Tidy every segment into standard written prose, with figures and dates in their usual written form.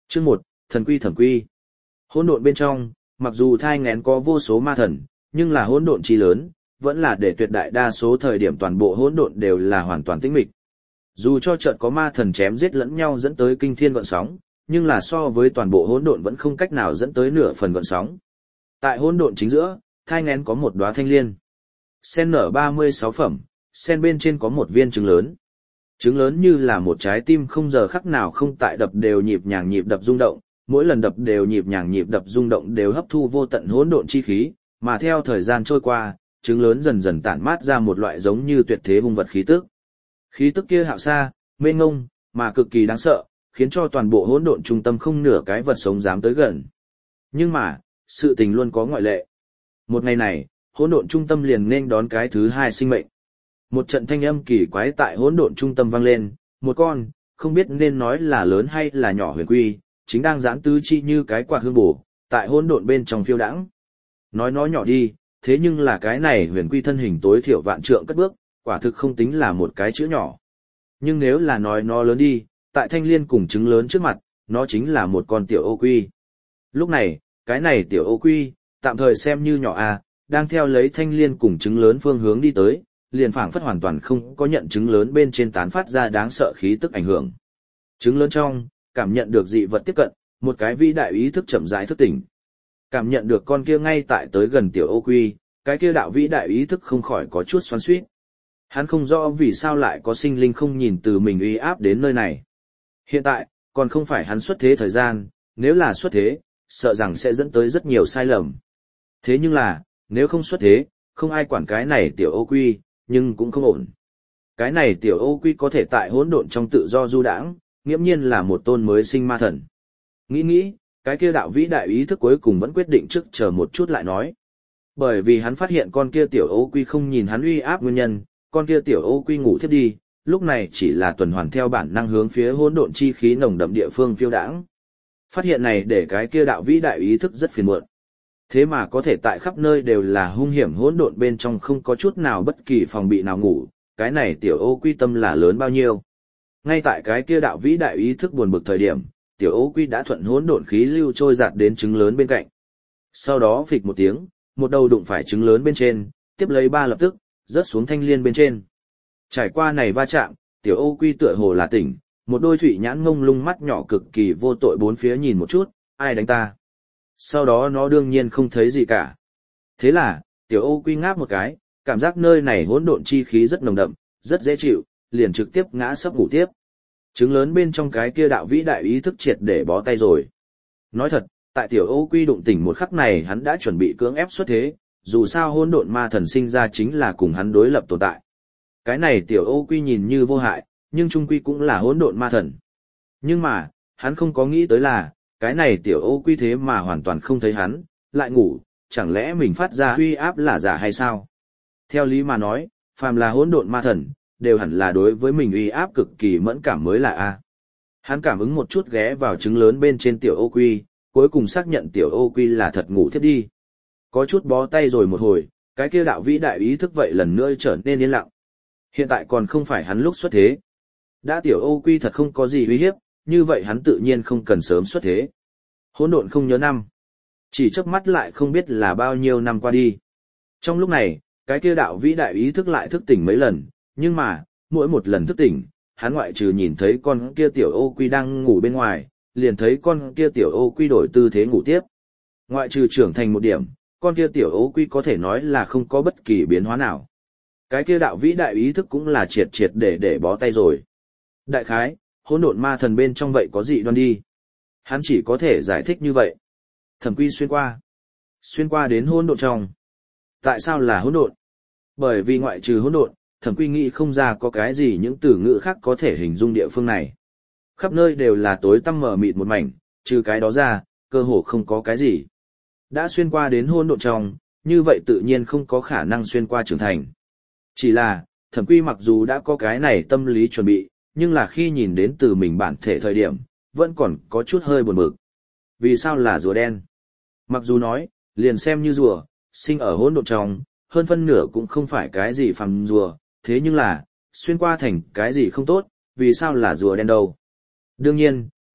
Chương 1, thần quy thẩm quy. Hỗn độn bên trong, mặc dù thai nghén có vô số ma thần, nhưng là hỗn độn chi lớn, vẫn là để tuyệt đại đa số thời điểm toàn bộ hỗn độn đều là hoàn toàn tĩnh mịch. Dù cho chợt có ma thần chém giết lẫn nhau dẫn tới kinh thiên gợn sóng, nhưng là so với toàn bộ hỗn độn vẫn không cách nào dẫn tới nửa phần gợn sóng. Tại hỗn độn chính giữa, thai nghén có một đóa thanh liên. Sen nở 36 phẩm, sen bên trên có một viên trứng lớn. Trứng lớn như là một trái tim không giờ khắc nào không tại đập đều nhịp đập rung động, mỗi lần đập đều nhịp đập rung động đều hấp thu vô tận hỗn độn chi khí, mà theo thời gian trôi qua, trứng lớn dần dần tản mát ra một loại giống như tuyệt thế hung vật khí tức. Khí tức kia hạo xa, mênh ngông, mà cực kỳ đáng sợ, khiến cho toàn bộ hỗn độn trung tâm không nửa cái vật sống dám tới gần. Nhưng mà, sự tình luôn có ngoại lệ. Một ngày này, hỗn độn trung tâm liền nên đón cái thứ hai sinh mệnh. Một trận thanh âm kỳ quái tại hỗn độn trung tâm vang lên, một con, không biết nên nói là lớn hay là nhỏ huyền quy, chính đang giãn tứ chi như cái quạt hương bổ, tại hỗn độn bên trong phiêu đãng. Nói nó nhỏ đi, thế nhưng là cái này huyền quy thân hình tối thiểu vạn trượng cất bước, quả thực không tính là một cái chữ nhỏ. Nhưng nếu là nói nó lớn đi, tại thanh liên cùng trứng lớn trước mặt, nó chính là một con tiểu ô quy. Lúc này, cái này tiểu ô quy, tạm thời xem như nhỏ a, đang theo lấy thanh liên cùng trứng lớn phương hướng đi tới, liền phảng phất hoàn toàn không có nhận trứng lớn bên trên tán phát ra đáng sợ khí tức ảnh hưởng. Trứng lớn trong, cảm nhận được dị vật tiếp cận, một cái vĩ đại ý thức chậm rãi thức tỉnh. Cảm nhận được con kia ngay tại tới gần tiểu ô quy, cái kia đạo vĩ đại ý thức không khỏi có chút xoắn xuýt. Hắn không rõ vì sao lại có sinh linh không nhìn từ mình uy áp đến nơi này. Hiện tại, còn không phải hắn xuất thế thời gian, nếu là xuất thế, sợ rằng sẽ dẫn tới rất nhiều sai lầm. Thế nhưng là, nếu không xuất thế, không ai quản cái này tiểu ô quy, nhưng cũng không ổn. Cái này tiểu ô quy có thể tại hỗn độn trong tự do du đãng, nghiễm nhiên là một tôn mới sinh ma thần. Nghĩ, cái kia đạo vĩ đại ý thức cuối cùng vẫn quyết định trước chờ một chút lại nói. Bởi vì hắn phát hiện con kia tiểu ô quy không nhìn hắn uy áp nguyên nhân, con kia tiểu ô quy ngủ thiếp đi, lúc này chỉ là tuần hoàn theo bản năng hướng phía hỗn độn chi khí nồng đậm địa phương phiêu đãng. Phát hiện này để cái kia đạo vĩ đại ý thức rất phiền muộn. Thế mà có thể tại khắp nơi đều là hung hiểm hỗn độn bên trong không có chút nào bất kỳ phòng bị nào ngủ, cái này tiểu ô quy tâm là lớn bao nhiêu. Ngay tại cái kia đạo vĩ đại ý thức buồn bực thời điểm, tiểu ô quy đã thuận hỗn độn khí lưu trôi giạt đến trứng lớn bên cạnh. Sau đó phịch một tiếng, một đầu đụng phải trứng lớn bên trên, tiếp lấy ba lập tức, rớt xuống thanh liên bên trên. Trải qua này va chạm, tiểu ô quy tựa hồ là tỉnh, một đôi thủy nhãn ngông lung mắt nhỏ cực kỳ vô tội bốn phía nhìn một chút, ai đánh ta. Sau đó nó đương nhiên không thấy gì cả. Thế là, tiểu ô quy ngáp một cái, cảm giác nơi này hỗn độn chi khí rất nồng đậm, rất dễ chịu, liền trực tiếp ngã sấp ngủ tiếp. Trứng lớn bên trong cái kia đạo vĩ đại ý thức triệt để bó tay rồi. Nói thật, tại tiểu ô quy đụng tỉnh một khắc này hắn đã chuẩn bị cưỡng ép xuất thế, dù sao hỗn độn ma thần sinh ra chính là cùng hắn đối lập tồn tại. Cái này tiểu ô quy nhìn như vô hại, nhưng trung quy cũng là hỗn độn ma thần. Nhưng mà, hắn không có nghĩ tới là, cái này tiểu ô quy thế mà hoàn toàn không thấy hắn, lại ngủ, chẳng lẽ mình phát ra uy áp là giả hay sao? Theo lý mà nói, phàm là hỗn độn ma thần, đều hẳn là đối với mình uy áp cực kỳ mẫn cảm mới là a. Hắn cảm ứng một chút ghé vào trứng lớn bên trên tiểu ô quy, cuối cùng xác nhận tiểu ô quy là thật ngủ thiếp đi. Có chút bó tay rồi một hồi, cái kia đạo vĩ đại ý thức vậy lần nữa trở nên yên lặng. Hiện tại còn không phải hắn lúc xuất thế. Đã tiểu ô quy thật không có gì uy hiếp, như vậy hắn tự nhiên không cần sớm xuất thế. Hỗn độn không nhớ năm. Chỉ chớp mắt lại không biết là bao nhiêu năm qua đi. Trong lúc này, cái kia đạo vĩ đại ý thức lại thức tỉnh mấy lần, nhưng mà, mỗi một lần thức tỉnh, hắn ngoại trừ nhìn thấy con kia tiểu ô quy đang ngủ bên ngoài, liền thấy con kia tiểu ô quy đổi tư thế ngủ tiếp. Ngoại trừ trưởng thành một điểm, con kia tiểu ô quy có thể nói là không có bất kỳ biến hóa nào. Cái kia đạo vĩ đại ý thức cũng là triệt để bó tay rồi. Đại khái, hỗn độn ma thần bên trong vậy có dị đoan đi. Hắn chỉ có thể giải thích như vậy. Thẩm quy xuyên qua đến hỗn độn trong. Tại sao là hỗn độn? Bởi vì ngoại trừ hỗn độn, thẩm quy nghĩ không ra có cái gì những từ ngữ khác có thể hình dung địa phương này. Khắp nơi đều là tối tăm mờ mịt một mảnh, trừ cái đó ra, cơ hồ không có cái gì. Đã xuyên qua đến hỗn độn trong, như vậy tự nhiên không có khả năng xuyên qua trưởng thành. Chỉ là, thẩm quy mặc dù đã có cái này tâm lý chuẩn bị, nhưng là khi nhìn đến từ mình bản thể thời điểm, vẫn còn có chút hơi buồn bực. Vì sao là rùa đen? Mặc dù nói, liền xem như rùa, sinh ở hỗn độn trong, hơn phân nửa cũng không phải cái gì phàm rùa, thế nhưng là, xuyên qua thành cái gì không tốt, vì sao là rùa đen đâu? Đương nhiên,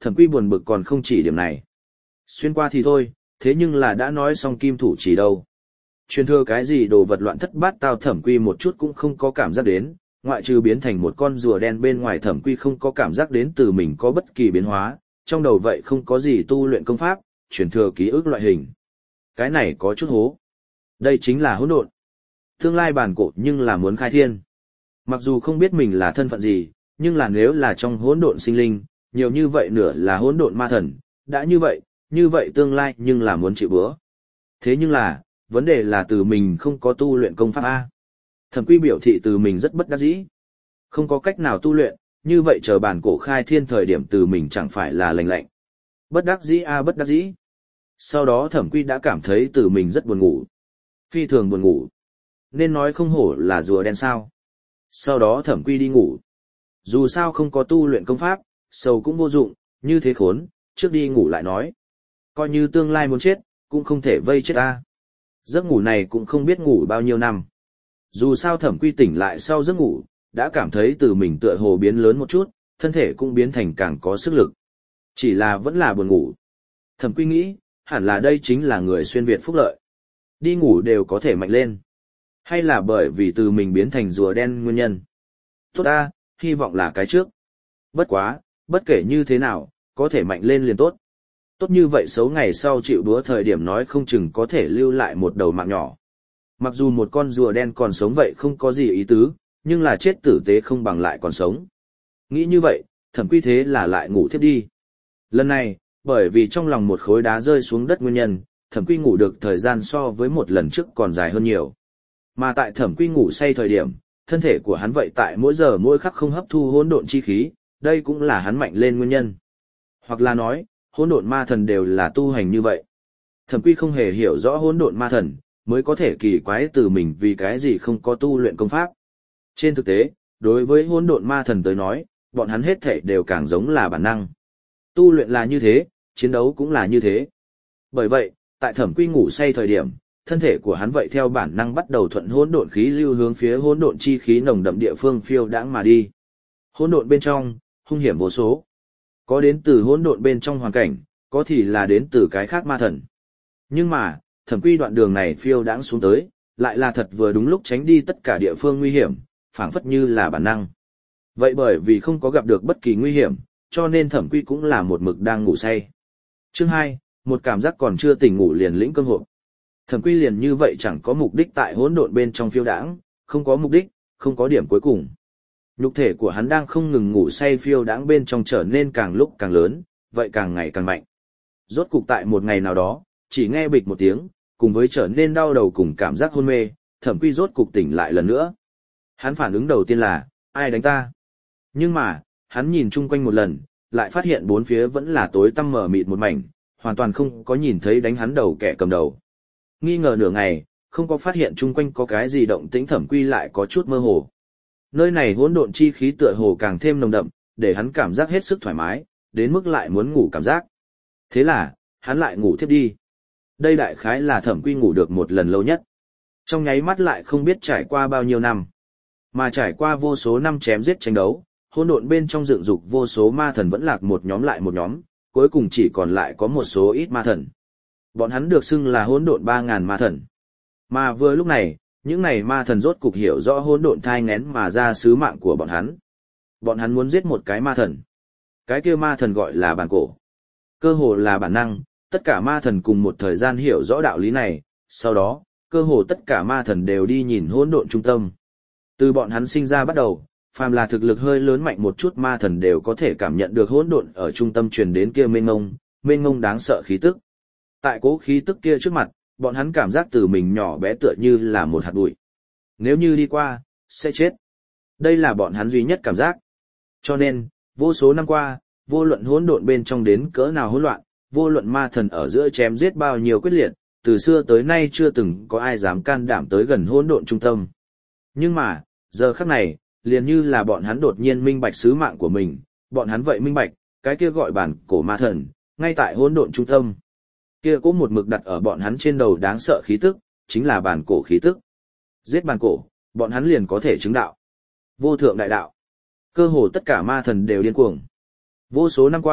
Thẩm Quy buồn bực còn không chỉ điểm này. Xuyên qua thì thôi, thế nhưng là đã nói xong kim thủ chỉ đâu. Truyền thừa cái gì đồ vật loạn thất bát tao Thẩm Quy một chút cũng không có cảm giác đến, ngoại trừ biến thành một con rùa đen bên ngoài Thẩm Quy không có cảm giác đến từ mình có bất kỳ biến hóa, trong đầu vậy không có gì tu luyện công pháp, truyền thừa ký ức loại hình. Cái này có chút hố. Đây chính là hỗn độn. Tương lai bản cổ nhưng là muốn khai thiên. Mặc dù không biết mình là thân phận gì, nhưng là nếu là trong hỗn độn sinh linh, nhiều như vậy nửa là hỗn độn ma thần, đã như vậy tương lai nhưng là muốn chịu bữa. Thế nhưng là, vấn đề là từ mình không có tu luyện công pháp A. Thẩm Quy biểu thị từ mình rất bất đắc dĩ. Không có cách nào tu luyện, như vậy chờ bản cổ khai thiên thời điểm từ mình chẳng phải là lành lạnh. Bất đắc dĩ A bất đắc dĩ. Sau đó Thẩm Quy đã cảm thấy từ mình rất buồn ngủ. Phi thường buồn ngủ. Nên nói không hổ là rùa đen sao. Sau đó Thẩm Quy đi ngủ. Dù sao không có tu luyện công pháp, sầu cũng vô dụng, như thế khốn, trước đi ngủ lại nói. Coi như tương lai muốn chết, cũng không thể vây chết ta. Giấc ngủ này cũng không biết ngủ bao nhiêu năm. Dù sao Thẩm Quy tỉnh lại sau giấc ngủ, đã cảm thấy từ mình tựa hồ biến lớn một chút, thân thể cũng biến thành càng có sức lực. Chỉ là vẫn là buồn ngủ. Thẩm Quy nghĩ, hẳn là đây chính là người xuyên Việt phúc lợi. Đi ngủ đều có thể mạnh lên. Hay là bởi vì từ mình biến thành rùa đen nguyên nhân. Tốt ta, hy vọng là cái trước. Bất quá, bất kể như thế nào, có thể mạnh lên liền tốt. Tốt như vậy xấu ngày sau chịu đúa thời điểm nói không chừng có thể lưu lại một đầu mạng nhỏ. Mặc dù một con rùa đen còn sống vậy không có gì ý tứ, nhưng là chết tử tế không bằng lại còn sống. Nghĩ như vậy, Thẩm Quy thế là lại ngủ thiếp đi. Lần này, bởi vì trong lòng một khối đá rơi xuống đất nguyên nhân, Thẩm Quy ngủ được thời gian so với một lần trước còn dài hơn nhiều. Mà tại Thẩm Quy ngủ say thời điểm, thân thể của hắn vậy tại mỗi giờ mỗi khắc không hấp thu hỗn độn chi khí, đây cũng là hắn mạnh lên nguyên nhân. Hoặc là nói, hỗn độn ma thần đều là tu hành như vậy. Thẩm Quy không hề hiểu rõ hỗn độn ma thần, mới có thể kỳ quái từ mình vì cái gì không có tu luyện công pháp. Trên thực tế, đối với hỗn độn ma thần tới nói, bọn hắn hết thể đều càng giống là bản năng. Tu luyện là như thế, chiến đấu cũng là như thế. Bởi vậy, tại Thẩm Quy ngủ say thời điểm, thân thể của hắn vậy theo bản năng bắt đầu thuận hỗn độn khí lưu hướng phía hỗn độn chi khí nồng đậm địa phương phiêu đãng mà đi. Hỗn độn bên trong, hung hiểm vô số. Có đến từ hỗn độn bên trong hoàn cảnh, có thì là đến từ cái khác ma thần. Nhưng mà, Thẩm Quy đoạn đường này phiêu đãng xuống tới, lại là thật vừa đúng lúc tránh đi tất cả địa phương nguy hiểm, phảng phất như là bản năng. Vậy bởi vì không có gặp được bất kỳ nguy hiểm, cho nên Thẩm Quy cũng là một mực đang ngủ say. Chương 2, một cảm giác còn chưa tỉnh ngủ liền lĩnh cơm hộp. Thẩm Quy liền như vậy chẳng có mục đích tại hỗn độn bên trong phiêu đãng, không có mục đích, không có điểm cuối cùng. Nhục thể của hắn đang không ngừng ngủ say phiêu đãng bên trong trở nên càng lúc càng lớn, vậy càng ngày càng mạnh. Rốt cục tại một ngày nào đó, chỉ nghe bịch một tiếng, cùng với trở nên đau đầu cùng cảm giác hôn mê, Thẩm Quy rốt cục tỉnh lại lần nữa. Hắn phản ứng đầu tiên là, ai đánh ta? Nhưng mà, hắn nhìn chung quanh một lần, lại phát hiện bốn phía vẫn là tối tăm mờ mịt một mảnh, hoàn toàn không có nhìn thấy đánh hắn đầu kẻ cầm đầu. Nghi ngờ nửa ngày, không có phát hiện chung quanh có cái gì động tĩnh, Thẩm Quy lại có chút mơ hồ. Nơi này hỗn độn chi khí tựa hồ càng thêm nồng đậm, để hắn cảm giác hết sức thoải mái, đến mức lại muốn ngủ cảm giác. Thế là, hắn lại ngủ thiếp đi. Đây đại khái là Thẩm Quy ngủ được một lần lâu nhất. Trong nháy mắt lại không biết trải qua bao nhiêu năm. Mà trải qua vô số năm chém giết tranh đấu, hỗn độn bên trong dựng dục vô số ma thần vẫn lạc một nhóm lại một nhóm, cuối cùng chỉ còn lại có một số ít ma thần. Bọn hắn được xưng là hỗn độn 3000 ma thần. Mà vừa lúc này, những này ma thần rốt cục hiểu rõ hỗn độn thai nghén mà ra sứ mạng của bọn hắn. Bọn hắn muốn giết một cái ma thần. Cái kia ma thần gọi là bản cổ. Cơ hồ là bản năng, tất cả ma thần cùng một thời gian hiểu rõ đạo lý này, sau đó, cơ hồ tất cả ma thần đều đi nhìn hỗn độn trung tâm. Từ bọn hắn sinh ra bắt đầu, phàm là thực lực hơi lớn mạnh một chút ma thần đều có thể cảm nhận được hỗn độn ở trung tâm truyền đến kia mênh mông đáng sợ khí tức. Tại cố khí tức kia trước mặt, bọn hắn cảm giác từ mình nhỏ bé tựa như là một hạt bụi. Nếu như đi qua, sẽ chết. Đây là bọn hắn duy nhất cảm giác. Cho nên, vô số năm qua, vô luận hỗn độn bên trong đến cỡ nào hỗn loạn, vô luận ma thần ở giữa chém giết bao nhiêu quyết liệt, từ xưa tới nay chưa từng có ai dám can đảm tới gần hỗn độn trung tâm. Nhưng mà, giờ khắc này, liền như là bọn hắn đột nhiên minh bạch sứ mạng của mình, bọn hắn vậy minh bạch, cái kia gọi bản cổ ma thần, ngay tại hỗn độn trung tâm. Kia có một mực đặt ở bọn hắn trên đầu đáng sợ khí tức, chính là bản cổ khí tức. Giết bản cổ, bọn hắn liền có thể chứng đạo. Vô thượng đại đạo. Cơ hồ tất cả ma thần đều điên cuồng. Vô số năm qua,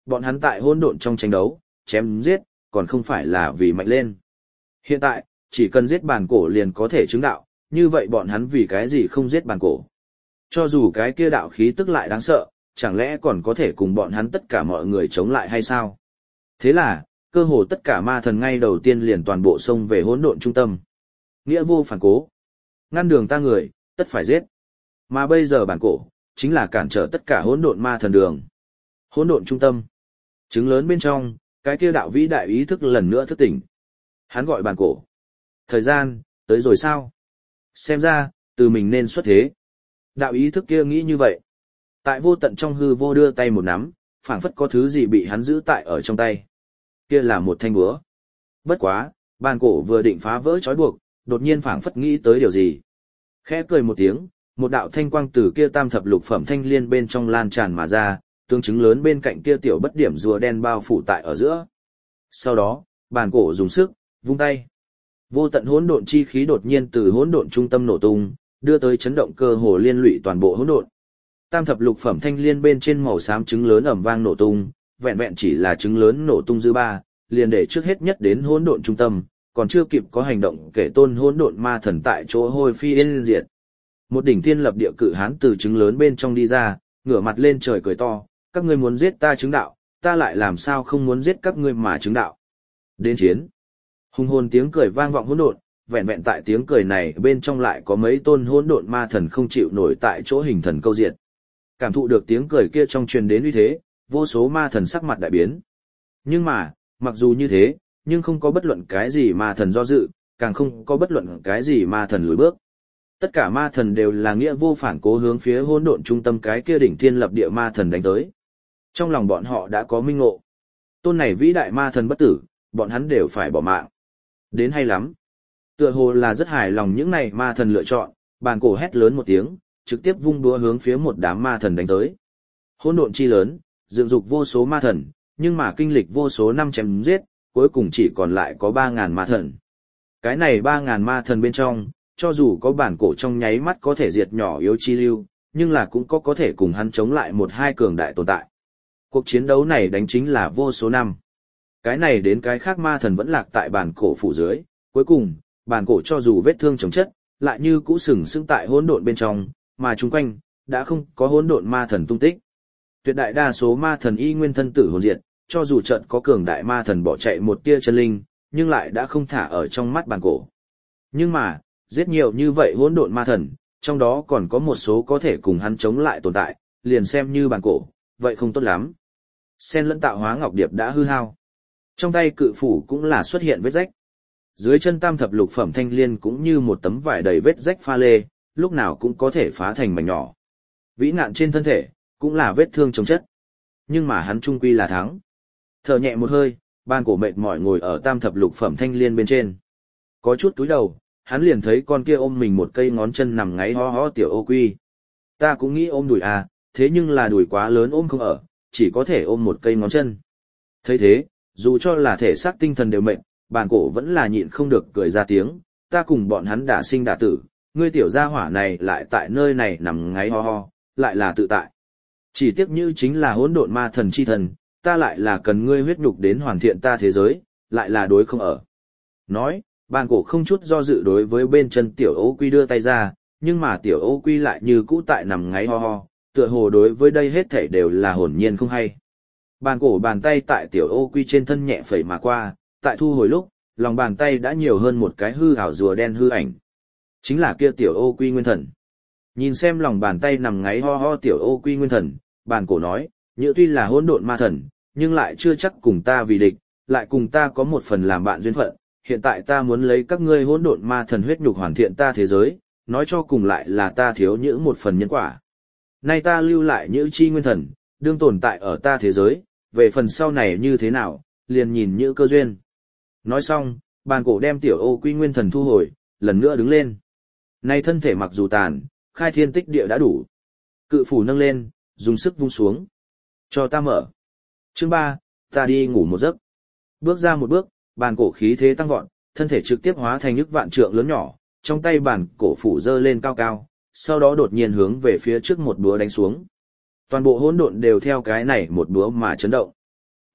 Bọn hắn tại hỗn độn trong tranh đấu, chém giết, còn không phải là vì mạnh lên. Hiện tại, chỉ cần giết bản cổ liền có thể chứng đạo, như vậy bọn hắn vì cái gì không giết bản cổ. Cho dù cái kia đạo khí tức lại đáng sợ, chẳng lẽ còn có thể cùng bọn hắn tất cả mọi người chống lại hay sao? Thế là, cơ hồ tất cả ma thần ngay đầu tiên liền toàn bộ xông về hỗn độn trung tâm. Nghĩa vô phản cố. Ngăn đường ta người, tất phải giết. Mà bây giờ bản cổ, chính là cản trở tất cả hỗn độn ma thần đường. Hỗn độn trung tâm. Trứng lớn bên trong, cái kia đạo vĩ đại ý thức lần nữa thức tỉnh. Hắn gọi bản cổ. Thời gian, tới rồi sao? Xem ra, từ mình nên xuất thế. Đạo ý thức kia nghĩ như vậy. Tại vô tận trong hư vô đưa tay một nắm, phảng phất có thứ gì bị hắn giữ tại ở trong tay. Kia là một thanh búa. Bất quá, bản cổ vừa định phá vỡ trói buộc, đột nhiên phảng phất nghĩ tới điều gì. Khẽ cười một tiếng, một đạo thanh quang từ kia tam thập lục phẩm thanh liên bên trong lan tràn mà ra, tương chứng lớn bên cạnh kia tiểu bất điểm rùa đen bao phủ tại ở giữa. Sau đó, bản cổ dùng sức, vung tay. Vô tận hỗn độn chi khí đột nhiên từ hỗn độn trung tâm nổ tung, đưa tới chấn động cơ hồ liên lụy toàn bộ hỗn độn. Tam thập lục phẩm thanh liên bên trên màu xám trứng lớn ầm vang nổ tung, vẹn vẹn chỉ là trứng lớn nổ tung dư ba, liền để trước hết nhất đến hỗn độn trung tâm, còn chưa kịp có hành động kể tôn hỗn độn ma thần tại chỗ hôi phi yên diệt. Một đỉnh thiên lập địa cự hán từ trứng lớn bên trong đi ra, ngửa mặt lên trời cười to, các ngươi muốn giết ta chứng đạo, ta lại làm sao không muốn giết các ngươi mà chứng đạo. Đến chiến. Hùng hồn tiếng cười vang vọng hỗn độn, vẹn vẹn tại tiếng cười này bên trong lại có mấy tôn hỗn độn ma thần không chịu nổi tại chỗ hình thần câu diệt. Cảm thụ được tiếng cười kia trong truyền đến uy thế, vô số ma thần sắc mặt đại biến. Nhưng mà, mặc dù như thế, nhưng không có bất luận cái gì ma thần do dự, càng không có bất luận cái gì ma thần lùi bước. Tất cả ma thần đều là nghĩa vô phản cố hướng phía hỗn độn trung tâm cái kia đỉnh thiên lập địa ma thần đánh tới. Trong lòng bọn họ đã có minh ngộ. Tôn này vĩ đại ma thần bất tử, bọn hắn đều phải bỏ mạng. Đến hay lắm. Tựa hồ là rất hài lòng những này ma thần lựa chọn, bàn cổ hét lớn một tiếng, trực tiếp vung đũa hướng phía một đám ma thần đánh tới. Hỗn độn chi lớn, dựng dục vô số ma thần, nhưng mà kinh lịch vô số năm chém giết, cuối cùng chỉ còn lại có 3.000 ma thần. Cái này 3.000 ma thần bên trong, cho dù có bản cổ trong nháy mắt có thể diệt nhỏ yếu chi lưu, nhưng là cũng có thể cùng hắn chống lại một hai cường đại tồn tại. Cuộc chiến đấu này đánh chính là vô số năm. Cái này đến cái khác ma thần vẫn lạc tại bản cổ phủ dưới, cuối cùng, bản cổ cho dù vết thương chồng chất, lại như cũ sừng sững tại hỗn độn bên trong, mà chung quanh, đã không có hỗn độn ma thần tung tích. Tuyệt đại đa số ma thần y nguyên thân tử hồn diệt, cho dù trận có cường đại ma thần bỏ chạy một tia chân linh, nhưng lại đã không thả ở trong mắt bản cổ. Nhưng mà, giết nhiều như vậy hỗn độn ma thần, trong đó còn có một số có thể cùng hắn chống lại tồn tại, liền xem như bản cổ, vậy không tốt lắm. Sen lẫn tạo hóa ngọc điệp đã hư hao. Trong tay cự phủ cũng là xuất hiện vết rách. Dưới chân tam thập lục phẩm thanh liên cũng như một tấm vải đầy vết rách pha lê, lúc nào cũng có thể phá thành mảnh nhỏ. Vĩ Ngạn trên thân thể, cũng là vết thương chồng chất. Nhưng mà hắn trung quy là thắng. Thở nhẹ một hơi, bản cổ mệt mỏi ngồi ở tam thập lục phẩm thanh liên bên trên. Có chút túi đầu, hắn liền thấy con kia ôm mình một cây ngón chân nằm ngáy ho ho tiểu ô quy. Ta cũng nghĩ ôm đùi à, thế nhưng là đùi quá lớn ôm không ở, chỉ có thể ôm một cây ngón chân. Thấy thế, dù cho là thể xác tinh thần đều mệt, bản cổ vẫn là nhịn không được cười ra tiếng, ta cùng bọn hắn đả sinh đả tử, ngươi tiểu gia hỏa này lại tại nơi này nằm ngáy ho ho, lại là tự tại. Chỉ tiếc như chính là hỗn độn ma thần chi thần, ta lại là cần ngươi huyết nhục đến hoàn thiện ta thế giới, lại là đối không ở. Nói, bản cổ không chút do dự đối với bên chân tiểu ô quy đưa tay ra, nhưng mà tiểu ô quy lại như cũ tại nằm ngáy ho ho, tựa hồ đối với đây hết thảy đều là hồn nhiên không hay. Bản cổ bàn tay tại tiểu ô quy trên thân nhẹ phẩy mà qua, tại thu hồi lúc, lòng bàn tay đã nhiều hơn một cái hư ảo rùa đen hư ảnh. Chính là kia tiểu ô quy nguyên thần. Nhìn xem lòng bàn tay nằm ngáy ho ho tiểu ô quy nguyên thần, bản cổ nói, nhỡ tuy là hỗn độn ma thần, nhưng lại chưa chắc cùng ta vì địch, lại cùng ta có một phần làm bạn duyên phận. Hiện tại ta muốn lấy các ngươi hỗn độn ma thần huyết nhục hoàn thiện ta thế giới, nói cho cùng lại là ta thiếu nhỡ một phần nhân quả. Nay ta lưu lại nhỡ chi nguyên thần, đương tồn tại ở ta thế giới, về phần sau này như thế nào, liền nhìn nhỡ cơ duyên. Nói xong, bản cổ đem tiểu ô quy nguyên thần thu hồi, lần nữa đứng lên. Nay thân thể mặc dù tàn, khai thiên tích địa đã đủ. Cự phủ nâng lên, dùng sức vung xuống. Cho ta mở. Chương 3, ta đi ngủ một giấc. Bước ra một bước, bản cổ khí thế tăng vọt, thân thể trực tiếp hóa thành nhức vạn trượng lớn nhỏ, trong tay bản cổ phủ giơ lên cao cao, sau đó đột nhiên hướng về phía trước một búa đánh xuống. Toàn bộ hỗn độn đều theo cái này một búa mà chấn động.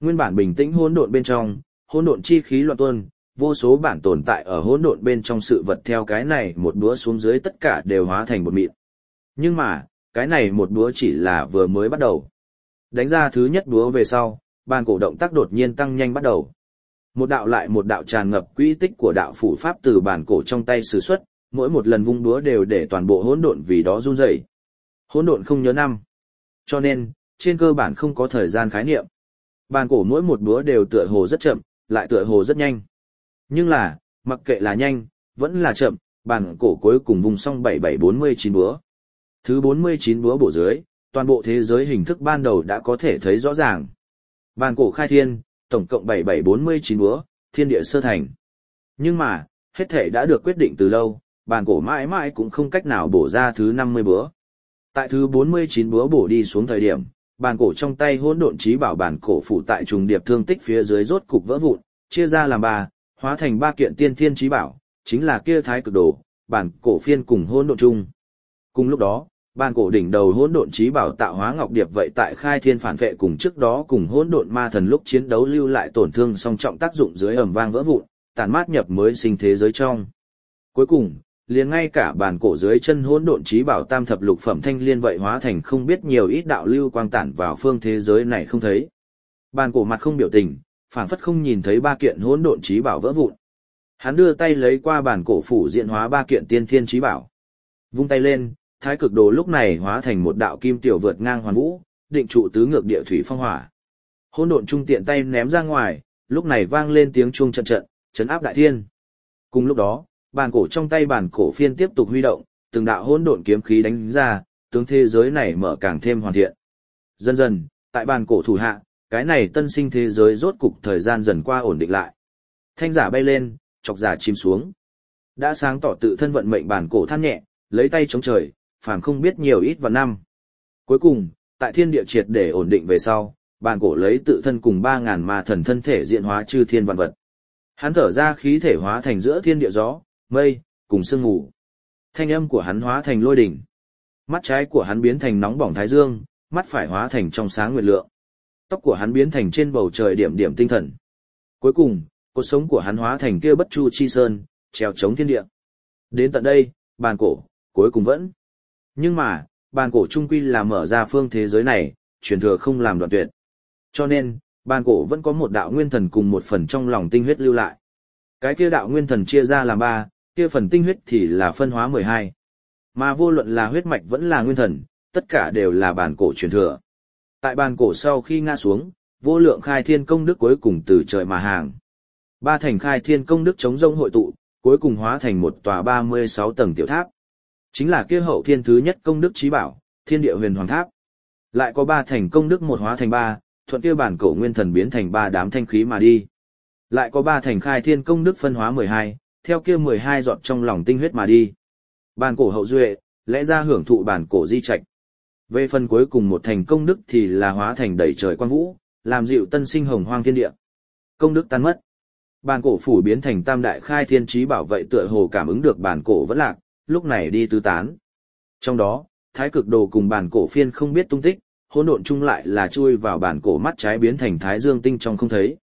Nguyên bản bình tĩnh hỗn độn bên trong, hỗn độn chi khí loạn tuôn, vô số bản tồn tại ở hỗn độn bên trong sự vật theo cái này một búa xuống dưới tất cả đều hóa thành một mịn. Nhưng mà, cái này một búa chỉ là vừa mới bắt đầu. Đánh ra thứ nhất búa về sau, bàn cổ động tác đột nhiên tăng nhanh bắt đầu. Một đạo lại một đạo tràn ngập quỹ tích của đạo phủ pháp từ bàn cổ trong tay sử xuất, mỗi một lần vung búa đều để toàn bộ hỗn độn vì đó run rẩy. Hỗn độn không nhớ năm, cho nên trên cơ bản không có thời gian khái niệm. Bàn cổ mỗi một búa đều tựa hồ rất chậm, lại tựa hồ rất nhanh. Nhưng là, mặc kệ là nhanh, vẫn là chậm, bàn cổ cuối cùng vùng xong 7749 búa. Thứ 49 búa bổ dưới, toàn bộ thế giới hình thức ban đầu đã có thể thấy rõ ràng. Bàn cổ khai thiên, tổng cộng 7749 búa, thiên địa sơ thành. Nhưng mà, hết thể đã được quyết định từ lâu, bàn cổ mãi mãi cũng không cách nào bổ ra thứ 50 búa. Tại thứ 49 búa bổ đi xuống thời điểm, bàn cổ trong tay hỗn độn chí bảo bàn cổ phụ tại trùng điệp thương tích phía dưới rốt cục vỡ vụn, chia ra làm ba, hóa thành ba kiện tiên thiên chí bảo, chính là kia thái cực đồ, bàn cổ phiên cùng hỗn độn chung. Cùng lúc đó, bàn cổ đỉnh đầu hỗn độn chí bảo tạo hóa ngọc điệp vậy tại khai thiên phản vệ cùng trước đó cùng hỗn độn ma thần lúc chiến đấu lưu lại tổn thương song trọng tác dụng dưới ầm vang vỡ vụn, tàn mát nhập mới sinh thế giới trong. Cuối cùng, liền ngay cả bàn cổ dưới chân hỗn độn chí bảo tam thập lục phẩm thanh liên vậy hóa thành không biết nhiều ít đạo lưu quang tản vào phương thế giới này không thấy. Bàn cổ mặt không biểu tình, phảng phất không nhìn thấy ba kiện hỗn độn chí bảo vỡ vụn. Hắn đưa tay lấy qua bàn cổ phủ diện hóa ba kiện tiên thiên chí bảo. Vung tay lên, thái cực đồ lúc này hóa thành một đạo kim tiểu vượt ngang hoàn vũ, định trụ tứ ngược địa thủy phong hỏa. Hỗn độn trung tiện tay ném ra ngoài, lúc này vang lên tiếng chuông trận trận, chấn áp đại thiên. Cùng lúc đó, bàn cổ trong tay bàn cổ phiên tiếp tục huy động, từng đạo hỗn độn kiếm khí đánh ra, tướng thế giới này mở càng thêm hoàn thiện. Dần dần, tại bàn cổ thủ hạ, cái này tân sinh thế giới rốt cục thời gian dần qua ổn định lại. Thanh giả bay lên, chọc giả chìm xuống. Đã sáng tỏ tự thân vận mệnh bàn cổ than nhẹ, lấy tay chống trời, phàm không biết nhiều ít vào năm. Cuối cùng, tại thiên địa triệt để ổn định về sau, bàn cổ lấy tự thân cùng 3000 ma thần thân thể diễn hóa chư thiên vạn vật. Hắn thở ra khí thể hóa thành giữa thiên địa gió, mây, cùng sương mù. Thanh âm của hắn hóa thành lôi đỉnh. Mắt trái của hắn biến thành nóng bỏng thái dương, mắt phải hóa thành trong sáng nguyệt lượng. Tóc của hắn biến thành trên bầu trời điểm điểm tinh thần. Cuối cùng, cột sống của hắn hóa thành kia bất chu chi sơn, treo chống thiên địa. Đến tận đây, bàn cổ, cuối cùng vẫn. Nhưng mà, bàn cổ trung quy là mở ra phương thế giới này, truyền thừa không làm đoạn tuyệt. Cho nên, bàn cổ vẫn có một đạo nguyên thần cùng một phần trong lòng tinh huyết lưu lại. Cái kia đạo nguyên thần chia ra làm 3, kia phần tinh huyết thì là phân hóa 12. Mà vô luận là huyết mạch vẫn là nguyên thần, tất cả đều là bàn cổ truyền thừa. Tại bàn cổ sau khi ngã xuống, vô lượng khai thiên công đức cuối cùng từ trời mà hàng. 3 thành khai thiên công đức chống rông hội tụ, cuối cùng hóa thành một tòa 36 tầng tiểu tháp. Chính là kia hậu thiên thứ nhất công đức chí bảo, thiên địa huyền hoàng tháp. Lại có 3 thành công đức một hóa thành 3, thuận kia bản cổ nguyên thần biến thành 3 đám thanh khí mà đi. Lại có 3 thành khai thiên công đức phân hóa 12, theo kia 12 giọt trong lòng tinh huyết mà đi. Bản cổ hậu duệ, lẽ ra hưởng thụ bản cổ di trạch. Về phần cuối cùng một thành công đức thì là hóa thành đầy trời quang vũ, làm dịu tân sinh hồng hoang thiên địa. Công đức tan mất. Bản cổ phủ biến thành tam đại khai thiên chí bảo vậy tựa hồ cảm ứng được bản cổ vẫn lạc, lúc này đi tứ tán. Trong đó, thái cực đồ cùng bản cổ phiên không biết tung tích, hỗn độn chung lại là chui vào bản cổ mắt trái biến thành thái dương tinh trong không thấy.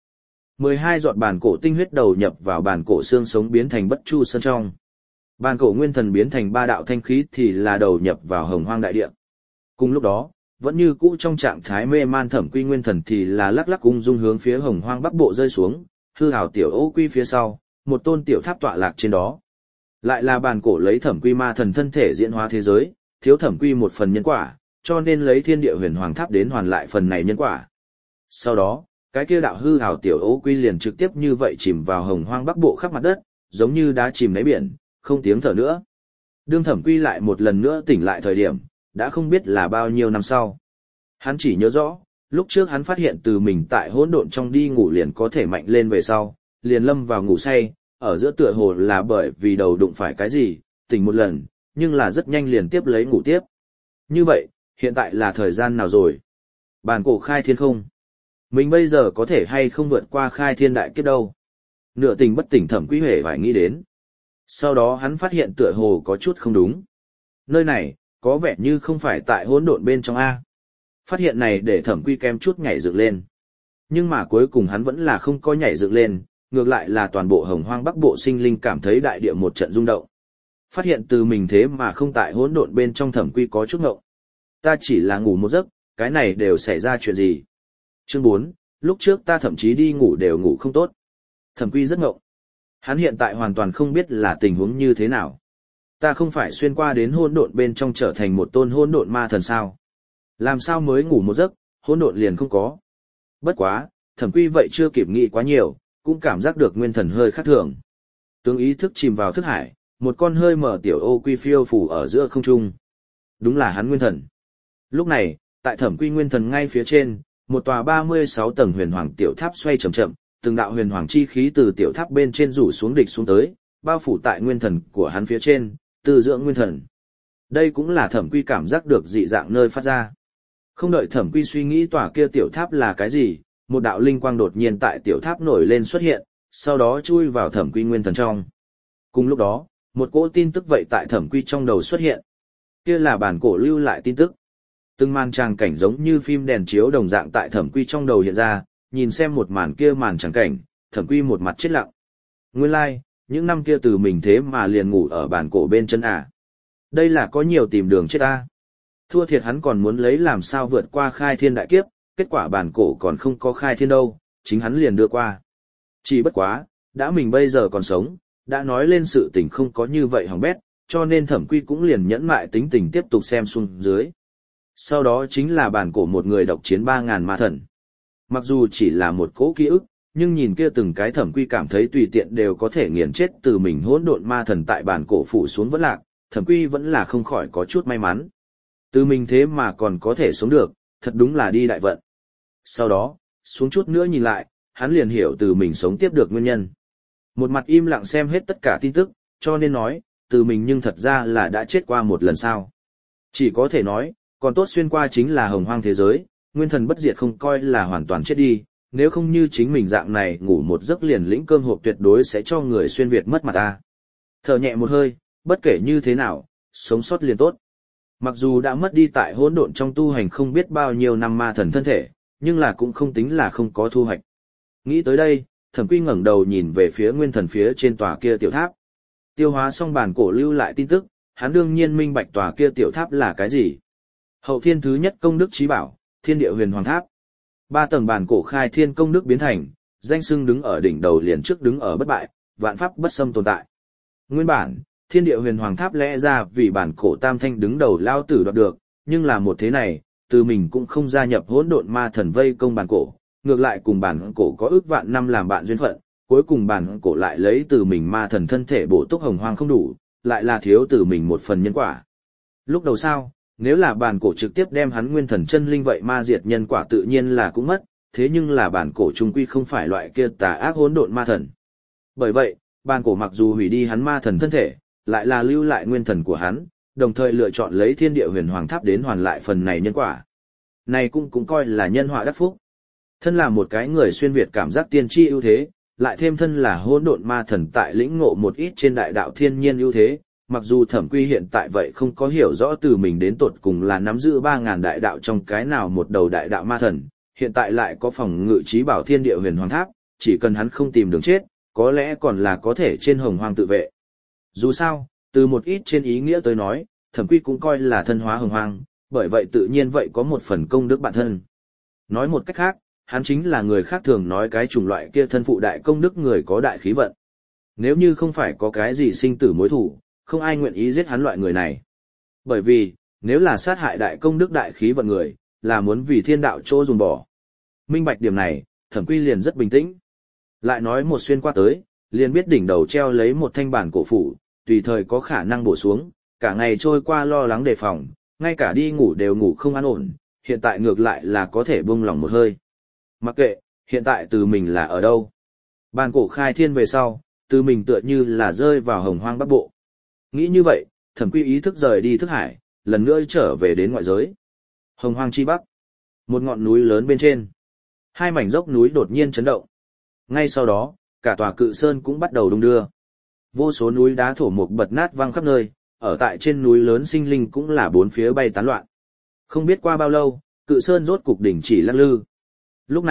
12 giọt bản cổ tinh huyết đầu nhập vào bản cổ xương sống biến thành bất chu sơn trong. Bản cổ nguyên thần biến thành 3 đạo thanh khí thì là đầu nhập vào hồng hoang đại địa. Cùng lúc đó, vẫn như cũ trong trạng thái mê man thẩm quy nguyên thần thì là lắc lắc ung dung hướng phía hồng hoang bắc bộ rơi xuống, hư hào tiểu ô quy phía sau, một tôn tiểu tháp tọa lạc trên đó. Lại là bản cổ lấy thẩm quy ma thần thân thể diễn hóa thế giới, thiếu thẩm quy một phần nhân quả, cho nên lấy thiên địa huyền hoàng tháp đến hoàn lại phần này nhân quả. Sau đó, cái kia đạo hư hào tiểu ô quy liền trực tiếp như vậy chìm vào hồng hoang bắc bộ khắp mặt đất, giống như đá chìm đáy biển, không tiếng thở nữa. Đương thẩm quy lại một lần nữa tỉnh lại thời điểm, đã không biết là bao nhiêu năm sau. Hắn chỉ nhớ rõ, lúc trước hắn phát hiện từ mình tại hỗn độn trong đi ngủ liền có thể mạnh lên về sau, liền lâm vào ngủ say, ở giữa tựa hồ là bởi vì đầu đụng phải cái gì, tỉnh một lần, nhưng là rất nhanh liền tiếp lấy ngủ tiếp. Như vậy, hiện tại là thời gian nào rồi? Bản cổ khai thiên không? Mình bây giờ có thể hay không vượt qua khai thiên đại kiếp đâu? Nửa tỉnh bất tỉnh thẩm quý huệ phải nghĩ đến. Sau đó hắn phát hiện tựa hồ có chút không đúng. Nơi này, có vẻ như không phải tại hỗn độn bên trong A. Phát hiện này để thẩm quy kem chút nhảy dựng lên. Nhưng mà cuối cùng hắn vẫn là không có nhảy dựng lên, ngược lại là toàn bộ Hồng Hoang Bắc Bộ sinh linh cảm thấy đại địa một trận rung động. Phát hiện từ mình thế mà không tại hỗn độn bên trong Thẩm Quy có chút ngộng. Ta chỉ là ngủ một giấc, cái này đều xảy ra chuyện gì? Chương 4, lúc trước ta thậm chí đi ngủ đều ngủ không tốt. Thẩm Quy rất ngộng. Hắn hiện tại hoàn toàn không biết là tình huống như thế nào. Ta không phải xuyên qua đến hỗn độn bên trong trở thành một tôn hỗn độn ma thần sao? Làm sao mới ngủ một giấc, hỗn độn liền không có? Bất quá, Thẩm Quy vậy chưa kịp nghĩ quá nhiều, cũng cảm giác được nguyên thần hơi khác thường. Tướng ý thức chìm vào thức hải, một con hơi mở tiểu ô quy phiêu phù ở giữa không trung. Đúng là hắn nguyên thần. Lúc này, tại Thẩm Quy nguyên thần ngay phía trên, một tòa 36 tầng huyền hoàng tiểu tháp xoay chậm chậm, từng đạo huyền hoàng chi khí từ tiểu tháp bên trên rủ xuống địch xuống tới, bao phủ tại nguyên thần của hắn phía trên, từ dưỡng nguyên thần. Đây cũng là Thẩm Quy cảm giác được dị dạng nơi phát ra. Không đợi Thẩm Quy suy nghĩ tòa kia tiểu tháp là cái gì, một đạo linh quang đột nhiên tại tiểu tháp nổi lên xuất hiện, sau đó chui vào Thẩm Quy nguyên thần trong. Cùng lúc đó, một cỗ tin tức vậy tại Thẩm Quy trong đầu xuất hiện. Kia là bản cổ lưu lại tin tức. Từng màn tràng cảnh giống như phim đèn chiếu đồng dạng tại Thẩm Quy trong đầu hiện ra, nhìn xem một màn kia màn tràng cảnh, Thẩm Quy một mặt chết lặng. Nguyên lai, những năm kia từ mình thế mà liền ngủ ở bản cổ bên chân à. Đây là có nhiều tìm đường chết ta. Thua thiệt hắn còn muốn lấy làm sao vượt qua khai thiên đại kiếp, kết quả bản cổ còn không có khai thiên đâu, chính hắn liền đưa qua. Chỉ bất quá, đã mình bây giờ còn sống, đã nói lên sự tình không có như vậy hỏng bét, cho nên Thẩm Quy cũng liền nhẫn mại tính tình tiếp tục xem xuống dưới. Sau đó chính là bản cổ một người độc chiến 3.000 ma thần. Mặc dù chỉ là một cỗ ký ức, nhưng nhìn kia từng cái Thẩm Quy cảm thấy tùy tiện đều có thể nghiền chết từ mình hỗn độn ma thần tại bản cổ phủ xuống vẫn lạc, Thẩm Quy vẫn là không khỏi có chút may mắn. Từ mình thế mà còn có thể sống được, thật đúng là đi đại vận. Sau đó, xuống chút nữa nhìn lại, hắn liền hiểu từ mình sống tiếp được nguyên nhân. Một mặt im lặng xem hết tất cả tin tức, cho nên nói, từ mình nhưng thật ra là đã chết qua một lần sao. Chỉ có thể nói, còn tốt xuyên qua chính là hồng hoang thế giới, nguyên thần bất diệt không coi là hoàn toàn chết đi, nếu không như chính mình dạng này ngủ một giấc liền lĩnh cơm hộp tuyệt đối sẽ cho người xuyên Việt mất mặt ta. Thở nhẹ một hơi, bất kể như thế nào, sống sót liền tốt. Mặc dù đã mất đi tại hỗn độn trong tu hành không biết bao nhiêu năm ma thần thân thể, nhưng là cũng không tính là không có thu hoạch. Nghĩ tới đây, Thẩm Quy ngẩng đầu nhìn về phía nguyên thần phía trên tòa kia tiểu tháp. Tiêu hóa xong bản cổ lưu lại tin tức, hắn đương nhiên minh bạch tòa kia tiểu tháp là cái gì. Hậu thiên thứ nhất công đức chí bảo, Thiên Địa Huyền Hoàng Tháp. 3 tầng bản cổ khai thiên công đức biến thành, danh xưng đứng ở đỉnh đầu liền trước đứng ở bất bại, vạn pháp bất xâm tồn tại. Nguyên bản, Thiên Địa Huyền Hoàng Tháp lẽ ra vì bản cổ tam thanh đứng đầu lao tử đoạt được, nhưng là một thế này, từ mình cũng không gia nhập hỗn độn ma thần vây công bản cổ, ngược lại cùng bản cổ có ước vạn năm làm bạn duyên phận, cuối cùng bản cổ lại lấy từ mình ma thần thân thể bổ túc hồng hoang không đủ, lại là thiếu từ mình một phần nhân quả. Lúc đầu sao, nếu là bản cổ trực tiếp đem hắn nguyên thần chân linh vậy ma diệt nhân quả tự nhiên là cũng mất, thế nhưng là bản cổ trung quy không phải loại kia tà ác hỗn độn ma thần. Bởi vậy, bản cổ mặc dù hủy đi hắn ma thần thân thể, lại là lưu lại nguyên thần của hắn, đồng thời lựa chọn lấy Thiên Địa Huyền Hoàng Tháp đến hoàn lại phần này nhân quả. Này cũng coi là nhân họa đắc phúc. Thân là một cái người xuyên Việt cảm giác tiên tri ưu thế, lại thêm thân là hỗn độn ma thần tại lĩnh ngộ một ít trên đại đạo thiên nhiên ưu thế, mặc dù Thẩm Quy hiện tại vậy không có hiểu rõ từ mình đến tột cùng là nắm giữ 3.000 đại đạo trong cái nào một đầu đại đạo ma thần, hiện tại lại có phòng ngự trí bảo Thiên Địa Huyền Hoàng Tháp, chỉ cần hắn không tìm đường chết, có lẽ còn là có thể trên hồng hoang tự vệ. Dù sao, từ một ít trên ý nghĩa tới nói, Thẩm Quy cũng coi là thân hóa hồng hoang, bởi vậy tự nhiên vậy có một phần công đức bản thân. Nói một cách khác, hắn chính là người khác thường nói cái chủng loại kia thân phụ đại công đức người có đại khí vận. Nếu như không phải có cái gì sinh tử mối thủ, không ai nguyện ý giết hắn loại người này. Bởi vì, nếu là sát hại đại công đức đại khí vận người, là muốn vì thiên đạo chỗ dùng bỏ. Minh bạch điểm này, Thẩm Quy liền rất bình tĩnh. Lại nói một xuyên qua tới, liền biết đỉnh đầu treo lấy một thanh bản cổ phủ, tùy thời có khả năng bổ xuống, cả ngày trôi qua lo lắng đề phòng, ngay cả đi ngủ đều ngủ không an ổn, hiện tại ngược lại là có thể buông lòng một hơi. Mặc kệ, hiện tại từ mình là ở đâu. Bản cổ khai thiên về sau, từ mình tựa như là rơi vào hồng hoang bắc bộ. Nghĩ như vậy, Thẩm Quy ý thức rời đi thức hải, lần nữa trở về đến ngoại giới. Hồng hoang chi bắc. Một ngọn núi lớn bên trên. Hai mảnh dốc núi đột nhiên chấn động. Ngay sau đó, cả tòa cự sơn cũng bắt đầu đung đưa. Vô số núi đá thổ mục bật nát văng khắp nơi, ở tại trên núi lớn sinh linh cũng là bốn phía bay tán loạn. Không biết qua bao lâu, cự sơn rốt cục đỉnh chỉ lắc lư. Lúc này,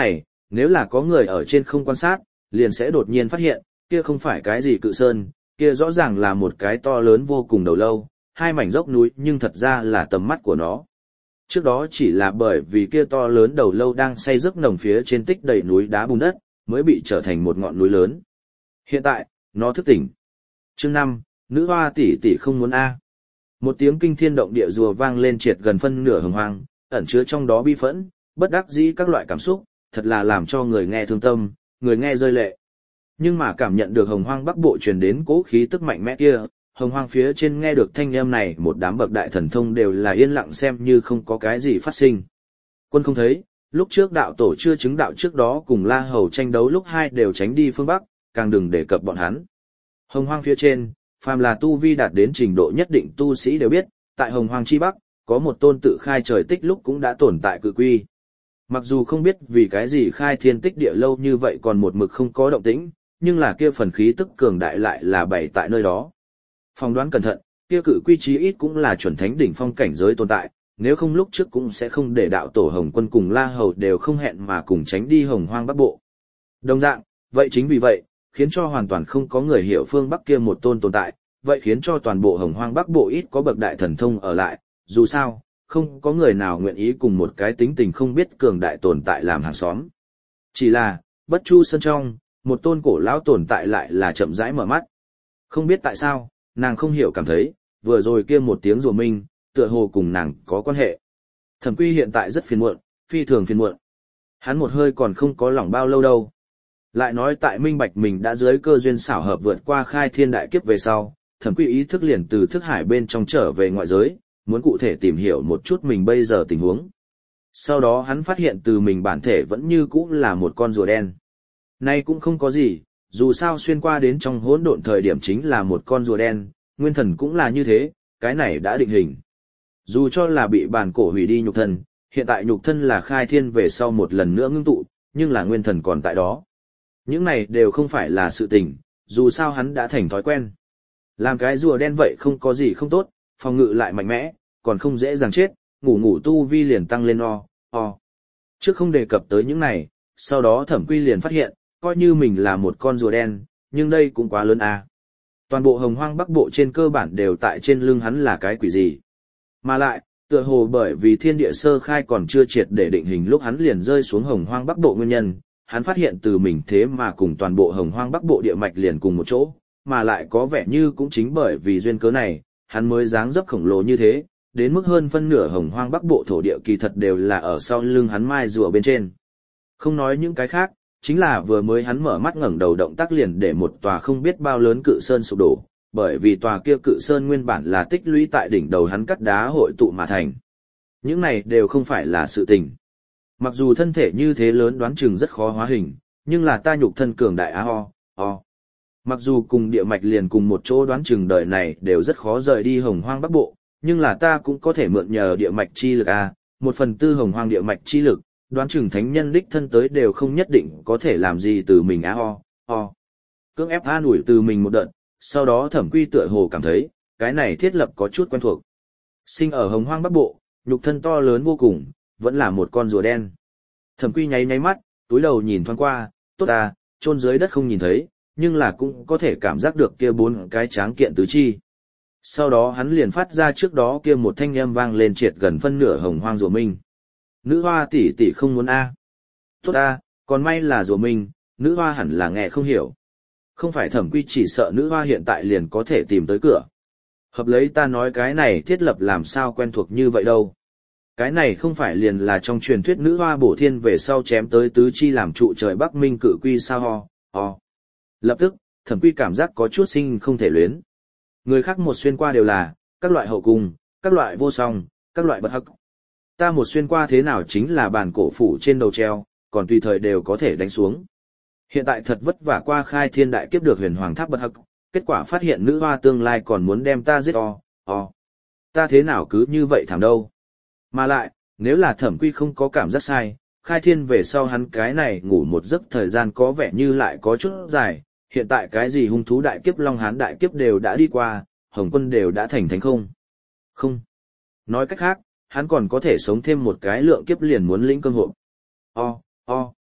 nếu là có người ở trên không quan sát, liền sẽ đột nhiên phát hiện, kia không phải cái gì cự sơn, kia rõ ràng là một cái to lớn vô cùng đầu lâu, hai mảnh dốc núi nhưng thật ra là tầm mắt của nó. Trước đó chỉ là bởi vì kia to lớn đầu lâu đang say giấc nồng phía trên tích đầy núi đá bùn đất, mới bị trở thành một ngọn núi lớn. Hiện tại, nó thức tỉnh. Chương 5, nữ hoa tỷ tỷ không muốn A. Một tiếng kinh thiên động địa rùa vang lên triệt gần phân nửa hồng hoang, ẩn chứa trong đó bi phẫn, bất đắc dĩ các loại cảm xúc, thật là làm cho người nghe thương tâm, người nghe rơi lệ. Nhưng mà cảm nhận được hồng hoang bắc bộ truyền đến cố khí tức mạnh mẽ kia, hồng hoang phía trên nghe được thanh âm này một đám bậc đại thần thông đều là yên lặng xem như không có cái gì phát sinh. Quân không thấy, lúc trước đạo tổ chưa chứng đạo trước đó cùng La Hầu tranh đấu lúc hai đều tránh đi phương Bắc, càng đừng đề cập bọn hắn. Hồng hoang phía trên, phàm là tu vi đạt đến trình độ nhất định tu sĩ đều biết, tại hồng hoang chi Bắc, có một tôn tự khai trời tích lúc cũng đã tồn tại cự quy. Mặc dù không biết vì cái gì khai thiên tích địa lâu như vậy còn một mực không có động tĩnh, nhưng là kia phần khí tức cường đại lại là bày tại nơi đó. Phỏng đoán cẩn thận, kia cự quy chí ít cũng là chuẩn thánh đỉnh phong cảnh giới tồn tại, nếu không lúc trước cũng sẽ không để đạo tổ Hồng Quân cùng La Hầu đều không hẹn mà cùng tránh đi hồng hoang bắc bộ. Đồng dạng, vậy chính vì vậy, khiến cho hoàn toàn không có người hiểu phương Bắc kia một tôn tồn tại, vậy khiến cho toàn bộ hồng hoang bắc bộ ít có bậc đại thần thông ở lại, dù sao, không có người nào nguyện ý cùng một cái tính tình không biết cường đại tồn tại làm hàng xóm. Chỉ là, bất chu sân trong, một tôn cổ lão tồn tại lại là chậm rãi mở mắt. Không biết tại sao, nàng không hiểu cảm thấy, vừa rồi kia một tiếng rùa minh, tựa hồ cùng nàng có quan hệ. Thẩm Quy hiện tại rất phiền muộn, phi thường phiền muộn. Hắn một hơi còn không có lòng bao lâu đâu. Lại nói tại minh bạch mình đã dưới cơ duyên xảo hợp vượt qua khai thiên đại kiếp về sau, Thẩm Quy ý thức liền từ thức hải bên trong trở về ngoại giới, muốn cụ thể tìm hiểu một chút mình bây giờ tình huống. Sau đó hắn phát hiện từ mình bản thể vẫn như cũ là một con rùa đen. Nay cũng không có gì, dù sao xuyên qua đến trong hỗn độn thời điểm chính là một con rùa đen, nguyên thần cũng là như thế, cái này đã định hình. Dù cho là bị bản cổ hủy đi nhục thân, hiện tại nhục thân là khai thiên về sau một lần nữa ngưng tụ, nhưng là nguyên thần còn tại đó. Những này đều không phải là sự tình, dù sao hắn đã thành thói quen. Làm cái rùa đen vậy không có gì không tốt, phòng ngự lại mạnh mẽ, còn không dễ dàng chết, ngủ tu vi liền tăng lên o. Trước không đề cập tới những này, sau đó Thẩm Quy liền phát hiện, coi như mình là một con rùa đen, nhưng đây cũng quá lớn à. Toàn bộ hồng hoang bắc bộ trên cơ bản đều tại trên lưng hắn là cái quỷ gì. Mà lại, tựa hồ bởi vì thiên địa sơ khai còn chưa triệt để định hình lúc hắn liền rơi xuống hồng hoang bắc bộ nguyên nhân, hắn phát hiện từ mình thế mà cùng toàn bộ hồng hoang bắc bộ địa mạch liền cùng một chỗ, mà lại có vẻ như cũng chính bởi vì duyên cớ này, hắn mới dáng dấp khổng lồ như thế, đến mức hơn phân nửa hồng hoang bắc bộ thổ địa kỳ thật đều là ở sau lưng hắn mai rùa bên trên. Không nói những cái khác, chính là vừa mới hắn mở mắt ngẩng đầu động tác liền để một tòa không biết bao lớn cự sơn sụp đổ, bởi vì tòa kia cự sơn nguyên bản là tích lũy tại đỉnh đầu hắn cắt đá hội tụ mà thành. Những này đều không phải là sự tình. Mặc dù thân thể như thế lớn đoán chừng rất khó hóa hình, nhưng là ta nhục thân cường đại ho. Mặc dù cùng địa mạch liền cùng một chỗ đoán chừng đời này đều rất khó rời đi hồng hoang bắc bộ, nhưng là ta cũng có thể mượn nhờ địa mạch chi lực một phần tư hồng hoang địa mạch chi lực, đoán chừng thánh nhân đích thân tới đều không nhất định có thể làm gì từ mình ho. Cưỡng ép an ủi từ mình một đợt, sau đó Thẩm Quy tựa hồ cảm thấy, cái này thiết lập có chút quen thuộc. Sinh ở hồng hoang bắc bộ, nhục thân to lớn vô cùng, vẫn là một con rùa đen. Thẩm Quy nháy nháy mắt, túi đầu nhìn thoáng qua, tốt chôn dưới đất không nhìn thấy, nhưng là cũng có thể cảm giác được kia bốn cái tráng kiện tứ chi. Sau đó hắn liền phát ra trước đó kia một thanh âm vang lên triệt gần phân nửa hồng hoang rùa minh. Nữ hoa tỷ tỷ không muốn Tốt còn may là rùa minh, nữ hoa hẳn là nghe không hiểu. Không phải Thẩm Quy chỉ sợ nữ hoa hiện tại liền có thể tìm tới cửa. Hợp lấy ta nói cái này thiết lập làm sao quen thuộc như vậy đâu. Cái này không phải liền là trong truyền thuyết nữ hoa bổ thiên về sau chém tới tứ chi làm trụ trời Bắc Minh cự quy sao ho. Lập tức, Thẩm Quy cảm giác có chút sinh không thể luyến. Người khác một xuyên qua đều là, các loại hậu cung, các loại vô song, các loại bất hắc. Ta một xuyên qua thế nào chính là bàn cổ phủ trên đầu treo, còn tùy thời đều có thể đánh xuống. Hiện tại thật vất vả qua khai thiên đại kiếp được huyền hoàng tháp bất hắc, kết quả phát hiện nữ hoa tương lai còn muốn đem ta giết o. Ta thế nào cứ như vậy thảm đâu. Mà lại, nếu là Thẩm Quy không có cảm giác sai, khai thiên về sau hắn cái này ngủ một giấc thời gian có vẻ như lại có chút dài, hiện tại cái gì hung thú đại kiếp long hán đại kiếp đều đã đi qua, Hồng Quân đều đã thành thánh không. Không. Nói cách khác, hắn còn có thể sống thêm một cái lượng kiếp liền muốn lĩnh cơm hộp. O.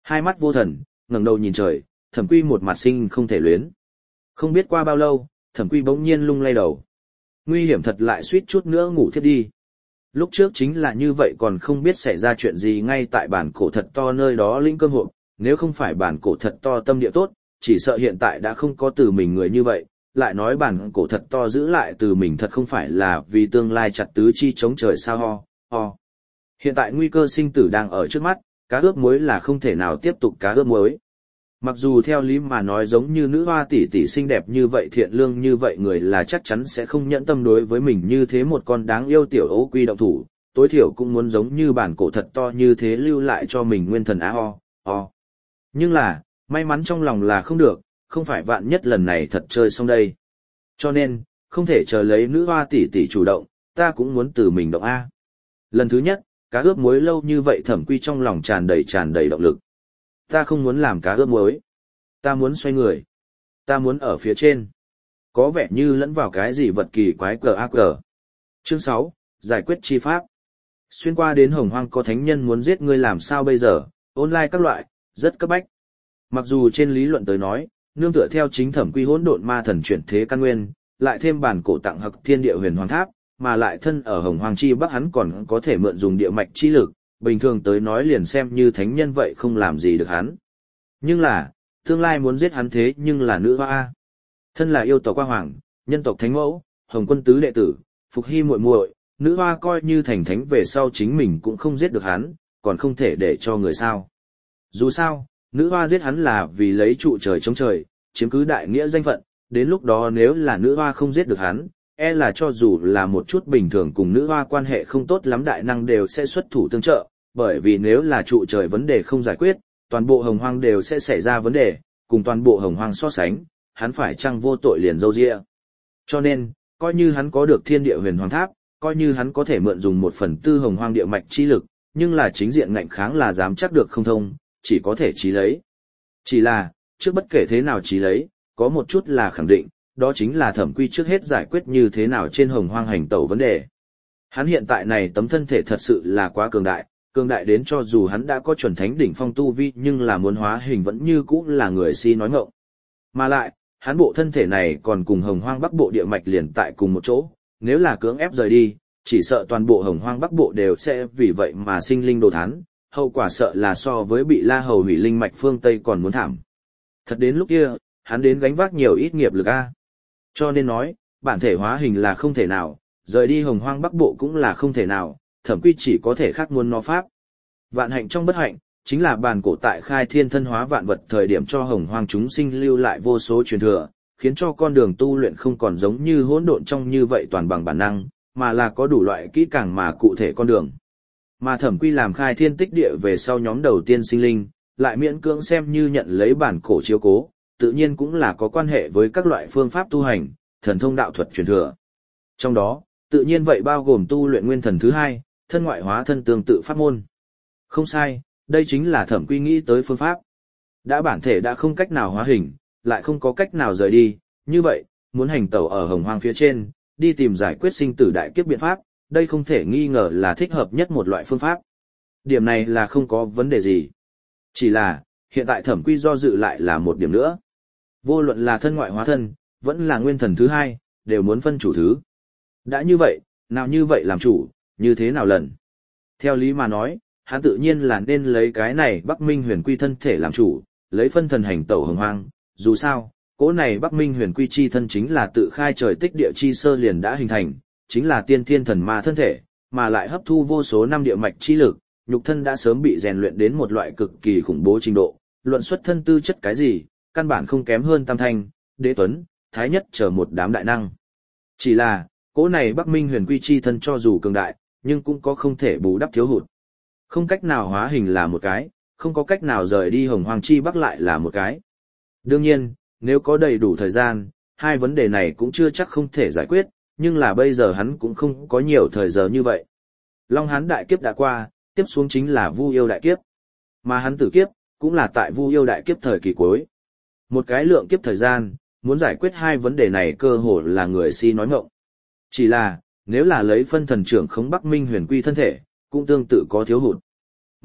Hai mắt vô thần, ngẩng đầu nhìn trời, Thẩm Quy một mặt sinh không thể luyến. Không biết qua bao lâu, Thẩm Quy bỗng nhiên lung lay đầu. Nguy hiểm thật, lại suýt chút nữa ngủ thiếp đi. Lúc trước chính là như vậy, còn không biết xảy ra chuyện gì ngay tại bản cổ thật to nơi đó lĩnh cơm hộp, nếu không phải bản cổ thật to tâm địa tốt, chỉ sợ hiện tại đã không có từ mình người như vậy, lại nói bản cổ thật to giữ lại từ mình thật không phải là vì tương lai chặt tứ chi chống trời sao ho. Hiện tại nguy cơ sinh tử đang ở trước mắt, cá ướp muối là không thể nào tiếp tục cá ướp muối. Mặc dù theo lý mà nói giống như nữ hoa tỷ tỷ xinh đẹp như vậy, thiện lương như vậy người là chắc chắn sẽ không nhẫn tâm đối với mình như thế một con đáng yêu tiểu ấu quy động thủ, tối thiểu cũng muốn giống như bản cổ thật to như thế lưu lại cho mình nguyên thần á ho. Nhưng là, may mắn trong lòng là không được, không phải vạn nhất lần này thật chơi xong đây. Cho nên, không thể chờ lấy nữ hoa tỷ tỷ chủ động, ta cũng muốn từ mình động A. Lần thứ nhất, cá ướp muối lâu như vậy, Thẩm Quy trong lòng tràn đầy động lực. Ta không muốn làm cá ướp muối. Ta muốn xoay người. Ta muốn ở phía trên. Có vẻ như lẫn vào cái gì vật kỳ quái cờ. Chương 6, giải quyết chi pháp. Xuyên qua đến Hồng Hoang có thánh nhân muốn giết ngươi làm sao bây giờ, online các loại, rất cấp bách. Mặc dù trên lý luận tới nói, nương tựa theo chính Thẩm Quy hỗn độn ma thần chuyển thế căn nguyên, lại thêm bản cổ tặng hặc thiên địa huyền hoàng tháp, mà lại thân ở Hồng Hoang chi Bắc hắn còn có thể mượn dùng địa mạch chi lực, bình thường tới nói liền xem như thánh nhân vậy không làm gì được hắn. Nhưng là, tương lai muốn giết hắn thế nhưng là nữ hoa. Thân là yêu tộc Hoa Hoàng, nhân tộc thánh mẫu, Hồng Quân tứ đệ tử, Phục Hy muội muội, nữ hoa coi như thành thánh về sau chính mình cũng không giết được hắn, còn không thể để cho người sao. Dù sao, nữ hoa giết hắn là vì lấy trụ trời chống trời, chiếm cứ đại nghĩa danh phận, đến lúc đó nếu là nữ hoa không giết được hắn, e là cho dù là một chút bình thường cùng nữ hoa quan hệ không tốt lắm đại năng đều sẽ xuất thủ tương trợ, bởi vì nếu là trụ trời vấn đề không giải quyết, toàn bộ Hồng Hoang đều sẽ xảy ra vấn đề, cùng toàn bộ Hồng Hoang so sánh, hắn phải chăng vô tội liền dâu dịa. Cho nên, coi như hắn có được thiên địa huyền hoàng tháp, coi như hắn có thể mượn dùng 1/4 Hồng Hoang địa mạch chi lực, nhưng là chính diện ngạnh kháng là dám chắc được không thông, chỉ có thể chí lấy. Chỉ là, trước bất kể thế nào chí lấy, có một chút là khẳng định, đó chính là Thẩm Quy trước hết giải quyết như thế nào trên Hồng Hoang hành tẩu vấn đề. Hắn hiện tại này tấm thân thể thật sự là quá cường đại đến cho dù hắn đã có chuẩn thánh đỉnh phong tu vi nhưng là muốn hóa hình vẫn như cũ là người si nói ngọng. Mà lại, hắn bộ thân thể này còn cùng Hồng Hoang Bắc Bộ địa mạch liền tại cùng một chỗ, nếu là cưỡng ép rời đi, chỉ sợ toàn bộ Hồng Hoang Bắc Bộ đều sẽ vì vậy mà sinh linh đồ thán, hậu quả sợ là so với bị La Hầu hủy linh mạch phương Tây còn muốn thảm. Thật đến lúc kia, hắn đến gánh vác nhiều ít nghiệp lực a. Cho nên nói, bản thể hóa hình là không thể nào, rời đi Hồng Hoang Bắc Bộ cũng là không thể nào, Thẩm Quy chỉ có thể khác muốn nó pháp. Vạn hạnh trong bất hạnh, chính là bản cổ tại khai thiên thân hóa vạn vật thời điểm cho Hồng Hoang chúng sinh lưu lại vô số truyền thừa, khiến cho con đường tu luyện không còn giống như hỗn độn trong như vậy toàn bằng bản năng, mà là có đủ loại kỹ càng mà cụ thể con đường. Mà Thẩm Quy làm khai thiên tích địa về sau nhóm đầu tiên sinh linh, lại miễn cưỡng xem như nhận lấy bản cổ chiếu cố, tự nhiên cũng là có quan hệ với các loại phương pháp tu hành, thần thông đạo thuật truyền thừa. Trong đó, tự nhiên vậy bao gồm tu luyện nguyên thần thứ hai, thân ngoại hóa thân tương tự pháp môn. Không sai, đây chính là Thẩm Quy nghĩ tới phương pháp. Đã bản thể đã không cách nào hóa hình, lại không có cách nào rời đi, như vậy, muốn hành tẩu ở Hồng Hoang phía trên, đi tìm giải quyết sinh tử đại kiếp biện pháp, đây không thể nghi ngờ là thích hợp nhất một loại phương pháp. Điểm này là không có vấn đề gì. Chỉ là, hiện tại Thẩm Quy do dự lại là một điểm nữa. Vô luận là thân ngoại hóa thân, vẫn là nguyên thần thứ hai, đều muốn phân chủ thứ. Đã như vậy, nào như vậy làm chủ, như thế nào lần. Theo lý mà nói, hắn tự nhiên là nên lấy cái này Bắc Minh huyền quy thân thể làm chủ, lấy phân thần hành tẩu Hồng Hoang. Dù sao, cỗ này Bắc Minh huyền quy chi thân chính là tự khai trời tích địa chi sơ liền đã hình thành, chính là tiên thiên thần ma thân thể, mà lại hấp thu vô số năm địa mạch chi lực, nhục thân đã sớm bị rèn luyện đến một loại cực kỳ khủng bố trình độ, luận xuất thân tư chất cái gì, căn bản không kém hơn Tam Thanh, Đế Tuấn, Thái Nhất chờ một đám đại năng. Chỉ là, cỗ này Bắc Minh huyền quy chi thân cho dù cường đại, nhưng cũng có không thể bù đắp thiếu hụt. Không cách nào hóa hình là một cái, không có cách nào rời đi Hồng Hoang chi Bắc lại là một cái. Đương nhiên, nếu có đầy đủ thời gian, hai vấn đề này cũng chưa chắc không thể giải quyết, nhưng là bây giờ hắn cũng không có nhiều thời giờ như vậy. Long Hán đại kiếp đã qua, tiếp xuống chính là Vu Yêu đại kiếp. Mà hắn tử kiếp, cũng là tại Vu Yêu đại kiếp thời kỳ cuối. Một cái lượng kiếp thời gian, muốn giải quyết hai vấn đề này cơ hồ là người si nói ngọng. Chỉ là, nếu là lấy phân thần trưởng khống Bắc Minh huyền quy thân thể, cũng tương tự có thiếu hụt.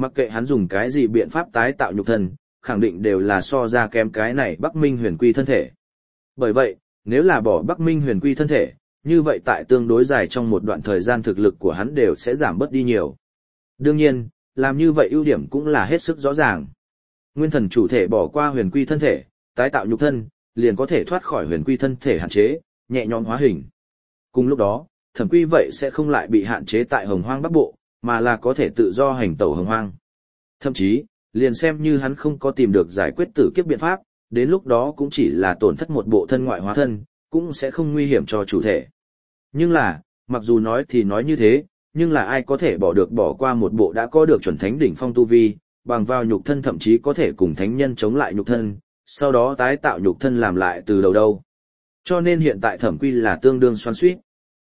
Mặc kệ hắn dùng cái gì biện pháp tái tạo nhục thân, khẳng định đều là so ra kém cái này Bắc Minh huyền quy thân thể. Bởi vậy, nếu là bỏ Bắc Minh huyền quy thân thể, như vậy tại tương đối dài trong một đoạn thời gian thực lực của hắn đều sẽ giảm bớt đi nhiều. Đương nhiên, làm như vậy ưu điểm cũng là hết sức rõ ràng. Nguyên thần chủ thể bỏ qua huyền quy thân thể, tái tạo nhục thân, liền có thể thoát khỏi huyền quy thân thể hạn chế, nhẹ nhõm hóa hình. Cùng lúc đó, Thẩm Quy vậy sẽ không lại bị hạn chế tại Hồng Hoang Bắc Bộ, mà là có thể tự do hành tẩu Hồng Hoang. Thậm chí, liền xem như hắn không có tìm được giải quyết tử kiếp biện pháp, đến lúc đó cũng chỉ là tổn thất một bộ thân ngoại hóa thân, cũng sẽ không nguy hiểm cho chủ thể. Nhưng là, mặc dù nói thì nói như thế, nhưng là ai có thể bỏ qua một bộ đã có được chuẩn thánh đỉnh phong tu vi, bằng vào nhục thân thậm chí có thể cùng thánh nhân chống lại nhục thân, sau đó tái tạo nhục thân làm lại từ đầu đâu. Cho nên hiện tại Thẩm Quy là tương đương xoắn xuýt.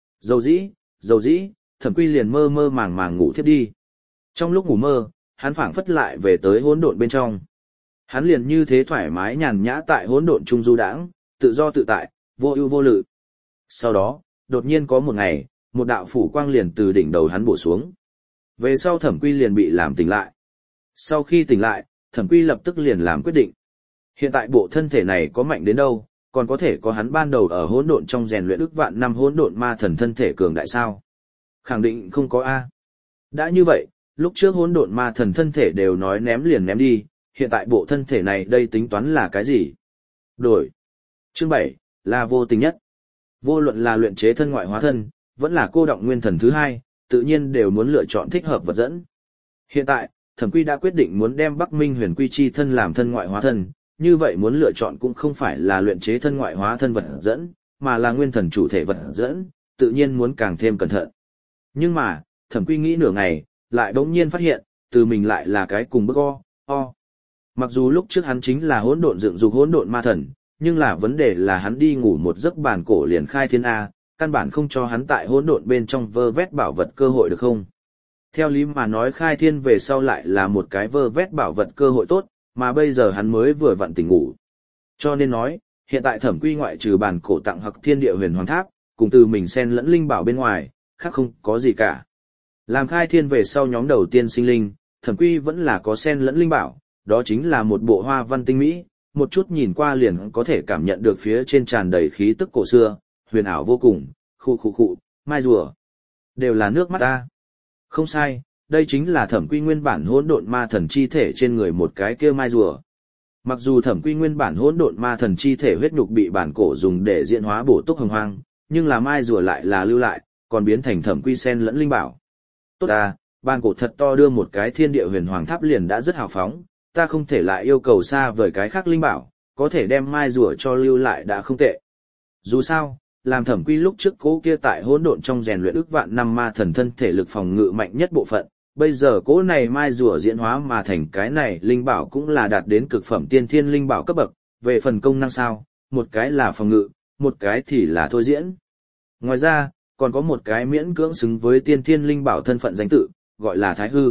Dầu dĩ, Thẩm Quy liền mơ mơ màng màng ngủ thiếp đi. Trong lúc ngủ mơ, hắn phảng phất lại về tới hỗn độn bên trong. Hắn liền như thế thoải mái nhàn nhã tại hỗn độn trung du đãng, tự do tự tại, vô ưu vô lự. Sau đó, đột nhiên có một ngày, một đạo phủ quang liền từ đỉnh đầu hắn bổ xuống. Về sau Thẩm Quy liền bị làm tỉnh lại. Sau khi tỉnh lại, Thẩm Quy lập tức liền làm quyết định. Hiện tại bộ thân thể này có mạnh đến đâu, còn có thể có hắn ban đầu ở hỗn độn trong rèn luyện ức vạn năm hỗn độn ma thần thân thể cường đại sao? Khẳng định không có a. Đã như vậy, lúc trước hỗn độn ma thần thân thể đều nói ném liền ném đi, hiện tại bộ thân thể này đây tính toán là cái gì? Đổi. Chương 7, là vô tình nhất. Vô luận là luyện chế thân ngoại hóa thân, vẫn là cô đọng nguyên thần thứ hai, tự nhiên đều muốn lựa chọn thích hợp vật dẫn. Hiện tại, Thẩm Quy đã quyết định muốn đem Bắc Minh huyền quy chi thân làm thân ngoại hóa thân, như vậy muốn lựa chọn cũng không phải là luyện chế thân ngoại hóa thân vật dẫn, mà là nguyên thần chủ thể vật dẫn, tự nhiên muốn càng thêm cẩn thận. Nhưng mà, Thẩm Quy nghĩ nửa ngày, lại bỗng nhiên phát hiện, từ mình lại là cái cùng bức o. Mặc dù lúc trước hắn chính là hỗn độn dựng dục hỗn độn ma thần, nhưng là vấn đề là hắn đi ngủ một giấc bản cổ liền khai thiên A, căn bản không cho hắn tại hỗn độn bên trong vơ vét bảo vật cơ hội được không? Theo lý mà nói khai thiên về sau lại là một cái vơ vét bảo vật cơ hội tốt, mà bây giờ hắn mới vừa vặn tỉnh ngủ. Cho nên nói, hiện tại Thẩm Quy ngoại trừ bản cổ tặng Hặc Thiên Địa Huyền Hoàng Tháp, cùng từ mình xen lẫn linh bảo bên ngoài, khác không có gì cả. Làm khai thiên về sau nhóm đầu tiên sinh linh, Thẩm Quy vẫn là có xen lẫn linh bảo, đó chính là một bộ hoa văn tinh mỹ, một chút nhìn qua liền có thể cảm nhận được phía trên tràn đầy khí tức cổ xưa, huyền ảo vô cùng, khu, mai rùa. Đều là nước mắt ta. Không sai, đây chính là Thẩm Quy nguyên bản hỗn độn ma thần chi thể trên người một cái kia mai rùa. Mặc dù Thẩm Quy nguyên bản hỗn độn ma thần chi thể huyết nhục bị bản cổ dùng để diễn hóa bổ túc hồng hoang, nhưng là mai rùa lại là lưu lại, còn biến thành Thẩm Quy xen lẫn linh bảo. Tốt ta, bản cổ thật to đưa một cái Thiên Địa Huyền Hoàng Tháp liền đã rất hào phóng, ta không thể lại yêu cầu xa vời cái khác linh bảo, có thể đem mai rùa cho lưu lại đã không tệ. Dù sao, làm Thẩm Quy lúc trước cố kia tại hỗn độn trong rèn luyện ức vạn năm ma thần thân thể lực phòng ngự mạnh nhất bộ phận, bây giờ cố này mai rùa diễn hóa mà thành cái này linh bảo cũng là đạt đến cực phẩm tiên thiên linh bảo cấp bậc, về phần công năng sao, một cái là phòng ngự, một cái thì là thôi diễn. Ngoài ra, còn có một cái miễn cưỡng xứng với tiên thiên linh bảo thân phận danh tự, gọi là Thái Hư.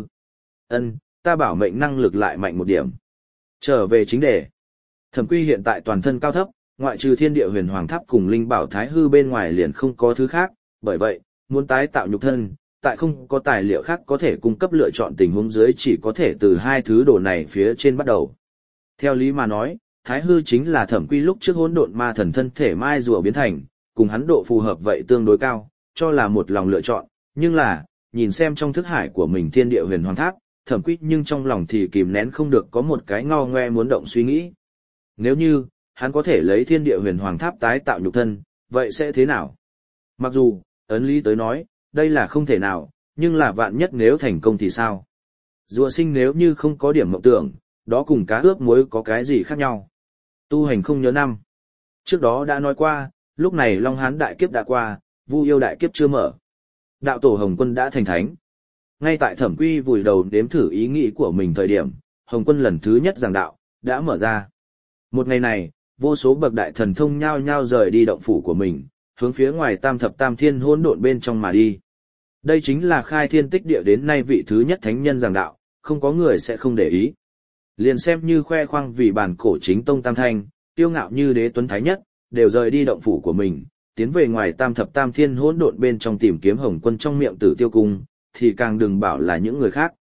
Ta bảo mệnh năng lực lại mạnh một điểm. Trở về chính đề. Thẩm Quy hiện tại toàn thân cao thấp, ngoại trừ Thiên Địa Huyền Hoàng Tháp cùng linh bảo Thái Hư bên ngoài liền không có thứ khác, bởi vậy, muốn tái tạo nhục thân, tại không có tài liệu khác có thể cung cấp lựa chọn tình huống dưới chỉ có thể từ hai thứ đồ này phía trên bắt đầu. Theo lý mà nói, Thái Hư chính là Thẩm Quy lúc trước hỗn độn ma thần thân thể mai rùa biến thành, cùng hắn độ phù hợp vậy tương đối cao, cho là một lòng lựa chọn, nhưng là, nhìn xem trong thức hải của mình Thiên Địa Huyền Hoàng Tháp, Thẩm Quy nhưng trong lòng thì kìm nén không được có một cái ngao ngoe muốn động suy nghĩ. Nếu như, hắn có thể lấy Thiên Địa Huyền Hoàng Tháp tái tạo nhục thân, vậy sẽ thế nào? Mặc dù, ấn lý tới nói, đây là không thể nào, nhưng là vạn nhất nếu thành công thì sao? Rùa sinh nếu như không có điểm mộng tưởng, đó cùng cá ướp muối có cái gì khác nhau? Tu hành không nhớ năm. Trước đó đã nói qua, lúc này Long Hán đại kiếp đã qua, Vu Yêu đại kiếp chưa mở. Đạo tổ Hồng Quân đã thành thánh. Ngay tại Thẩm Quy vùi đầu đếm thử ý nghĩ của mình thời điểm, Hồng Quân lần thứ nhất giảng đạo, đã mở ra. Một ngày này, vô số bậc đại thần thông nhao nhao rời đi động phủ của mình, hướng phía ngoài tam thập tam thiên hỗn độn bên trong mà đi. Đây chính là khai thiên tích địa đến nay vị thứ nhất thánh nhân giảng đạo, không có người sẽ không để ý. Liền xem như khoe khoang vì bản cổ chính tông tam thanh, tiêu ngạo như đế tuấn thái nhất, đều rời đi động phủ của mình, tiến về ngoài tam thập tam thiên hỗn độn bên trong tìm kiếm Hồng Quân trong miệng Tử Tiêu Cung, thì càng đừng bảo là những người khác.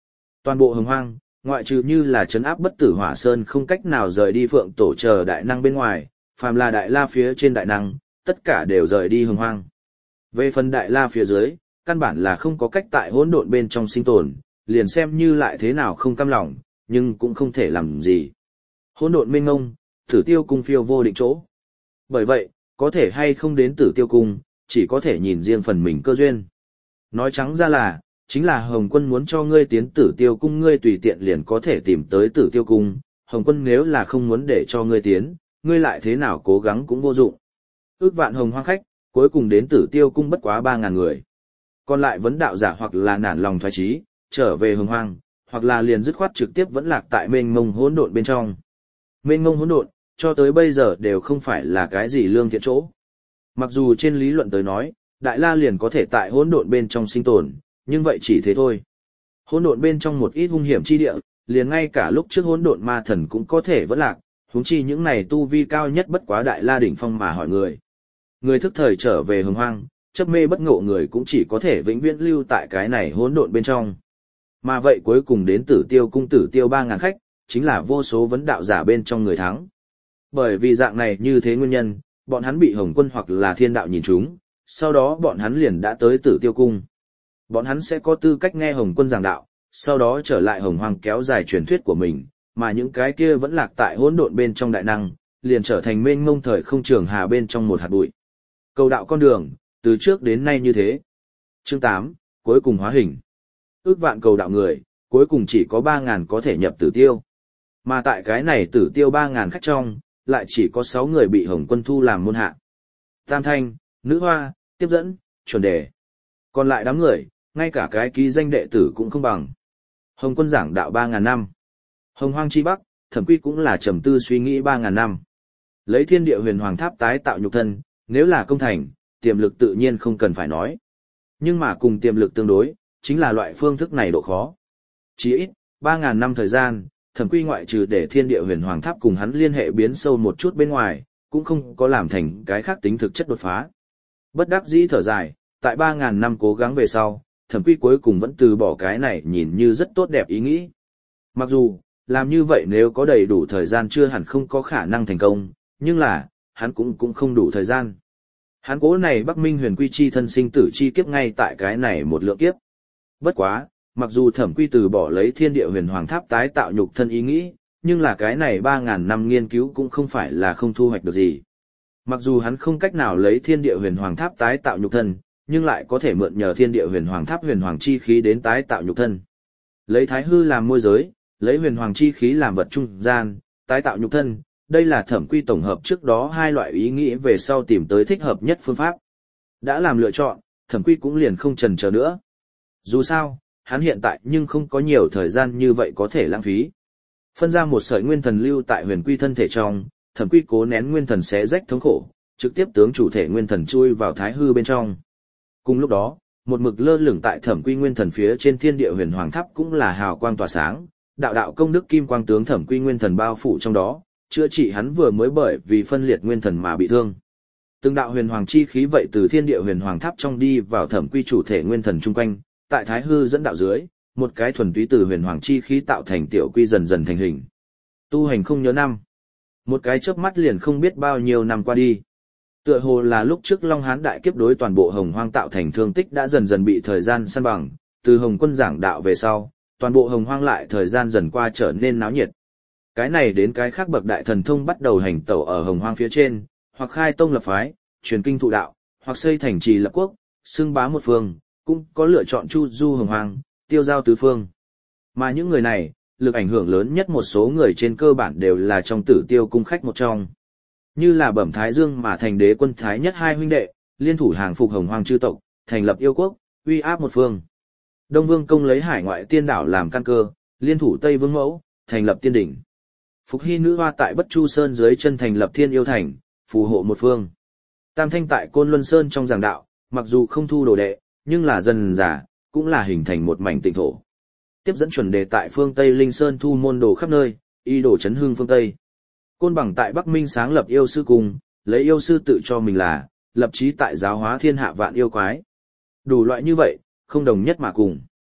Toàn bộ Hồng Hoang, ngoại trừ như là trấn áp bất tử Hỏa Sơn không cách nào rời đi Phượng Tổ chờ đại năng bên ngoài, phàm là Đại La phía trên đại năng, tất cả đều rời đi Hồng Hoang. Về phần Đại La phía dưới, căn bản là không có cách tại hỗn độn bên trong sinh tồn, liền xem như lại thế nào không cam lòng, nhưng cũng không thể làm gì. Hỗn độn mênh mông, Tử Tiêu cung phiêu vô định chỗ. Bởi vậy, có thể hay không đến Tử Tiêu cung, chỉ có thể nhìn riêng phần mình cơ duyên. Nói trắng ra là, chính là Hồng Quân muốn cho ngươi tiến Tử Tiêu cung, ngươi tùy tiện liền có thể tìm tới Tử Tiêu cung. Hồng Quân nếu là không muốn để cho ngươi tiến, ngươi lại thế nào cố gắng cũng vô dụng. Ước vạn Hồng Hoang khách, cuối cùng đến Tử Tiêu cung bất quá 3.000 người. Còn lại vấn đạo giả hoặc là nản lòng thoái chí, trở về Hồng Hoang, hoặc là liền dứt khoát trực tiếp vẫn lạc tại mênh mông hỗn độn bên trong. Mênh mông hỗn độn, cho tới bây giờ đều không phải là cái gì lương thiện chỗ. Mặc dù trên lý luận tới nói, Đại La liền có thể tại hỗn độn bên trong sinh tồn, nhưng vậy chỉ thế thôi. Hỗn độn bên trong một ít hung hiểm chi địa, liền ngay cả lúc trước hỗn độn ma thần cũng có thể vẫn lạc, huống chi những này tu vi cao nhất bất quá Đại La đỉnh phong mà hỏi người. Người thức thời trở về Hồng Hoang, chấp mê bất ngộ người cũng chỉ có thể vĩnh viễn lưu tại cái này hỗn độn bên trong. Mà vậy cuối cùng đến Tử Tiêu cung Tử Tiêu 3.000 khách, chính là vô số vấn đạo giả bên trong người thắng. Bởi vì dạng này như thế nguyên nhân, bọn hắn bị Hồng Quân hoặc là Thiên Đạo nhìn trúng, sau đó bọn hắn liền đã tới Tử Tiêu cung. Bọn hắn sẽ có tư cách nghe Hồng Quân giảng đạo, sau đó trở lại Hồng Hoang kéo dài truyền thuyết của mình, mà những cái kia vẫn lạc tại hỗn độn bên trong đại năng, liền trở thành mênh mông thời không trường hà bên trong một hạt bụi. Cầu đạo con đường, từ trước đến nay như thế. Chương 8, cuối cùng hóa hình. Ước vạn cầu đạo người, cuối cùng chỉ có 3.000 có thể nhập Tử Tiêu. Mà tại cái này Tử Tiêu 3.000 khách trong, lại chỉ có 6 người bị Hồng Quân thu làm môn hạ. Tam Thanh, Nữ Hoa, Tiếp Dẫn, Chuẩn Đề. Còn lại đám người, ngay cả cái ký danh đệ tử cũng không bằng. Hồng Quân giảng đạo 3.000 năm. Hồng Hoang chi Bắc, Thẩm Quy cũng là trầm tư suy nghĩ 3.000 năm. Lấy Thiên Địa Huyền Hoàng Tháp tái tạo nhục thân, nếu là công thành, tiềm lực tự nhiên không cần phải nói. Nhưng mà cùng tiềm lực tương đối, chính là loại phương thức này độ khó. Chỉ ít, 3.000 năm thời gian, Thẩm Quy ngoại trừ để Thiên Địa Huyền Hoàng Tháp cùng hắn liên hệ biến sâu một chút bên ngoài, cũng không có làm thành cái khác tính thực chất đột phá. Bất đắc dĩ thở dài, tại 3.000 năm cố gắng về sau, Thẩm Quy cuối cùng vẫn từ bỏ cái này nhìn như rất tốt đẹp ý nghĩ. Mặc dù, làm như vậy nếu có đầy đủ thời gian chưa hẳn không có khả năng thành công, nhưng là, hắn cũng không đủ thời gian. Hắn cố này Bắc Minh Huyền Quy chi thân sinh tử chi kiếp ngay tại cái này một lượng kiếp. Bất quá, mặc dù Thẩm Quy từ bỏ lấy Thiên Địa Huyền Hoàng Tháp tái tạo nhục thân ý nghĩ, nhưng là cái này 3.000 năm nghiên cứu cũng không phải là không thu hoạch được gì. Mặc dù hắn không cách nào lấy Thiên Địa Huyền Hoàng Tháp tái tạo nhục thân, nhưng lại có thể mượn nhờ Thiên Địa Huyền Hoàng Tháp huyền hoàng chi khí đến tái tạo nhục thân. Lấy Thái Hư làm môi giới, lấy huyền hoàng chi khí làm vật trung gian, tái tạo nhục thân, đây là Thẩm Quy tổng hợp trước đó hai loại ý nghĩ về sau tìm tới thích hợp nhất phương pháp. Đã làm lựa chọn, Thẩm Quy cũng liền không chần chờ nữa. Dù sao, hắn hiện tại nhưng không có nhiều thời gian như vậy có thể lãng phí. Phân ra một sợi nguyên thần lưu tại huyền quy thân thể trong, Thẩm Quy cố nén nguyên thần xé rách thống khổ, trực tiếp tướng chủ thể nguyên thần chui vào Thái Hư bên trong. Cùng lúc đó, một mực lơ lửng tại Thẩm Quy nguyên thần phía trên Thiên Địa Huyền Hoàng Tháp cũng là hào quang tỏa sáng, đạo đạo công đức kim quang tướng Thẩm Quy nguyên thần bao phủ trong đó, chữa trị hắn vừa mới bởi vì phân liệt nguyên thần mà bị thương. Từng đạo huyền hoàng chi khí vậy từ Thiên Địa Huyền Hoàng Tháp trong đi vào Thẩm Quy chủ thể nguyên thần chung quanh, tại Thái Hư dẫn đạo dưới, một cái thuần túy từ huyền hoàng chi khí tạo thành tiểu quy dần dần thành hình. Tu hành không nhớ năm, một cái chớp mắt liền không biết bao nhiêu năm qua đi. Tựa hồ là lúc trước Long Hán đại kiếp đối toàn bộ Hồng Hoang tạo thành thương tích đã dần dần bị thời gian săn bằng, từ Hồng Quân giảng đạo về sau, toàn bộ Hồng Hoang lại thời gian dần qua trở nên náo nhiệt. Cái này đến cái khác bậc đại thần thông bắt đầu hành tẩu ở Hồng Hoang phía trên, hoặc khai tông lập phái, truyền kinh thụ đạo, hoặc xây thành trì lập quốc, xưng bá một phương, cũng có lựa chọn chu du Hồng Hoang, tiêu giao tứ phương. Mà những người này, lực ảnh hưởng lớn nhất một số người trên cơ bản đều là trong Tử Tiêu cung khách một trong. Như là Bẩm Thái Dương mà thành Đế Quân Thái Nhất hai huynh đệ, liên thủ hàng phục Hồng Hoang chư tộc, thành lập yêu quốc, uy áp một phương. Đông Vương Công lấy hải ngoại tiên đảo làm căn cơ, liên thủ Tây Vương Mẫu, thành lập tiên đỉnh. Phục Hy Nữ Hoa tại Bất Chu Sơn dưới chân thành lập Thiên Yêu Thành, phù hộ một phương. Tam Thanh tại Côn Luân Sơn trong giảng đạo, mặc dù không thu đồ đệ, nhưng là dần dà, cũng là hình thành một mảnh tịnh thổ. Tiếp dẫn Chuẩn Đề tại phương Tây Linh Sơn thu môn đồ khắp nơi, y đồ chấn hương phương Tây. Côn Bằng tại Bắc Minh sáng lập yêu sư cung, lấy yêu sư tự cho mình là, lập chí tại giáo hóa thiên hạ vạn yêu quái. Đủ loại như vậy, không đồng nhất mà cùng.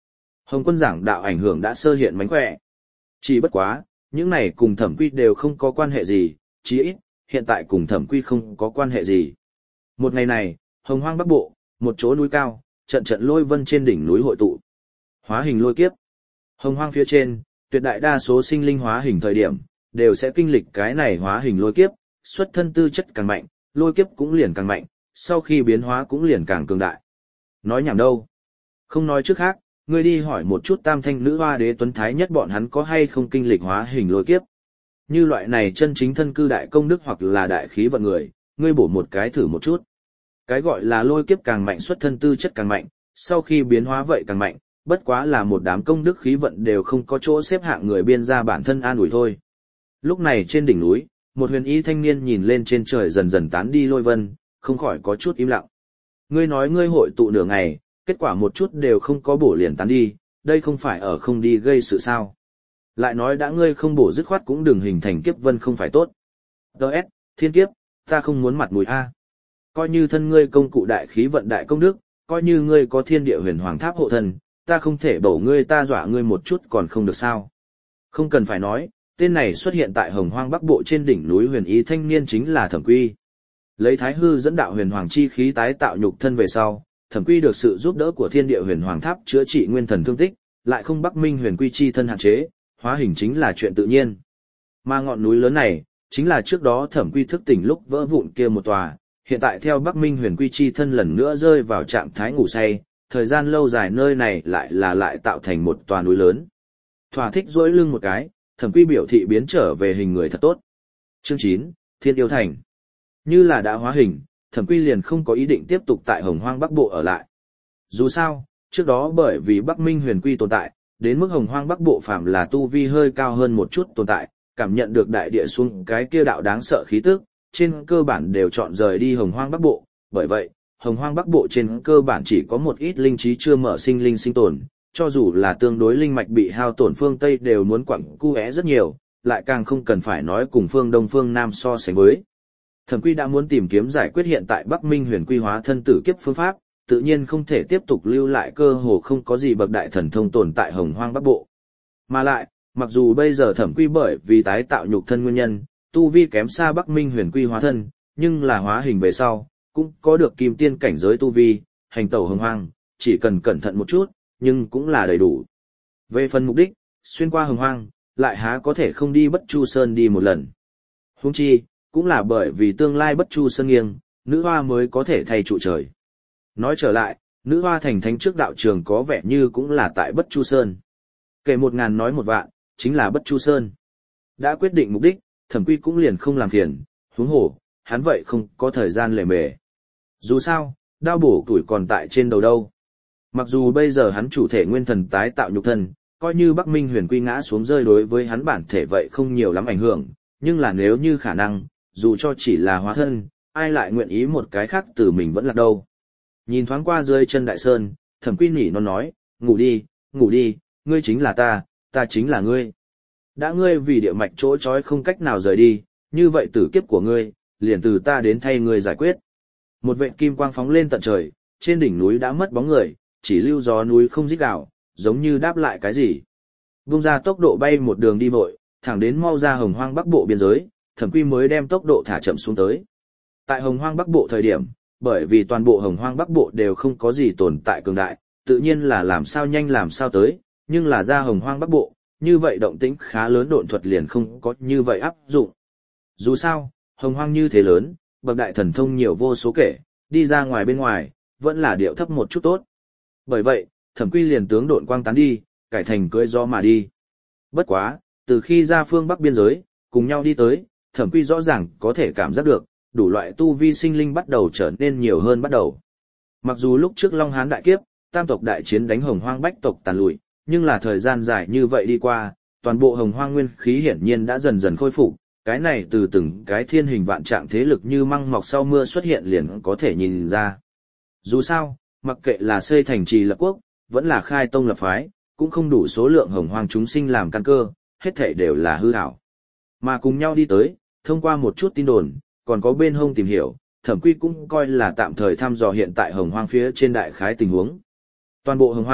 Hồng Quân giảng đạo ảnh hưởng đã sơ hiện mánh khỏe. Chỉ bất quá, những này cùng Thẩm Quy đều không có quan hệ gì, chí ít, hiện tại cùng Thẩm Quy không có quan hệ gì. Một ngày này, Hồng Hoang Bắc Bộ, một chỗ núi cao, trận trận lôi vân trên đỉnh núi hội tụ. Hóa hình lôi kiếp. Hồng Hoang phía trên, tuyệt đại đa số sinh linh hóa hình thời điểm, đều sẽ kinh lịch cái này hóa hình lôi kiếp, xuất thân tư chất càng mạnh, lôi kiếp cũng liền càng mạnh, sau khi biến hóa cũng liền càng cường đại. Nói nhảm đâu? Không nói trước khác, ngươi đi hỏi một chút tam thanh nữ hoa đế tuấn thái nhất bọn hắn có hay không kinh lịch hóa hình lôi kiếp. Như loại này chân chính thân cư đại công đức hoặc là đại khí vận người, ngươi bổ một cái thử một chút. Cái gọi là lôi kiếp càng mạnh xuất thân tư chất càng mạnh, sau khi biến hóa vậy càng mạnh, bất quá là một đám công đức khí vận đều không có chỗ xếp hạng người biên ra bản thân an ủi thôi. Lúc này trên đỉnh núi, một huyền y thanh niên nhìn lên trên trời dần dần tán đi lôi vân, không khỏi có chút im lặng. Ngươi nói ngươi hội tụ nửa ngày, kết quả một chút đều không có bổ liền tán đi, đây không phải ở không đi gây sự sao. Lại nói đã ngươi không bổ dứt khoát cũng đừng hình thành kiếp vân không phải tốt. Đợt, thiên kiếp, ta không muốn mặt mũi A. Coi như thân ngươi công cụ đại khí vận đại công đức, coi như ngươi có thiên địa huyền hoàng tháp hộ thần, ta không thể bổ ngươi ta dọa ngươi một chút còn không được sao. Không cần phải nói, tên này xuất hiện tại Hồng Hoang Bắc Bộ trên đỉnh núi huyền ý thanh niên chính là Thẩm Quy. Lấy Thái Hư dẫn đạo huyền hoàng chi khí tái tạo nhục thân về sau, Thẩm Quy được sự giúp đỡ của thiên địa huyền hoàng tháp chữa trị nguyên thần thương tích, lại không Bắc Minh huyền quy chi thân hạn chế, hóa hình chính là chuyện tự nhiên. Mà ngọn núi lớn này, chính là trước đó Thẩm Quy thức tỉnh lúc vỡ vụn kia một tòa, hiện tại theo Bắc Minh huyền quy chi thân lần nữa rơi vào trạng thái ngủ say, thời gian lâu dài nơi này lại tạo thành một tòa núi lớn. Thỏa thích duỗi lưng một cái, Thẩm Quy biểu thị biến trở về hình người thật tốt. Chương 9, Thiên Yêu Thành. Như là đã hóa hình, Thẩm Quy liền không có ý định tiếp tục tại Hồng Hoang Bắc Bộ ở lại. Dù sao, trước đó bởi vì Bắc Minh huyền quy tồn tại, đến mức Hồng Hoang Bắc Bộ phạm là tu vi hơi cao hơn một chút tồn tại, cảm nhận được đại địa xuống cái kia đạo đáng sợ khí tức, trên cơ bản đều chọn rời đi Hồng Hoang Bắc Bộ, bởi vậy, Hồng Hoang Bắc Bộ trên cơ bản chỉ có một ít linh trí chưa mở sinh linh sinh tồn, cho dù là tương đối linh mạch bị hao tổn phương Tây đều muốn quặng cu é rất nhiều, lại càng không cần phải nói cùng phương Đông phương Nam so sánh với. Thẩm Quy đã muốn tìm kiếm giải quyết hiện tại Bắc Minh huyền quy hóa thân tử kiếp phương pháp, tự nhiên không thể tiếp tục lưu lại cơ hồ không có gì bậc đại thần thông tồn tại Hồng Hoang Bắc Bộ. Mà lại, mặc dù bây giờ Thẩm Quy bởi vì tái tạo nhục thân nguyên nhân, tu vi kém xa Bắc Minh huyền quy hóa thân, nhưng là hóa hình về sau, cũng có được kim tiên cảnh giới tu vi, hành tẩu Hồng Hoang, chỉ cần cẩn thận một chút, nhưng cũng là đầy đủ. Về phần mục đích, xuyên qua Hồng Hoang, lại há có thể không đi Bất Chu Sơn đi một lần. Huống chi, cũng là bởi vì tương lai Bất Chu Sơn nghiêng, nữ hoa mới có thể thay trụ trời. Nói trở lại, nữ hoa thành thánh trước đạo trường có vẻ như cũng là tại Bất Chu Sơn. Kể 1000 nói 1 vạn, chính là Bất Chu Sơn. Đã quyết định mục đích, Thẩm Quy cũng liền không làm phiền, huống hồ, hắn vậy không có thời gian lề mề. Dù sao, đao bổ tuổi còn tại trên đầu đâu. Mặc dù bây giờ hắn chủ thể nguyên thần tái tạo nhục thân, coi như Bắc Minh huyền quy ngã xuống rơi đối với hắn bản thể vậy không nhiều lắm ảnh hưởng, nhưng là nếu như khả năng, dù cho chỉ là hóa thân, ai lại nguyện ý một cái khác từ mình vẫn là đâu. Nhìn thoáng qua dưới chân đại sơn, Thẩm Quy nỉ nó nói, ngủ đi, ngươi chính là ta chính là ngươi. Đã ngươi vì địa mạch chỗ trói không cách nào rời đi, như vậy tử kiếp của ngươi, liền từ ta đến thay ngươi giải quyết. Một vệt kim quang phóng lên tận trời, trên đỉnh núi đã mất bóng người, chỉ lưu gió núi không rít gào, giống như đáp lại cái gì. Vung ra tốc độ bay một đường đi vội, thẳng đến mau ra Hồng Hoang Bắc Bộ biên giới, Thẩm Quy mới đem tốc độ thả chậm xuống tới. Tại Hồng Hoang Bắc Bộ thời điểm, bởi vì toàn bộ Hồng Hoang Bắc Bộ đều không có gì tồn tại cường đại, tự nhiên là làm sao nhanh làm sao tới, nhưng là ra Hồng Hoang Bắc Bộ, như vậy động tĩnh khá lớn độn thuật liền không có như vậy áp dụng. Dù sao, Hồng Hoang như thế lớn, bậc đại thần thông nhiều vô số kể, đi ra ngoài bên ngoài, vẫn là điệu thấp một chút tốt. Bởi vậy, Thẩm Quy liền tướng độn quang tán đi, cải thành cưỡi gió mà đi. Bất quá, từ khi ra phương Bắc biên giới, cùng nhau đi tới, Thẩm Quy rõ ràng có thể cảm giác được, đủ loại tu vi sinh linh bắt đầu trở nên nhiều hơn bắt đầu. Mặc dù lúc trước Long Hán đại kiếp, tam tộc đại chiến đánh Hồng Hoang bách tộc tàn lụi, nhưng là thời gian dài như vậy đi qua, toàn bộ Hồng Hoang nguyên khí hiển nhiên đã dần dần khôi phục, cái này từ từng cái thiên hình vạn trạng thế lực như măng mọc sau mưa xuất hiện liền có thể nhìn ra. Dù sao, mặc kệ là xây thành trì lập quốc, vẫn là khai tông lập phái, cũng không đủ số lượng Hồng Hoang chúng sinh làm căn cơ, hết thảy đều là hư ảo. Mà cùng nhau đi tới, thông qua một chút tin đồn, còn có bên hông tìm hiểu, Thẩm Quy cũng coi là tạm thời thăm dò hiện tại Hồng Hoang phía trên đại khái tình huống. Toàn bộ Hồng Hoang,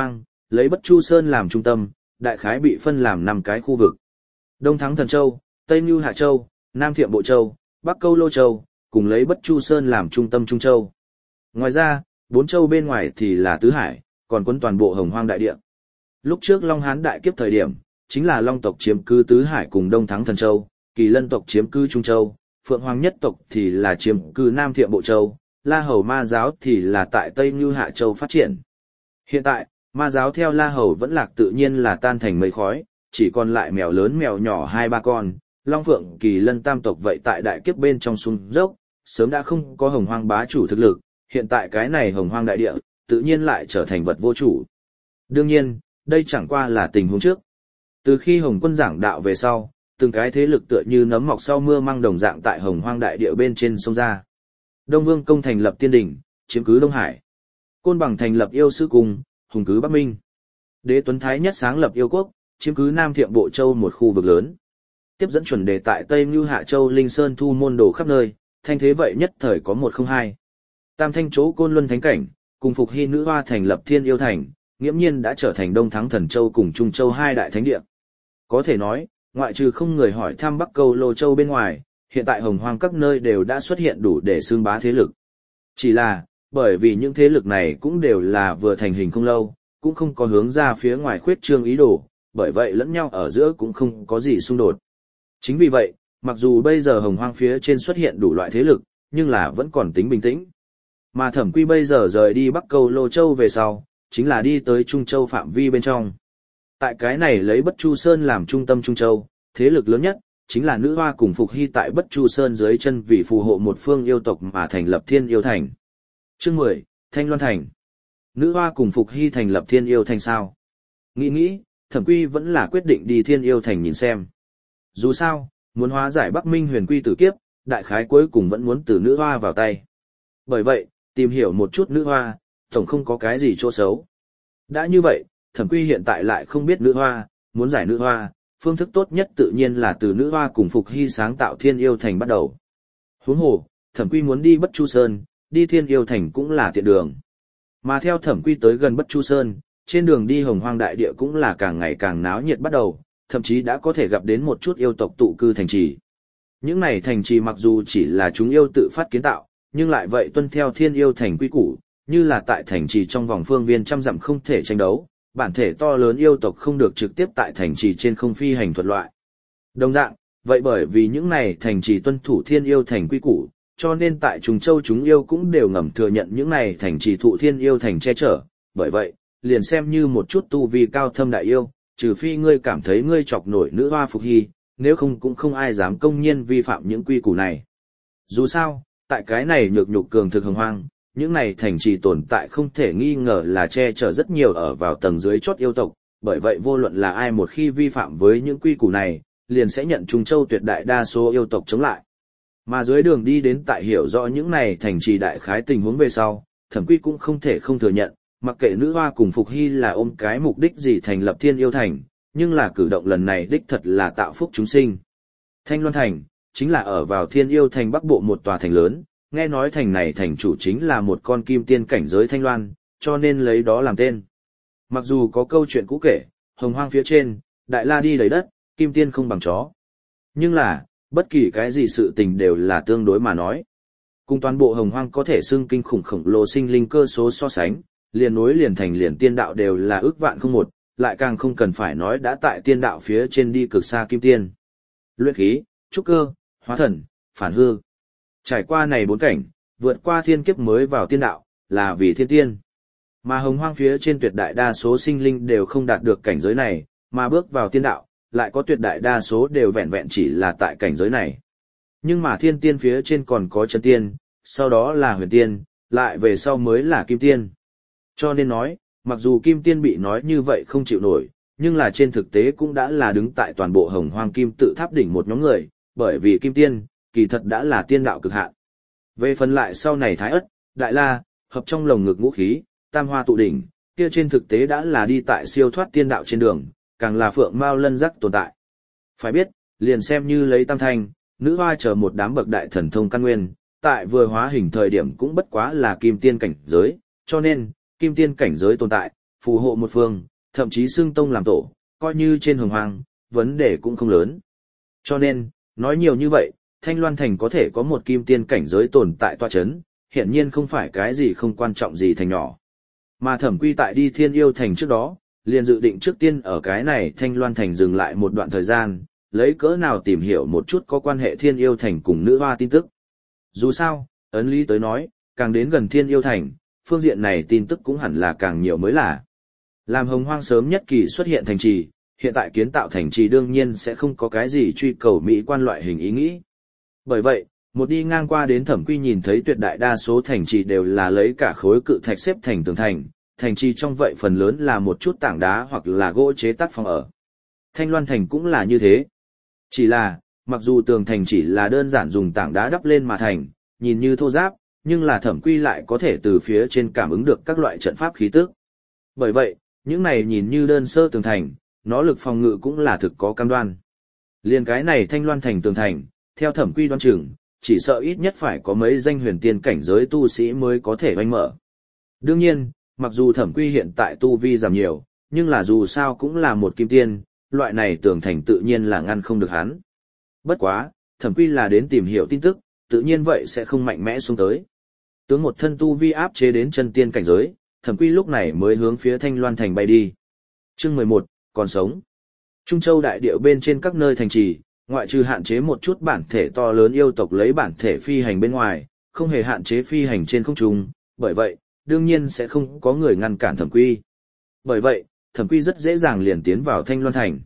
lấy Bất Chu Sơn làm trung tâm, đại khái bị phân làm 5 cái khu vực. Đông Thắng Thần Châu, Tây Nưu Hạ Châu, Nam Thiệm Bộ Châu, Bắc Câu Lô Châu, cùng lấy Bất Chu Sơn làm trung tâm Trung Châu. Ngoài ra, 4 châu bên ngoài thì là Tứ Hải, còn quấn toàn bộ Hồng Hoang đại địa. Lúc trước Long Hán đại kiếp thời điểm, chính là Long tộc chiếm cứ Tứ Hải cùng Đông Thắng Thần Châu, Kỳ Lân tộc chiếm cứ Trung Châu, Phượng Hoàng nhất tộc thì là chiếm cứ Nam Thiệm Bộ Châu, La Hầu Ma giáo thì là tại Tây Nưu Hạ Châu phát triển. Hiện tại, Ma giáo theo La Hầu vẫn lạc tự nhiên là tan thành mây khói, chỉ còn lại mèo lớn mèo nhỏ 2-3 con, Long Phượng Kỳ Lân tam tộc vậy tại đại kiếp bên trong xuống dốc, sớm đã không có Hồng Hoang bá chủ thực lực, hiện tại cái này Hồng Hoang đại địa, tự nhiên lại trở thành vật vô chủ. Đương nhiên, đây chẳng qua là tình huống trước. Từ khi Hồng Quân giảng đạo về sau, từng cái thế lực tựa như nấm mọc sau mưa mang đồng dạng tại Hồng Hoang đại địa bên trên sông ra. Đông Vương công thành lập Tiên Đình, chiếm cứ Đông Hải. Côn Bằng thành lập Yêu Sư Cung, hùng cứ Bắc Minh. Đế Tuấn Thái nhất sáng lập Yêu Quốc, chiếm cứ Nam Thiệm Bộ Châu một khu vực lớn. Tiếp dẫn chuẩn đề tại Tây Nưu Hạ Châu Linh Sơn thu môn đồ khắp nơi, thanh thế vậy nhất thời có 102. Tam Thanh chỗ Côn Luân Thánh Cảnh, cùng Phục Hy Nữ Hoa thành lập Thiên Yêu Thành, nghiễm nhiên đã trở thành Đông Thắng Thần Châu cùng Trung Châu 2 đại thánh địa. Có thể nói, ngoại trừ không người hỏi thăm Bắc Câu Lô Châu bên ngoài, hiện tại Hồng Hoang các nơi đều đã xuất hiện đủ để xương bá thế lực. Chỉ là, bởi vì những thế lực này cũng đều là vừa thành hình không lâu, cũng không có hướng ra phía ngoài khuyết trương ý đồ, bởi vậy lẫn nhau ở giữa cũng không có gì xung đột. Chính vì vậy, mặc dù bây giờ Hồng Hoang phía trên xuất hiện đủ loại thế lực, nhưng là vẫn còn tính bình tĩnh. Mà Thẩm Quy bây giờ rời đi Bắc Câu Lô Châu về sau, chính là đi tới Trung Châu phạm vi bên trong. Tại cái này lấy Bất Chu Sơn làm trung tâm Trung Châu, thế lực lớn nhất, chính là Nữ Hoa cùng Phục Hy tại Bất Chu Sơn dưới chân vì phù hộ một phương yêu tộc mà thành lập Thiên Yêu Thành. Chương 10, Thanh Loan Thành. Nữ Hoa cùng Phục Hy thành lập Thiên Yêu Thành sao? Nghĩ, Thẩm Quy vẫn là quyết định đi Thiên Yêu Thành nhìn xem. Dù sao, muốn hóa giải Bắc Minh huyền quy tử kiếp, đại khái cuối cùng vẫn muốn từ Nữ Hoa vào tay. Bởi vậy, tìm hiểu một chút Nữ Hoa, tổng không có cái gì chỗ xấu. Đã như vậy, Thẩm Quy hiện tại lại không biết Nữ Hoa, muốn giải Nữ Hoa, phương thức tốt nhất tự nhiên là từ Nữ Hoa cùng Phục Hy sáng tạo Thiên Yêu Thành bắt đầu. Huống hồ, Thẩm Quy muốn đi Bất Chu Sơn, đi Thiên Yêu Thành cũng là tiện đường. Mà theo Thẩm Quy tới gần Bất Chu Sơn, trên đường đi Hồng Hoang đại địa cũng là càng ngày càng náo nhiệt bắt đầu, thậm chí đã có thể gặp đến một chút yêu tộc tụ cư thành trì. Những này thành trì mặc dù chỉ là chúng yêu tự phát kiến tạo, nhưng lại vậy tuân theo Thiên Yêu Thành quy củ, như là tại thành trì trong vòng phương viên trăm dặm không thể tranh đấu, bản thể to lớn yêu tộc không được trực tiếp tại thành trì trên không phi hành thuật loại. Đồng dạng, vậy bởi vì những này thành trì tuân thủ Thiên Yêu Thành quy củ, cho nên tại Trùng Châu chúng yêu cũng đều ngầm thừa nhận những này thành trì thụ Thiên Yêu Thành che chở, bởi vậy, liền xem như một chút tu vi cao thâm đại yêu, trừ phi ngươi cảm thấy ngươi chọc nổi Nữ Hoa Phục Hy, nếu không cũng không ai dám công nhiên vi phạm những quy củ này. Dù sao, tại cái này nhược nhục cường thực Hồng Hoang, những này thành trì tồn tại không thể nghi ngờ là che chở rất nhiều ở vào tầng dưới chót yêu tộc, bởi vậy vô luận là ai một khi vi phạm với những quy củ này, liền sẽ nhận Trung Châu tuyệt đại đa số yêu tộc chống lại. Mà dưới đường đi đến tại hiểu rõ những này thành trì đại khái tình huống về sau, Thẩm Quy cũng không thể không thừa nhận, mặc kệ Nữ Hoa cùng Phục Hy là ôm cái mục đích gì thành lập Thiên Yêu Thành, nhưng là cử động lần này đích thật là tạo phúc chúng sinh. Thanh Loan Thành, chính là ở vào Thiên Yêu Thành Bắc Bộ một tòa thành lớn, nghe nói thành này thành chủ chính là một con kim tiên cảnh giới Thanh Loan, cho nên lấy đó làm tên. Mặc dù có câu chuyện cũ kể, Hồng Hoang phía trên, Đại La đi đầy đất, kim tiên không bằng chó. Nhưng là, bất kỳ cái gì sự tình đều là tương đối mà nói. Cùng toàn bộ Hồng Hoang có thể xưng kinh khủng khổng lồ sinh linh cơ số so sánh, liền núi liền thành liền tiên đạo đều là ước vạn không một, lại càng không cần phải nói đã tại tiên đạo phía trên đi cực xa kim tiên. Luyện khí, trúc cơ, hóa thần, phản hư. Trải qua này 4 cảnh, vượt qua thiên kiếp mới vào tiên đạo, là vì thiên tiên. Mà Hồng Hoang phía trên tuyệt đại đa số sinh linh đều không đạt được cảnh giới này, mà bước vào tiên đạo, lại có tuyệt đại đa số đều vẹn vẹn chỉ là tại cảnh giới này. Nhưng mà thiên tiên phía trên còn có chân tiên, sau đó là huyền tiên, lại về sau mới là kim tiên. Cho nên nói, mặc dù kim tiên bị nói như vậy không chịu nổi, nhưng là trên thực tế cũng đã là đứng tại toàn bộ Hồng Hoang kim tự tháp đỉnh một nhóm người, bởi vì kim tiên, kỳ thật đã là tiên đạo cực hạn. Về phần lại sau này Thái Ất, Đại La, hợp trong lồng ngực ngũ khí, tam hoa tụ đỉnh, kia trên thực tế đã là đi tại siêu thoát tiên đạo trên đường, càng là phượng mao lân giác tồn tại. Phải biết, liền xem như lấy Tam Thanh, Nữ Hoa chờ một đám bậc đại thần thông căn nguyên, tại vừa hóa hình thời điểm cũng bất quá là kim tiên cảnh giới, cho nên, kim tiên cảnh giới tồn tại, phù hộ một phương, thậm chí xưng tông làm tổ, coi như trên hồng hoang, vấn đề cũng không lớn. Cho nên, nói nhiều như vậy, Thanh Loan Thành có thể có một kim tiên cảnh giới tồn tại tọa chấn, hiển nhiên không phải cái gì không quan trọng gì thành nhỏ. Mà Thẩm Quy tại đi Thiên Yêu Thành trước đó, liền dự định trước tiên ở cái này Thanh Loan Thành dừng lại một đoạn thời gian, lấy cỡ nào tìm hiểu một chút có quan hệ Thiên Yêu Thành cùng nữ hoa tin tức. Dù sao, ấn lý tới nói, càng đến gần Thiên Yêu Thành, phương diện này tin tức cũng hẳn là càng nhiều mới là. Làm Hồng Hoang sớm nhất kỳ xuất hiện thành trì, hiện tại kiến tạo thành trì đương nhiên sẽ không có cái gì truy cầu mỹ quan loại hình ý nghĩ. Bởi vậy, một đi ngang qua đến Thẩm Quy nhìn thấy tuyệt đại đa số thành trì đều là lấy cả khối cự thạch xếp thành tường thành trì trong vậy phần lớn là một chút tảng đá hoặc là gỗ chế tác phòng ở. Thanh Loan Thành cũng là như thế. Chỉ là, mặc dù tường thành chỉ là đơn giản dùng tảng đá đắp lên mà thành, nhìn như thô ráp, nhưng là Thẩm Quy lại có thể từ phía trên cảm ứng được các loại trận pháp khí tức. Bởi vậy, những này nhìn như đơn sơ tường thành, nó lực phòng ngự cũng là thực có cam đoan. Liên cái này Thanh Loan Thành tường thành, theo Thẩm Quy đoán chừng, chỉ sợ ít nhất phải có mấy danh huyền tiên cảnh giới tu sĩ mới có thể oanh mở. Đương nhiên, mặc dù Thẩm Quy hiện tại tu vi giảm nhiều, nhưng là dù sao cũng là một kim tiên, loại này tường thành tự nhiên là ngăn không được hắn. Bất quá, Thẩm Quy là đến tìm hiểu tin tức, tự nhiên vậy sẽ không mạnh mẽ xuống tới. Tướng một thân tu vi áp chế đến chân tiên cảnh giới, Thẩm Quy lúc này mới hướng phía Thanh Loan Thành bay đi. Chương 11, còn sống. Trung Châu đại địa bên trên các nơi thành trì, ngoại trừ hạn chế một chút bản thể to lớn yêu tộc lấy bản thể phi hành bên ngoài, không hề hạn chế phi hành trên không trung, bởi vậy, đương nhiên sẽ không có người ngăn cản Thẩm Quy. Bởi vậy, Thẩm Quy rất dễ dàng liền tiến vào Thanh Loan Thành.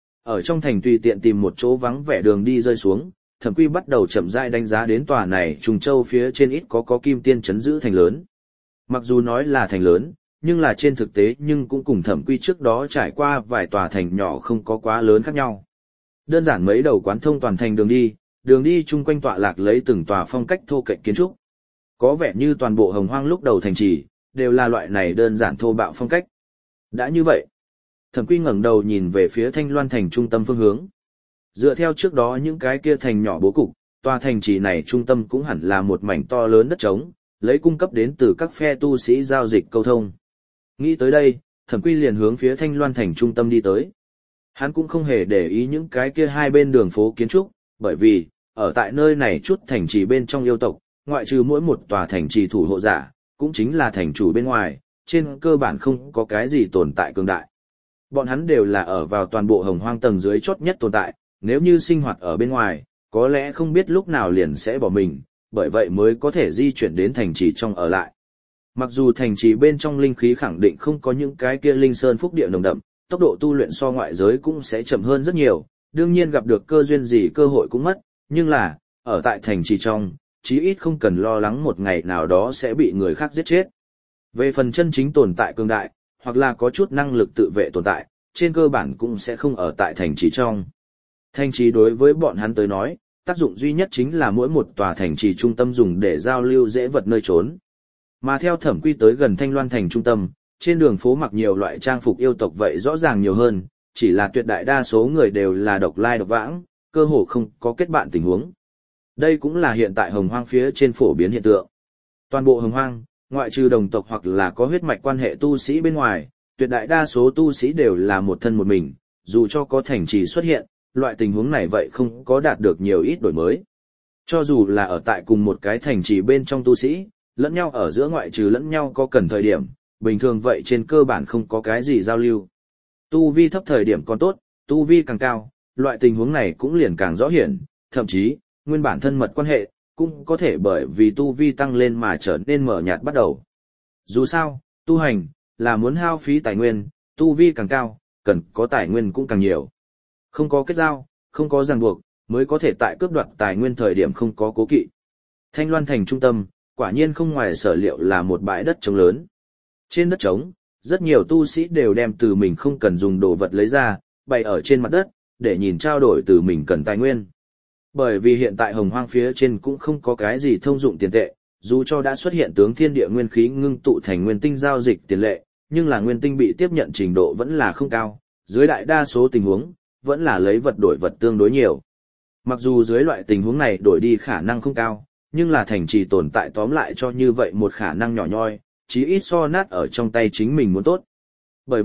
Ở trong thành tùy tiện tìm một chỗ vắng vẻ đường đi rơi xuống, Thẩm Quy bắt đầu chậm rãi đánh giá đến tòa này Trung Châu phía trên ít có kim tiên chấn giữ thành lớn. Mặc dù nói là thành lớn, nhưng là trên thực tế nhưng cũng cùng Thẩm Quy trước đó trải qua vài tòa thành nhỏ không có quá lớn khác nhau. Đơn giản mấy đầu quán thông toàn thành đường đi chung quanh tọa lạc lấy từng tòa phong cách thô kệch kiến trúc. Có vẻ như toàn bộ Hồng Hoang lúc đầu thành trì đều là loại này đơn giản thô bạo phong cách. Đã như vậy, Thẩm Quy ngẩng đầu nhìn về phía Thanh Loan Thành trung tâm phương hướng. Dựa theo trước đó những cái kia thành nhỏ bố cục, tòa thành trì này trung tâm cũng hẳn là một mảnh to lớn đất trống, lấy cung cấp đến từ các phe tu sĩ giao dịch câu thông. Nghĩ tới đây, Thẩm Quy liền hướng phía Thanh Loan Thành trung tâm đi tới. Hắn cũng không hề để ý những cái kia hai bên đường phố kiến trúc, bởi vì, ở tại nơi này chút thành trì bên trong yêu tộc, ngoại trừ mỗi một tòa thành trì thủ hộ giả, cũng chính là thành chủ bên ngoài, trên cơ bản không có cái gì tồn tại cường đại. Bọn hắn đều là ở vào toàn bộ Hồng Hoang tầng dưới chót nhất tồn tại, nếu như sinh hoạt ở bên ngoài, có lẽ không biết lúc nào liền sẽ bỏ mình, bởi vậy mới có thể di chuyển đến thành trì trong ở lại. Mặc dù thành trì bên trong linh khí khẳng định không có những cái kia linh sơn phúc địa nồng đậm, tốc độ tu luyện so ngoại giới cũng sẽ chậm hơn rất nhiều, đương nhiên gặp được cơ duyên gì cơ hội cũng mất, nhưng là, ở tại thành trì trong, chí ít không cần lo lắng một ngày nào đó sẽ bị người khác giết chết. Về phần chân chính tồn tại cường đại, hoặc là có chút năng lực tự vệ tồn tại, trên cơ bản cũng sẽ không ở tại thành trì trong. Thành trì đối với bọn hắn tới nói, tác dụng duy nhất chính là mỗi một tòa thành trì trung tâm dùng để giao lưu dễ vật nơi trốn. Mà theo Thẩm Quy tới gần Thanh Loan Thành trung tâm, trên đường phố mặc nhiều loại trang phục yêu tộc vậy rõ ràng nhiều hơn, chỉ là tuyệt đại đa số người đều là độc lai độc vãng, cơ hồ không có kết bạn tình huống. Đây cũng là hiện tại Hồng Hoang phía trên phổ biến hiện tượng. Toàn bộ Hồng Hoang, ngoại trừ đồng tộc hoặc là có huyết mạch quan hệ tu sĩ bên ngoài, tuyệt đại đa số tu sĩ đều là một thân một mình, dù cho có thành trì xuất hiện, loại tình huống này vậy không có đạt được nhiều ít đổi mới. Cho dù là ở tại cùng một cái thành trì bên trong tu sĩ, lẫn nhau ở giữa ngoại trừ lẫn nhau có cần thời điểm, bình thường vậy trên cơ bản không có cái gì giao lưu. Tu vi thấp thời điểm còn tốt, tu vi càng cao, loại tình huống này cũng liền càng rõ hiển, thậm chí, nguyên bản thân mật quan hệ, cũng có thể bởi vì tu vi tăng lên mà trở nên mờ nhạt bắt đầu. Dù sao, tu hành, là muốn hao phí tài nguyên, tu vi càng cao, cần có tài nguyên cũng càng nhiều. Không có kết giao, không có ràng buộc, mới có thể tại cướp đoạt tài nguyên thời điểm không có cố kỵ. Thanh Loan Thành trung tâm, quả nhiên không ngoài sở liệu là một bãi đất trống lớn. Trên đất trống, rất nhiều tu sĩ đều đem từ mình không cần dùng đồ vật lấy ra, bày ở trên mặt đất, để nhìn trao đổi từ mình cần tài nguyên. Bởi vì hiện tại Hồng Hoang phía trên cũng không có cái gì thông dụng tiền tệ, dù cho đã xuất hiện tướng thiên địa nguyên khí ngưng tụ thành nguyên tinh giao dịch tiền lệ, nhưng là nguyên tinh bị tiếp nhận trình độ vẫn là không cao, dưới đại đa số tình huống, vẫn là lấy vật đổi vật tương đối nhiều. Mặc dù dưới loại tình huống này đổi đi khả năng không cao, nhưng là thành trì tồn tại tóm lại cho như vậy một khả năng nhỏ nhoi, chí ít so nát ở trong tay chính mình muốn tốt. Bởi vậy,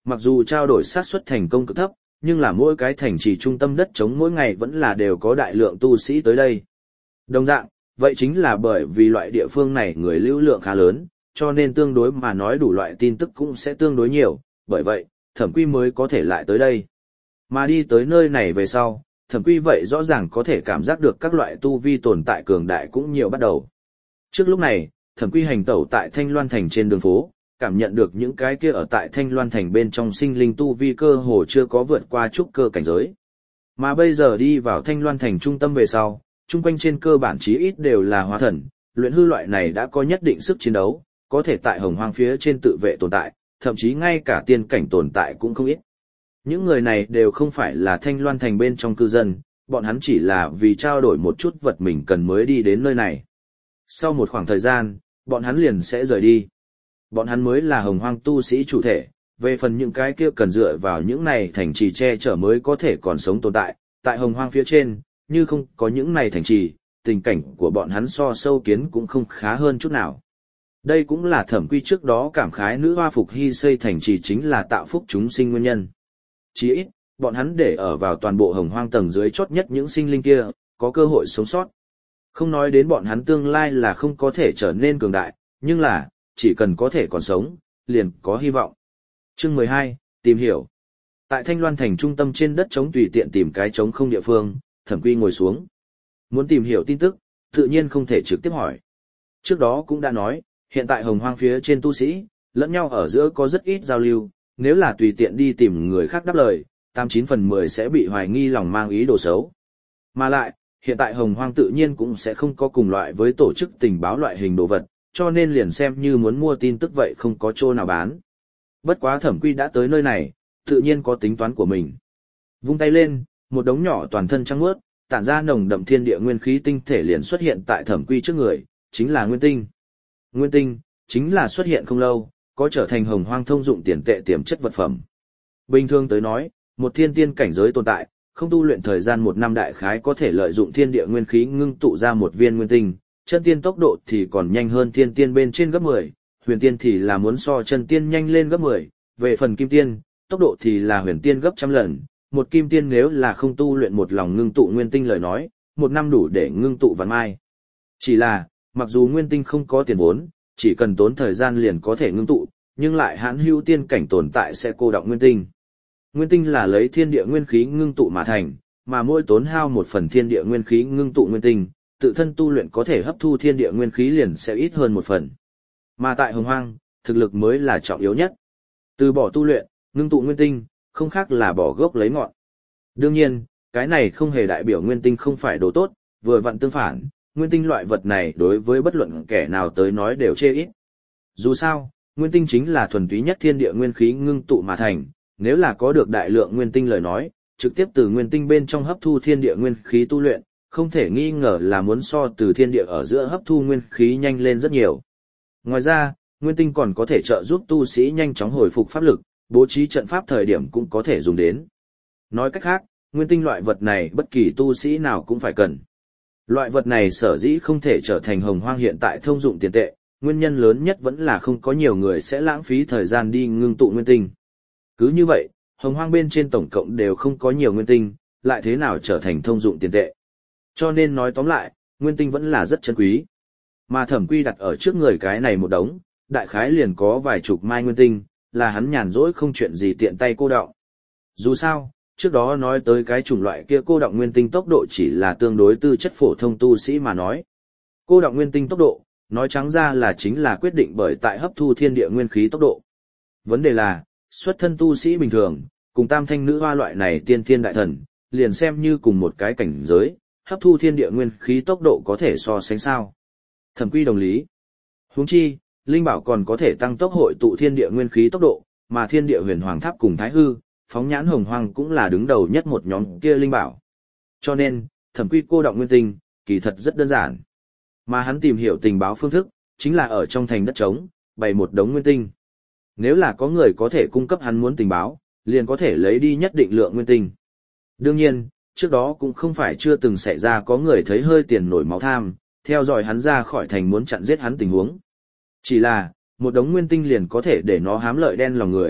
mặc dù trao đổi xác suất thành công cực thấp, nhưng là mỗi cái thành trì trung tâm đất trống mỗi ngày vẫn là đều có đại lượng tu sĩ tới đây. Đồng dạng, vậy chính là bởi vì loại địa phương này người lưu lượng khá lớn, cho nên tương đối mà nói đủ loại tin tức cũng sẽ tương đối nhiều, bởi vậy, Thẩm Quy mới có thể lại tới đây. Mà đi tới nơi này về sau, Thẩm Quy vậy rõ ràng có thể cảm giác được các loại tu vi tồn tại cường đại cũng nhiều bắt đầu. Trước lúc này, Thẩm Quy hành tẩu tại Thanh Loan Thành trên đường phố, cảm nhận được những cái kia ở tại Thanh Loan Thành bên trong sinh linh tu vi cơ hồ chưa có vượt qua trúc cơ cảnh giới. Mà bây giờ đi vào Thanh Loan Thành trung tâm về sau, chung quanh trên cơ bản chí ít đều là hóa thần, luyện hư loại này đã có nhất định sức chiến đấu, có thể tại hồng hoang phía trên tự vệ tồn tại, thậm chí ngay cả tiên cảnh tồn tại cũng không ít. Những người này đều không phải là Thanh Loan Thành bên trong cư dân, bọn hắn chỉ là vì trao đổi một chút vật mình cần mới đi đến nơi này. Sau một khoảng thời gian, bọn hắn liền sẽ rời đi. Bọn hắn mới là hồng hoang tu sĩ chủ thể, về phần những cái kia cần dựa vào những này thành trì che chở mới có thể còn sống tồn tại, tại hồng hoang phía trên, như không có những này thành trì, tình cảnh của bọn hắn so sâu kiến cũng không khá hơn chút nào. Đây cũng là Thẩm Quy trước đó cảm khái nữ hoa phục hy xây thành trì chính là tạo phúc chúng sinh nguyên nhân. Chỉ ít, bọn hắn để ở vào toàn bộ hồng hoang tầng dưới chót nhất những sinh linh kia, có cơ hội sống sót. Không nói đến bọn hắn tương lai là không có thể trở nên cường đại, nhưng là, chỉ cần có thể còn sống, liền có hy vọng. Chương 12, tìm hiểu. Tại Thanh Loan Thành trung tâm trên đất trống tùy tiện tìm cái trống không địa phương, Thẩm Quy ngồi xuống. Muốn tìm hiểu tin tức, tự nhiên không thể trực tiếp hỏi. Trước đó cũng đã nói, hiện tại hồng hoang phía trên tu sĩ, lẫn nhau ở giữa có rất ít giao lưu, nếu là tùy tiện đi tìm người khác đáp lời, 89 phần 10 sẽ bị hoài nghi lòng mang ý đồ xấu. Mà lại, hiện tại hồng hoang tự nhiên cũng sẽ không có cùng loại với tổ chức tình báo loại hình đồ vật, cho nên liền xem như muốn mua tin tức vậy không có chỗ nào bán. Bất quá Thẩm Quy đã tới nơi này, tự nhiên có tính toán của mình. Vung tay lên, một đống nhỏ toàn thân trắng muốt, tản ra nồng đậm thiên địa nguyên khí tinh thể liền xuất hiện tại Thẩm Quy trước người, chính là nguyên tinh. Nguyên tinh, chính là xuất hiện không lâu, có trở thành hồng hoang thông dụng tiền tệ tiềm chất vật phẩm. Bình thường tới nói, một thiên tiên cảnh giới tồn tại, không tu luyện thời gian 1 năm đại khái có thể lợi dụng thiên địa nguyên khí ngưng tụ ra một viên nguyên tinh, chân tiên tốc độ thì còn nhanh hơn thiên tiên bên trên gấp 10, huyền tiên thì là muốn so chân tiên nhanh lên gấp 10, về phần kim tiên, tốc độ thì là huyền tiên gấp trăm lần, một kim tiên nếu là không tu luyện một lòng ngưng tụ nguyên tinh lời nói, 1 năm đủ để ngưng tụ vạn mai. Chỉ là, mặc dù nguyên tinh không có tiền vốn, chỉ cần tốn thời gian liền có thể ngưng tụ, nhưng lại hãn hữu tiên cảnh tồn tại sẽ cô đọng nguyên tinh. Nguyên tinh là lấy thiên địa nguyên khí ngưng tụ mà thành, mà mỗi tốn hao 1 phần thiên địa nguyên khí ngưng tụ nguyên tinh, tự thân tu luyện có thể hấp thu thiên địa nguyên khí liền sẽ ít hơn 1 phần. Mà tại hồng hoang, thực lực mới là trọng yếu nhất. Từ bỏ tu luyện, ngưng tụ nguyên tinh, không khác là bỏ gốc lấy ngọn. Đương nhiên, cái này không hề đại biểu nguyên tinh không phải đồ tốt, vừa vặn tương phản, nguyên tinh loại vật này đối với bất luận kẻ nào tới nói đều chê ít. Dù sao, nguyên tinh chính là thuần túy nhất thiên địa nguyên khí ngưng tụ mà thành, nếu là có được đại lượng nguyên tinh lời nói, trực tiếp từ nguyên tinh bên trong hấp thu thiên địa nguyên khí tu luyện, không thể nghi ngờ là muốn so từ thiên địa ở giữa hấp thu nguyên khí nhanh lên rất nhiều. Ngoài ra, nguyên tinh còn có thể trợ giúp tu sĩ nhanh chóng hồi phục pháp lực, bố trí trận pháp thời điểm cũng có thể dùng đến. Nói cách khác, nguyên tinh loại vật này bất kỳ tu sĩ nào cũng phải cần. Loại vật này sở dĩ không thể trở thành hồng hoang hiện tại thông dụng tiền tệ, nguyên nhân lớn nhất vẫn là không có nhiều người sẽ lãng phí thời gian đi ngưng tụ nguyên tinh. Cứ như vậy, hồng hoang bên trên tổng cộng đều không có nhiều nguyên tinh, lại thế nào trở thành thông dụng tiền tệ. Cho nên nói tóm lại, nguyên tinh vẫn là rất chân quý. Mà Thẩm Quy đặt ở trước người cái này một đống, đại khái liền có vài chục mai nguyên tinh, là hắn nhàn rỗi không chuyện gì tiện tay cô đọng. Dù sao, trước đó nói tới cái chủng loại kia cô đọng nguyên tinh tốc độ chỉ là tương đối tư chất phổ thông tu sĩ mà nói. Cô đọng nguyên tinh tốc độ, nói trắng ra là chính là quyết định bởi tại hấp thu thiên địa nguyên khí tốc độ. Vấn đề là, xuất thân tu sĩ bình thường, cùng tam thanh nữ hoa loại này tiên thiên đại thần, liền xem như cùng một cái cảnh giới, hấp thu thiên địa nguyên khí tốc độ có thể so sánh sao. Thẩm Quy đồng lý. Huống chi, linh bảo còn có thể tăng tốc hội tụ thiên địa nguyên khí tốc độ, mà thiên địa huyền hoàng tháp cùng thái hư, phóng nhãn hồng hoang cũng là đứng đầu nhất một nhóm kia linh bảo. Cho nên, Thẩm Quy cô đọng nguyên tinh, kỳ thật rất đơn giản. Mà hắn tìm hiểu tình báo phương thức, chính là ở trong thành đất trống, bày một đống nguyên tinh. Nếu là có người có thể cung cấp hắn muốn tình báo, liền có thể lấy đi nhất định lượng nguyên tinh. Đương nhiên, trước đó cũng không phải chưa từng xảy ra có người thấy hơi tiền nổi máu tham, theo dõi hắn ra khỏi thành muốn chặn giết hắn tình huống. Chỉ là, một đống nguyên tinh liền có thể để nó hám lợi đen lòng người,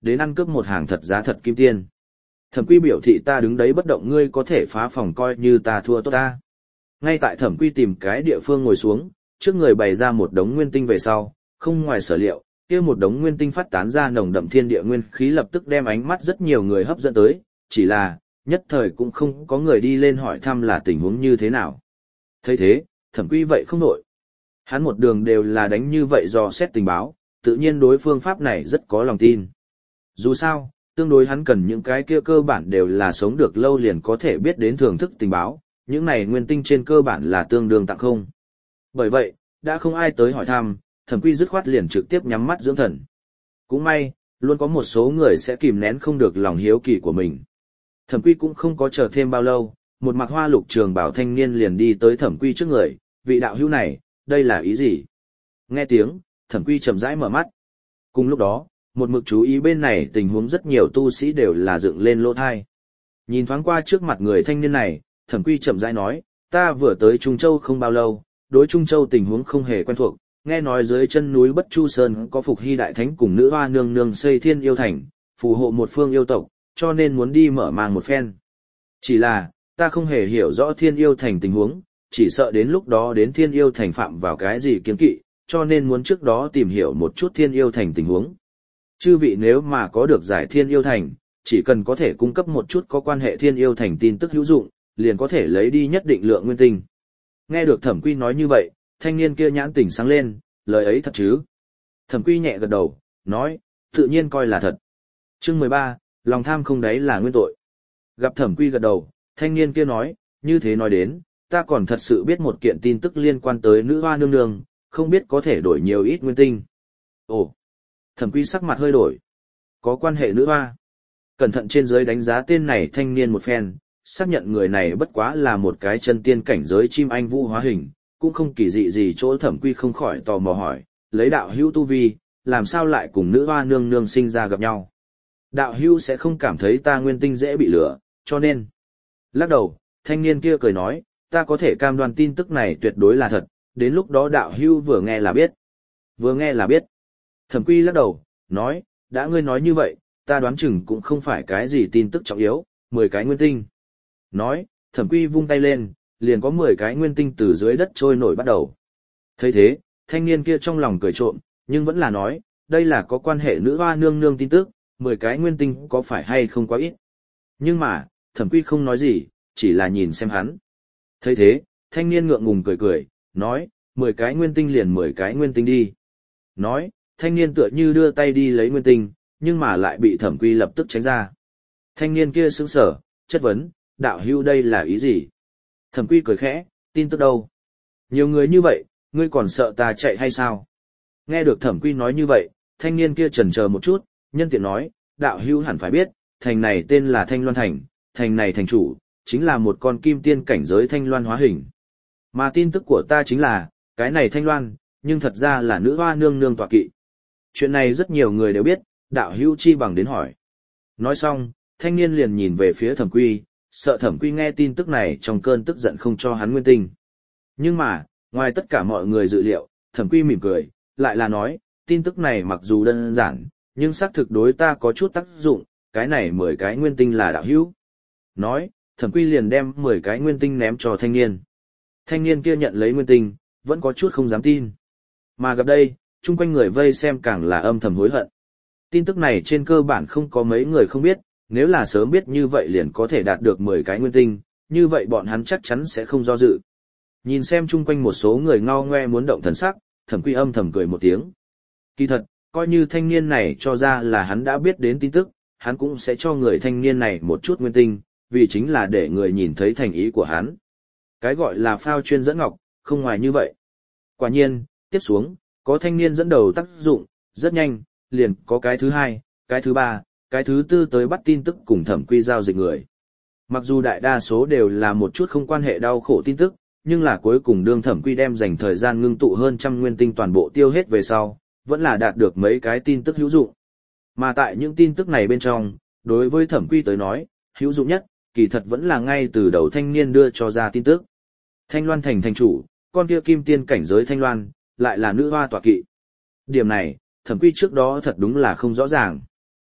đến ăn cướp một hàng thật giá thật kim tiên. Thẩm Quy biểu thị ta đứng đấy bất động, ngươi có thể phá phòng coi như ta thua tốt ta. Ngay tại Thẩm Quy tìm cái địa phương ngồi xuống, trước người bày ra một đống nguyên tinh về sau, không ngoài sở liệu, kia một đống nguyên tinh phát tán ra nồng đậm thiên địa nguyên khí lập tức đem ánh mắt rất nhiều người hấp dẫn tới, chỉ là, nhất thời cũng không có người đi lên hỏi thăm là tình huống như thế nào. Thấy thế, Thẩm Quy vậy không nổi. Hắn một đường đều là đánh như vậy dò xét tình báo, tự nhiên đối phương pháp này rất có lòng tin. Dù sao, tương đối hắn cần những cái kia cơ bản đều là sống được lâu liền có thể biết đến thưởng thức tình báo, những này nguyên tinh trên cơ bản là tương đương tặng không. Bởi vậy, đã không ai tới hỏi thăm, Thẩm Quy dứt khoát liền trực tiếp nhắm mắt dưỡng thần. Cũng may, luôn có một số người sẽ kìm nén không được lòng hiếu kỳ của mình. Thẩm Quy cũng không có chờ thêm bao lâu, một mặc hoa lục trường bảo thanh niên liền đi tới Thẩm Quy trước người, vị đạo hữu này, đây là ý gì? Nghe tiếng, Thẩm Quy chậm rãi mở mắt. Cùng lúc đó, một mực chú ý bên này tình huống rất nhiều tu sĩ đều là dựng lên lỗ thai. Nhìn thoáng qua trước mặt người thanh niên này, Thẩm Quy chậm rãi nói, ta vừa tới Trung Châu không bao lâu, đối Trung Châu tình huống không hề quen thuộc, nghe nói dưới chân núi Bất Chu Sơn có Phục Hy Đại Thánh cùng nữ hoa nương nương xây Thiên Yêu Thành, phù hộ một phương yêu tộc, cho nên muốn đi mở màng một phen. Chỉ là, ta không hề hiểu rõ Thiên Yêu Thành tình huống, chỉ sợ đến lúc đó đến Thiên Yêu Thành phạm vào cái gì kiêng kỵ, cho nên muốn trước đó tìm hiểu một chút Thiên Yêu Thành tình huống. Chư vị nếu mà có được giải Thiên Yêu Thành, chỉ cần có thể cung cấp một chút có quan hệ Thiên Yêu Thành tin tức hữu dụng, liền có thể lấy đi nhất định lượng nguyên tinh. Nghe được Thẩm Quy nói như vậy, thanh niên kia nhãn tỉnh sáng lên, lời ấy thật chứ? Thẩm Quy nhẹ gật đầu, nói, tự nhiên coi là thật. Chương 13, lòng tham không đáy là nguyên tội. Gặp Thẩm Quy gật đầu, thanh niên kia nói, như thế nói đến, ta còn thật sự biết một kiện tin tức liên quan tới nữ hoa nương nương, không biết có thể đổi nhiều ít nguyên tinh. Ồ! Thẩm Quy sắc mặt hơi đổi. Có quan hệ nữ hoa. Cẩn thận trên dưới đánh giá tên này thanh niên một phen, xác nhận người này bất quá là một cái chân tiên cảnh giới chim anh vũ hóa hình, cũng không kỳ dị gì chỗ Thẩm Quy không khỏi tò mò hỏi, lấy đạo hữu tu vi, làm sao lại cùng nữ hoa nương nương sinh ra gặp nhau. Đạo hữu sẽ không cảm thấy ta nguyên tinh dễ bị lửa, cho nên. Lắc đầu, thanh niên kia cười nói, ta có thể cam đoan tin tức này tuyệt đối là thật, đến lúc đó đạo hữu vừa nghe là biết. Vừa nghe là biết. Thẩm Quy lắc đầu, nói, đã ngươi nói như vậy, ta đoán chừng cũng không phải cái gì tin tức trọng yếu, 10 cái nguyên tinh. Nói, Thẩm Quy vung tay lên, liền có 10 cái nguyên tinh từ dưới đất trôi nổi bắt đầu. Thấy thế, thanh niên kia trong lòng cười trộm, nhưng vẫn là nói, đây là có quan hệ nữ hoa nương nương tin tức, 10 cái nguyên tinh có phải hay không quá ít. Nhưng mà, Thẩm Quy không nói gì, chỉ là nhìn xem hắn. Thấy thế, thanh niên ngượng ngùng cười cười, nói, 10 cái nguyên tinh liền 10 cái nguyên tinh đi. Nói, thanh niên tựa như đưa tay đi lấy nguyên tinh, nhưng mà lại bị Thẩm Quy lập tức tránh ra. Thanh niên kia sững sờ, chất vấn, đạo hữu đây là ý gì? Thẩm Quy cười khẽ, tin tức đâu? Nhiều người như vậy, ngươi còn sợ ta chạy hay sao? Nghe được Thẩm Quy nói như vậy, thanh niên kia chần chờ một chút, nhân tiện nói, đạo hữu hẳn phải biết, thành này tên là Thanh Loan Thành, thành này thành chủ, chính là một con kim tiên cảnh giới Thanh Loan hóa hình. Mà tin tức của ta chính là, cái này Thanh Loan, nhưng thật ra là nữ hoa nương nương tọa kỵ. Chuyện này rất nhiều người đều biết, đạo hữu chi bằng đến hỏi. Nói xong, thanh niên liền nhìn về phía Thẩm Quy, sợ Thẩm Quy nghe tin tức này trong cơn tức giận không cho hắn nguyên tinh. Nhưng mà, ngoài tất cả mọi người dự liệu, Thẩm Quy mỉm cười, lại là nói, tin tức này mặc dù đơn giản, nhưng xác thực đối ta có chút tác dụng, cái này 10 cái nguyên tinh là đạo hữu. Nói, Thẩm Quy liền đem 10 cái nguyên tinh ném cho thanh niên. Thanh niên kia nhận lấy nguyên tinh, vẫn có chút không dám tin. Mà gặp đây, chung quanh người vây xem càng là âm thầm hối hận. Tin tức này trên cơ bản không có mấy người không biết, nếu là sớm biết như vậy liền có thể đạt được 10 cái nguyên tinh, như vậy bọn hắn chắc chắn sẽ không do dự. Nhìn xem chung quanh một số người ngao ngoe muốn động thần sắc, Thẩm Quy âm thầm cười một tiếng. Kỳ thật, coi như thanh niên này cho ra là hắn đã biết đến tin tức, hắn cũng sẽ cho người thanh niên này một chút nguyên tinh, vì chính là để người nhìn thấy thành ý của hắn. Cái gọi là phao chuyên dẫn ngọc, không ngoài như vậy. Quả nhiên, tiếp xuống, có thanh niên dẫn đầu tác dụng, rất nhanh, liền có cái thứ hai, cái thứ ba, cái thứ tư tới bắt tin tức cùng Thẩm Quy giao dịch người. Mặc dù đại đa số đều là một chút không quan hệ đau khổ tin tức, nhưng là cuối cùng đương Thẩm Quy đem dành thời gian ngưng tụ hơn trăm nguyên tinh toàn bộ tiêu hết về sau, vẫn là đạt được mấy cái tin tức hữu dụng. Mà tại những tin tức này bên trong, đối với Thẩm Quy tới nói, hữu dụng nhất, kỳ thật vẫn là ngay từ đầu thanh niên đưa cho ra tin tức. Thanh Loan thành thành chủ, con kia kim tiên cảnh giới Thanh Loan, lại là nữ hoa tọa kỵ. Điểm này, Thẩm Quy trước đó thật đúng là không rõ ràng.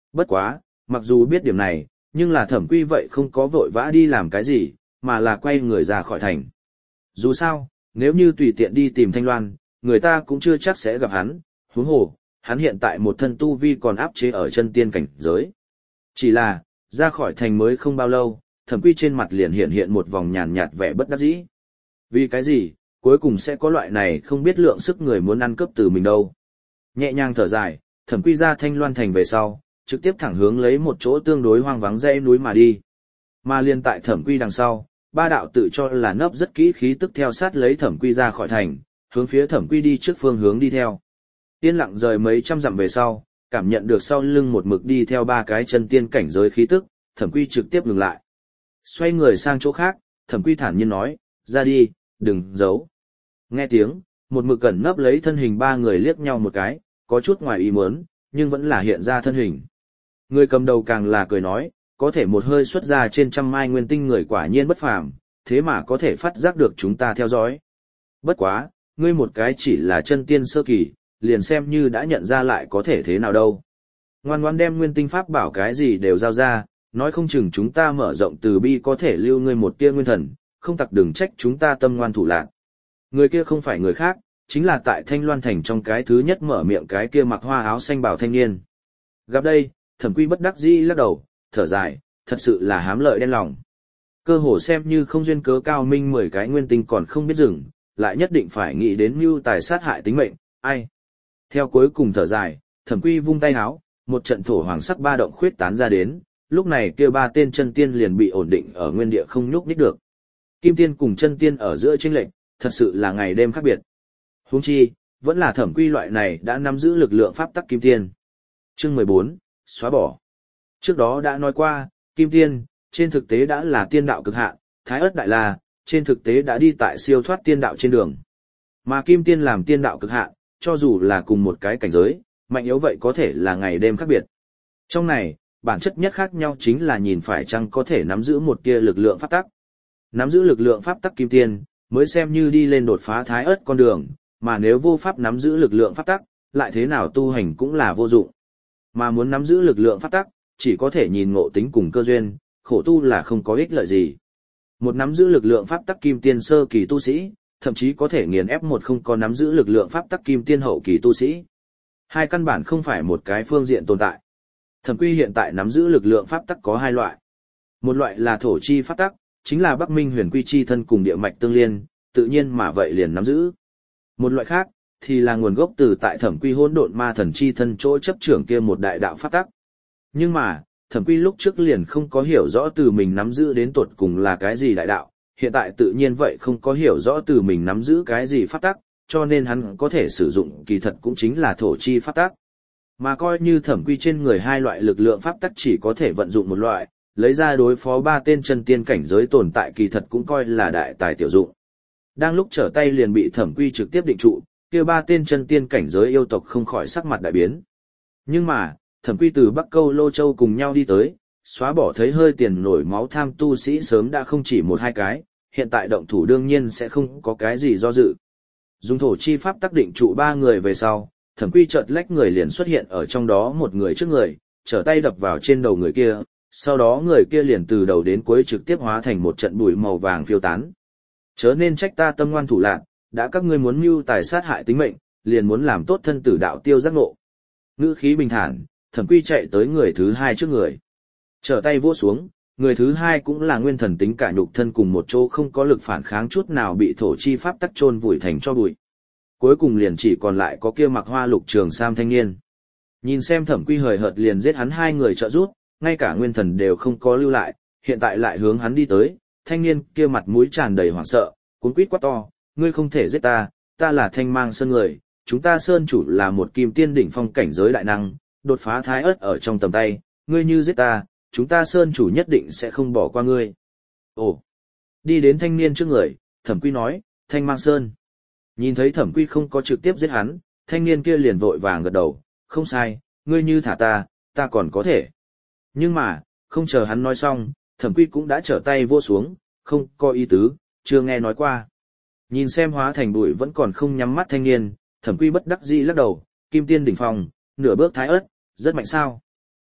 Bất quá, mặc dù biết điểm này, nhưng là Thẩm Quy vậy không có vội vã đi làm cái gì, mà là quay người ra khỏi thành. Dù sao, nếu như tùy tiện đi tìm Thanh Loan, người ta cũng chưa chắc sẽ gặp hắn, huống hồ, hắn hiện tại một thân tu vi còn áp chế ở chân tiên cảnh giới. Chỉ là, ra khỏi thành mới không bao lâu, Thẩm Quy trên mặt liền hiện hiện một vòng nhàn nhạt vẻ bất đắc dĩ. Vì cái gì, cuối cùng sẽ có loại này không biết lượng sức người muốn ăn cướp từ mình đâu. Nhẹ nhàng thở dài, Thẩm Quy ra Thanh Loan thành về sau, trực tiếp thẳng hướng lấy một chỗ tương đối hoang vắng dãy núi mà đi. Mà liên tại Thẩm Quy đằng sau, ba đạo tự cho là nấp rất kỹ khí tức theo sát lấy Thẩm Quy ra khỏi thành, hướng phía Thẩm Quy đi trước phương hướng đi theo. Yên lặng rời mấy trăm dặm về sau, cảm nhận được sau lưng một mực đi theo ba cái chân tiên cảnh giới khí tức, Thẩm Quy trực tiếp ngừng lại. Xoay người sang chỗ khác, Thẩm Quy thản nhiên nói, ra đi, đừng giấu. Nghe tiếng, một mực cẩn nấp lấy thân hình ba người liếc nhau một cái, có chút ngoài ý muốn, nhưng vẫn là hiện ra thân hình. Người cầm đầu càng là cười nói, có thể một hơi xuất ra trên trăm mai nguyên tinh người quả nhiên bất phàm, thế mà có thể phát giác được chúng ta theo dõi. Bất quá, ngươi một cái chỉ là chân tiên sơ kỳ, liền xem như đã nhận ra lại có thể thế nào đâu. Ngoan ngoan đem nguyên tinh pháp bảo cái gì đều giao ra, nói không chừng chúng ta mở rộng từ bi có thể lưu ngươi một tia nguyên thần, không tặc đừng trách chúng ta tâm ngoan thủ lạn. Người kia không phải người khác, chính là tại Thanh Loan Thành trong cái thứ nhất mở miệng cái kia mặc hoa áo xanh bảo thanh niên. Gặp đây, Thẩm Quy bất đắc dĩ lắc đầu, thở dài, thật sự là hám lợi đen lòng. Cơ hồ xem như không duyên cớ cao minh 10 cái nguyên tinh còn không biết dừng, lại nhất định phải nghĩ đến mưu tài sát hại tính mệnh, ai. Theo cuối cùng thở dài, Thẩm Quy vung tay áo, một trận thổ hoàng sắc ba động khuyết tán ra đến, lúc này kia ba tên chân tiên liền bị ổn định ở nguyên địa không nhúc nhích được. Kim tiên cùng chân tiên ở giữa chênh lệch, thật sự là ngày đêm khác biệt. Huống chi, vẫn là Thẩm Quy loại này đã nắm giữ lực lượng pháp tắc kim tiên. Chương 14, xóa bỏ. Trước đó đã nói qua, kim tiên, trên thực tế đã là tiên đạo cực hạn, thái ớt đại la, trên thực tế đã đi tại siêu thoát tiên đạo trên đường. Mà kim tiên làm tiên đạo cực hạn, cho dù là cùng một cái cảnh giới, mạnh yếu vậy có thể là ngày đêm khác biệt. Trong này, bản chất nhất khác nhau chính là nhìn phải chăng có thể nắm giữ một tia lực lượng pháp tắc. Nắm giữ lực lượng pháp tắc kim tiên, mới xem như đi lên đột phá thái ớt con đường, mà nếu vô pháp nắm giữ lực lượng pháp tắc, lại thế nào tu hành cũng là vô dụng. Mà muốn nắm giữ lực lượng pháp tắc, chỉ có thể nhìn ngộ tính cùng cơ duyên, khổ tu là không có ích lợi gì. Một nắm giữ lực lượng pháp tắc kim tiên sơ kỳ tu sĩ, thậm chí có thể nghiền ép một không có nắm giữ lực lượng pháp tắc kim tiên hậu kỳ tu sĩ. Hai căn bản không phải một cái phương diện tồn tại. Thẩm Quy hiện tại nắm giữ lực lượng pháp tắc có hai loại. Một loại là thổ chi pháp tắc, chính là Bắc Minh Huyền Quy chi thân cùng địa mạch tương liên, tự nhiên mà vậy liền nắm giữ. Một loại khác thì là nguồn gốc từ tại Thẩm Quy hỗn độn ma thần chi thân chỗ chấp trưởng kia một đại đạo pháp tắc. Nhưng mà, Thẩm Quy lúc trước liền không có hiểu rõ từ mình nắm giữ đến tột cùng là cái gì đại đạo, hiện tại tự nhiên vậy không có hiểu rõ từ mình nắm giữ cái gì pháp tắc, cho nên hắn có thể sử dụng kỳ thật cũng chính là thổ chi pháp tắc. Mà coi như Thẩm Quy trên người hai loại lực lượng pháp tắc chỉ có thể vận dụng một loại, lấy ra đối phó ba tên chân tiên cảnh giới tồn tại kỳ thật cũng coi là đại tài tiểu dụng. Đang lúc trở tay liền bị Thẩm Quy trực tiếp định trụ, kia ba tên chân tiên cảnh giới yêu tộc không khỏi sắc mặt đại biến. Nhưng mà, Thẩm Quy từ Bắc Câu Lô Châu cùng nhau đi tới, xóa bỏ thấy hơi tiền nổi máu tham tu sĩ sớm đã không chỉ một hai cái, hiện tại động thủ đương nhiên sẽ không có cái gì do dự. Dùng thổ chi pháp tác định trụ ba người về sau, Thẩm Quy chợt lách người liền xuất hiện ở trong đó một người trước người, trở tay đập vào trên đầu người kia, sau đó người kia liền từ đầu đến cuối trực tiếp hóa thành một trận bụi màu vàng phiêu tán. Chớ nên trách ta tâm ngoan thủ lạn, đã các ngươi muốn mưu tài sát hại tính mệnh, liền muốn làm tốt thân tử đạo tiêu giác ngộ. Ngữ khí bình thản, Thẩm Quy chạy tới người thứ hai trước người. Trở tay vỗ xuống, người thứ hai cũng là nguyên thần tính cả nhục thân cùng một chỗ không có lực phản kháng chút nào bị thổ chi pháp tắc chôn vùi thành cho bụi. Cuối cùng liền chỉ còn lại có kia mặc hoa lục trường sam thanh niên. Nhìn xem Thẩm Quy hời hợt liền giết hắn hai người trợ giúp, ngay cả nguyên thần đều không có lưu lại, hiện tại lại hướng hắn đi tới, thanh niên kia mặt mũi tràn đầy hoảng sợ, cuống quýt quát to, ngươi không thể giết ta, ta là Thanh Mang Sơn người, chúng ta Sơn chủ là một kim tiên đỉnh phong cảnh giới đại năng, đột phá thái ớt ở trong tầm tay, ngươi như giết ta, chúng ta Sơn chủ nhất định sẽ không bỏ qua ngươi. Ồ, đi đến thanh niên trước người, Thẩm Quy nói, Thanh Mang Sơn. Nhìn thấy Thẩm Quy không có trực tiếp giết hắn, thanh niên kia liền vội vàng gật đầu, không sai, ngươi như thả ta còn có thể. Nhưng mà, không chờ hắn nói xong, Thẩm Quy cũng đã trở tay vô xuống, không có ý tứ, chưa nghe nói qua. Nhìn xem hóa thành bụi vẫn còn không nhắm mắt thanh niên, Thẩm Quy bất đắc dĩ lắc đầu, kim tiên đỉnh phong, nửa bước thái ớt, rất mạnh sao.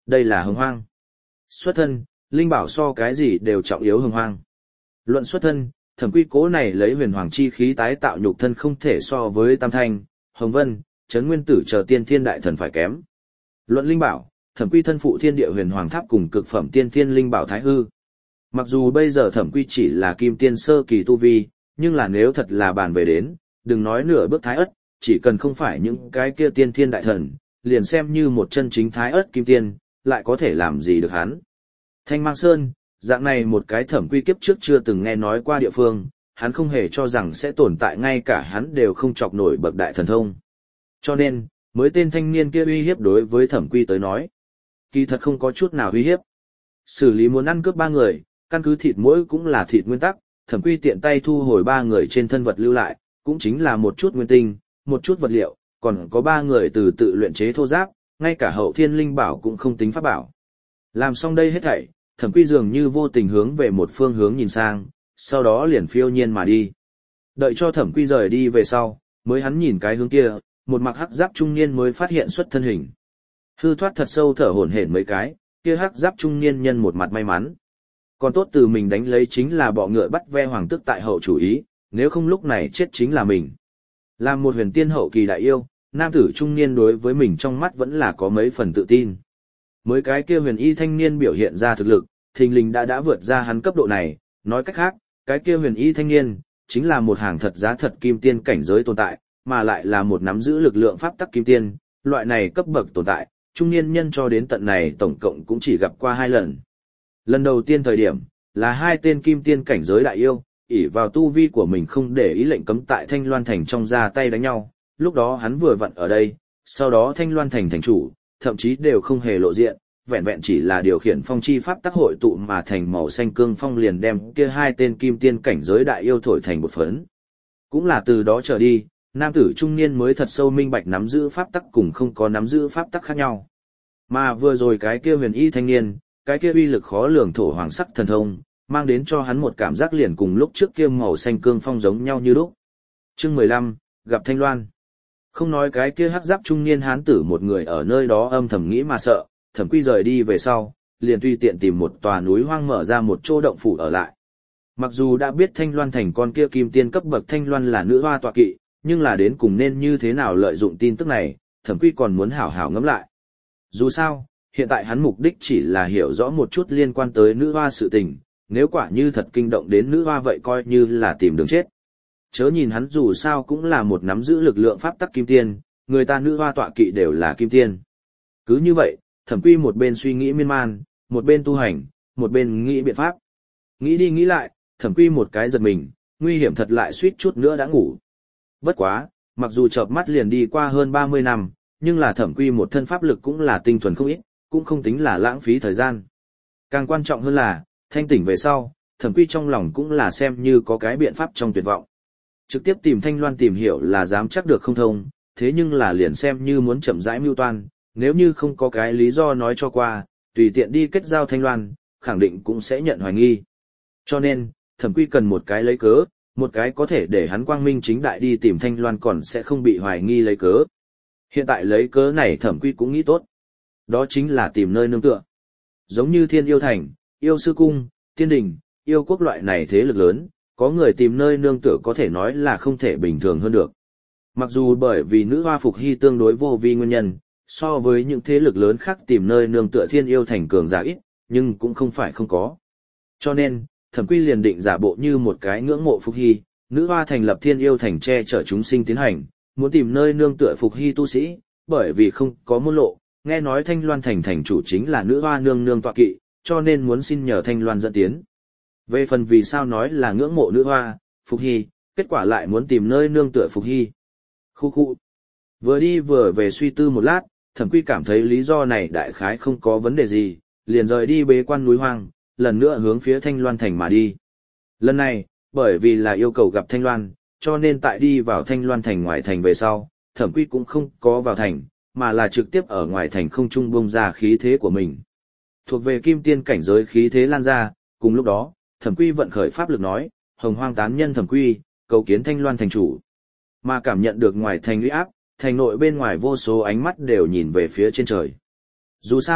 Đây là hồng hoang. Xuất thân, linh bảo so cái gì đều trọng yếu hồng hoang. Luận xuất thân, Thẩm Quy cố này lấy huyền hoàng chi khí tái tạo nhục thân không thể so với Tam Thanh, Hồng Vân, Trấn Nguyên Tử chờ tiên thiên đại thần phải kém. Luận linh bảo, Thẩm Quy thân phụ thiên địa huyền hoàng tháp cùng cực phẩm tiên thiên linh bảo thái hư. Mặc dù bây giờ Thẩm Quy chỉ là kim tiên sơ kỳ tu vi, nhưng là nếu thật là bàn về đến, đừng nói nửa bước thái ất, chỉ cần không phải những cái kia tiên thiên đại thần, liền xem như một chân chính thái ất kim tiên, lại có thể làm gì được hắn. Thanh Mang Sơn, dạng này một cái Thẩm Quy kiếp trước chưa từng nghe nói qua địa phương, hắn không hề cho rằng sẽ tồn tại, ngay cả hắn đều không chọc nổi bậc đại thần thông. Cho nên, mới tên thanh niên kia uy hiếp đối với Thẩm Quy tới nói, kỳ thật không có chút nào uy hiếp. Xử lý muốn ăn cướp 3 người, căn cứ thịt mỗi cũng là thịt nguyên tắc, Thẩm Quy tiện tay thu hồi 3 người trên thân vật lưu lại, cũng chính là một chút nguyên tinh, một chút vật liệu, còn có 3 người từ tự luyện chế thô giáp, ngay cả hậu thiên linh bảo cũng không tính pháp bảo. Làm xong đây hết thảy, Thẩm Quy dường như vô tình hướng về một phương hướng nhìn sang, sau đó liền phiêu nhiên mà đi. Đợi cho Thẩm Quy rời đi về sau, mới hắn nhìn cái hướng kia, một mặc hắc giáp trung niên mới phát hiện xuất thân hình. Hư thoát thật sâu thở hổn hển mấy cái, kia hắc giáp trung niên nhân một mặt may mắn. Còn tốt từ mình đánh lấy chính là bọ ngựa bắt ve hoàng tức tại hậu chủ ý, nếu không lúc này chết chính là mình. Làm một huyền tiên hậu kỳ đại yêu, nam tử trung niên đối với mình trong mắt vẫn là có mấy phần tự tin. Mới cái kia huyền y thanh niên biểu hiện ra thực lực, thình lình đã vượt ra hắn cấp độ này, nói cách khác, cái kia huyền y thanh niên, chính là một hàng thật giá thật kim tiên cảnh giới tồn tại, mà lại là một nắm giữ lực lượng pháp tắc kim tiên, loại này cấp bậc tồn tại, trung niên nhân cho đến tận này tổng cộng cũng chỉ gặp qua 2 lần. Lần đầu tiên thời điểm, là 2 tên kim tiên cảnh giới đại yêu, ỷ vào tu vi của mình không để ý lệnh cấm tại Thanh Loan Thành trong ra tay đánh nhau, lúc đó hắn vừa vặn ở đây, sau đó Thanh Loan Thành thành chủ, thậm chí đều không hề lộ diện, vẹn vẹn chỉ là điều khiển phong chi pháp tác hội tụ mà thành màu xanh cương phong liền đem kia 2 tên kim tiên cảnh giới đại yêu thổi thành một phấn. Cũng là từ đó trở đi, nam tử trung niên mới thật sâu minh bạch nắm giữ pháp tắc cùng không có nắm giữ pháp tắc khác nhau. Mà vừa rồi cái kia huyền y thanh niên, cái kia uy lực khó lường thổ hoàng sắc thần thông, mang đến cho hắn một cảm giác liền cùng lúc trước kia màu xanh cương phong giống nhau như lúc. Chương 15, gặp Thanh Loan. Không nói cái kia hắc giáp trung niên hán tử một người ở nơi đó âm thầm nghĩ mà sợ, Thẩm Quy rời đi về sau, liền tùy tiện tìm một tòa núi hoang mở ra một chỗ động phủ ở lại. Mặc dù đã biết Thanh Loan Thành con kia kim tiên cấp bậc Thanh Loan là nữ hoa tọa kỵ, nhưng là đến cùng nên như thế nào lợi dụng tin tức này, Thẩm Quy còn muốn hảo hảo ngẫm lại. Dù sao, hiện tại hắn mục đích chỉ là hiểu rõ một chút liên quan tới nữ hoa sự tình, nếu quả như thật kinh động đến nữ hoa vậy coi như là tìm đường chết. Chớ nhìn hắn dù sao cũng là một nắm giữ lực lượng pháp tắc kim tiên, người ta nữ hoa tọa kỵ đều là kim tiên. Cứ như vậy, Thẩm Quy một bên suy nghĩ miên man, một bên tu hành, một bên nghĩ biện pháp. Nghĩ đi nghĩ lại, Thẩm Quy một cái giật mình, nguy hiểm thật lại suýt chút nữa đã ngủ. Bất quá, mặc dù chợp mắt liền đi qua hơn 30 năm, nhưng là Thẩm Quy một thân pháp lực cũng là tinh thuần không ít, cũng không tính là lãng phí thời gian. Càng quan trọng hơn là, thanh tỉnh về sau, Thẩm Quy trong lòng cũng là xem như có cái biện pháp trong tuyệt vọng. Trực tiếp tìm Thanh Loan tìm hiểu là dám chắc được không thông, thế nhưng là liền xem như muốn chậm rãi mưu toan, nếu như không có cái lý do nói cho qua, tùy tiện đi kết giao Thanh Loan, khẳng định cũng sẽ nhận hoài nghi. Cho nên, Thẩm Quy cần một cái lấy cớ, một cái có thể để hắn quang minh chính đại đi tìm Thanh Loan còn sẽ không bị hoài nghi lấy cớ. Hiện tại lấy cớ này Thẩm Quy cũng nghĩ tốt. Đó chính là tìm nơi nương tựa. Giống như Thiên Yêu Thành, Yêu Sư Cung, Tiên Đình, Yêu Quốc loại này thế lực lớn, có người tìm nơi nương tựa có thể nói là không thể bình thường hơn được. Mặc dù bởi vì nữ hoa Phục Hy tương đối vô vi nguyên nhân, so với những thế lực lớn khác tìm nơi nương tựa Thiên Yêu Thành cường giả ít, nhưng cũng không phải không có. Cho nên, Thẩm Quy liền định giả bộ như một cái ngưỡng mộ Phục Hy, nữ hoa thành lập Thiên Yêu Thành che chở chúng sinh tiến hành, muốn tìm nơi nương tựa Phục Hy tu sĩ, bởi vì không có môn lộ, nghe nói Thanh Loan thành thành chủ chính là nữ hoa nương nương tọa kỵ, cho nên muốn xin nhờ Thanh Loan dẫn tiến. Về phần vì sao nói là ngưỡng mộ nữ hoa, Phục Hy, kết quả lại muốn tìm nơi nương tựa Phục Hy. Khu khu. Vừa đi vừa về suy tư một lát, Thẩm Quy cảm thấy lý do này đại khái không có vấn đề gì, liền rời đi bế quan núi hoang, lần nữa hướng phía Thanh Loan thành mà đi. Lần này, bởi vì là yêu cầu gặp Thanh Loan, cho nên tại đi vào Thanh Loan thành ngoài thành về sau, Thẩm Quy cũng không có vào thành, mà là trực tiếp ở ngoài thành không trung bung ra khí thế của mình. Thuộc về kim tiên cảnh giới khí thế lan ra, cùng lúc đó, Thẩm Quy vận khởi pháp lực nói, Hồng Hoang tán nhân Thẩm Quy, cầu kiến Thanh Loan thành chủ. Mà cảm nhận được ngoài thành uy áp, thành nội bên ngoài vô số ánh mắt đều nhìn về phía trên trời. Dù sao,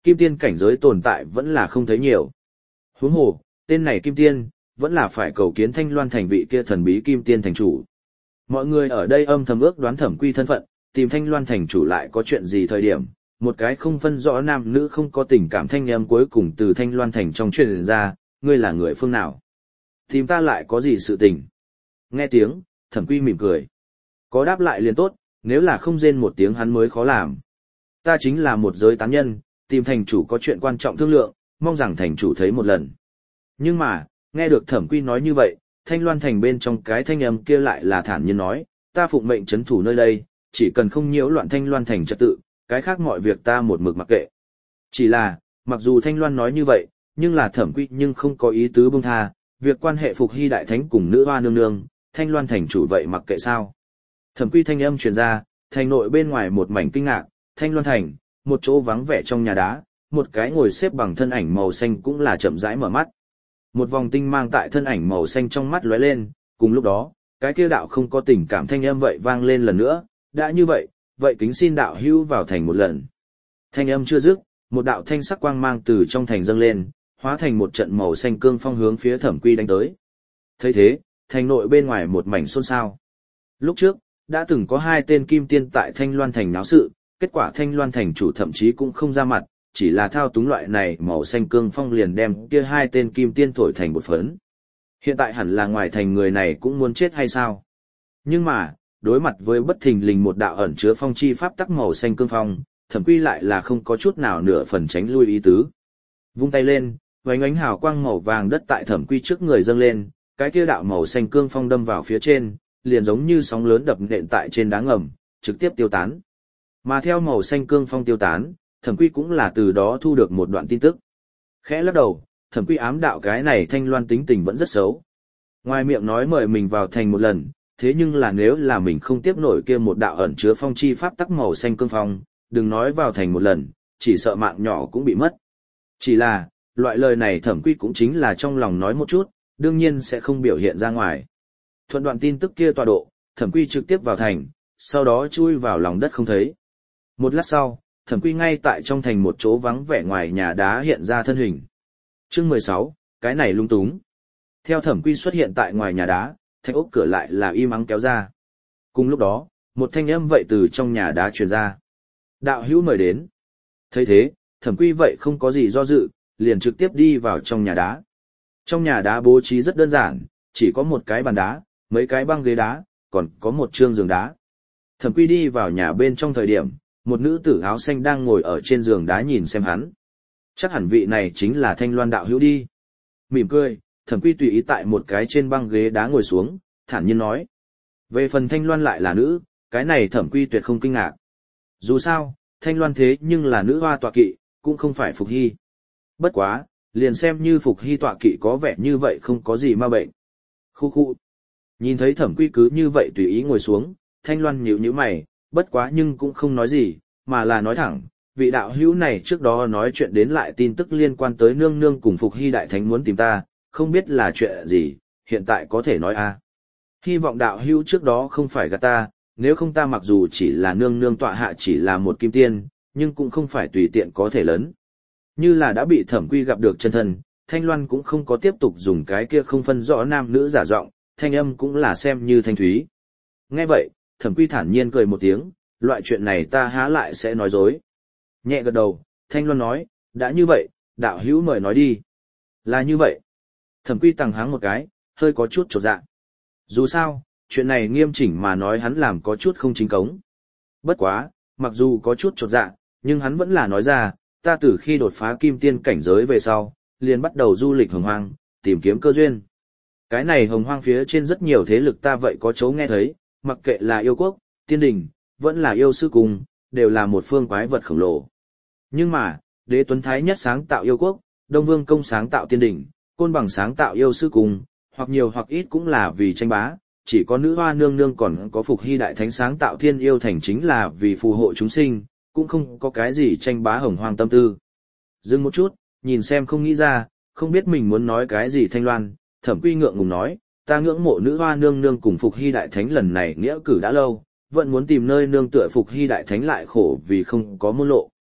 kim tiên cảnh giới tồn tại vẫn là không thấy nhiều. Huống hồ, tên này kim tiên, vẫn là phải cầu kiến Thanh Loan thành vị kia thần bí kim tiên thành chủ. Mọi người ở đây âm thầm ước đoán Thẩm Quy thân phận, tìm Thanh Loan thành chủ lại có chuyện gì thời điểm, một cái không phân rõ nam nữ không có tình cảm thanh âm cuối cùng từ Thanh Loan thành trong truyền ra, ngươi là người phương nào? Tìm ta lại có gì sự tình? Nghe tiếng, Thẩm Quy mỉm cười. Có đáp lại liền tốt, nếu là không rên một tiếng hắn mới khó làm. Ta chính là một giới tán nhân, tìm thành chủ có chuyện quan trọng thương lượng, mong rằng thành chủ thấy một lần. Nhưng mà, nghe được Thẩm Quy nói như vậy, Thanh Loan thành bên trong cái thanh âm kia lại là thản nhiên nói, ta phụng mệnh trấn thủ nơi đây, chỉ cần không nhiễu loạn Thanh Loan thành trật tự, cái khác mọi việc ta một mực mặc kệ. Chỉ là, mặc dù Thanh Loan nói như vậy, nhưng là Thẩm Quy nhưng không có ý tứ buông tha, việc quan hệ Phục Hy đại thánh cùng nữ hoa nương nương, Thanh Loan thành chủ vậy mặc kệ sao? Thẩm Quy thanh âm truyền ra, thành nội bên ngoài một mảnh kinh ngạc, Thanh Loan thành, một chỗ vắng vẻ trong nhà đá, một cái ngồi xếp bằng thân ảnh màu xanh cũng là chậm rãi mở mắt. Một vòng tinh mang tại thân ảnh màu xanh trong mắt lóe lên, cùng lúc đó, cái kia đạo không có tình cảm thanh âm vậy vang lên lần nữa, đã như vậy, vậy kính xin đạo hữu vào thành một lần. Thanh âm chưa dứt, một đạo thanh sắc quang mang từ trong thành dâng lên, hóa thành một trận màu xanh cương phong hướng phía Thẩm Quy đánh tới. Thấy thế, thành nội bên ngoài một mảnh xôn xao. Lúc trước, đã từng có hai tên kim tiên tại Thanh Loan thành náo sự, kết quả Thanh Loan thành chủ thậm chí cũng không ra mặt, chỉ là thao túng loại này màu xanh cương phong liền đem kia hai tên kim tiên thổi thành một phấn. Hiện tại hẳn là ngoài thành người này cũng muốn chết hay sao? Nhưng mà, đối mặt với bất thình lình một đạo ẩn chứa phong chi pháp tắc màu xanh cương phong, Thẩm Quy lại là không có chút nào nửa phần tránh lui ý tứ. Vung tay lên, vánh ánh hào quang màu vàng đất tại Thẩm Quy trước người dâng lên, cái kia đạo màu xanh cương phong đâm vào phía trên, liền giống như sóng lớn đập nện tại trên đá ngầm, trực tiếp tiêu tán. Mà theo màu xanh cương phong tiêu tán, Thẩm Quy cũng là từ đó thu được một đoạn tin tức. Khẽ lắc đầu, Thẩm Quy ám đạo cái này Thanh Loan tính tình vẫn rất xấu. Ngoài miệng nói mời mình vào thành một lần, thế nhưng là nếu là mình không tiếp nổi kia một đạo ẩn chứa phong chi pháp tắc màu xanh cương phong, đừng nói vào thành một lần, chỉ sợ mạng nhỏ cũng bị mất. Chỉ là, loại lời này Thẩm Quy cũng chính là trong lòng nói một chút, đương nhiên sẽ không biểu hiện ra ngoài. Thuận đoạn tin tức kia tọa độ, Thẩm Quy trực tiếp vào thành, sau đó chui vào lòng đất không thấy. Một lát sau, Thẩm Quy ngay tại trong thành một chỗ vắng vẻ ngoài nhà đá hiện ra thân hình. Chương 16, cái này lung túng. Theo Thẩm Quy xuất hiện tại ngoài nhà đá, thanh ốc cửa lại là im ắng kéo ra. Cùng lúc đó, một thanh âm vậy từ trong nhà đá truyền ra. Đạo hữu mời đến. Thấy thế, Thẩm Quy vậy không có gì do dự, liền trực tiếp đi vào trong nhà đá. Trong nhà đá bố trí rất đơn giản, chỉ có một cái bàn đá, mấy cái băng ghế đá, còn có một trương giường đá. Thẩm Quy đi vào nhà bên trong thời điểm, một nữ tử áo xanh đang ngồi ở trên giường đá nhìn xem hắn. Chắc hẳn vị này chính là Thanh Loan đạo hữu đi. Mỉm cười, Thẩm Quy tùy ý tại một cái trên băng ghế đá ngồi xuống, thản nhiên nói. Về phần Thanh Loan lại là nữ, cái này Thẩm Quy tuyệt không kinh ngạc. Dù sao, Thanh Loan thế nhưng là nữ hoa tọa kỵ, cũng không phải Phục Hy. Bất quá, liền xem như Phục Hy tọa kỵ có vẻ như vậy không có gì ma bệnh. Khu khu. Nhìn thấy Thẩm Quy cứ như vậy tùy ý ngồi xuống, Thanh Loan nhíu nhíu mày, bất quá nhưng cũng không nói gì, mà là nói thẳng, vị đạo hữu này trước đó nói chuyện đến lại tin tức liên quan tới nương nương cùng Phục Hy đại thánh muốn tìm ta, không biết là chuyện gì, hiện tại có thể nói a. Hy vọng đạo hữu trước đó không phải gạt ta, nếu không ta mặc dù chỉ là nương nương tọa hạ chỉ là một kim tiên, nhưng cũng không phải tùy tiện có thể lớn. Như là đã bị Thẩm Quy gặp được chân thân, Thanh Loan cũng không có tiếp tục dùng cái kia không phân rõ nam nữ giả giọng, thanh âm cũng là xem như thanh thúy. Nghe vậy, Thẩm Quy thản nhiên cười một tiếng, loại chuyện này ta há lại sẽ nói dối. Nhẹ gật đầu, Thanh Loan nói, đã như vậy, đạo hữu mời nói đi. Là như vậy. Thẩm Quy tằng háng một cái, hơi có chút chột dạ. Dù sao, chuyện này nghiêm chỉnh mà nói hắn làm có chút không chính cống. Bất quá, mặc dù có chút chột dạ, nhưng hắn vẫn là nói ra, ta từ khi đột phá kim tiên cảnh giới về sau, liền bắt đầu du lịch hồng hoang, tìm kiếm cơ duyên. Cái này hồng hoang phía trên rất nhiều thế lực ta vậy có chỗ nghe thấy, mặc kệ là yêu quốc, tiên đình, vẫn là yêu sư cung, đều là một phương quái vật khổng lồ. Nhưng mà, Đế Tuấn Thái Nhất sáng tạo yêu quốc, Đông Vương Công sáng tạo tiên đình, Côn Bằng sáng tạo yêu sư cung, hoặc nhiều hoặc ít cũng là vì tranh bá, chỉ có nữ hoa nương nương còn có Phục Hy đại thánh sáng tạo thiên yêu thành chính là vì phù hộ chúng sinh, cũng không có cái gì tranh bá hồng hoang tâm tư. Dừng một chút, nhìn xem không nghĩ ra, không biết mình muốn nói cái gì Thanh Loan, Thẩm Quy ngượng ngùng nói, ta ngưỡng mộ nữ hoa nương nương cùng Phục Hy đại thánh lần này nghĩa cử đã lâu, vẫn muốn tìm nơi nương tựa Phục Hy đại thánh lại khổ vì không có môn lộ.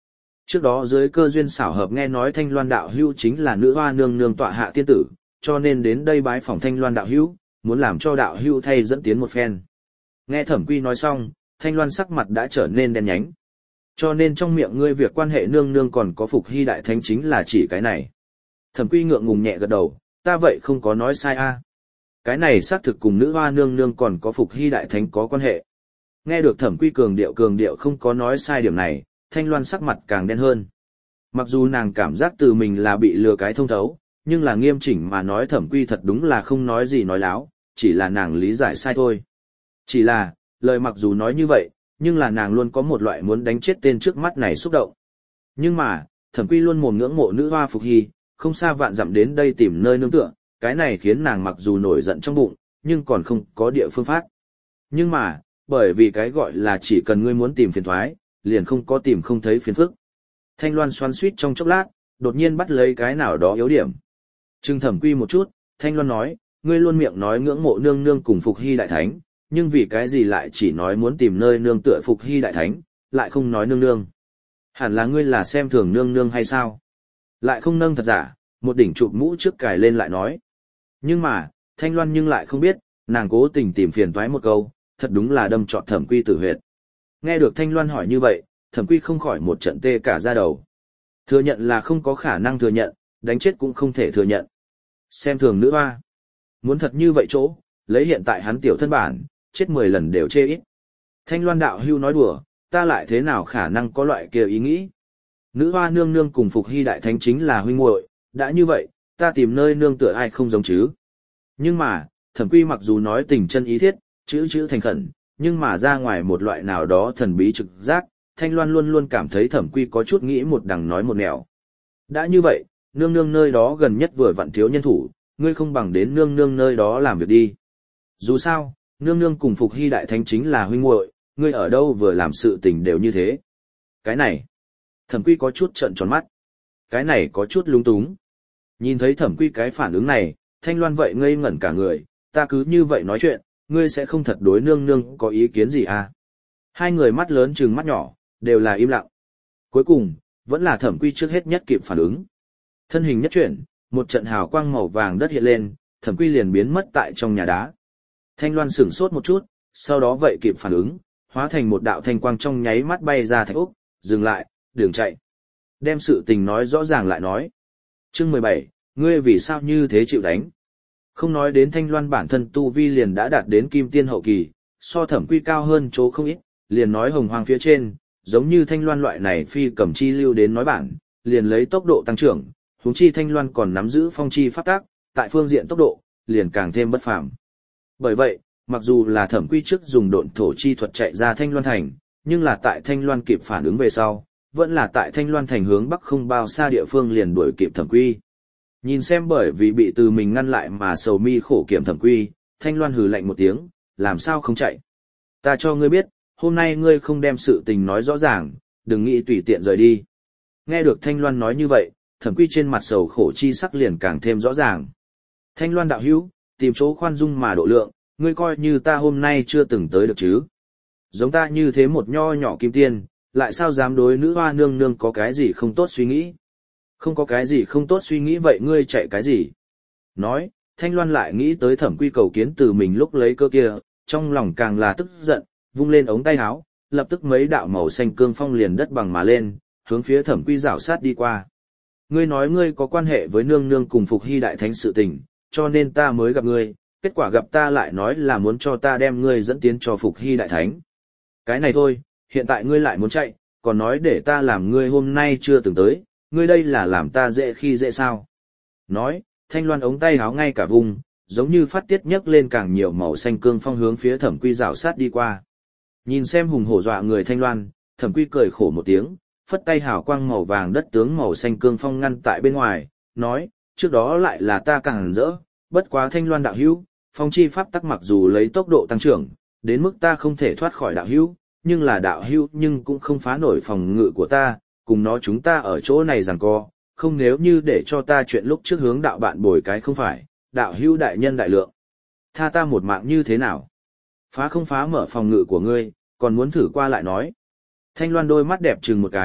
Trước đó dưới cơ duyên xảo hợp nghe nói Thanh Loan đạo hữu chính là nữ hoa nương nương tọa hạ tiên tử, cho nên đến đây bái phỏng Thanh Loan đạo hữu, muốn làm cho đạo hữu thay dẫn tiến một phen. Nghe Thẩm Quy nói xong, Thanh Loan sắc mặt đã trở nên đen nhánh. Cho nên trong miệng ngươi việc quan hệ nương nương còn có Phục Hy đại thánh chính là chỉ cái này. Thẩm Quy ngượng ngùng nhẹ gật đầu, ta vậy không có nói sai a. Cái này xác thực cùng nữ hoa nương nương còn có Phục Hy đại thánh có quan hệ. Nghe được Thẩm Quy cường điệu không có nói sai điểm này, Thanh Loan sắc mặt càng đen hơn. Mặc dù nàng cảm giác từ mình là bị lừa cái thông thấu, nhưng là nghiêm chỉnh mà nói Thẩm Quy thật đúng là không nói gì nói láo, chỉ là nàng lý giải sai thôi. Chỉ là, lời mặc dù nói như vậy, nhưng là nàng luôn có một loại muốn đánh chết tên trước mắt này xúc động. Nhưng mà, Thẩm Quy luôn mồm ngưỡng mộ nữ hoa Phục Hy, không xa vạn dặm đến đây tìm nơi nương tựa, cái này khiến nàng mặc dù nổi giận trong bụng, nhưng còn không có địa phương phát. Nhưng mà, bởi vì cái gọi là chỉ cần ngươi muốn tìm phiền thoái, liền không có tìm không thấy phiền phức. Thanh Loan xoắn xuýt trong chốc lát, đột nhiên bắt lấy cái nào đó yếu điểm. Trừng Thẩm Quy một chút, Thanh Loan nói, ngươi luôn miệng nói ngưỡng mộ nương nương cùng Phục Hy đại thánh, nhưng vì cái gì lại chỉ nói muốn tìm nơi nương tựa Phục Hy đại thánh, lại không nói nương nương. Hẳn là ngươi là xem thường nương nương hay sao? Lại không nâng thật giả, một đỉnh chụp mũ trước cài lên lại nói. Nhưng mà, Thanh Loan nhưng lại không biết, nàng cố tình tìm phiền toái một câu, thật đúng là đâm trọt Thẩm Quy tử huyệt. Nghe được Thanh Loan hỏi như vậy, Thẩm Quy không khỏi một trận tê cả da đầu. Thừa nhận là không có khả năng thừa nhận, đánh chết cũng không thể thừa nhận. Xem thường nữ hoa. Muốn thật như vậy chỗ, lấy hiện tại hắn tiểu thân bản, chết 10 lần đều chê ít. Thanh Loan đạo hưu nói đùa, ta lại thế nào khả năng có loại kia ý nghĩ. Nữ hoa nương nương cùng Phục Hy đại thánh chính là huynh muội, đã như vậy, ta tìm nơi nương tựa ai không giống chứ. Nhưng mà, Thẩm Quy mặc dù nói tình chân ý thiết, chữ thành khẩn, nhưng mà ra ngoài một loại nào đó thần bí trực giác, Thanh Loan luôn luôn cảm thấy Thẩm Quy có chút nghĩ một đằng nói một nẻo. Đã như vậy, nương nương nơi đó gần nhất vừa vặn thiếu nhân thủ, ngươi không bằng đến nương nương nơi đó làm việc đi. Dù sao, nương nương cùng Phục Hy đại thánh chính là huynh muội, ngươi ở đâu vừa làm sự tình đều như thế. Cái này, Thẩm Quy có chút trợn tròn mắt. Cái này có chút lung túng. Nhìn thấy Thẩm Quy cái phản ứng này, Thanh Loan vậy ngây ngẩn cả người, ta cứ như vậy nói chuyện, ngươi sẽ không thật đối nương nương có ý kiến gì à? Hai người mắt lớn trừng mắt nhỏ, đều là im lặng. Cuối cùng, vẫn là Thẩm Quy trước hết nhất kịp phản ứng. Thân hình nhất chuyển, một trận hào quang màu vàng đất hiện lên, Thẩm Quy liền biến mất tại trong nhà đá. Thanh Loan sửng sốt một chút, sau đó vậy kịp phản ứng, hóa thành một đạo thanh quang trong nháy mắt bay ra thạch úc, dừng lại, đường chạy. Đem sự tình nói rõ ràng lại nói. Chương 17, ngươi vì sao như thế chịu đánh? Không nói đến Thanh Loan bản thân tu vi liền đã đạt đến kim tiên hậu kỳ, so Thẩm Quy cao hơn chỗ không ít, liền nói hồng hoang phía trên, giống như Thanh Loan loại này phi cầm chi lưu đến nói bản, liền lấy tốc độ tăng trưởng, huống chi Thanh Loan còn nắm giữ phong chi pháp tác, tại phương diện tốc độ, liền càng thêm bất phàm. Bởi vậy, mặc dù là Thẩm Quy trước dùng độn thổ chi thuật chạy ra Thanh Loan thành, nhưng là tại Thanh Loan kịp phản ứng về sau, vẫn là tại Thanh Loan thành hướng bắc không bao xa địa phương liền đuổi kịp Thẩm Quy. Nhìn xem bởi vì bị từ mình ngăn lại mà sầu mi khổ kiểm Thẩm Quy, Thanh Loan hừ lạnh một tiếng, làm sao không chạy? Ta cho ngươi biết, hôm nay ngươi không đem sự tình nói rõ ràng, đừng nghĩ tùy tiện rời đi. Nghe được Thanh Loan nói như vậy, Thẩm Quy trên mặt sầu khổ chi sắc liền càng thêm rõ ràng. Thanh Loan đạo hữu, tìm chỗ khoan dung mà độ lượng, ngươi coi như ta hôm nay chưa từng tới được chứ. Giống ta như thế một nho nhỏ kim tiên, lại sao dám đối nữ hoa nương nương có cái gì không tốt suy nghĩ? Không có cái gì không tốt suy nghĩ vậy ngươi chạy cái gì? Nói, Thanh Loan lại nghĩ tới Thẩm Quy cầu kiến từ mình lúc lấy cơ kia, trong lòng càng là tức giận, vung lên ống tay áo, lập tức mấy đạo màu xanh cương phong liền đất bằng mà lên, hướng phía Thẩm Quy rảo sát đi qua. Ngươi nói ngươi có quan hệ với nương nương cùng Phục Hy đại thánh sự tình, cho nên ta mới gặp ngươi, kết quả gặp ta lại nói là muốn cho ta đem ngươi dẫn tiến cho Phục Hy đại thánh. Cái này thôi, hiện tại ngươi lại muốn chạy, còn nói để ta làm ngươi hôm nay chưa từng tới, ngươi đây là làm ta dễ khi dễ sao. Nói, Thanh Loan ống tay háo ngay cả vùng, giống như phát tiết nhấc lên càng nhiều màu xanh cương phong hướng phía Thẩm Quy rảo sát đi qua. Nhìn xem hùng hổ dọa người Thanh Loan, Thẩm Quy cười khổ một tiếng, phất tay hào quang màu vàng đất tướng màu xanh cương phong ngăn tại bên ngoài, nói, trước đó lại là ta càng rỡ, bất quá Thanh Loan đạo hữu, phong chi pháp tắc mặc dù lấy tốc độ tăng trưởng, đến mức ta không thể thoát khỏi đạo hữu, nhưng là đạo hữu nhưng cũng không phá nổi phòng ngự của ta, cùng nó chúng ta ở chỗ này giằng co, không nếu như để cho ta chuyện lúc trước hướng đạo bạn bồi cái không phải, đạo hữu đại nhân đại lượng. Tha ta một mạng như thế nào? Phá không phá mở phòng ngự của ngươi, còn muốn thử qua lại nói. Thanh Loan đôi mắt đẹp chừng một cái,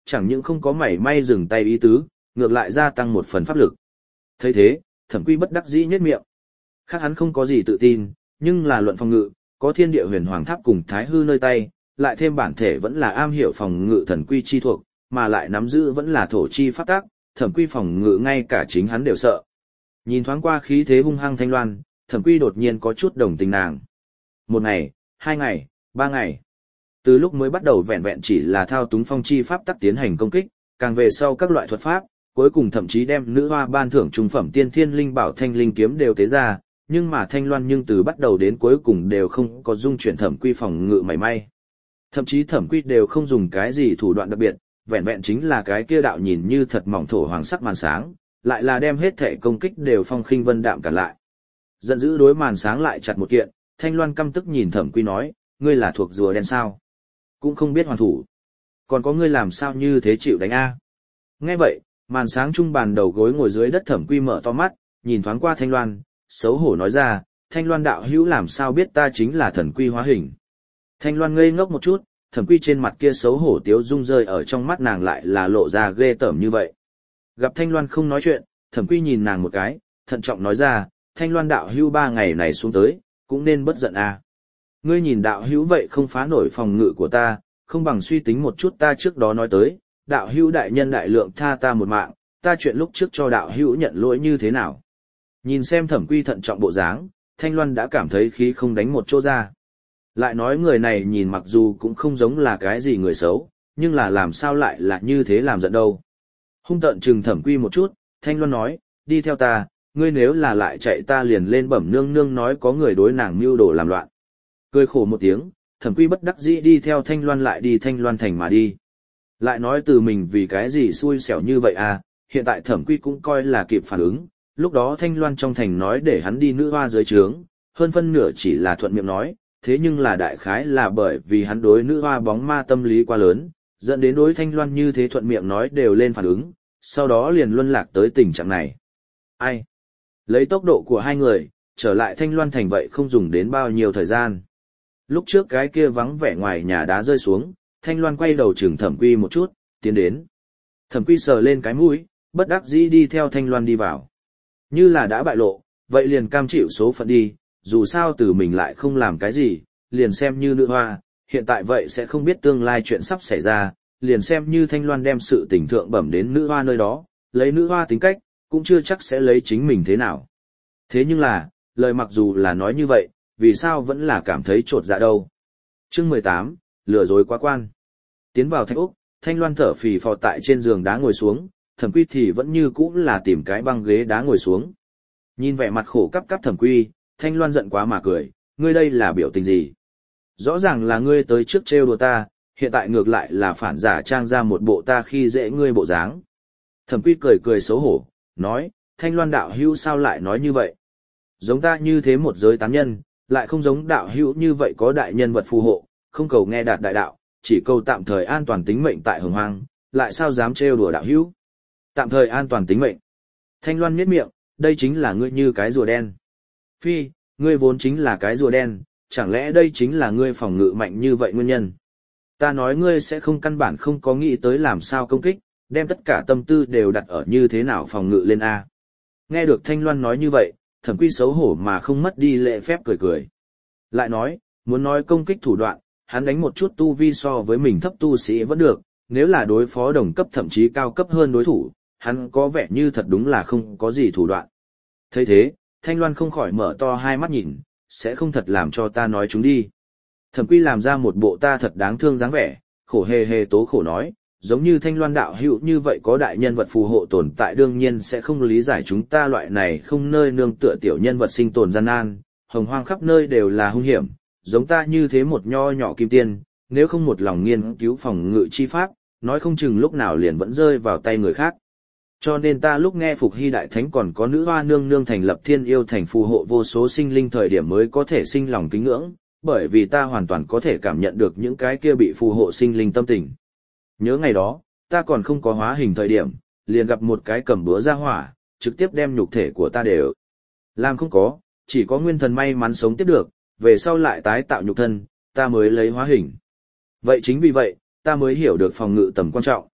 chẳng những không có mảy may dừng tay ý tứ, ngược lại gia tăng một phần pháp lực. Thấy thế, Thẩm Quy bất đắc dĩ nhếch miệng. Khác hắn không có gì tự tin, nhưng là luận phòng ngự, có Thiên Địa Huyền Hoàng Tháp cùng Thái Hư nơi tay, lại thêm bản thể vẫn là am hiểu phòng ngự thần quy chi thuộc, mà lại nắm giữ vẫn là thổ chi pháp tác, Thẩm Quy phòng ngự ngay cả chính hắn đều sợ. Nhìn thoáng qua khí thế hung hăng Thanh Loan, Thẩm Quy đột nhiên có chút đồng tình nàng. 1 ngày, 2 ngày, 3 ngày. Từ lúc mới bắt đầu vẹn vẹn chỉ là thao túng phong chi pháp tắc tiến hành công kích, càng về sau các loại thuật pháp, cuối cùng thậm chí đem nữ hoa ban thưởng trung phẩm tiên thiên linh bảo thanh linh kiếm đều tế ra, nhưng mà Thanh Loan nhưng từ bắt đầu đến cuối cùng đều không có dung chuyển Thẩm Quy phòng ngự mảy may. Thậm chí Thẩm Quy đều không dùng cái gì thủ đoạn đặc biệt, vẹn vẹn chính là cái kia đạo nhìn như thật mỏng thổ hoàng sắc màn sáng, lại là đem hết thể công kích đều phong khinh vân đạm cản lại. Giận dữ đối màn sáng lại chặt một kiện, Thanh Loan căm tức nhìn Thẩm Quy nói, ngươi là thuộc rùa đen sao? Cũng không biết hoàn thủ. Còn có ngươi làm sao như thế chịu đánh a? Nghe vậy, màn sáng trung bàn đầu gối ngồi dưới đất Thẩm Quy mở to mắt, nhìn thoáng qua Thanh Loan, xấu hổ nói ra, Thanh Loan đạo hữu làm sao biết ta chính là thần quy hóa hình. Thanh Loan ngây ngốc một chút, Thẩm Quy trên mặt kia xấu hổ tiếu dung rơi ở trong mắt nàng lại là lộ ra ghê tởm như vậy. Gặp Thanh Loan không nói chuyện, Thẩm Quy nhìn nàng một cái, thận trọng nói ra, Thanh Loan đạo hữu 3 ngày này xuống tới, cũng nên bất giận a. Ngươi nhìn đạo hữu vậy không phá nổi phòng ngự của ta, không bằng suy tính một chút ta trước đó nói tới, đạo hữu đại nhân đại lượng tha ta một mạng, ta chuyện lúc trước cho đạo hữu nhận lỗi như thế nào. Nhìn xem Thẩm Quy thận trọng bộ dáng, Thanh Loan đã cảm thấy khí không đánh một chỗ ra. Lại nói người này nhìn mặc dù cũng không giống là cái gì người xấu, nhưng là làm sao lại là như thế làm giận đâu. Hung tợn trừng Thẩm Quy một chút, Thanh Loan nói, đi theo ta, ngươi nếu là lại chạy ta liền lên bẩm nương nương nói có người đối nàng mưu đồ làm loạn. Cười khổ một tiếng, Thẩm Quy bất đắc dĩ đi theo Thanh Loan lại đi Thanh Loan thành mà đi. Lại nói từ mình vì cái gì xui xẻo như vậy à, hiện tại Thẩm Quy cũng coi là kịp phản ứng, lúc đó Thanh Loan trong thành nói để hắn đi nữ hoa dưới trướng, hơn phân nửa chỉ là thuận miệng nói, thế nhưng là đại khái là bởi vì hắn đối nữ hoa bóng ma tâm lý quá lớn, dẫn đến đối Thanh Loan như thế thuận miệng nói đều lên phản ứng, sau đó liền luân lạc tới tình trạng này. Ai? Lấy tốc độ của hai người, trở lại Thanh Loan thành vậy không dùng đến bao nhiêu thời gian. Lúc trước cái kia vắng vẻ ngoài nhà đá rơi xuống, Thanh Loan quay đầu chừng Thẩm Quy một chút, tiến đến. Thẩm Quy sờ lên cái mũi, bất đắc dĩ đi theo Thanh Loan đi vào. Như là đã bại lộ, vậy liền cam chịu số phận đi, dù sao từ mình lại không làm cái gì, liền xem như nữ hoa, hiện tại vậy sẽ không biết tương lai chuyện sắp xảy ra, liền xem như Thanh Loan đem sự tình thượng bẩm đến nữ hoa nơi đó, lấy nữ hoa tính cách, cũng chưa chắc sẽ lấy chính mình thế nào. Thế nhưng là, lời mặc dù là nói như vậy, vì sao vẫn là cảm thấy trột dạ đâu. Chương 18, lừa dối quá quan. Tiến vào Thạch Úc, Thanh Loan thở phì phò tại trên giường đá ngồi xuống, Thẩm Quy thì vẫn như cũ là tìm cái băng ghế đá ngồi xuống. Nhìn vẻ mặt khổ cắp Thẩm Quy, Thanh Loan giận quá mà cười, ngươi đây là biểu tình gì? Rõ ràng là ngươi tới trước trêu đùa ta, hiện tại ngược lại là phản giả trang ra một bộ ta khi dễ ngươi bộ dáng. Thẩm Quy cười cười xấu hổ, nói, Thanh Loan đạo hữu sao lại nói như vậy? Giống ta như thế một giới tán nhân, lại không giống đạo hữu như vậy có đại nhân vật phù hộ, không cầu nghe đạt đại đạo, chỉ cầu tạm thời an toàn tính mệnh tại hồng hoang, lại sao dám trêu đùa đạo hữu? Tạm thời an toàn tính mệnh. Thanh Loan nhếch miệng, đây chính là ngươi như cái rùa đen. Phi, ngươi vốn chính là cái rùa đen, chẳng lẽ đây chính là ngươi phòng ngự mạnh như vậy nguyên nhân? Ta nói ngươi sẽ không căn bản không có nghĩ tới làm sao công kích, đem tất cả tâm tư đều đặt ở như thế nào phòng ngự lên A. Nghe được Thanh Loan nói như vậy, Thẩm Quy xấu hổ mà không mất đi lễ phép cười cười. Lại nói, muốn nói công kích thủ đoạn, hắn đánh một chút tu vi so với mình thấp tu sĩ vẫn được, nếu là đối phó đồng cấp thậm chí cao cấp hơn đối thủ, hắn có vẻ như thật đúng là không có gì thủ đoạn. Thấy thế, Thanh Loan không khỏi mở to hai mắt nhìn, sẽ không thật làm cho ta nói chúng đi. Thẩm Quy làm ra một bộ ta thật đáng thương dáng vẻ, khổ hề hề tố khổ nói, giống như Thanh Loan đạo hữu như vậy có đại nhân vật phù hộ tồn tại đương nhiên sẽ không lý giải chúng ta loại này không nơi nương tựa tiểu nhân vật sinh tồn gian nan, hồng hoang khắp nơi đều là hung hiểm, giống ta như thế một nho nhỏ kim tiên, nếu không một lòng nghiên cứu phòng ngự chi pháp, nói không chừng lúc nào liền vẫn rơi vào tay người khác. Cho nên ta lúc nghe Phục Hy Đại Thánh còn có nữ hoa nương nương thành lập thiên yêu thành phù hộ vô số sinh linh thời điểm mới có thể sinh lòng kính ngưỡng, bởi vì ta hoàn toàn có thể cảm nhận được những cái kia bị phù hộ sinh linh tâm tình. Nhớ ngày đó, ta còn không có hóa hình thời điểm, liền gặp một cái cầm búa ra hỏa, trực tiếp đem nhục thể của ta đều làm không có, chỉ có nguyên thần may mắn sống tiếp được, về sau lại tái tạo nhục thân, ta mới lấy hóa hình. Vậy chính vì vậy, ta mới hiểu được phòng ngự tầm quan trọng.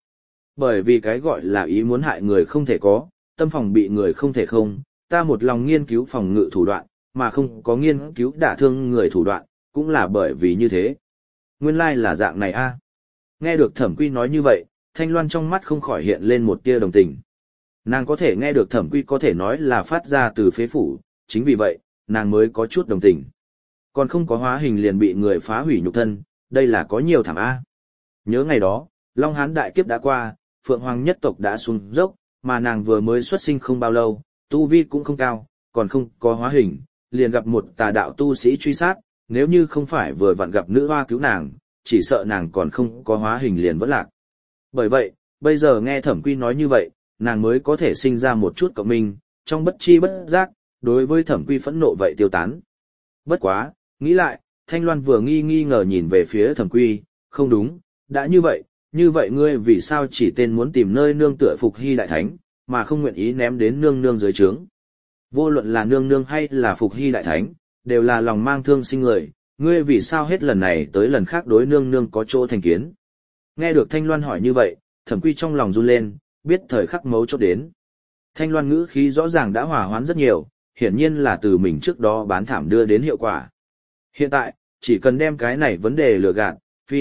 Bởi vì cái gọi là ý muốn hại người không thể có, tâm phòng bị người không thể không, ta một lòng nghiên cứu phòng ngự thủ đoạn, mà không có nghiên cứu đả thương người thủ đoạn, cũng là bởi vì như thế. Nguyên lai là dạng này a. Nghe được Thẩm Quy nói như vậy, Thanh Loan trong mắt không khỏi hiện lên một tia đồng tình. Nàng có thể nghe được Thẩm Quy có thể nói là phát ra từ phế phủ, chính vì vậy, nàng mới có chút đồng tình. Còn không có hóa hình liền bị người phá hủy nhục thân, đây là có nhiều thảm a. Nhớ ngày đó, Long Hán đại kiếp đã qua, Phượng Hoàng nhất tộc đã xuống dốc, mà nàng vừa mới xuất sinh không bao lâu, tu vi cũng không cao, còn không có hóa hình, liền gặp một tà đạo tu sĩ truy sát, nếu như không phải vừa vặn gặp nữ hoa cứu nàng, chỉ sợ nàng còn không có hóa hình liền vẫn lạc. Bởi vậy, bây giờ nghe Thẩm Quy nói như vậy, nàng mới có thể sinh ra một chút cộng minh, trong bất chi bất giác, đối với Thẩm Quy phẫn nộ vậy tiêu tán. Bất quá, nghĩ lại, Thanh Loan vừa nghi ngờ nhìn về phía Thẩm Quy, không đúng, đã như vậy ngươi vì sao chỉ tên muốn tìm nơi nương tựa Phục Hy đại thánh, mà không nguyện ý ném đến nương nương dưới trướng. Vô luận là nương nương hay là Phục Hy đại thánh, đều là lòng mang thương sinh người, ngươi vì sao hết lần này tới lần khác đối nương nương có chỗ thành kiến. Nghe được Thanh Loan hỏi như vậy, Thẩm Quy trong lòng run lên, biết thời khắc mấu chốt đến. Thanh Loan ngữ khí rõ ràng đã hòa hoãn rất nhiều, hiển nhiên là từ mình trước đó bán thảm đưa đến hiệu quả. Hiện tại, chỉ cần đem cái này vấn đề lừa gạt,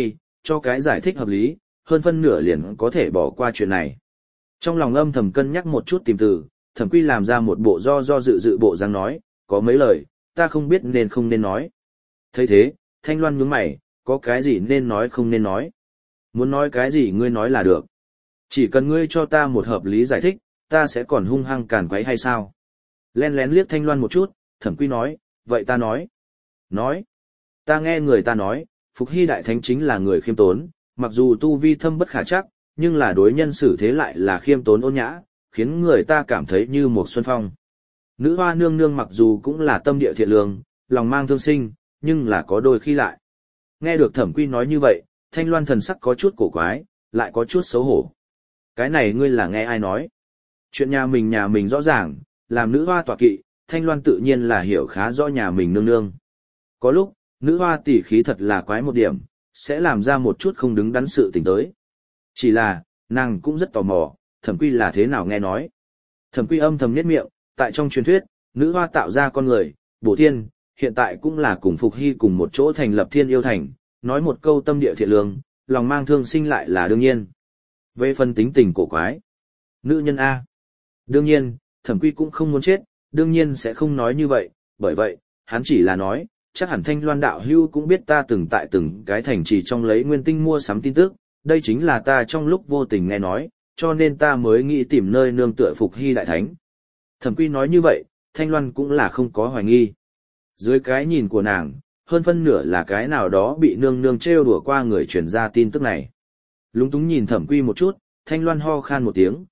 cho cái giải thích hợp lý, hơn phân nửa liền có thể bỏ qua chuyện này. Trong lòng âm thầm cân nhắc một chút tìm từ, Thẩm Quy làm ra một bộ do dự bộ dáng nói, có mấy lời, ta không biết nên không nên nói. Thấy thế, Thanh Loan nhướng mày, có cái gì nên nói không nên nói. Muốn nói cái gì ngươi nói là được. Chỉ cần ngươi cho ta một hợp lý giải thích, ta sẽ còn hung hăng càn quấy hay sao? Len lén liếc Thanh Loan một chút, Thẩm Quy nói, vậy ta nói. Nói. Ta nghe người ta nói, Phục Hy đại thánh chính là người khiêm tốn, mặc dù tu vi thâm bất khả trắc, nhưng là đối nhân xử thế lại là khiêm tốn ôn nhã, khiến người ta cảm thấy như một xuân phong. Nữ hoa nương nương mặc dù cũng là tâm địa thiện lương, lòng mang thương sinh, nhưng là có đôi khi lại. Nghe được Thẩm Quy nói như vậy, Thanh Loan thần sắc có chút cổ quái, lại có chút xấu hổ. Cái này ngươi là nghe ai nói? Chuyện nhà mình rõ ràng, làm nữ hoa tọa kỵ, Thanh Loan tự nhiên là hiểu khá rõ nhà mình nương nương. Có lúc, nữ hoa tỷ khí thật là quái một điểm, sẽ làm ra một chút không đứng đắn sự tình tới. Chỉ là, nàng cũng rất tò mò, Thẩm Quy là thế nào nghe nói. Thẩm Quy âm thầm nhếch miệng, tại trong truyền thuyết, nữ hoa tạo ra con người, bổ thiên, hiện tại cũng là cùng Phục Hy cùng một chỗ thành lập Thiên Yêu Thành, nói một câu tâm địa thiện lương, lòng mang thương sinh lại là đương nhiên. Về phần tính tình cổ quái, nữ nhân A. Đương nhiên, Thẩm Quy cũng không muốn chết, đương nhiên sẽ không nói như vậy, bởi vậy, hắn chỉ là nói, chắc hẳn Thanh Loan đạo hưu cũng biết ta từng tại từng cái thành trì trong lấy nguyên tinh mua sắm tin tức, đây chính là ta trong lúc vô tình nghe nói, cho nên ta mới nghĩ tìm nơi nương tựa Phục Hy đại thánh. Thẩm Quy nói như vậy, Thanh Loan cũng là không có hoài nghi. Dưới cái nhìn của nàng, hơn phân nửa là cái nào đó bị nương nương trêu đùa qua người truyền ra tin tức này. Lúng túng nhìn Thẩm Quy một chút, Thanh Loan ho khan một tiếng,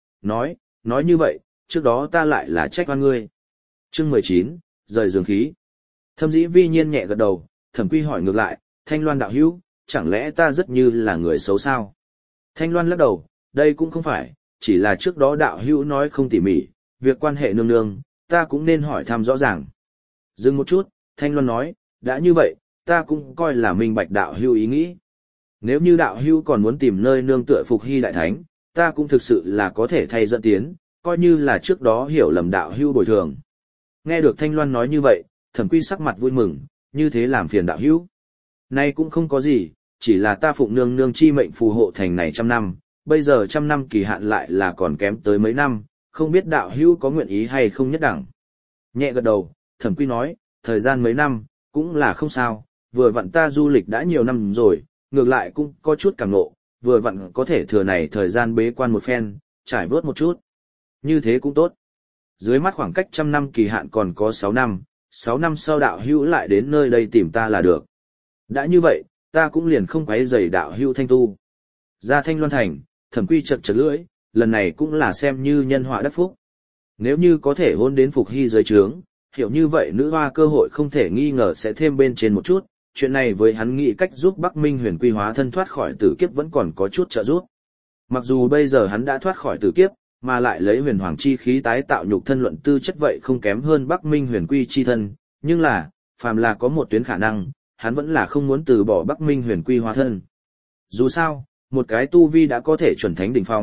nói như vậy, trước đó ta lại là trách oan ngươi. Chương 19, rời giường khí. Thâm Dĩ Vi nhiên nhẹ gật đầu, Thẩm Quy hỏi ngược lại, Thanh Loan đạo hữu, chẳng lẽ ta rất như là người xấu sao? Thanh Loan lắc đầu, đây cũng không phải, chỉ là trước đó đạo hữu nói không tỉ mỉ, việc quan hệ nương nương, ta cũng nên hỏi thăm rõ ràng. Dừng một chút, Thanh Loan nói, đã như vậy, ta cũng coi là minh bạch đạo hữu ý nghĩ. Nếu như đạo hữu còn muốn tìm nơi nương tựa Phục Hy đại thánh, ta cũng thực sự là có thể thay dẫn tiến, coi như là trước đó hiểu lầm đạo hữu bồi thường. Nghe được Thanh Loan nói như vậy, Thẩm Quy sắc mặt vui mừng, như thế làm phiền đạo hữu. Nay cũng không có gì, chỉ là ta phụng nương nương chi mệnh phù hộ thành này 100 năm, bây giờ 100 năm kỳ hạn lại là còn kém tới mấy năm, không biết đạo hữu có nguyện ý hay không nhất đẳng. Nhẹ gật đầu, Thẩm Quy nói, thời gian mấy năm, cũng là không sao, vừa vặn ta du lịch đã nhiều năm rồi, ngược lại cũng có chút cảm ngộ, vừa vặn có thể thừa này thời gian bế quan một phen, trải vớt một chút. Như thế cũng tốt. Dưới mắt khoảng cách 100 năm kỳ hạn còn có 6 năm, 6 năm sau đạo hữu lại đến nơi đây tìm ta là được. Đã như vậy, ta cũng liền không quấy rầy đạo hữu thanh tu. Ra Thanh Loan Thành, Thẩm Quy chật lưỡi, lần này cũng là xem như nhân họa đắc phúc. Nếu như có thể hôn đến Phục Hy dưới trướng, hiểu như vậy nữ hoa cơ hội không thể nghi ngờ sẽ thêm bên trên một chút, chuyện này với hắn nghĩ cách giúp Bắc Minh Huyền Quy hóa thân thoát khỏi tử kiếp vẫn còn có chút trợ giúp. Mặc dù bây giờ hắn đã thoát khỏi tử kiếp, mà lại lấy huyền hoàng chi khí tái tạo nhục thân luận tư chất vậy không kém hơn Bắc Minh Huyền Quy chi thân, nhưng là, phàm là có một tuyến khả năng, hắn vẫn là không muốn từ bỏ Bắc Minh Huyền Quy hóa thân. Dù sao, một cái tu vi đã có thể chuẩn thánh đỉnh phong,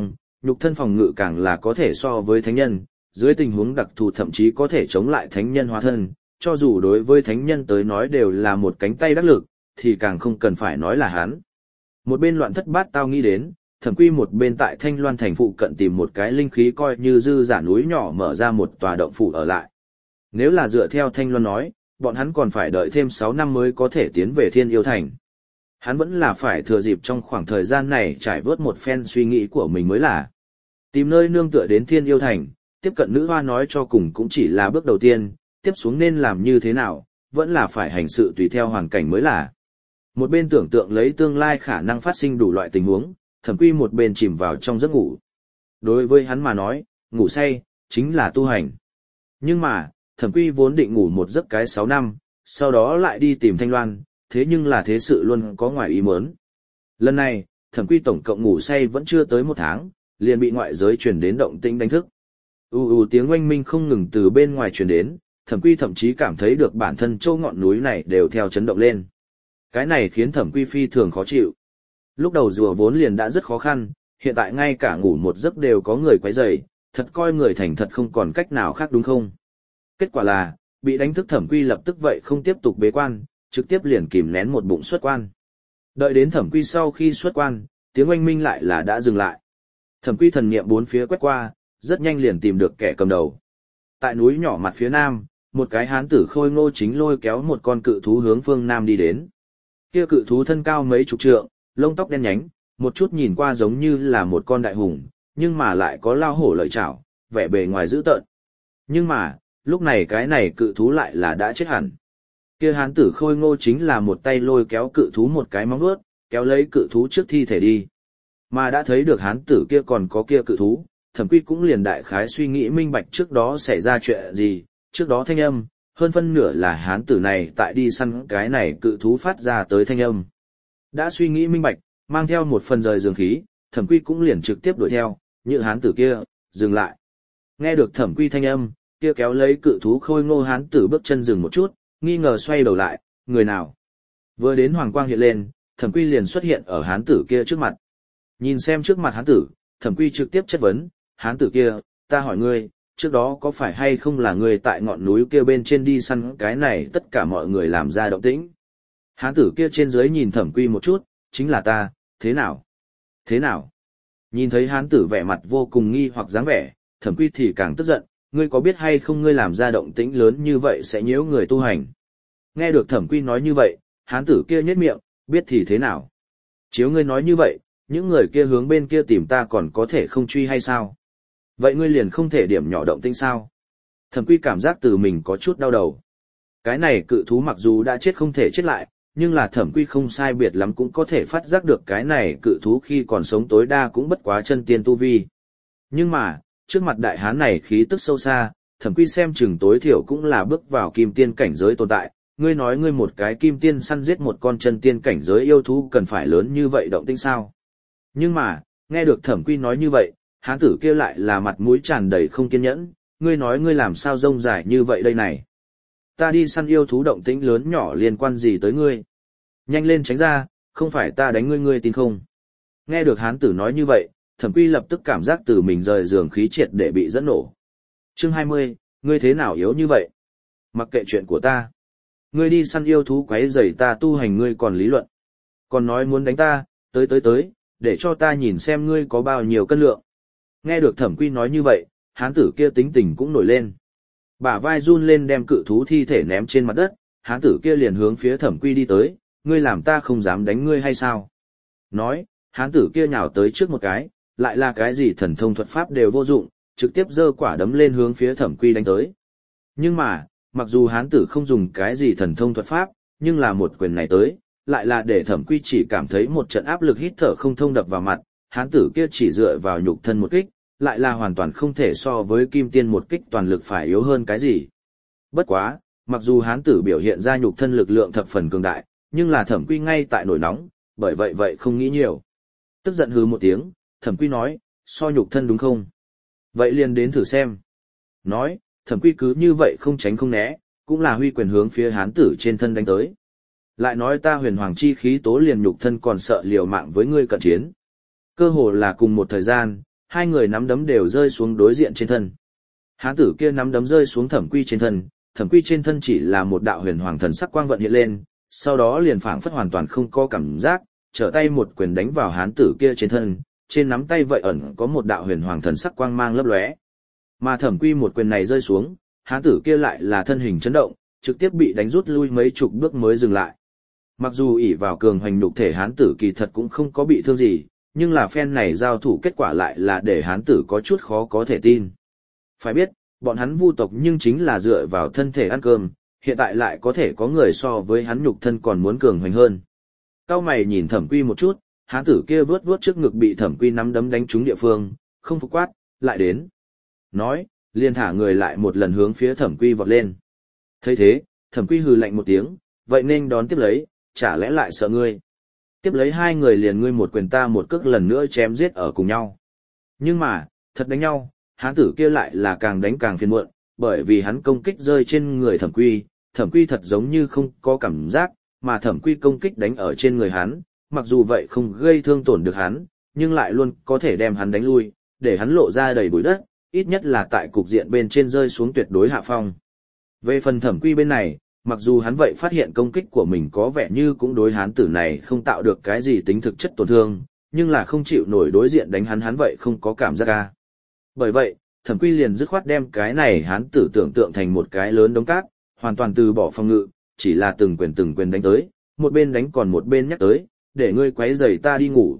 nhục thân phòng ngự càng là có thể so với thánh nhân, dưới tình huống đặc thù thậm chí có thể chống lại thánh nhân hóa thân, cho dù đối với thánh nhân tới nói đều là một cánh tay đắc lực, thì càng không cần phải nói là hắn. Một bên loạn thất bát tao nghĩ đến, Thẩm Quy một bên tại Thanh Loan thành phụ cận tìm một cái linh khí coi như dư giả núi nhỏ mở ra một tòa động phủ ở lại. Nếu là dựa theo Thanh Loan nói, bọn hắn còn phải đợi thêm 6 năm mới có thể tiến về Thiên Yêu Thành. Hắn vẫn là phải thừa dịp trong khoảng thời gian này trải vớt một phen suy nghĩ của mình mới là. Tìm nơi nương tựa đến Thiên Yêu Thành, tiếp cận nữ hoa nói cho cùng cũng chỉ là bước đầu tiên, tiếp xuống nên làm như thế nào, vẫn là phải hành sự tùy theo hoàn cảnh mới là. Một bên tưởng tượng lấy tương lai khả năng phát sinh đủ loại tình huống, Thẩm Quy một bên chìm vào trong giấc ngủ. Đối với hắn mà nói, ngủ say, chính là tu hành. Nhưng mà, Thẩm Quy vốn định ngủ một giấc cái 6 năm, sau đó lại đi tìm Thanh Loan, thế nhưng là thế sự luôn có ngoài ý muốn. Lần này, Thẩm Quy tổng cộng ngủ say vẫn chưa tới 1 tháng, liền bị ngoại giới truyền đến động tĩnh đánh thức. Tiếng oanh minh không ngừng từ bên ngoài truyền đến, Thẩm Quy thậm chí cảm thấy được bản thân châu ngọn núi này đều theo chấn động lên. Cái này khiến Thẩm Quy phi thường khó chịu. Lúc đầu rùa vốn liền đã rất khó khăn, hiện tại ngay cả ngủ một giấc đều có người quấy rầy, thật coi người thành thật không còn cách nào khác đúng không? Kết quả là, bị đánh thức Thẩm Quy lập tức vậy không tiếp tục bế quan, trực tiếp liền kìm nén một bụng xuất quan. Đợi đến Thẩm Quy sau khi xuất quan, tiếng oanh minh lại là đã dừng lại. Thẩm Quy thần niệm bốn phía quét qua, rất nhanh liền tìm được kẻ cầm đầu. Tại núi nhỏ mặt phía nam, một cái hán tử khôi ngô chính lôi kéo một con cự thú hướng phương nam đi đến. Kia cự thú thân cao mấy chục trượng, lông tóc đen nhánh, một chút nhìn qua giống như là một con đại hùng, nhưng mà lại có lao hổ lợi chảo, vẻ bề ngoài dữ tợn. Nhưng mà, lúc này cái này cự thú lại là đã chết hẳn. Kia hán tử khôi ngô chính là một tay lôi kéo cự thú một cái móng vuốt, kéo lấy cự thú trước thi thể đi. Mà đã thấy được hán tử kia còn có kia cự thú, Thẩm Quy cũng liền đại khái suy nghĩ minh bạch trước đó xảy ra chuyện gì, trước đó thanh âm, hơn phân nửa là hán tử này tại đi săn cái này cự thú phát ra tới thanh âm. Đã suy nghĩ minh bạch, mang theo một phần rời dường khí, Thẩm Quy cũng liền trực tiếp đuổi theo, như hán tử kia, dừng lại. Nghe được Thẩm Quy thanh âm, kia kéo lấy cự thú khôi ngô hán tử bước chân dừng một chút, nghi ngờ xoay đầu lại, người nào? Vừa đến hoàng quang hiện lên, Thẩm Quy liền xuất hiện ở hán tử kia trước mặt. Nhìn xem trước mặt hán tử, Thẩm Quy trực tiếp chất vấn, hán tử kia, ta hỏi ngươi, trước đó có phải hay không là ngươi tại ngọn núi kia bên trên đi săn cái này tất cả mọi người làm ra động tĩnh? Hán tử kia trên dưới nhìn Thẩm Quy một chút, chính là ta, thế nào? Thế nào? Nhìn thấy hán tử vẻ mặt vô cùng nghi hoặc dáng vẻ, Thẩm Quy thì càng tức giận, ngươi có biết hay không ngươi làm ra động tĩnh lớn như vậy sẽ nhiễu người tu hành? Nghe được Thẩm Quy nói như vậy, hán tử kia nhếch miệng, biết thì thế nào? Chiếu ngươi nói như vậy, những người kia hướng bên kia tìm ta còn có thể không truy hay sao? Vậy ngươi liền không thể điểm nhỏ động tĩnh sao? Thẩm Quy cảm giác từ mình có chút đau đầu. Cái này cự thú mặc dù đã chết không thể chết lại, nhưng là Thẩm Quy không sai biệt lắm cũng có thể phát giác được cái này cự thú khi còn sống tối đa cũng bất quá chân tiên tu vi. Nhưng mà, trước mặt đại hán này khí tức sâu xa, Thẩm Quy xem chừng tối thiểu cũng là bước vào kim tiên cảnh giới tồn tại. Ngươi nói ngươi một cái kim tiên săn giết một con chân tiên cảnh giới yêu thú cần phải lớn như vậy động tĩnh sao? Nhưng mà, nghe được Thẩm Quy nói như vậy, hán tử kia lại là mặt mũi tràn đầy không kiên nhẫn, ngươi nói ngươi làm sao rông dài như vậy đây này? Ta đi săn yêu thú động tĩnh lớn nhỏ liên quan gì tới ngươi? Nhanh lên tránh ra, không phải ta đánh ngươi ngươi tin không? Nghe được hán tử nói như vậy, Thẩm Quy lập tức cảm giác từ mình rời giường khí triệt để bị dẫn nổ. Chương 20, ngươi thế nào yếu như vậy? Mặc kệ chuyện của ta. Ngươi đi săn yêu thú quấy rầy ta tu hành ngươi còn lý luận. Còn nói muốn đánh ta, tới, để cho ta nhìn xem ngươi có bao nhiêu cân lượng. Nghe được Thẩm Quy nói như vậy, hán tử kia tính tình cũng nổi lên. Bả vai run lên đem cự thú thi thể ném trên mặt đất, hán tử kia liền hướng phía Thẩm Quy đi tới, ngươi làm ta không dám đánh ngươi hay sao? Nói, hán tử kia nhào tới trước một cái, lại là cái gì thần thông thuật pháp đều vô dụng, trực tiếp giơ quả đấm lên hướng phía Thẩm Quy đánh tới. Nhưng mà, mặc dù hán tử không dùng cái gì thần thông thuật pháp, nhưng là một quyền này tới, lại là để Thẩm Quy chỉ cảm thấy một trận áp lực hít thở không thông đập vào mặt, hán tử kia chỉ dựa vào nhục thân một kích, lại là hoàn toàn không thể so với kim tiên một kích toàn lực phải yếu hơn cái gì. Bất quá, mặc dù hán tử biểu hiện ra nhục thân lực lượng thập phần cường đại, nhưng là Thẩm Quy ngay tại nổi nóng, bởi vậy không nghĩ nhiều. Tức giận hừ một tiếng, Thẩm Quy nói, so nhục thân đúng không? Vậy liền đến thử xem. Nói, Thẩm Quy cứ như vậy không tránh không né, cũng là huy quyền hướng phía hán tử trên thân đánh tới. Lại nói ta huyền hoàng chi khí tố liền nhục thân còn sợ liều mạng với ngươi cận chiến. Cơ hồ là cùng một thời gian, hai người nắm đấm đều rơi xuống đối diện trên thân. Hán tử kia nắm đấm rơi xuống Thẩm Quy trên thân, Thẩm Quy trên thân chỉ là một đạo huyền hoàng thần sắc quang vận hiện lên, sau đó liền phảng phất hoàn toàn không có cảm giác, trở tay một quyền đánh vào hán tử kia trên thân, trên nắm tay vậy ẩn có một đạo huyền hoàng thần sắc quang mang lấp lóe. Mà Thẩm Quy một quyền này rơi xuống, hán tử kia lại là thân hình chấn động, trực tiếp bị đánh rút lui mấy chục bước mới dừng lại. Mặc dù ỷ vào cường hoành nhục thể hán tử kỳ thật cũng không có bị thương gì, nhưng là phen này giao thủ kết quả lại là để hán tử có chút khó có thể tin. Phải biết, bọn hắn Vu tộc nhưng chính là dựa vào thân thể ăn cơm, hiện tại lại có thể có người so với hắn nhục thân còn muốn cường hoành hơn. Cao mày nhìn Thẩm Quy một chút, hán tử kia vướt vướt trước ngực bị Thẩm Quy nắm đấm đánh trúng địa phương, không phục quát, lại đến. Nói, liền thả người lại một lần hướng phía Thẩm Quy vọt lên. Thấy thế, Thẩm Quy hừ lạnh một tiếng, vậy nên đón tiếp lấy, chả lẽ lại sợ ngươi. Tiếp lấy hai người liền ngươi một quyền ta một cước lần nữa chém giết ở cùng nhau. Nhưng mà, thật đánh nhau, hán tử kia lại là càng đánh càng phiền muộn, bởi vì hắn công kích rơi trên người Thẩm Quy thật giống như không có cảm giác, mà Thẩm Quy công kích đánh ở trên người hắn, mặc dù vậy không gây thương tổn được hắn, nhưng lại luôn có thể đem hắn đánh lui, để hắn lộ ra đầy bụi đất, ít nhất là tại cục diện bên trên rơi xuống tuyệt đối hạ phong. Về phần Thẩm Quy bên này, mặc dù hắn vậy phát hiện công kích của mình có vẻ như cũng đối hán tử này không tạo được cái gì tính thực chất tổn thương, nhưng là không chịu nổi đối diện đánh hắn vậy không có cảm giác ca. Bởi vậy, Thẩm Quy liền dứt khoát đem cái này hán tử tưởng tượng thành một cái lớn đống cát, hoàn toàn từ bỏ phòng ngự, chỉ là từng quyền đánh tới, một bên đánh còn một bên nhắc tới, để ngươi quấy rầy ta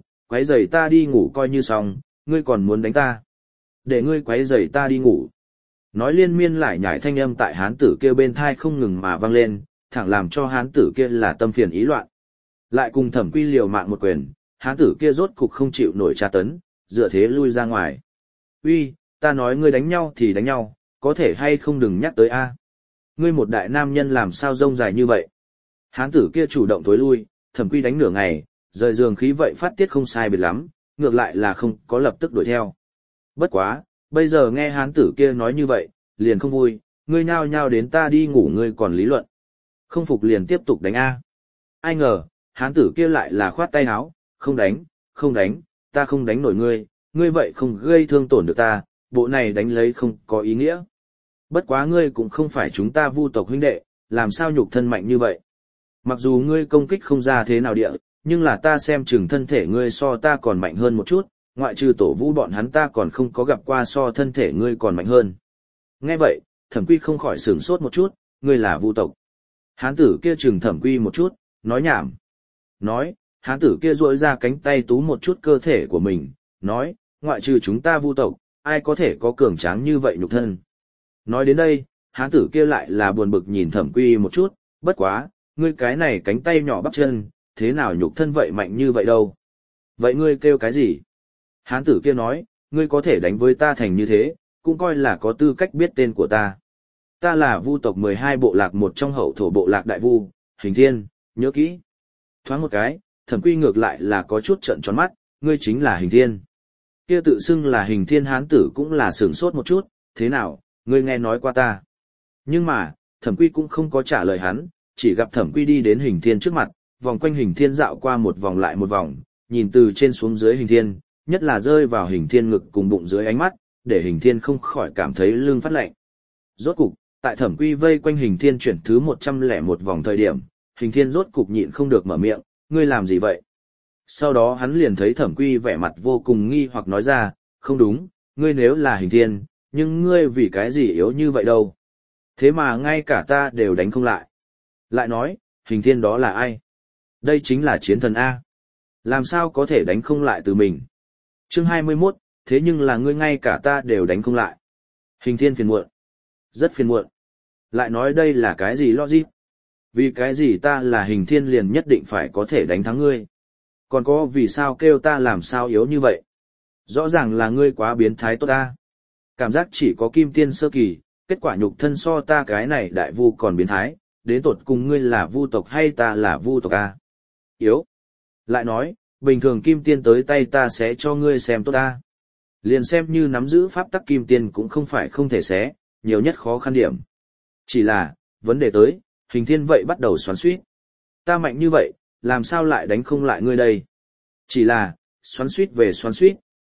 đi ngủ coi như xong, ngươi còn muốn đánh ta. Để ngươi quấy rầy ta đi ngủ. Nói liên miên lại nhải thanh âm tại hán tử kia bên thai không ngừng mà vang lên, thẳng làm cho hán tử kia là tâm phiền ý loạn. Lại cùng Thẩm Quy liều mạng một quyền, hán tử kia rốt cục không chịu nổi tra tấn, dựa thế lui ra ngoài. Uy, ta nói ngươi đánh nhau thì đánh nhau, có thể hay không đừng nhắc tới a. Ngươi một đại nam nhân làm sao rông dài như vậy. Hán tử kia chủ động tối lui, Thẩm Quy đánh nửa ngày, rời giường khí vậy phát tiết không sai biệt lắm, ngược lại là không có lập tức đuổi theo. Bất quá, bây giờ nghe hán tử kia nói như vậy, liền không vui, ngươi nhao nhao đến ta đi ngủ ngươi còn lý luận. Không phục liền tiếp tục đánh a. Ai ngờ, hán tử kia lại là khoát tay áo, không đánh, ta không đánh nổi ngươi vậy không gây thương tổn được ta, bộ này đánh lấy không có ý nghĩa. Bất quá ngươi cũng không phải chúng ta Vu tộc huynh đệ, làm sao nhục thân mạnh như vậy. Mặc dù ngươi công kích không ra thế nào địa, nhưng là ta xem chừng thân thể ngươi so ta còn mạnh hơn một chút, ngoại trừ Tổ Vũ bọn hắn ta còn không có gặp qua so thân thể ngươi còn mạnh hơn. Nghe vậy, Thẩm Quy không khỏi sửng sốt một chút, ngươi là Vu tộc. Hán tử kia chừng Thẩm Quy một chút, nói nhảm. Nói, hán tử kia duỗi ra cánh tay tú một chút cơ thể của mình, nói, ngoại trừ chúng ta Vu tộc, ai có thể có cường tráng như vậy nhục thân. Nói đến đây, hán tử kia lại là buồn bực nhìn Thẩm Quy một chút, bất quá, ngươi cái này cánh tay nhỏ bắp chân, thế nào nhục thân vậy mạnh như vậy đâu. Vậy ngươi kêu cái gì? Hán tử kia nói, ngươi có thể đánh với ta thành như thế, cũng coi là có tư cách biết tên của ta. Ta là Vu tộc 12 bộ lạc một trong hậu thổ bộ lạc đại vu, Hình Thiên, nhớ kỹ. Thoáng một cái, Thẩm Quy ngược lại là có chút trợn tròn mắt, ngươi chính là Hình Thiên. Kia tự xưng là Hình Thiên hán tử cũng là sửng sốt một chút, thế nào, ngươi nghe nói qua ta. Nhưng mà, Thẩm Quy cũng không có trả lời hắn, chỉ gặp Thẩm Quy đi đến Hình Thiên trước mặt, vòng quanh Hình Thiên dạo qua một vòng lại một vòng, nhìn từ trên xuống dưới Hình Thiên, nhất là rơi vào Hình Thiên ngực cùng bụng dưới ánh mắt, để Hình Thiên không khỏi cảm thấy lưng phát lạnh. Rốt cục, tại Thẩm Quy vây quanh Hình Thiên chuyển thứ 101 vòng thời điểm, Hình Thiên rốt cục nhịn không được mở miệng, ngươi làm gì vậy? Sau đó hắn liền thấy Thẩm Quy vẻ mặt vô cùng nghi hoặc nói ra, không đúng, ngươi nếu là Hình Thiên, nhưng ngươi vì cái gì yếu như vậy đâu? Thế mà ngay cả ta đều đánh không lại. Lại nói, Hình Thiên đó là ai? Đây chính là chiến thần A. Làm sao có thể đánh không lại từ mình? Chương 21, thế nhưng là ngươi ngay cả ta đều đánh không lại. Hình Thiên phiền muộn. Rất phiền muộn. Lại nói đây là cái gì logic? Vì cái gì ta là Hình Thiên liền nhất định phải có thể đánh thắng ngươi? Còn có vì sao kêu ta làm sao yếu như vậy? Rõ ràng là ngươi quá biến thái tốt ta. Cảm giác chỉ có kim tiên sơ kỳ, kết quả nhục thân so ta cái này đại vu còn biến thái, đến tột cùng ngươi là Vu tộc hay ta là Vu tộc a? Yếu. Lại nói, bình thường kim tiên tới tay ta sẽ cho ngươi xem tốt ta. Liền xem như nắm giữ pháp tắc kim tiên cũng không phải không thể xé, nhiều nhất khó khăn điểm. Chỉ là, vấn đề tới, Hình Thiên vậy bắt đầu xoắn xuýt. Ta mạnh như vậy, làm sao lại đánh không lại ngươi đây? Chỉ là, xoắn xuýt về xoắn xuýt,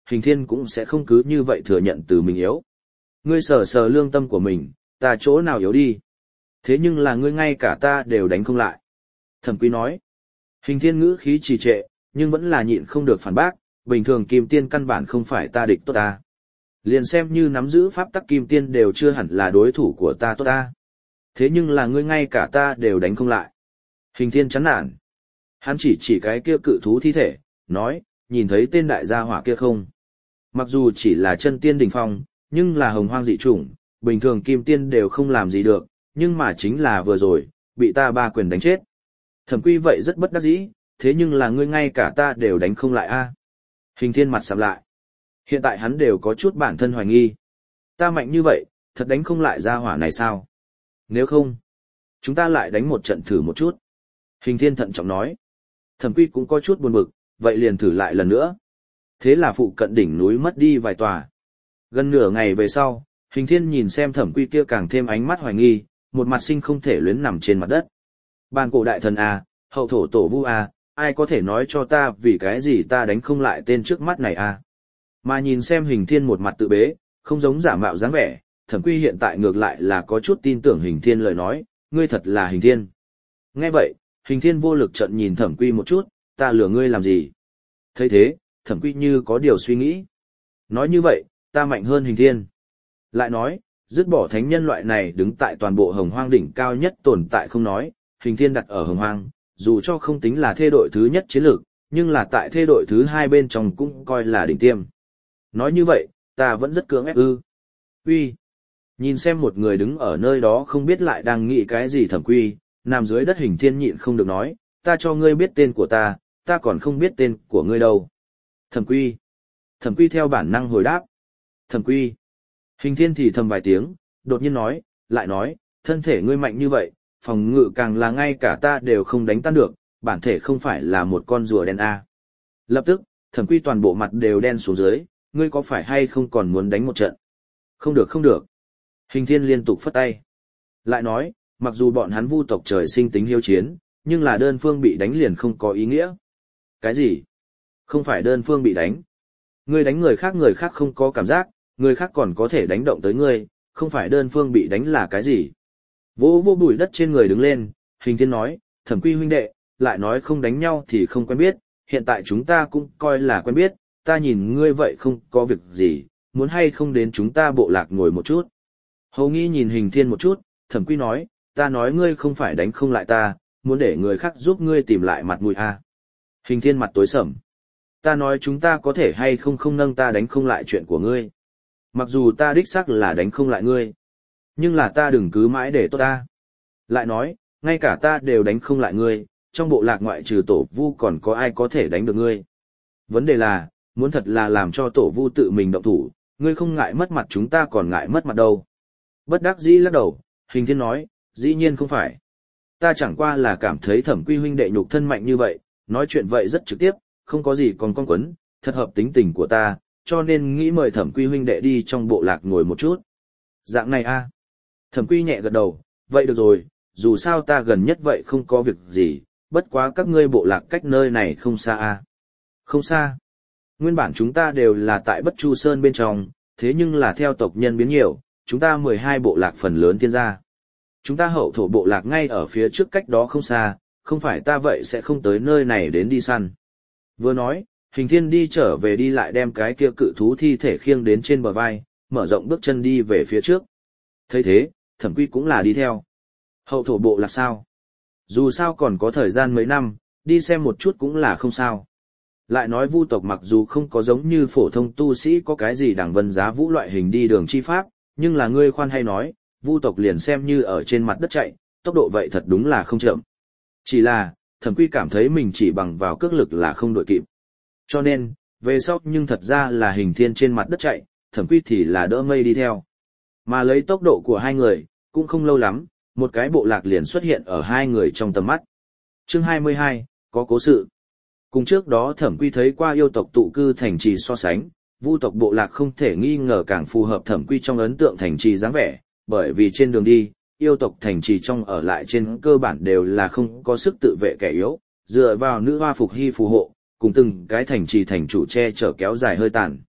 Hình Thiên cũng sẽ không cứ như vậy thừa nhận từ mình yếu. Ngươi sờ sờ lương tâm của mình, ta chỗ nào yếu đi. Thế nhưng là ngươi ngay cả ta đều đánh không lại. Thẩm Quy nói. Hình Thiên ngữ khí trì trệ, nhưng vẫn là nhịn không được phản bác, bình thường kim tiên căn bản không phải ta địch tốt ta. Liền xem như nắm giữ pháp tắc kim tiên đều chưa hẳn là đối thủ của ta tốt ta. Thế nhưng là ngươi ngay cả ta đều đánh không lại. Hình Thiên chán nản. Hắn chỉ cái kia cự thú thi thể, nói, nhìn thấy tên đại gia hỏa kia không? Mặc dù chỉ là chân tiên đỉnh phong, nhưng là hồng hoang dị chủng, bình thường kim tiên đều không làm gì được, nhưng mà chính là vừa rồi, bị ta ba quyền đánh chết. Thẩm Quy vậy rất bất đắc dĩ, thế nhưng là ngươi ngay cả ta đều đánh không lại a. Hình Thiên mặt sầm lại. Hiện tại hắn đều có chút bản thân hoài nghi. Ta mạnh như vậy, thật đánh không lại gia hỏa này sao? Nếu không, chúng ta lại đánh một trận thử một chút. Hình Thiên thận trọng nói. Thẩm Quy cũng có chút buồn bực, vậy liền thử lại lần nữa. Thế là phụ cận đỉnh núi mất đi vài tòa. Gần nửa ngày về sau, Hình Thiên nhìn xem Thẩm Quy kia càng thêm ánh mắt hoài nghi, một mặt sinh không thể luyến nằm trên mặt đất. Bàn cổ đại thần à, hậu thổ tổ vu à, ai có thể nói cho ta vì cái gì ta đánh không lại tên trước mắt này à? Mà nhìn xem Hình Thiên một mặt tự bế, không giống giả mạo dáng vẻ, Thẩm Quy hiện tại ngược lại là có chút tin tưởng Hình Thiên lời nói, ngươi thật là Hình Thiên. Nghe vậy, Hình Thiên vô lực trợn nhìn Thẩm Quy một chút, ta lừa ngươi làm gì? Thấy thế, Thẩm Quy như có điều suy nghĩ. Nói như vậy, ta mạnh hơn Hình Thiên. Lại nói, dứt bỏ thánh nhân loại này đứng tại toàn bộ hồng hoang đỉnh cao nhất tồn tại không nói, Hình Thiên đặt ở hồng hoang, dù cho không tính là thê đội thứ nhất chiến lược, nhưng là tại thê đội thứ hai bên trong cũng coi là đỉnh tiêm. Nói như vậy, ta vẫn rất cưỡng ép ư. Uy, nhìn xem một người đứng ở nơi đó không biết lại đang nghĩ cái gì. Thẩm Quy, nằm dưới đất Hình Thiên nhịn không được nói, ta cho ngươi biết tên của ta còn không biết tên của ngươi đâu. Thẩm Quy. Thẩm Quy theo bản năng hồi đáp. Thẩm Quy. Hình Thiên thì thầm vài tiếng, đột nhiên nói, lại nói, thân thể ngươi mạnh như vậy, phòng ngự càng là ngay cả ta đều không đánh tan được, bản thể không phải là một con rùa đen a. Lập tức, Thẩm Quy toàn bộ mặt đều đen xuống dưới, ngươi có phải hay không còn muốn đánh một trận? Không được không được. Hình Thiên liên tục phất tay. Lại nói, mặc dù bọn hắn Vu tộc trời sinh tính hiếu chiến, nhưng là đơn phương bị đánh liền không có ý nghĩa. Cái gì? Không phải đơn phương bị đánh. Ngươi đánh người khác không có cảm giác, người khác còn có thể đánh động tới ngươi, không phải đơn phương bị đánh là cái gì? Vô vô bụi đất trên người đứng lên, Hình Thiên nói, Thẩm Quy huynh đệ, lại nói không đánh nhau thì không quen biết, hiện tại chúng ta cũng coi là quen biết, ta nhìn ngươi vậy không có việc gì, muốn hay không đến chúng ta bộ lạc ngồi một chút. Hầu Nghi nhìn Hình Thiên một chút, Thẩm Quy nói, ta nói ngươi không phải đánh không lại ta, muốn để người khác giúp ngươi tìm lại mặt mũi à. Hình Thiên mặt tối sầm. Ta nói chúng ta có thể hay không không nâng ta đánh không lại chuyện của ngươi. Mặc dù ta đích xác là đánh không lại ngươi, nhưng là ta đừng cứ mãi để tốt ta. Lại nói, ngay cả ta đều đánh không lại ngươi, trong bộ lạc ngoại trừ tổ vu còn có ai có thể đánh được ngươi. Vấn đề là, muốn thật là làm cho tổ vu tự mình động thủ, ngươi không ngại mất mặt chúng ta còn ngại mất mặt đâu. Bất đắc dĩ lắc đầu, Hình Thiên nói, dĩ nhiên không phải. Ta chẳng qua là cảm thấy Thẩm Quy huynh đệ nhục thân mạnh như vậy, nói chuyện vậy rất trực tiếp, không có gì còn con quấn, thật hợp tính tình của ta, cho nên nghĩ mời Thẩm Quy huynh đệ đi trong bộ lạc ngồi một chút. Dạng này a. Thẩm Quy nhẹ gật đầu, vậy được rồi, dù sao ta gần nhất vậy không có việc gì, bất quá các ngươi bộ lạc cách nơi này không xa a. Không xa. Nguyên bản chúng ta đều là tại Bất Chu Sơn bên trong, thế nhưng là theo tộc nhân biến nhiều, chúng ta 12 bộ lạc phần lớn thiên gia. Chúng ta hậu thổ bộ lạc ngay ở phía trước cách đó không xa, không phải ta vậy sẽ không tới nơi này đến đi săn. Vừa nói, Hình Thiên đi trở về đi lại đem cái kia cự thú thi thể khiêng đến trên bờ vai, mở rộng bước chân đi về phía trước. Thấy thế, Thẩm Quy cũng là đi theo. Hậu thổ bộ lạc sao? Dù sao còn có thời gian mấy năm, đi xem một chút cũng là không sao. Lại nói Vu tộc mặc dù không có giống như phổ thông tu sĩ có cái gì đẳng vân giá vũ loại hình đi đường chi pháp, nhưng là ngươi khoan hay nói, Vu tộc liền xem như ở trên mặt đất chạy, tốc độ vậy thật đúng là không chậm. Chỉ là, Thẩm Quy cảm thấy mình chỉ bằng vào cước lực là không đội kịp. Cho nên, về sau nhưng thật ra là Hình Thiên trên mặt đất chạy, Thẩm Quy thì là đỡ mây đi theo. Mà lấy tốc độ của hai người, cũng không lâu lắm, một cái bộ lạc liền xuất hiện ở hai người trong tầm mắt. Chương 22, có cố sự. Cùng trước đó Thẩm Quy thấy qua yêu tộc tụ cư thành trì so sánh, Vu tộc bộ lạc không thể nghi ngờ càng phù hợp Thẩm Quy trong ấn tượng thành trì dáng vẻ, bởi vì trên đường đi, yêu tộc thành trì trong ở lại trên cơ bản đều là không có sức tự vệ kẻ yếu, dựa vào nữ hoa phục hy phù hộ, cùng từng cái thành trì thành chủ che chở kéo dài hơi tàn,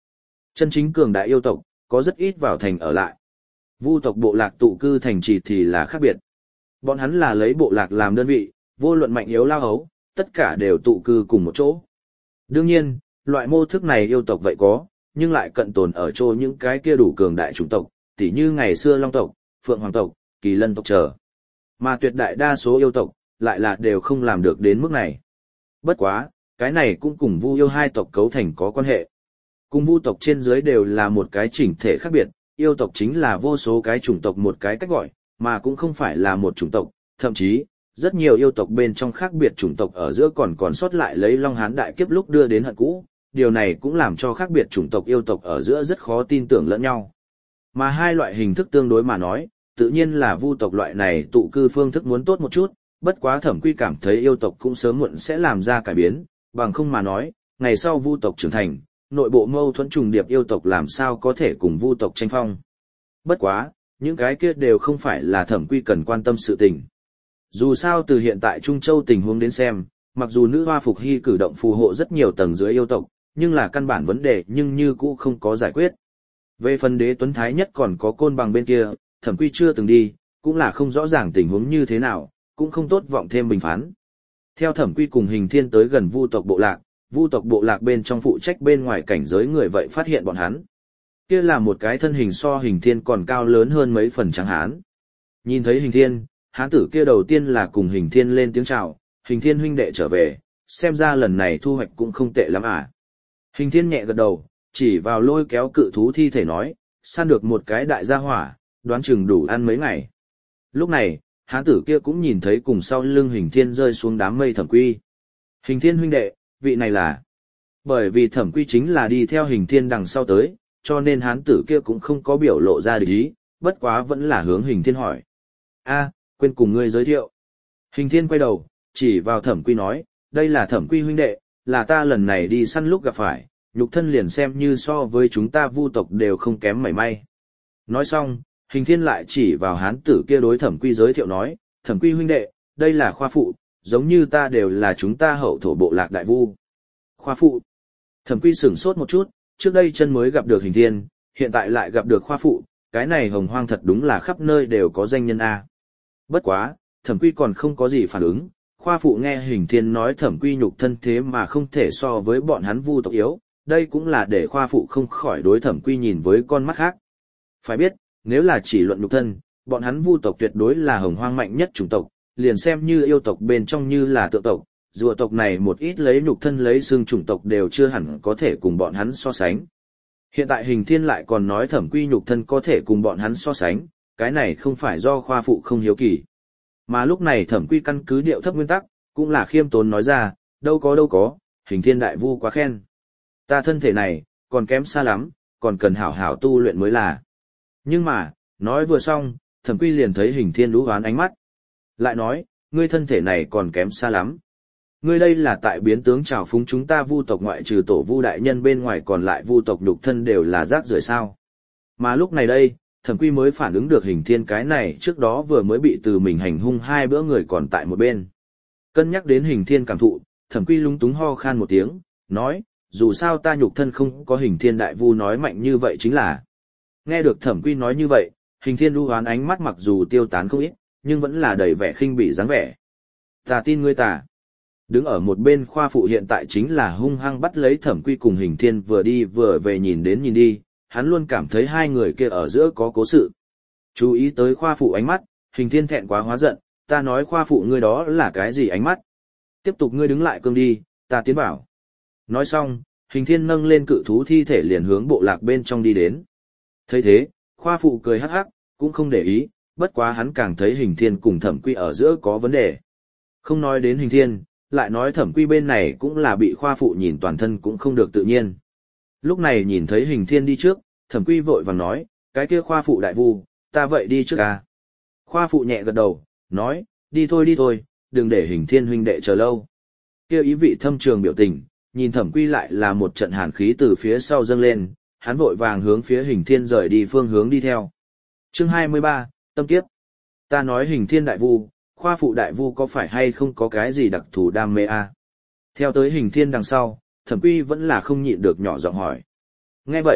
Chân chính cường đại yêu tộc, có rất ít vào thành ở lại. Vu tộc bộ lạc tụ cư thành trì thì là khác biệt. Bọn hắn là lấy bộ lạc làm đơn vị, vô luận mạnh yếu lao hấu, tất cả đều tụ cư cùng một chỗ. Đương nhiên, loại mô thức này yêu tộc vậy có, nhưng lại cận tồn ở chỗ những cái kia đủ cường đại chủng tộc, tỉ như ngày xưa Long tộc, Phượng Hoàng tộc, Kỳ Lân tộc trở. Mà tuyệt đại đa số yêu tộc, lại là đều không làm được đến mức này. Bất quá, cái này cũng cùng Vu yêu hai tộc cấu thành có quan hệ. Cùng Vu tộc trên dưới đều là một cái chỉnh thể khác biệt, yêu tộc chính là vô số cái chủng tộc một cái cách gọi, mà cũng không phải là một chủng tộc, thậm chí, rất nhiều yêu tộc bên trong khác biệt chủng tộc ở giữa còn sót lại lấy Long Hán đại kiếp lúc đưa đến hận cũ, điều này cũng làm cho khác biệt chủng tộc yêu tộc ở giữa rất khó tin tưởng lẫn nhau. Mà hai loại hình thức tương đối mà nói, tự nhiên là Vu tộc loại này tụ cư phương thức muốn tốt một chút, bất quá Thẩm Quy cảm thấy yêu tộc cũng sớm muộn sẽ làm ra cải biến, bằng không mà nói, ngày sau Vu tộc trưởng thành, nội bộ mâu thuẫn trùng điệp yêu tộc làm sao có thể cùng Vu tộc tranh phong. Bất quá, những cái kia đều không phải là Thẩm Quy cần quan tâm sự tình. Dù sao từ hiện tại Trung Châu tình huống đến xem, mặc dù nữ hoa Phục Hy cử động phù hộ rất nhiều tầng dưới yêu tộc, nhưng là căn bản vấn đề nhưng như cũ không có giải quyết. Về phần Đế Tuấn Thái Nhất còn có Côn Bằng bên kia, Thẩm Quy chưa từng đi, cũng là không rõ ràng tình huống như thế nào, cũng không tốt vọng thêm bình phán. Theo Thẩm Quy cùng Hình Thiên tới gần Vu tộc bộ lạc bên trong phụ trách bên ngoài cảnh giới người vậy phát hiện bọn hắn. Kia là một cái thân hình so Hình Thiên còn cao lớn hơn mấy phần trắng hán. Nhìn thấy Hình Thiên, hán tử kia đầu tiên là cùng Hình Thiên lên tiếng chào, Hình Thiên huynh đệ trở về, xem ra lần này thu hoạch cũng không tệ lắm à. Hình Thiên nhẹ gật đầu, chỉ vào lôi kéo cự thú thi thể nói, săn được một cái đại gia hỏa, đoán chừng đủ ăn mấy ngày. Lúc này, hán tử kia cũng nhìn thấy cùng sau lưng Hình Thiên rơi xuống đám mây Thẩm Quy. Hình Thiên huynh đệ, vị này là... Bởi vì Thẩm Quy chính là đi theo Hình Thiên đằng sau tới, cho nên hán tử kia cũng không có biểu lộ ra địch ý, bất quá vẫn là hướng Hình Thiên hỏi. A, quên cùng ngươi giới thiệu. Hình Thiên quay đầu, chỉ vào Thẩm Quy nói, đây là Thẩm Quy huynh đệ, là ta lần này đi săn lúc gặp phải, nhục thân liền xem như so với chúng ta Vu tộc đều không kém mảy may. Nói xong, Hình Thiên lại chỉ vào hán tử kia đối Thẩm Quy giới thiệu nói, Thẩm Quy huynh đệ, đây là Khoa Phụ, giống như ta đều là chúng ta hậu thổ bộ lạc đại vu. Khoa Phụ. Thẩm Quy sửng sốt một chút, trước đây chân mới gặp được Hình Thiên, hiện tại lại gặp được Khoa Phụ, cái này hồng hoang thật đúng là khắp nơi đều có danh nhân A. Bất quá, Thẩm Quy còn không có gì phản ứng, Khoa Phụ nghe Hình Thiên nói Thẩm Quy nhục thân thế mà không thể so với bọn hắn Vu tộc yếu, đây cũng là để Khoa Phụ không khỏi đối Thẩm Quy nhìn với con mắt khác. Phải biết, nếu là chỉ luận nhục thân, bọn hắn Vu tộc tuyệt đối là hồng hoang mạnh nhất chủng tộc, liền xem như yêu tộc bên trong như là tượng tộc, rùa tộc này một ít lấy nhục thân lấy xương chủng tộc đều chưa hẳn có thể cùng bọn hắn so sánh. Hiện tại Hình Thiên lại còn nói Thẩm Quy nhục thân có thể cùng bọn hắn so sánh, cái này không phải do Khoa Phụ không hiếu kỳ. Mà lúc này Thẩm Quy căn cứ điệu thấp nguyên tắc, cũng là khiêm tốn nói ra, đâu có, Hình Thiên đại vu quá khen. Ta thân thể này, còn kém xa lắm, còn cần hảo hảo tu luyện mới là. Nhưng mà, nói vừa xong, Thẩm Quy liền thấy Hình Thiên lú hoán ánh mắt. Lại nói, ngươi thân thể này còn kém xa lắm. Ngươi đây là tại biến tướng trào phúng chúng ta Vu tộc ngoại trừ tổ Vu đại nhân bên ngoài còn lại Vu tộc nhục thân đều là rác rưởi sao. Mà lúc này đây, Thẩm Quy mới phản ứng được Hình Thiên cái này trước đó vừa mới bị từ mình hành hung 2 bữa người còn tại một bên. Cân nhắc đến Hình Thiên cảm thụ, Thẩm Quy lúng túng ho khan một tiếng, nói, dù sao ta nhục thân không có Hình Thiên đại vu nói mạnh như vậy chính là. Nghe được Thẩm Quy nói như vậy, Hình Thiên lưu hoán ánh mắt mặc dù tiêu tán không ít, nhưng vẫn là đầy vẻ khinh bỉ dáng vẻ. Ta tin ngươi ta. Đứng ở một bên Khoa Phụ hiện tại chính là hung hăng bắt lấy Thẩm Quy cùng Hình Thiên vừa đi vừa về nhìn đến nhìn đi, hắn luôn cảm thấy hai người kia ở giữa có cố sự. Chú ý tới Khoa Phụ ánh mắt, Hình Thiên thẹn quá hóa giận, ta nói Khoa Phụ ngươi đó là cái gì ánh mắt? Tiếp tục ngươi đứng lại cương đi, ta tiến bảo. Nói xong, Hình Thiên nâng lên cự thú thi thể liền hướng bộ lạc bên trong đi đến. Thấy thế, Khoa Phụ cười hắc hắc, cũng không để ý, bất quá hắn càng thấy Hình Thiên cùng Thẩm Quy ở giữa có vấn đề. Không nói đến Hình Thiên, lại nói Thẩm Quy bên này cũng là bị Khoa Phụ nhìn toàn thân cũng không được tự nhiên. Lúc này nhìn thấy Hình Thiên đi trước, Thẩm Quy vội vàng nói, cái kia Khoa Phụ đại vu, ta vậy đi trước à. Khoa Phụ nhẹ gật đầu, nói, đi thôi, đừng để Hình Thiên huynh đệ chờ lâu. Kia ý vị thâm trường biểu tình, nhìn Thẩm Quy lại là một trận hàn khí từ phía sau dâng lên, hắn vội vàng hướng phía Hình Thiên rời đi phương hướng đi theo. Chương 23, Tâm Kiếp. Ta nói Hình Thiên đại vu, Khoa Phụ đại vu có phải hay không có cái gì đặc thù đam mê à? Theo tới Hình Thiên đằng sau, Thẩm Quy vẫn là không nhịn được nhỏ giọng hỏi. Nghe vậy,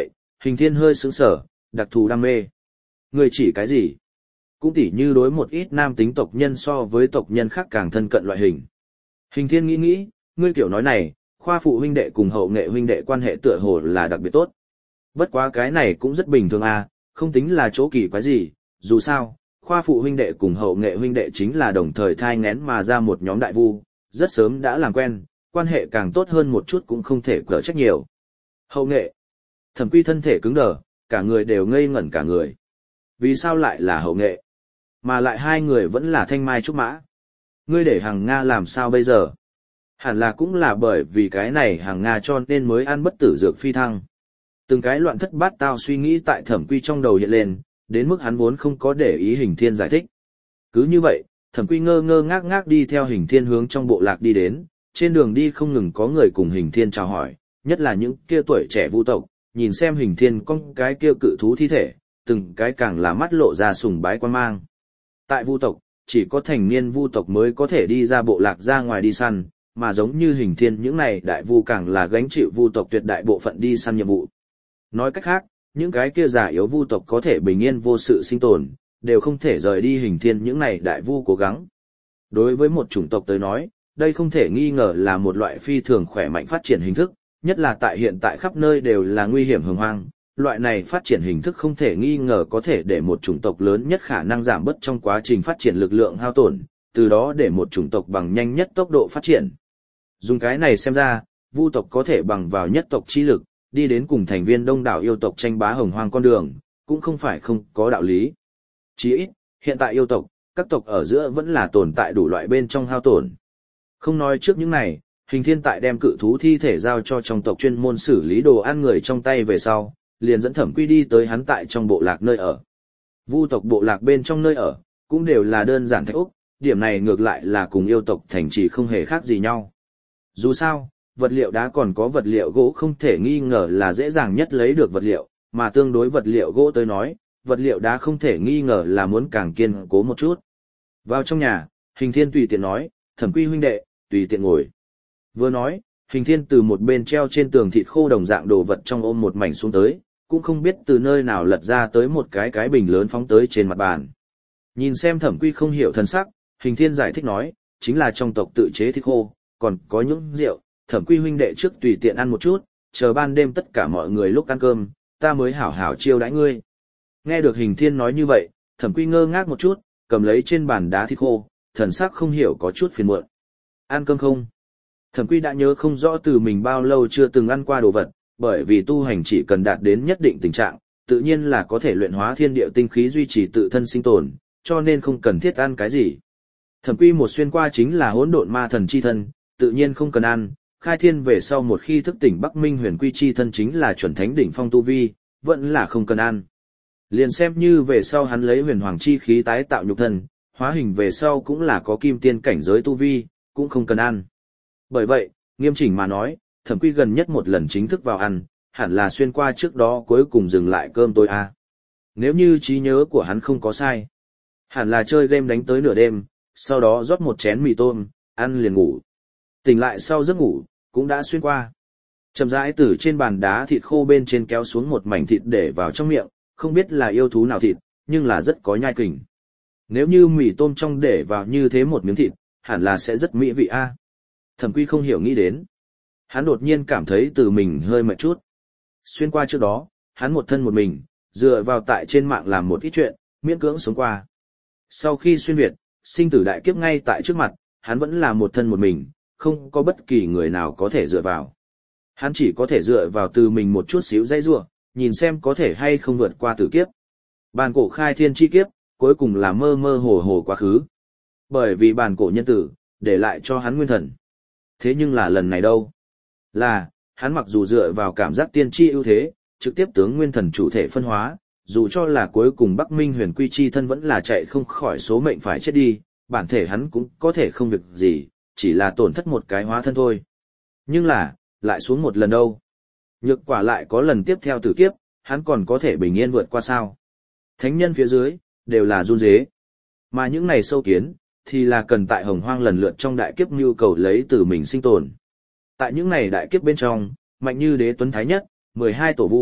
Hình thiên hơi sững sờ, đặc thù đam mê. Ngươi chỉ cái gì? Cũng tỉ như đối một ít nam tính tộc nhân so với tộc nhân khác càng thân cận loại hình. Hình thiên nghĩ, ngươi kiểu nói này, khoa phụ huynh đệ cùng hậu nghệ huynh đệ quan hệ tựa hồ là đặc biệt tốt. Bất quá cái này cũng rất bình thường à, không tính là chỗ kỳ quái gì, dù sao, khoa phụ huynh đệ cùng hậu nghệ huynh đệ chính là đồng thời thai nghén mà ra một nhóm đại vu, rất sớm đã làm quen, quan hệ càng tốt hơn một chút cũng không thể cỡ trách nhiều. Hậu nghệ. Thẩm Quy thân thể cứng đờ, cả người đều ngây ngẩn cả người. Vì sao lại là hậu nghệ? Mà lại hai người vẫn là thanh mai trúc mã. Ngươi để hàng Nga làm sao bây giờ? Hẳn là cũng là bởi vì cái này hàng Nga cho nên mới ăn bất tử dược phi thăng. Từng cái loạn thất bát tao suy nghĩ tại Thẩm Quy trong đầu hiện lên, đến mức hắn vốn không có để ý Hình Thiên giải thích. Cứ như vậy, Thẩm Quy ngơ ngơ ngác ngác đi theo Hình Thiên hướng trong bộ lạc đi đến, trên đường đi không ngừng có người cùng Hình Thiên chào hỏi, nhất là những kia tuổi trẻ vu tộc, nhìn xem Hình Thiên con cái kia cự thú thi thể, từng cái càng là mắt lộ ra sùng bái quan mang. Tại vu tộc, chỉ có thành niên vu tộc mới có thể đi ra bộ lạc ra ngoài đi săn, mà giống như Hình Thiên những này đại vu càng là gánh chịu vu tộc tuyệt đại bộ phận đi săn nhiệm vụ. Nói cách khác, những cái kia già yếu vu tộc có thể bình yên vô sự sinh tồn, đều không thể rời đi Hình Thiên những này đại vu cố gắng. Đối với một chủng tộc tới nói, đây không thể nghi ngờ là một loại phi thường khỏe mạnh phát triển hình thức, nhất là tại hiện tại khắp nơi đều là nguy hiểm hồng hoang. Loại này phát triển hình thức không thể nghi ngờ có thể để một chủng tộc lớn nhất khả năng giảm bớt trong quá trình phát triển lực lượng hao tổn, từ đó để một chủng tộc bằng nhanh nhất tốc độ phát triển. Dùng cái này xem ra, vu tộc có thể bằng vào nhất tộc chi lực, đi đến cùng thành viên đông đảo yêu tộc tranh bá hồng hoang con đường, cũng không phải không có đạo lý. Chỉ ít, hiện tại yêu tộc, các tộc ở giữa vẫn là tồn tại đủ loại bên trong hao tổn. Không nói trước những này, Hình Thiên tại đem cự thú thi thể giao cho trong tộc chuyên môn xử lý đồ ăn người trong tay về sau, liền dẫn Thẩm Quy đi tới hắn tại trong bộ lạc nơi ở. Vu tộc bộ lạc bên trong nơi ở, cũng đều là đơn giản thạch ốc, điểm này ngược lại là cùng yêu tộc thành trì không hề khác gì nhau. Dù sao, vật liệu đá còn có vật liệu gỗ không thể nghi ngờ là dễ dàng nhất lấy được vật liệu, mà tương đối vật liệu gỗ tới nói, vật liệu đá không thể nghi ngờ là muốn càng kiên cố một chút. Vào trong nhà, Hình Thiên tùy tiện nói, Thẩm Quy huynh đệ, tùy tiện ngồi. Vừa nói, Hình Thiên từ một bên treo trên tường thịt khô đồng dạng đồ vật trong ôm một mảnh xuống tới, cũng không biết từ nơi nào lật ra tới một cái bình lớn phóng tới trên mặt bàn. Nhìn xem Thẩm Quy không hiểu thân sắc, Hình Thiên giải thích nói, chính là trong tộc tự chế thịt khô, còn có những rượu, Thẩm Quy huynh đệ trước tùy tiện ăn một chút, chờ ban đêm tất cả mọi người lúc ăn cơm, ta mới hảo hảo chiêu đãi ngươi. Nghe được Hình Thiên nói như vậy, Thẩm Quy ngơ ngác một chút, cầm lấy trên bàn đá thịt khô, thần sắc không hiểu có chút phiền muộn. Ăn cơm không? Thẩm Quy đã nhớ không rõ từ mình bao lâu chưa từng ăn qua đồ vật, bởi vì tu hành chỉ cần đạt đến nhất định tình trạng, tự nhiên là có thể luyện hóa thiên địa tinh khí duy trì tự thân sinh tồn, cho nên không cần thiết ăn cái gì. Thẩm Quy một xuyên qua chính là hỗn độn ma thần chi thân, tự nhiên không cần ăn, khai thiên về sau một khi thức tỉnh Bắc Minh Huyền Quy chi thân chính là chuẩn thánh đỉnh phong tu vi, vẫn là không cần ăn. Liền xem như về sau hắn lấy huyền hoàng chi khí tái tạo nhục thân, hóa hình về sau cũng là có kim tiên cảnh giới tu vi, cũng không cần ăn. Bởi vậy, nghiêm chỉnh mà nói, Thẩm Quy gần nhất một lần chính thức vào ăn, hẳn là xuyên qua trước đó cuối cùng dừng lại cơm tối a. Nếu như trí nhớ của hắn không có sai, hẳn là chơi game đánh tới nửa đêm, sau đó rót một chén mì tôm, ăn liền ngủ. Tỉnh lại sau giấc ngủ, cũng đã xuyên qua. Chậm rãi từ trên bàn đá thịt khô bên trên kéo xuống một mảnh thịt để vào trong miệng, không biết là yêu thú nào thịt, nhưng là rất có nhai kình. Nếu như mì tôm trong để vào như thế một miếng thịt, hẳn là sẽ rất mỹ vị a. Thẩm Quy không hiểu nghĩ đến. Hắn đột nhiên cảm thấy từ mình hơi mệt chút. Xuyên qua trước đó, hắn một thân một mình, dựa vào tại trên mạng làm một ít chuyện, miễn cưỡng sống qua. Sau khi xuyên Việt, sinh tử đại kiếp ngay tại trước mặt, hắn vẫn là một thân một mình, không có bất kỳ người nào có thể dựa vào. Hắn chỉ có thể dựa vào từ mình một chút xíu dây rua, nhìn xem có thể hay không vượt qua tử kiếp. Bàn cổ khai thiên chi kiếp, cuối cùng là mơ mơ hồ hồ quá khứ. Bởi vì bàn cổ nhân tử, để lại cho hắn nguyên thần. Thế nhưng là lần này đâu? Là, hắn mặc dù dựa vào cảm giác tiên tri ưu thế, trực tiếp tướng nguyên thần chủ thể phân hóa, dù cho là cuối cùng Bắc Minh Huyền Quy chi thân vẫn là chạy không khỏi số mệnh phải chết đi, bản thể hắn cũng có thể không việc gì, chỉ là tổn thất một cái hóa thân thôi. Nhưng là, lại xuống một lần đâu. Nhược quả lại có lần tiếp theo tử kiếp, hắn còn có thể bình yên vượt qua sao. Thánh nhân phía dưới, đều là run rế. Mà những này sâu kiến, thì là cần tại hồng hoang lần lượt trong đại kiếp nhu cầu lấy từ mình sinh tồn. Tại những này đại kiếp bên trong, mạnh như đế tuấn thái nhất, 12 tổ vu,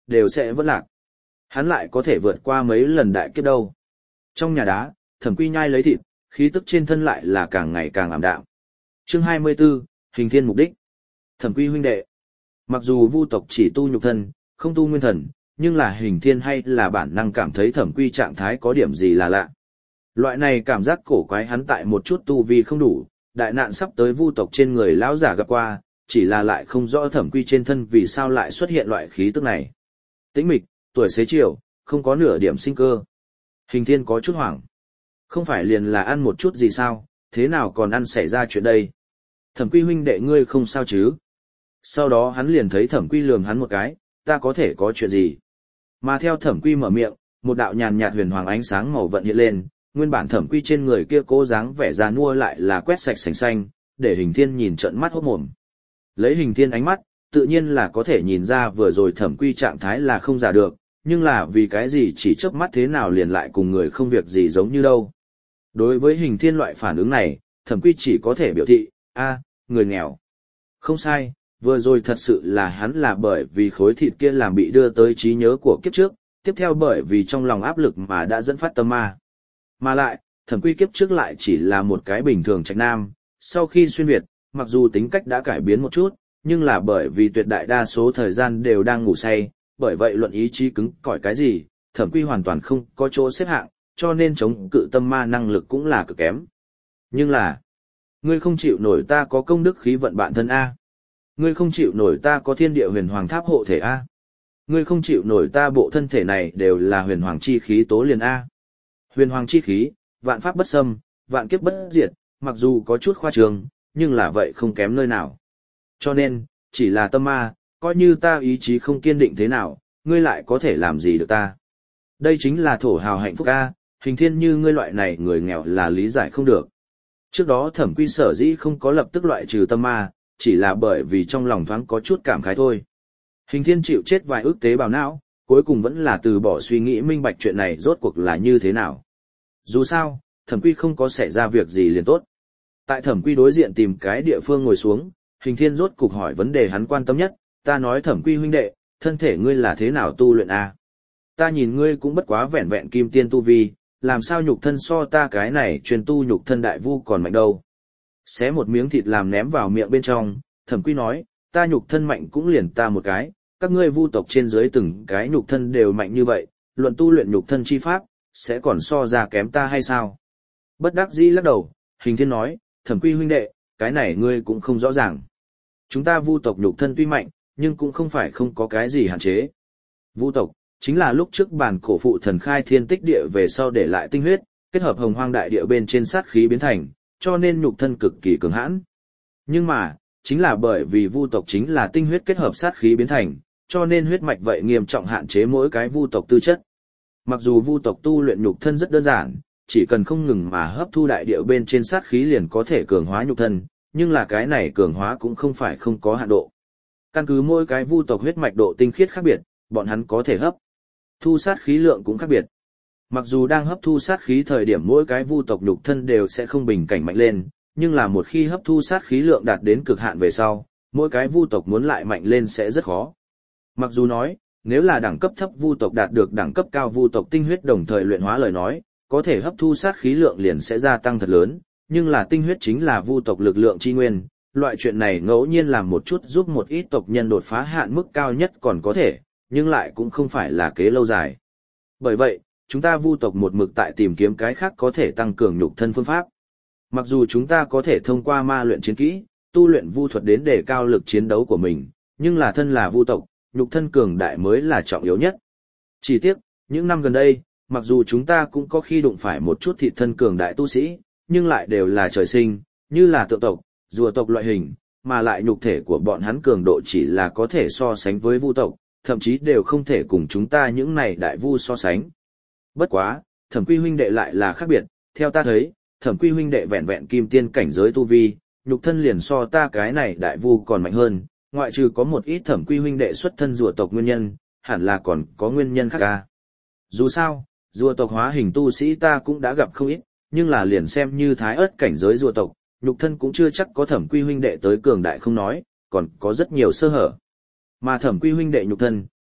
đều sẽ vỡ lạc. Hắn lại có thể vượt qua mấy lần đại kiếp đâu. Trong nhà đá, Thẩm Quy nhai lấy thịt, khí tức trên thân lại là càng ngày càng ảm đạm. Chương 24, Hình Thiên mục đích. Thẩm Quy huynh đệ. Mặc dù Vu tộc chỉ tu nhục thân, không tu nguyên thần, nhưng là Hình Thiên hay là bản năng cảm thấy Thẩm Quy trạng thái có điểm gì là lạ. Loại này cảm giác cổ quái hắn tại một chút tu vi không đủ, đại nạn sắp tới Vu tộc trên người lão giả gặp qua, chỉ là lại không rõ Thẩm Quy trên thân vì sao lại xuất hiện loại khí tức này. Tĩnh mịch, tuổi xế chiều, không có nửa điểm sinh cơ. Hình Thiên có chút hoảng. Không phải liền là ăn một chút gì sao, thế nào còn ăn xảy ra chuyện đây? Thẩm Quy huynh đệ ngươi không sao chứ? Sau đó hắn liền thấy Thẩm Quy lườm hắn một cái, ta có thể có chuyện gì? Mà theo Thẩm Quy mở miệng, một đạo nhàn nhạt huyền hoàng ánh sáng màu vận hiện lên, nguyên bản Thẩm Quy trên người kia cố dáng vẻ già nua lại là quét sạch sành xanh, để Hình Thiên nhìn trợn mắt hốt mồm. Lấy Hình Thiên ánh mắt, tự nhiên là có thể nhìn ra vừa rồi Thẩm Quy trạng thái là không giả được, nhưng là vì cái gì chỉ chớp mắt thế nào liền lại cùng người không việc gì giống như đâu. Đối với Hình Thiên loại phản ứng này, Thẩm Quy chỉ có thể biểu thị, người nghèo. Không sai, vừa rồi thật sự là hắn là bởi vì khối thịt kia làm bị đưa tới trí nhớ của kiếp trước, tiếp theo bởi vì trong lòng áp lực mà đã dẫn phát tâm ma. Mà lại, Thẩm Quy kiếp trước lại chỉ là một cái bình thường trạch nam, sau khi xuyên Việt, mặc dù tính cách đã cải biến một chút, nhưng là bởi vì tuyệt đại đa số thời gian đều đang ngủ say, bởi vậy luận ý chí cứng cỏi cái gì, Thẩm Quy hoàn toàn không có chỗ xếp hạng, cho nên chống cự tâm ma năng lực cũng là cực kém. Nhưng là, ngươi không chịu nổi ta có công đức khí vận bạn thân A. Ngươi không chịu nổi ta có thiên địa huyền hoàng tháp hộ thể A. Ngươi không chịu nổi ta bộ thân thể này đều là huyền hoàng chi khí tố liền A. Huyền hoàng chi khí, vạn pháp bất xâm, vạn kiếp bất diệt, mặc dù có chút khoa trương, nhưng là vậy không kém nơi nào. Cho nên, chỉ là tâm ma, coi như ta ý chí không kiên định thế nào, ngươi lại có thể làm gì được ta. Đây chính là thổ hào hạnh phúc A, Hình Thiên như ngươi loại này người nghèo là lý giải không được. Trước đó Thẩm Quy sở dĩ không có lập tức loại trừ tâm ma, chỉ là bởi vì trong lòng thoáng có chút cảm khái thôi. Hình Thiên chịu chết vài ức tế bào não, cuối cùng vẫn là từ bỏ suy nghĩ minh bạch chuyện này rốt cuộc là như thế nào. Dù sao, Thẩm Quy không có xảy ra việc gì liền tốt. Tại Thẩm Quy đối diện tìm cái địa phương ngồi xuống, Hình Thiên rốt cục hỏi vấn đề hắn quan tâm nhất, ta nói Thẩm Quy huynh đệ, thân thể ngươi là thế nào tu luyện a? Ta nhìn ngươi cũng bất quá vẹn vẹn kim tiên tu vi, làm sao nhục thân so ta cái này truyền tu nhục thân đại vu còn mạnh đâu. Xé một miếng thịt làm ném vào miệng bên trong, Thẩm Quy nói, ta nhục thân mạnh cũng liền ta một cái, các ngươi vu tộc trên dưới từng cái nhục thân đều mạnh như vậy, luận tu luyện nhục thân chi pháp, sẽ còn so ra kém ta hay sao? Bất đắc dĩ lắc đầu, Hình Thiên nói, Thẩm Quy huynh đệ, cái này ngươi cũng không rõ ràng. Chúng ta vu tộc nhục thân tuy mạnh, nhưng cũng không phải không có cái gì hạn chế. Vu tộc, chính là lúc trước bản cổ phụ thần khai thiên tích địa về sau để lại tinh huyết, kết hợp hồng hoang đại địa bên trên sát khí biến thành, cho nên nhục thân cực kỳ cường hãn. Nhưng mà, chính là bởi vì vu tộc chính là tinh huyết kết hợp sát khí biến thành, cho nên huyết mạch vậy nghiêm trọng hạn chế mỗi cái vu tộc tư chất. Mặc dù vu tộc tu luyện nhục thân rất đơn giản, chỉ cần không ngừng mà hấp thu đại địa bên trên sát khí liền có thể cường hóa nhục thân, nhưng là cái này cường hóa cũng không phải không có hạn độ. Căn cứ mỗi cái vu tộc huyết mạch độ tinh khiết khác biệt, bọn hắn có thể hấp thu sát khí lượng cũng khác biệt. Mặc dù đang hấp thu sát khí thời điểm mỗi cái vu tộc nhục thân đều sẽ không bình cảnh mạnh lên, nhưng là một khi hấp thu sát khí lượng đạt đến cực hạn về sau, mỗi cái vu tộc muốn lại mạnh lên sẽ rất khó. Mặc dù nói, nếu là đẳng cấp thấp vu tộc đạt được đẳng cấp cao vu tộc tinh huyết đồng thời luyện hóa lời nói, có thể hấp thu sát khí lượng liền sẽ gia tăng thật lớn, nhưng là tinh huyết chính là vu tộc lực lượng chi nguyên, loại chuyện này ngẫu nhiên làm một chút giúp một ít tộc nhân đột phá hạn mức cao nhất còn có thể, nhưng lại cũng không phải là kế lâu dài. Bởi vậy, chúng ta vu tộc một mực tại tìm kiếm cái khác có thể tăng cường nhục thân phương pháp. Mặc dù chúng ta có thể thông qua ma luyện chiến kỹ, tu luyện vu thuật đến để cao lực chiến đấu của mình, nhưng là thân là vu tộc, nhục thân cường đại mới là trọng yếu nhất. Chỉ tiếc, những năm gần đây, mặc dù chúng ta cũng có khi đụng phải một chút thịt thân cường đại tu sĩ, nhưng lại đều là trời sinh, như là tượng tộc, rùa tộc loại hình, mà lại nhục thể của bọn hắn cường độ chỉ là có thể so sánh với vu tộc, thậm chí đều không thể cùng chúng ta những này đại vu so sánh. Bất quá, Thẩm Quy huynh đệ lại là khác biệt, theo ta thấy, Thẩm Quy huynh đệ vẹn vẹn kim tiên cảnh giới tu vi, nhục thân liền so ta cái này đại vu còn mạnh hơn, ngoại trừ có một ít Thẩm Quy huynh đệ xuất thân rùa tộc nguyên nhân, hẳn là còn có nguyên nhân khác ca. Dù sao, rùa tộc hóa hình tu sĩ ta cũng đã gặp không ít, nhưng là liền xem như thái ớt cảnh giới rùa tộc, nhục thân cũng chưa chắc có Thẩm Quy huynh đệ tới cường đại không nói, còn có rất nhiều sơ hở. Mà Thẩm Quy huynh đệ nhục thân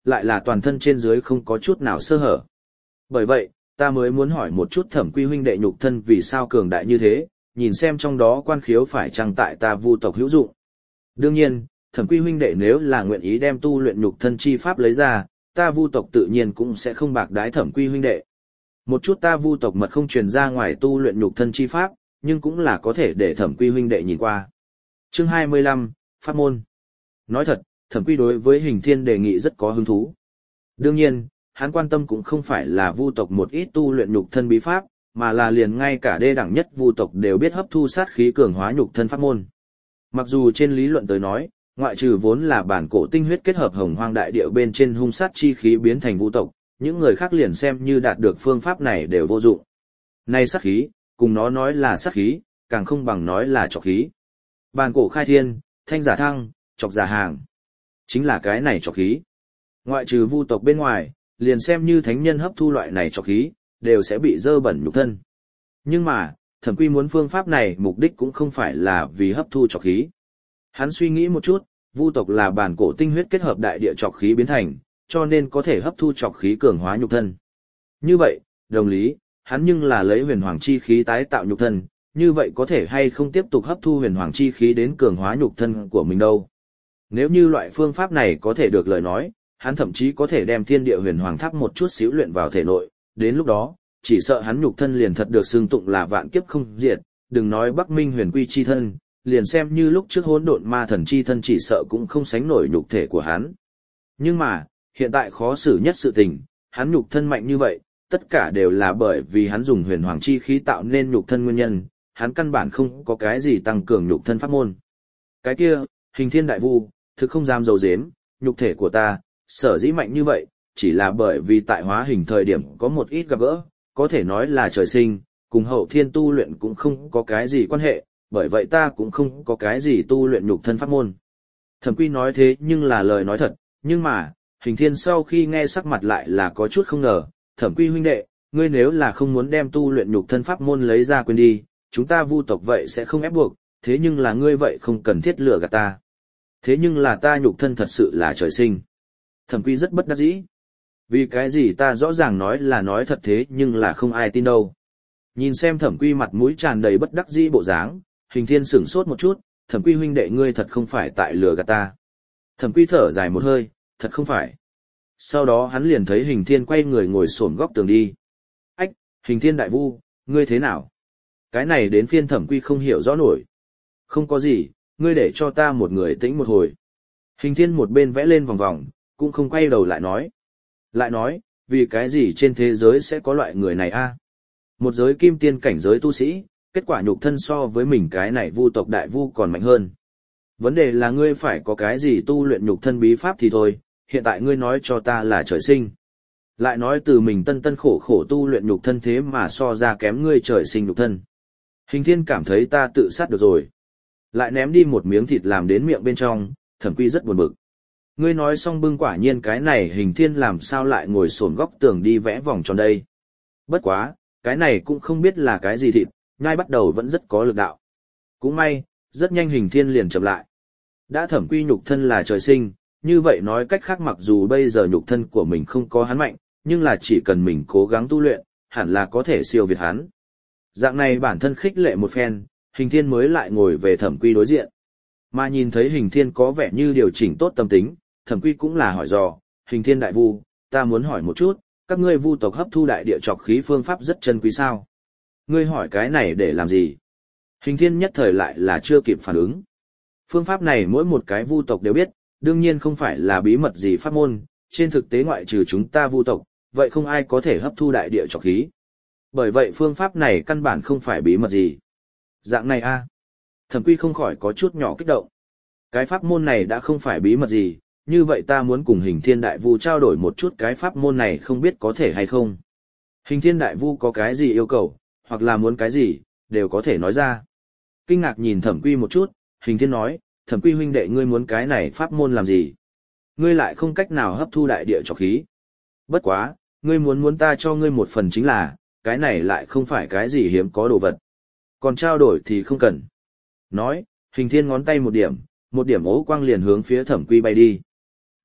lại là toàn thân trên dưới không có chút nào sơ hở. Bởi vậy, ta mới muốn hỏi một chút Thẩm Quy huynh đệ nhục thân vì sao cường đại như thế, nhìn xem trong đó quan khiếu phải chăng tại ta Vu tộc hữu dụng. Đương nhiên, Thẩm Quy huynh đệ nếu là nguyện ý đem tu luyện nhục thân chi pháp lấy ra, ta Vu tộc tự nhiên cũng sẽ không bạc đái Thẩm Quy huynh đệ. Một chút ta Vu tộc mật không truyền ra ngoài tu luyện nhục thân chi pháp, nhưng cũng là có thể để Thẩm Quy huynh đệ nhìn qua. Chương 25, Pháp môn. Nói thật, Thẩm Quy đối với Hình Thiên đề nghị rất có hứng thú. Đương nhiên, hắn quan tâm cũng không phải là Vu tộc một ít tu luyện nhục thân bí pháp, mà là liền ngay cả đê đẳng nhất Vu tộc đều biết hấp thu sát khí cường hóa nhục thân pháp môn. Mặc dù trên lý luận tới nói, ngoại trừ vốn là bản cổ tinh huyết kết hợp hồng hoang đại địa bên trên hung sát chi khí biến thành Vu tộc, những người khác liền xem như đạt được phương pháp này đều vô dụng. Này sát khí, cùng nó nói là sát khí, càng không bằng nói là trọc khí. Bản cổ khai thiên, thanh giả thăng, trọc giả hàng. Chính là cái này trọc khí. Ngoại trừ Vu tộc bên ngoài, liền xem như thánh nhân hấp thu loại này trọc khí, đều sẽ bị dơ bẩn nhục thân. Nhưng mà, Thẩm Quy muốn phương pháp này mục đích cũng không phải là vì hấp thu trọc khí. Hắn suy nghĩ một chút, Vu tộc là bản cổ tinh huyết kết hợp đại địa trọc khí biến thành, cho nên có thể hấp thu trọc khí cường hóa nhục thân. Như vậy, đồng lý, hắn nhưng là lấy huyền hoàng chi khí tái tạo nhục thân, như vậy có thể hay không tiếp tục hấp thu huyền hoàng chi khí đến cường hóa nhục thân của mình đâu. Nếu như loại phương pháp này có thể được lời nói, hắn thậm chí có thể đem thiên địa huyền hoàng tháp một chút xíu luyện vào thể nội, đến lúc đó, chỉ sợ hắn nhục thân liền thật được xưng tụng là vạn kiếp không diệt, đừng nói Bắc Minh huyền quy chi thân, liền xem như lúc trước hỗn độn ma thần chi thân chỉ sợ cũng không sánh nổi nhục thể của hắn. Nhưng mà, hiện tại khó xử nhất sự tình, hắn nhục thân mạnh như vậy, tất cả đều là bởi vì hắn dùng huyền hoàng chi khí tạo nên nhục thân nguyên nhân, hắn căn bản không có cái gì tăng cường nhục thân pháp môn. Cái kia, Hình Thiên đại vu, thực không dám giấu giếm, nhục thể của ta, sở dĩ mạnh như vậy, chỉ là bởi vì tại hóa hình thời điểm có một ít gặp gỡ, có thể nói là trời sinh, cùng hậu thiên tu luyện cũng không có cái gì quan hệ, bởi vậy ta cũng không có cái gì tu luyện nhục thân pháp môn. Thẩm Quy nói thế nhưng là lời nói thật, nhưng mà, Hình Thiên sau khi nghe sắc mặt lại là có chút không ngờ, Thẩm Quy huynh đệ, ngươi nếu là không muốn đem tu luyện nhục thân pháp môn lấy ra quên đi, chúng ta Vu tộc vậy sẽ không ép buộc, thế nhưng là ngươi vậy không cần thiết lừa gạt ta. Thế nhưng là ta nhục thân thật sự là trời sinh. Thẩm Quy rất bất đắc dĩ. Vì cái gì ta rõ ràng nói là nói thật thế nhưng là không ai tin đâu. Nhìn xem Thẩm Quy mặt mũi tràn đầy bất đắc dĩ bộ dáng, Hình Thiên sửng sốt một chút, Thẩm Quy huynh đệ ngươi thật không phải tại lừa gạt ta. Thẩm Quy thở dài một hơi, thật không phải. Sau đó hắn liền thấy Hình Thiên quay người ngồi xổm góc tường đi. Ách, Hình Thiên đại vu, ngươi thế nào? Cái này đến phiên Thẩm Quy không hiểu rõ nổi. Không có gì, ngươi để cho ta một người tĩnh một hồi. Hình Thiên một bên vẽ lên vòng vòng, cũng không quay đầu lại nói. Lại nói, vì cái gì trên thế giới sẽ có loại người này a? Một giới kim tiên cảnh giới tu sĩ, kết quả nhục thân so với mình cái này Vu tộc đại vu còn mạnh hơn. Vấn đề là ngươi phải có cái gì tu luyện nhục thân bí pháp thì thôi, hiện tại ngươi nói cho ta là trời sinh. Lại nói từ mình tân tân khổ khổ tu luyện nhục thân thế mà so ra kém ngươi trời sinh nhục thân. Hình Thiên cảm thấy ta tự sát được rồi. Lại ném đi một miếng thịt làm đến miệng bên trong, Thẩm Quy rất buồn bực. Ngươi nói xong bưng quả nhiên cái này Hình Thiên làm sao lại ngồi xổm góc tường đi vẽ vòng tròn đây. Bất quá, cái này cũng không biết là cái gì thịt, nhai bắt đầu vẫn rất có lực đạo. Cũng may, rất nhanh Hình Thiên liền chậm lại. Đã Thẩm Quy nhục thân là trời sinh, như vậy nói cách khác mặc dù bây giờ nhục thân của mình không có hắn mạnh, nhưng là chỉ cần mình cố gắng tu luyện, hẳn là có thể siêu việt hắn. Dạng này bản thân khích lệ một phen, Hình Thiên mới lại ngồi về Thẩm Quy đối diện. Mà nhìn thấy Hình Thiên có vẻ như điều chỉnh tốt tâm tính, Thẩm Quy cũng là hỏi dò, Hình Thiên đại vu, ta muốn hỏi một chút, các ngươi Vu tộc hấp thu đại địa trọc khí phương pháp rất chân quý sao? Ngươi hỏi cái này để làm gì? Hình Thiên nhất thời lại là chưa kịp phản ứng. Phương pháp này mỗi một cái Vu tộc đều biết, đương nhiên không phải là bí mật gì pháp môn, trên thực tế ngoại trừ chúng ta Vu tộc, vậy không ai có thể hấp thu đại địa trọc khí. Bởi vậy phương pháp này căn bản không phải bí mật gì. Dạng này a, Thẩm Quy không khỏi có chút nhỏ kích động. Cái pháp môn này đã không phải bí mật gì, như vậy ta muốn cùng Hình Thiên đại vu trao đổi một chút cái pháp môn này không biết có thể hay không. Hình Thiên đại vu có cái gì yêu cầu, hoặc là muốn cái gì, đều có thể nói ra. Kinh ngạc nhìn Thẩm Quy một chút, Hình Thiên nói, Thẩm Quy huynh đệ ngươi muốn cái này pháp môn làm gì? Ngươi lại không cách nào hấp thu đại địa trọc khí. Bất quá, ngươi muốn ta cho ngươi một phần chính là, cái này lại không phải cái gì hiếm có đồ vật. Còn trao đổi thì không cần. Nói, Hình Thiên ngón tay một điểm ố quang liền hướng phía Thẩm Quy bay đi.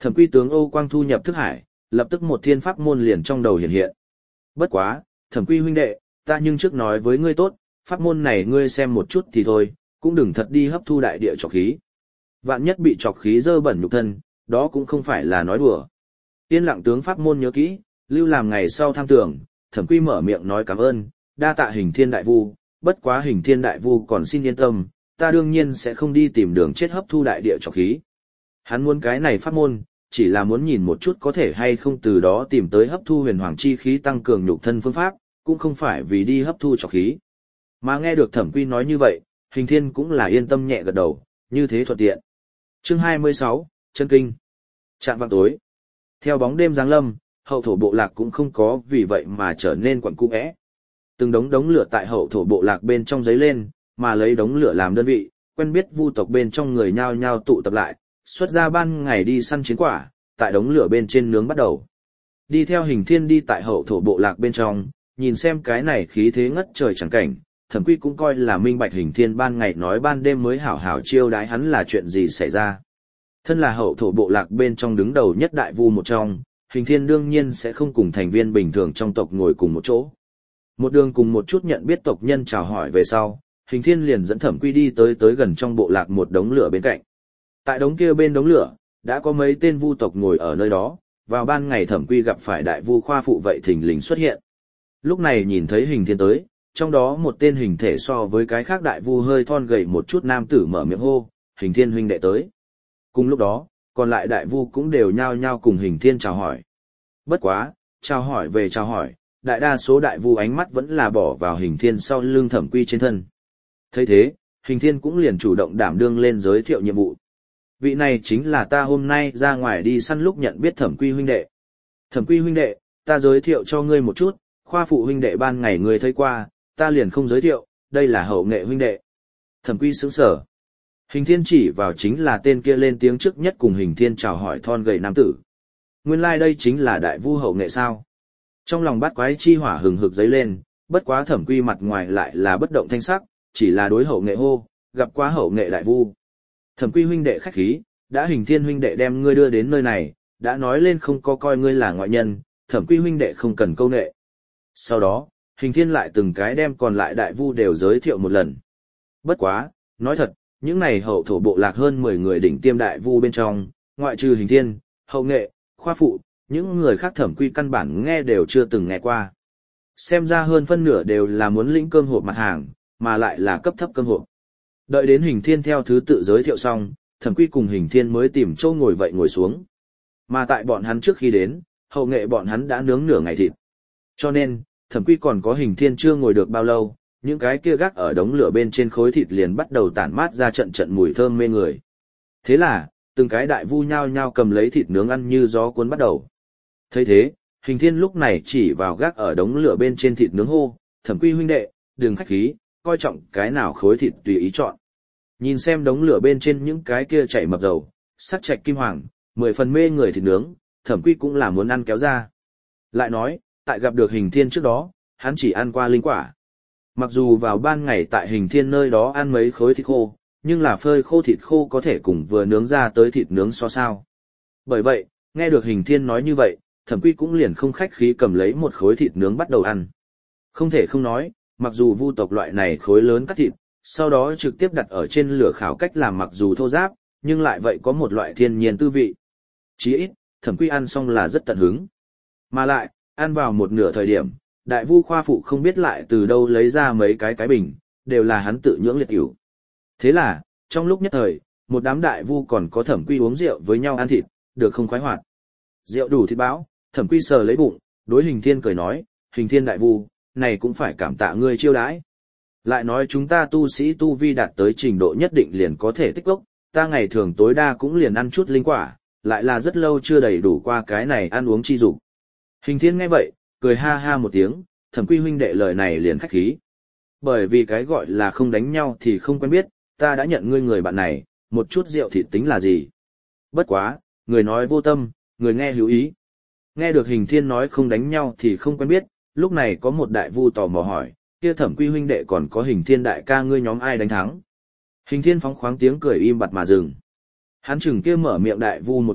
Thẩm Quy tướng Ô Quang thu nhập thức hải, lập tức một thiên pháp môn liền trong đầu hiện hiện. Bất quá, Thẩm Quy huynh đệ, ta nhưng trước nói với ngươi tốt, pháp môn này ngươi xem một chút thì thôi, cũng đừng thật đi hấp thu đại địa trọc khí. Vạn nhất bị trọc khí dơ bẩn nhục thân, đó cũng không phải là nói đùa. Yên lặng tướng pháp môn nhớ kỹ, lưu làm ngày sau tham tưởng, Thẩm Quy mở miệng nói cảm ơn, đa tạ Hình Thiên đại vu, bất quá Hình Thiên đại vu còn xin yên tâm, ta đương nhiên sẽ không đi tìm đường chết hấp thu đại địa trọc khí. Hắn muốn cái này pháp môn, chỉ là muốn nhìn một chút có thể hay không từ đó tìm tới hấp thu huyền hoàng chi khí tăng cường nhục thân phương pháp, cũng không phải vì đi hấp thu trọc khí. Mà nghe được Thẩm Quy nói như vậy, Hình Thiên cũng là yên tâm nhẹ gật đầu, như thế thuận tiện. Chương 26, Chân Kinh. Trạm vạng tối. Theo bóng đêm giáng lâm, hậu thổ bộ lạc cũng không có vì vậy mà trở nên quặn cũ. Từng đống lửa tại hậu thổ bộ lạc bên trong giấy lên, mà lấy đống lửa làm đơn vị, quen biết vu tộc bên trong người nhao nhao tụ tập lại, xuất ra ban ngày đi săn chiến quả, tại đống lửa bên trên nướng bắt đầu. Đi theo Hình Thiên đi tại hậu thổ bộ lạc bên trong, nhìn xem cái này khí thế ngất trời chẳng cảnh, Thẩm Quy cũng coi là minh bạch Hình Thiên ban ngày nói ban đêm mới hảo hảo chiêu đái hắn là chuyện gì xảy ra. Thân là hậu thổ bộ lạc bên trong đứng đầu nhất đại vu một trong, Hình Thiên đương nhiên sẽ không cùng thành viên bình thường trong tộc ngồi cùng một chỗ. Một đường cùng một chút nhận biết tộc nhân chào hỏi về sau, Hình Thiên liền dẫn Thẩm Quy đi tới gần trong bộ lạc một đống lửa bên cạnh. Tại đống kia bên đống lửa, đã có mấy tên vu tộc ngồi ở nơi đó, vào ban ngày Thẩm Quy gặp phải đại vu khoa phụ vậy thình lình xuất hiện. Lúc này nhìn thấy Hình Thiên tới, trong đó một tên hình thể so với cái khác đại vu hơi thon gầy một chút nam tử mở miệng hô, Hình Thiên huynh đệ tới. Cùng lúc đó, còn lại đại vu cũng đều nhao nhao cùng Hình Thiên chào hỏi. Bất quá, chào hỏi về chào hỏi, đại đa số đại vu ánh mắt vẫn là bỏ vào Hình Thiên sau lưng Thẩm Quy trên thân. Thấy thế, Hình Thiên cũng liền chủ động đảm đương lên giới thiệu nhiệm vụ. Vị này chính là ta hôm nay ra ngoài đi săn lúc nhận biết Thẩm Quy huynh đệ. Thẩm Quy huynh đệ, ta giới thiệu cho ngươi một chút, khoa phụ huynh đệ ban ngày ngươi thấy qua, ta liền không giới thiệu, đây là hậu nghệ huynh đệ. Thẩm Quy sững sờ. Hình Thiên chỉ vào chính là tên kia lên tiếng trước nhất cùng Hình Thiên chào hỏi thon gầy nam tử. Nguyên lai đây chính là đại vu hậu nghệ sao? Trong lòng bát quái chi hỏa hừng hực dấy lên, bất quá Thẩm Quy mặt ngoài lại là bất động thanh sắc, chỉ là đối hậu nghệ hô, gặp quá hậu nghệ đại vu. Thẩm Quy huynh đệ khách khí, đã Hình Thiên huynh đệ đem ngươi đưa đến nơi này, đã nói lên không có coi ngươi là ngoại nhân, Thẩm Quy huynh đệ không cần câu nệ. Sau đó, Hình Thiên lại từng cái đem còn lại đại vu đều giới thiệu một lần. Bất quá, nói thật, những này hậu thổ bộ lạc hơn 10 người đỉnh tiêm đại vu bên trong, ngoại trừ Hình Thiên, hậu nghệ, khoa phụ, những người khác Thẩm Quy căn bản nghe đều chưa từng nghe qua. Xem ra hơn phân nửa đều là muốn lĩnh cơm hộp mặt hàng, mà lại là cấp thấp cơm hộp. Đợi đến Hình Thiên theo thứ tự giới thiệu xong, Thẩm Quy cùng Hình Thiên mới tìm chỗ ngồi vậy ngồi xuống. Mà tại bọn hắn trước khi đến, hậu nghệ bọn hắn đã nướng nửa ngày thịt. Cho nên, Thẩm Quy còn có Hình Thiên chưa ngồi được bao lâu, những cái kia gác ở đống lửa bên trên khối thịt liền bắt đầu tản mát ra trận trận mùi thơm mê người. Thế là, từng cái đại vu nhao nhao cầm lấy thịt nướng ăn như gió cuốn bắt đầu. Thấy thế, Hình Thiên lúc này chỉ vào gác ở đống lửa bên trên thịt nướng hô, Thẩm Quy huynh đệ, đừng khách khí, coi trọng cái nào khối thịt tùy ý chọn. Nhìn xem đống lửa bên trên những cái kia chảy mập dầu, sắc trạch kim hoàng, 10 phần mê người thịt nướng, Thẩm Quy cũng là muốn ăn kéo ra. Lại nói, tại gặp được Hình Thiên trước đó, hắn chỉ ăn qua linh quả. Mặc dù vào ban ngày tại Hình Thiên nơi đó ăn mấy khối thịt khô, nhưng là phơi khô thịt khô có thể cùng vừa nướng ra tới thịt nướng so sao. Bởi vậy, nghe được Hình Thiên nói như vậy, Thẩm Quy cũng liền không khách khí cầm lấy một khối thịt nướng bắt đầu ăn. Không thể không nói, mặc dù vu tộc loại này khối lớn cắt thịt, sau đó trực tiếp đặt ở trên lửa khảo cách làm mặc dù thô ráp, nhưng lại vậy có một loại thiên nhiên tư vị. Chí ít, Thẩm Quy ăn xong là rất tận hứng. Mà lại, ăn vào một nửa thời điểm, đại vu khoa phụ không biết lại từ đâu lấy ra mấy cái bình, đều là hắn tự nhưỡng liệt ỉu. Thế là, trong lúc nhất thời, một đám đại vu còn có Thẩm Quy uống rượu với nhau ăn thịt, được không khoái hoạt. Rượu đủ thịt bão, Thẩm Quy sờ lấy bụng, đối Hình Thiên cười nói, Hình Thiên đại vu, này cũng phải cảm tạ ngươi chiêu đãi. Lại nói chúng ta tu sĩ tu vi đạt tới trình độ nhất định liền có thể tích lốc, ta ngày thường tối đa cũng liền ăn chút linh quả, lại là rất lâu chưa đầy đủ qua cái này ăn uống chi dục. Hình Thiên nghe vậy, cười ha ha một tiếng, Thẩm Quy huynh đệ lời này liền khách khí. Bởi vì cái gọi là không đánh nhau thì không quen biết, ta đã nhận ngươi người bạn này, một chút rượu thịt tính là gì. Bất quá, người nói vô tâm, người nghe hữu ý. Nghe được Hình Thiên nói không đánh nhau thì không quen biết, lúc này có một đại vu tò mò hỏi, kia Thẩm Quy huynh đệ còn có Hình Thiên đại ca ngươi nhóm ai đánh thắng. Hình Thiên phóng khoáng tiếng cười im bặt mà dừng. Hắn chừng kia mở miệng đại vu một chút,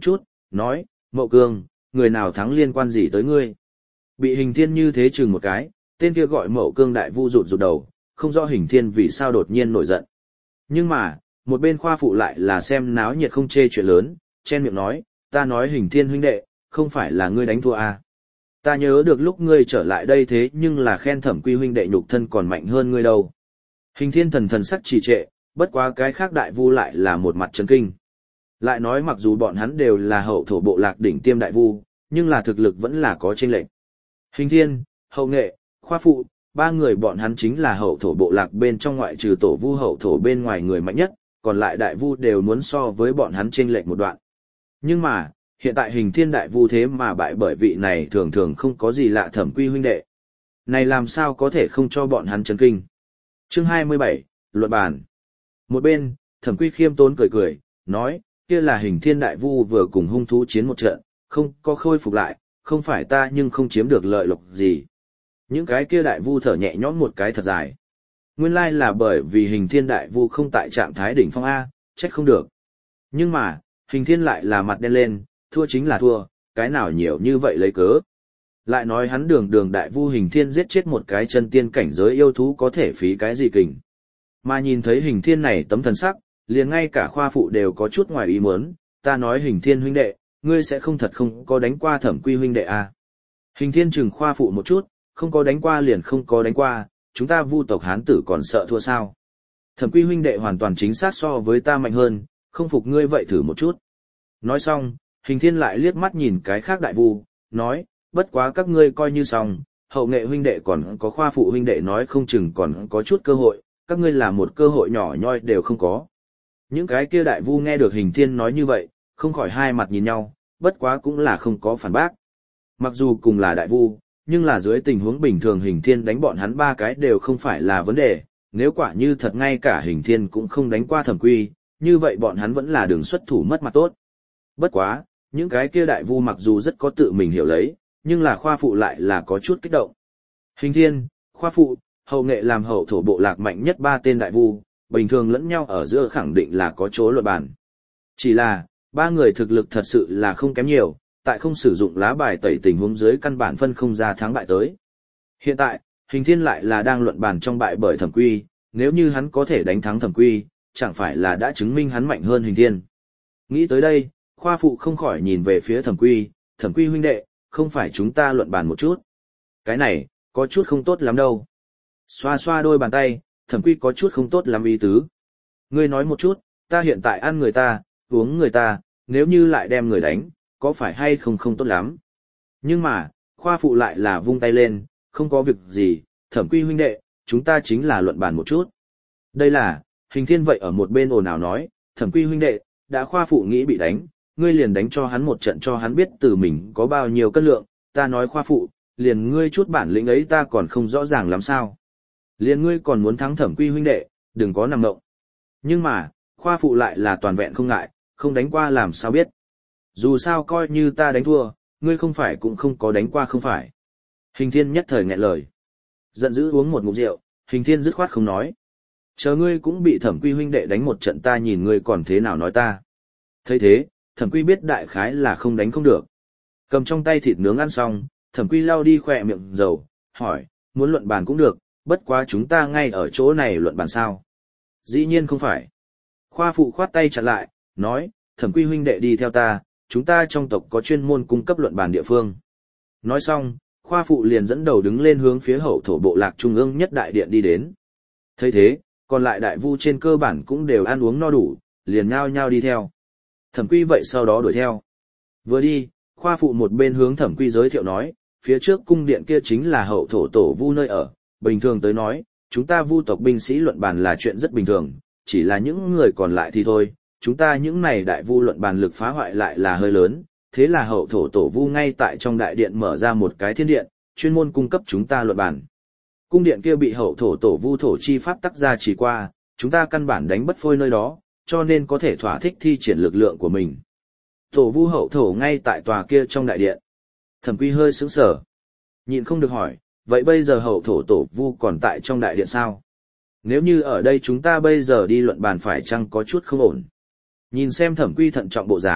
nói, Mậu Cương, người nào thắng liên quan gì tới ngươi? Bị Hình Thiên như thế chừng một cái, tên kia gọi Mậu Cương đại vu rụt rụt đầu, không rõ Hình Thiên vì sao đột nhiên nổi giận. Nhưng mà, một bên khoa phụ lại là xem náo nhiệt không chê chuyện lớn, chen miệng nói, ta nói Hình Thiên huynh đệ, không phải là ngươi đánh thua à. Ta nhớ được lúc ngươi trở lại đây thế nhưng là khen Thẩm Quy huynh đệ nhục thân còn mạnh hơn ngươi đâu. Hình Thiên thần thần sắc trì trệ, bất quá cái khác đại vu lại là một mặt chấn kinh. Lại nói mặc dù bọn hắn đều là hậu thổ bộ lạc đỉnh tiêm đại vu, nhưng là thực lực vẫn là có chênh lệch. Hình Thiên, Hậu Nghệ, Khoa Phụ, ba người bọn hắn chính là hậu thổ bộ lạc bên trong ngoại trừ tổ vu hậu thổ bên ngoài người mạnh nhất, còn lại đại vu đều muốn so với bọn hắn chênh lệch một đoạn. Nhưng mà, hiện tại Hình Thiên đại vu thế mà bại bởi vị này thường thường không có gì lạ Thẩm Quy huynh đệ. Này làm sao có thể không cho bọn hắn chấn kinh. Chương 27, luận bàn. Một bên, Thẩm Quy khiêm tốn cười cười, nói, kia là Hình Thiên đại vu vừa cùng hung thú chiến một trận, không có khôi phục lại, không phải ta nhưng không chiếm được lợi lộc gì. Những cái kia đại vu thở nhẹ nhõm một cái thật dài. Nguyên lai là bởi vì Hình Thiên đại vu không tại trạng thái đỉnh phong A, trách không được. Nhưng mà, Hình Thiên lại là mặt đen lên, thua chính là thua, cái nào nhiều như vậy lấy cớ. Lại nói hắn đường đại vu Hình Thiên giết chết một cái chân tiên cảnh giới yêu thú có thể phí cái gì kình. Mà nhìn thấy Hình Thiên này tấm thần sắc, liền ngay cả khoa phụ đều có chút ngoài ý muốn, ta nói Hình Thiên huynh đệ, ngươi sẽ không thật không có đánh qua Thẩm Quy huynh đệ à. Hình Thiên chừng khoa phụ một chút, không có đánh qua liền không có đánh qua, chúng ta vu tộc Hán tử còn sợ thua sao. Thẩm Quy huynh đệ hoàn toàn chính xác so với ta mạnh hơn, không phục ngươi vậy thử một chút. Nói xong, Hình Thiên lại liếc mắt nhìn cái khác đại vu, nói, bất quá các ngươi coi như xong, Hậu Nghệ huynh đệ còn có khoa phụ huynh đệ nói không chừng còn có chút cơ hội, các ngươi là một cơ hội nhỏ nhoi đều không có. Những cái kia đại vu nghe được Hình Thiên nói như vậy, không khỏi hai mặt nhìn nhau, bất quá cũng là không có phản bác. Mặc dù cùng là đại vu, nhưng là dưới tình huống bình thường Hình Thiên đánh bọn hắn ba cái đều không phải là vấn đề, nếu quả như thật ngay cả Hình Thiên cũng không đánh qua Thẩm Quy, như vậy bọn hắn vẫn là đường xuất thủ mất mặt tốt. Bất quá, những cái kia đại vu mặc dù rất có tự mình hiểu lấy, nhưng là khoa phụ lại là có chút kích động. Hình Thiên, khoa phụ, Hậu Nghệ làm hậu thổ bộ lạc mạnh nhất ba tên đại vu, bình thường lẫn nhau ở giữa khẳng định là có chỗ luận bàn. Chỉ là, ba người thực lực thật sự là không kém nhiều, tại không sử dụng lá bài tẩy tình huống dưới căn bản phân không ra thắng bại tới. Hiện tại, Hình Thiên lại là đang luận bàn trong bại bởi Thẩm Quy, nếu như hắn có thể đánh thắng Thẩm Quy, chẳng phải là đã chứng minh hắn mạnh hơn Hình Thiên. Nghĩ tới đây, khoa phụ không khỏi nhìn về phía Thẩm Quy huynh đệ, không phải chúng ta luận bàn một chút. Cái này, có chút không tốt lắm đâu. Xoa xoa đôi bàn tay, Thẩm Quy có chút không tốt lắm ý tứ. Ngươi nói một chút, ta hiện tại ăn người ta, uống người ta, nếu như lại đem người đánh, có phải hay không không tốt lắm. Nhưng mà, khoa phụ lại là vung tay lên, không có việc gì, Thẩm Quy huynh đệ, chúng ta chính là luận bàn một chút. Đây là, Hình Thiên vậy ở một bên ồn ào nói, Thẩm Quy huynh đệ, đã khoa phụ nghĩ bị đánh, ngươi liền đánh cho hắn một trận cho hắn biết từ mình có bao nhiêu cân lượng, ta nói khoa phụ, liền ngươi chút bản lĩnh ấy ta còn không rõ ràng lắm sao. Liền ngươi còn muốn thắng Thẩm Quy huynh đệ, đừng có nằm động. Nhưng mà, khoa phụ lại là toàn vẹn không ngại, không đánh qua làm sao biết. Dù sao coi như ta đánh thua, ngươi không phải cũng không có đánh qua không phải. Hình Thiên nhất thời nghẹn lời. Giận dữ uống một ngụm rượu, Hình Thiên dứt khoát không nói. Chờ ngươi cũng bị Thẩm Quy huynh đệ đánh một trận ta nhìn ngươi còn thế nào nói ta. Thấy thế, Thẩm Quy biết đại khái là không đánh không được. Cầm trong tay thịt nướng ăn xong, Thẩm Quy lau đi khỏe miệng dầu, hỏi, muốn luận bàn cũng được, bất quá chúng ta ngay ở chỗ này luận bàn sao. Dĩ nhiên không phải. Khoa phụ khoát tay chặn lại, nói, Thẩm Quy huynh đệ đi theo ta, chúng ta trong tộc có chuyên môn cung cấp luận bàn địa phương. Nói xong, khoa phụ liền dẫn đầu đứng lên hướng phía hậu thổ bộ lạc trung ương nhất đại điện đi đến. Thấy thế, còn lại đại vu trên cơ bản cũng đều ăn uống no đủ, liền nhao nhao đi theo. Thẩm Quy vậy sau đó đuổi theo. Vừa đi, khoa phụ một bên hướng Thẩm Quy giới thiệu nói, phía trước cung điện kia chính là hậu thổ tổ vu nơi ở, bình thường tới nói, chúng ta vu tộc binh sĩ luận bàn là chuyện rất bình thường, chỉ là những người còn lại thì thôi, chúng ta những này đại vu luận bàn lực phá hoại lại là hơi lớn, thế là hậu thổ tổ vu ngay tại trong đại điện mở ra một cái thiên điện, chuyên môn cung cấp chúng ta luận bàn. Cung điện kia bị hậu thổ tổ vu thổ chi pháp tắc ra chỉ qua, chúng ta căn bản đánh bất phôi nơi đó, cho nên có thể thỏa thích thi triển lực lượng của mình. Tổ vu hậu thổ ngay tại tòa kia trong đại điện. Thẩm Quy hơi sững sờ, nhịn không được hỏi, vậy bây giờ hậu thổ tổ vu còn tại trong đại điện sao? Nếu như ở đây chúng ta bây giờ đi luận bàn phải chăng có chút không ổn? Nhìn xem Thẩm Quy thận trọng bộ dáng,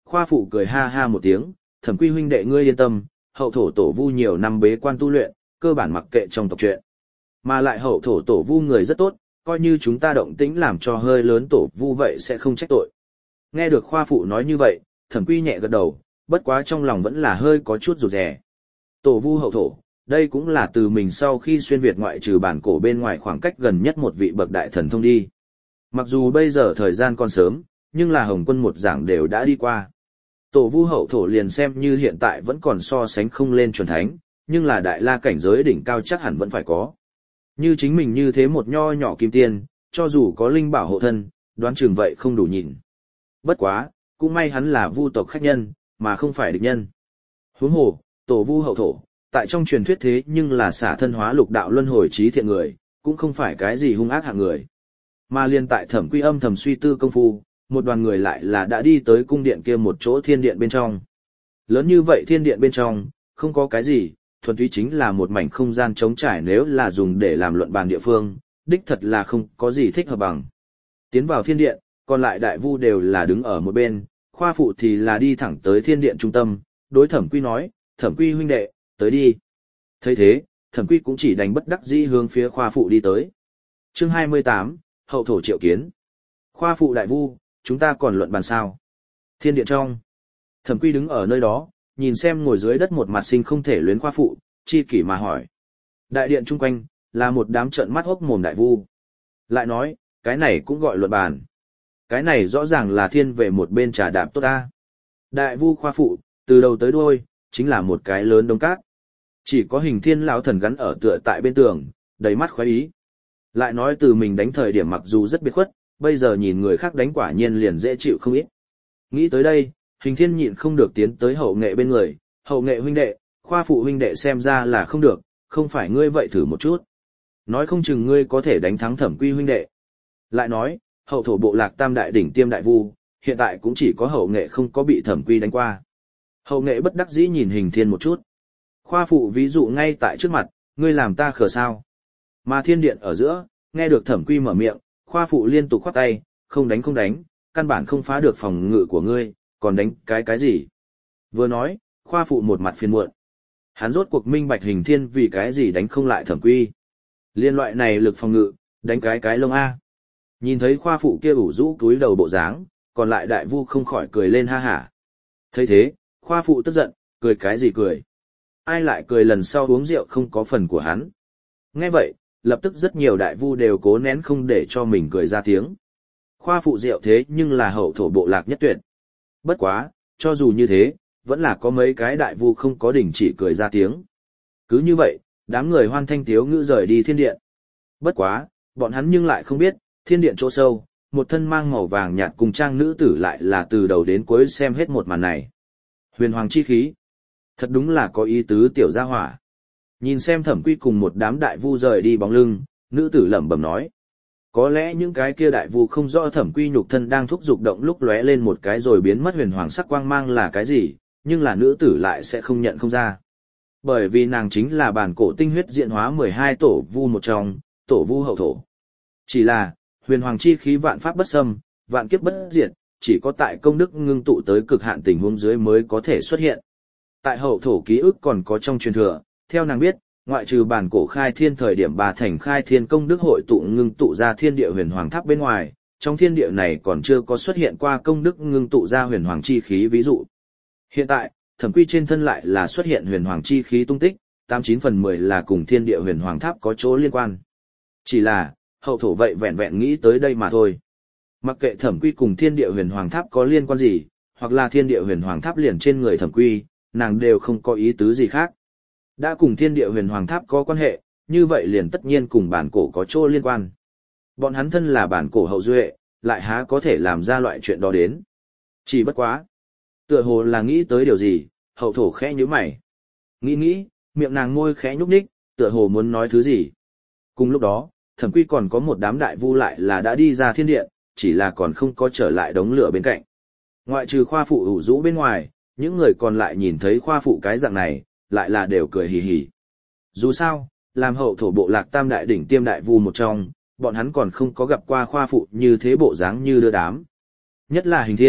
Khoa phụ cười ha ha một tiếng, Thẩm Quy huynh đệ ngươi yên tâm, hậu thổ tổ vu nhiều năm bế quan tu luyện, cơ bản mặc kệ trong tộc chuyện. Mà lại hậu thổ tổ vu người rất tốt, coi như chúng ta động tĩnh làm cho hơi lớn tổ vu vậy sẽ không trách tội. Nghe được khoa phụ nói như vậy, Thẩm Quy nhẹ gật đầu, bất quá trong lòng vẫn là hơi có chút rụt rè. Tổ vu hậu thổ, đây cũng là từ mình sau khi xuyên Việt ngoại trừ bản cổ bên ngoài khoảng cách gần nhất một vị bậc đại thần thông đi. Mặc dù bây giờ thời gian còn sớm, nhưng là Hồng Quân một giảng đều đã đi qua. Tổ vu hậu thổ liền xem như hiện tại vẫn còn so sánh không lên chuẩn thánh, nhưng là đại la cảnh giới đỉnh cao chắc hẳn vẫn phải có. Như chính mình như thế một nho nhỏ kim tiên, cho dù có linh bảo hộ thân, đoán chừng vậy không đủ nhìn. Bất quá, cũng may hắn là vu tộc khách nhân, mà không phải địch nhân. Huống hồ, tổ vu hậu thổ, tại trong truyền thuyết thế nhưng là xả thân hóa lục đạo luân hồi trí thiện người, cũng không phải cái gì hung ác hạng người. Mà liên tại Thẩm Quy âm thầm suy tư công phu, một đoàn người lại là đã đi tới cung điện kia một chỗ thiên điện bên trong. Lớn như vậy thiên điện bên trong, không có cái gì, thuần túy chính là một mảnh không gian trống trải, nếu là dùng để làm luận bàn địa phương, đích thật là không có gì thích hợp bằng. Tiến vào thiên điện, còn lại đại vu đều là đứng ở một bên, khoa phụ thì là đi thẳng tới thiên điện trung tâm, đối Thẩm Quy nói, Thẩm Quy huynh đệ, tới đi. Thấy thế, Thẩm Quy cũng chỉ đành bất đắc dĩ hướng phía khoa phụ đi tới. Chương 28, hậu thổ triệu kiến. Khoa phụ đại vu, chúng ta còn luận bàn sao? Thiên điện trong, Thẩm Quy đứng ở nơi đó, nhìn xem ngồi dưới đất một mặt sinh không thể luyến khoa phụ, chi kỷ mà hỏi. Đại điện chung quanh, là một đám trợn mắt hốc mồm đại vu. Lại nói, cái này cũng gọi luận bàn. Cái này rõ ràng là thiên về một bên trà đạp tốt ta. Đại vu khoa phụ, từ đầu tới đuôi, chính là một cái lớn đống cát. Chỉ có Hình Thiên lão thần gắn ở tựa tại bên tường, đầy mắt khoái ý. Lại nói từ mình đánh thời điểm mặc dù rất biệt khuất, bây giờ nhìn người khác đánh quả nhiên liền dễ chịu không ít. Nghĩ tới đây, Hình Thiên nhịn không được tiến tới hậu nghệ bên người, hậu nghệ huynh đệ, khoa phụ huynh đệ xem ra là không được, không phải ngươi vậy thử một chút. Nói không chừng ngươi có thể đánh thắng Thẩm Quy huynh đệ. Lại nói, hậu thổ bộ lạc tam đại đỉnh tiêm đại vu, hiện tại cũng chỉ có hậu nghệ không có bị Thẩm Quy đánh qua. Hậu nghệ bất đắc dĩ nhìn Hình Thiên một chút. Khoa phụ ví dụ ngay tại trước mặt, ngươi làm ta khờ sao. Mà thiên điện ở giữa, nghe được Thẩm Quy mở miệng, khoa phụ liên tục khoát tay, không đánh không đánh, căn bản không phá được phòng ngự của ngươi, còn đánh cái gì. Vừa nói, khoa phụ một mặt phiền muộn. Hắn rốt cuộc minh bạch Hình Thiên vì cái gì đánh không lại Thẩm Quy. Liên loại này lực phòng ngự, đánh cái lông A. Nhìn thấy khoa phụ kia ủ rũ túi đầu bộ dáng, còn lại đại vu không khỏi cười lên ha hả. Thấy thế, khoa phụ tức giận, cười cái gì cười. Ai lại cười lần sau uống rượu không có phần của hắn. Nghe vậy, lập tức rất nhiều đại vu đều cố nén không để cho mình cười ra tiếng. Khoa phụ rượu thế nhưng là hậu thổ bộ lạc nhất tuyệt. Bất quá, cho dù như thế, vẫn là có mấy cái đại vu không có đình chỉ cười ra tiếng. Cứ như vậy, đám người hoan thanh tiếu ngữ rời đi thiên điện. Bất quá, bọn hắn nhưng lại không biết, thiên điện chỗ sâu, một thân mang màu vàng nhạt cùng trang nữ tử lại là từ đầu đến cuối xem hết một màn này. Huyền hoàng chi khí. Thật đúng là có ý tứ tiểu gia hỏa. Nhìn xem Thẩm Quy cùng một đám đại vu rời đi bóng lưng, nữ tử lẩm bẩm nói. Có lẽ những cái kia đại vu không rõ Thẩm Quy nhục thân đang thúc dục động lúc lóe lên một cái rồi biến mất huyền hoàng sắc quang mang là cái gì, nhưng là nữ tử lại sẽ không nhận không ra. Bởi vì nàng chính là bản cổ tinh huyết diện hóa 12 tổ vu một trong, tổ vu hậu thổ. Chỉ là, huyền hoàng chi khí vạn pháp bất xâm, vạn kiếp bất diệt, chỉ có tại công đức ngưng tụ tới cực hạn tình huống dưới mới có thể xuất hiện. Tại hậu thổ ký ức còn có trong truyền thừa, theo nàng biết, ngoại trừ bản cổ khai thiên thời điểm bà thành khai thiên công đức hội tụ ngưng tụ ra thiên địa huyền hoàng tháp bên ngoài, trong thiên địa này còn chưa có xuất hiện qua công đức ngưng tụ ra huyền hoàng chi khí ví dụ. Hiện tại, Thẩm Quy trên thân lại là xuất hiện huyền hoàng chi khí tung tích, 89/10 là cùng thiên địa huyền hoàng tháp có chỗ liên quan. Chỉ là, hậu thổ vậy vẹn vẹn nghĩ tới đây mà thôi. Mặc kệ Thẩm Quy cùng thiên địa huyền hoàng tháp có liên quan gì, hoặc là thiên địa huyền hoàng tháp liền trên người Thẩm Quy, nàng đều không có ý tứ gì khác. Đã cùng thiên địa huyền hoàng tháp có quan hệ, như vậy liền tất nhiên cùng bản cổ có chỗ liên quan. Bọn hắn thân là bản cổ hậu duệ, lại há có thể làm ra loại chuyện đó đến. Chỉ bất quá. Tựa hồ là nghĩ tới điều gì, hậu thổ khẽ nhíu mày. Nghĩ, miệng nàng môi khẽ nhúc nhích, tựa hồ muốn nói thứ gì. Cùng lúc đó, Thẩm Quy còn có một đám đại vu lại là đã đi ra thiên điện, chỉ là còn không có trở lại đống lửa bên cạnh. Ngoại trừ khoa phụ ủ rũ bên ngoài, những người còn lại nhìn thấy khoa phụ cái dạng này, lại là đều cười hì hì. Dù sao, làm hậu thổ bộ lạc tam đại đỉnh tiêm đại vu một trong, bọn hắn còn không có gặp qua khoa phụ như thế bộ dáng như đưa đám. Nhất là Hình Thiên,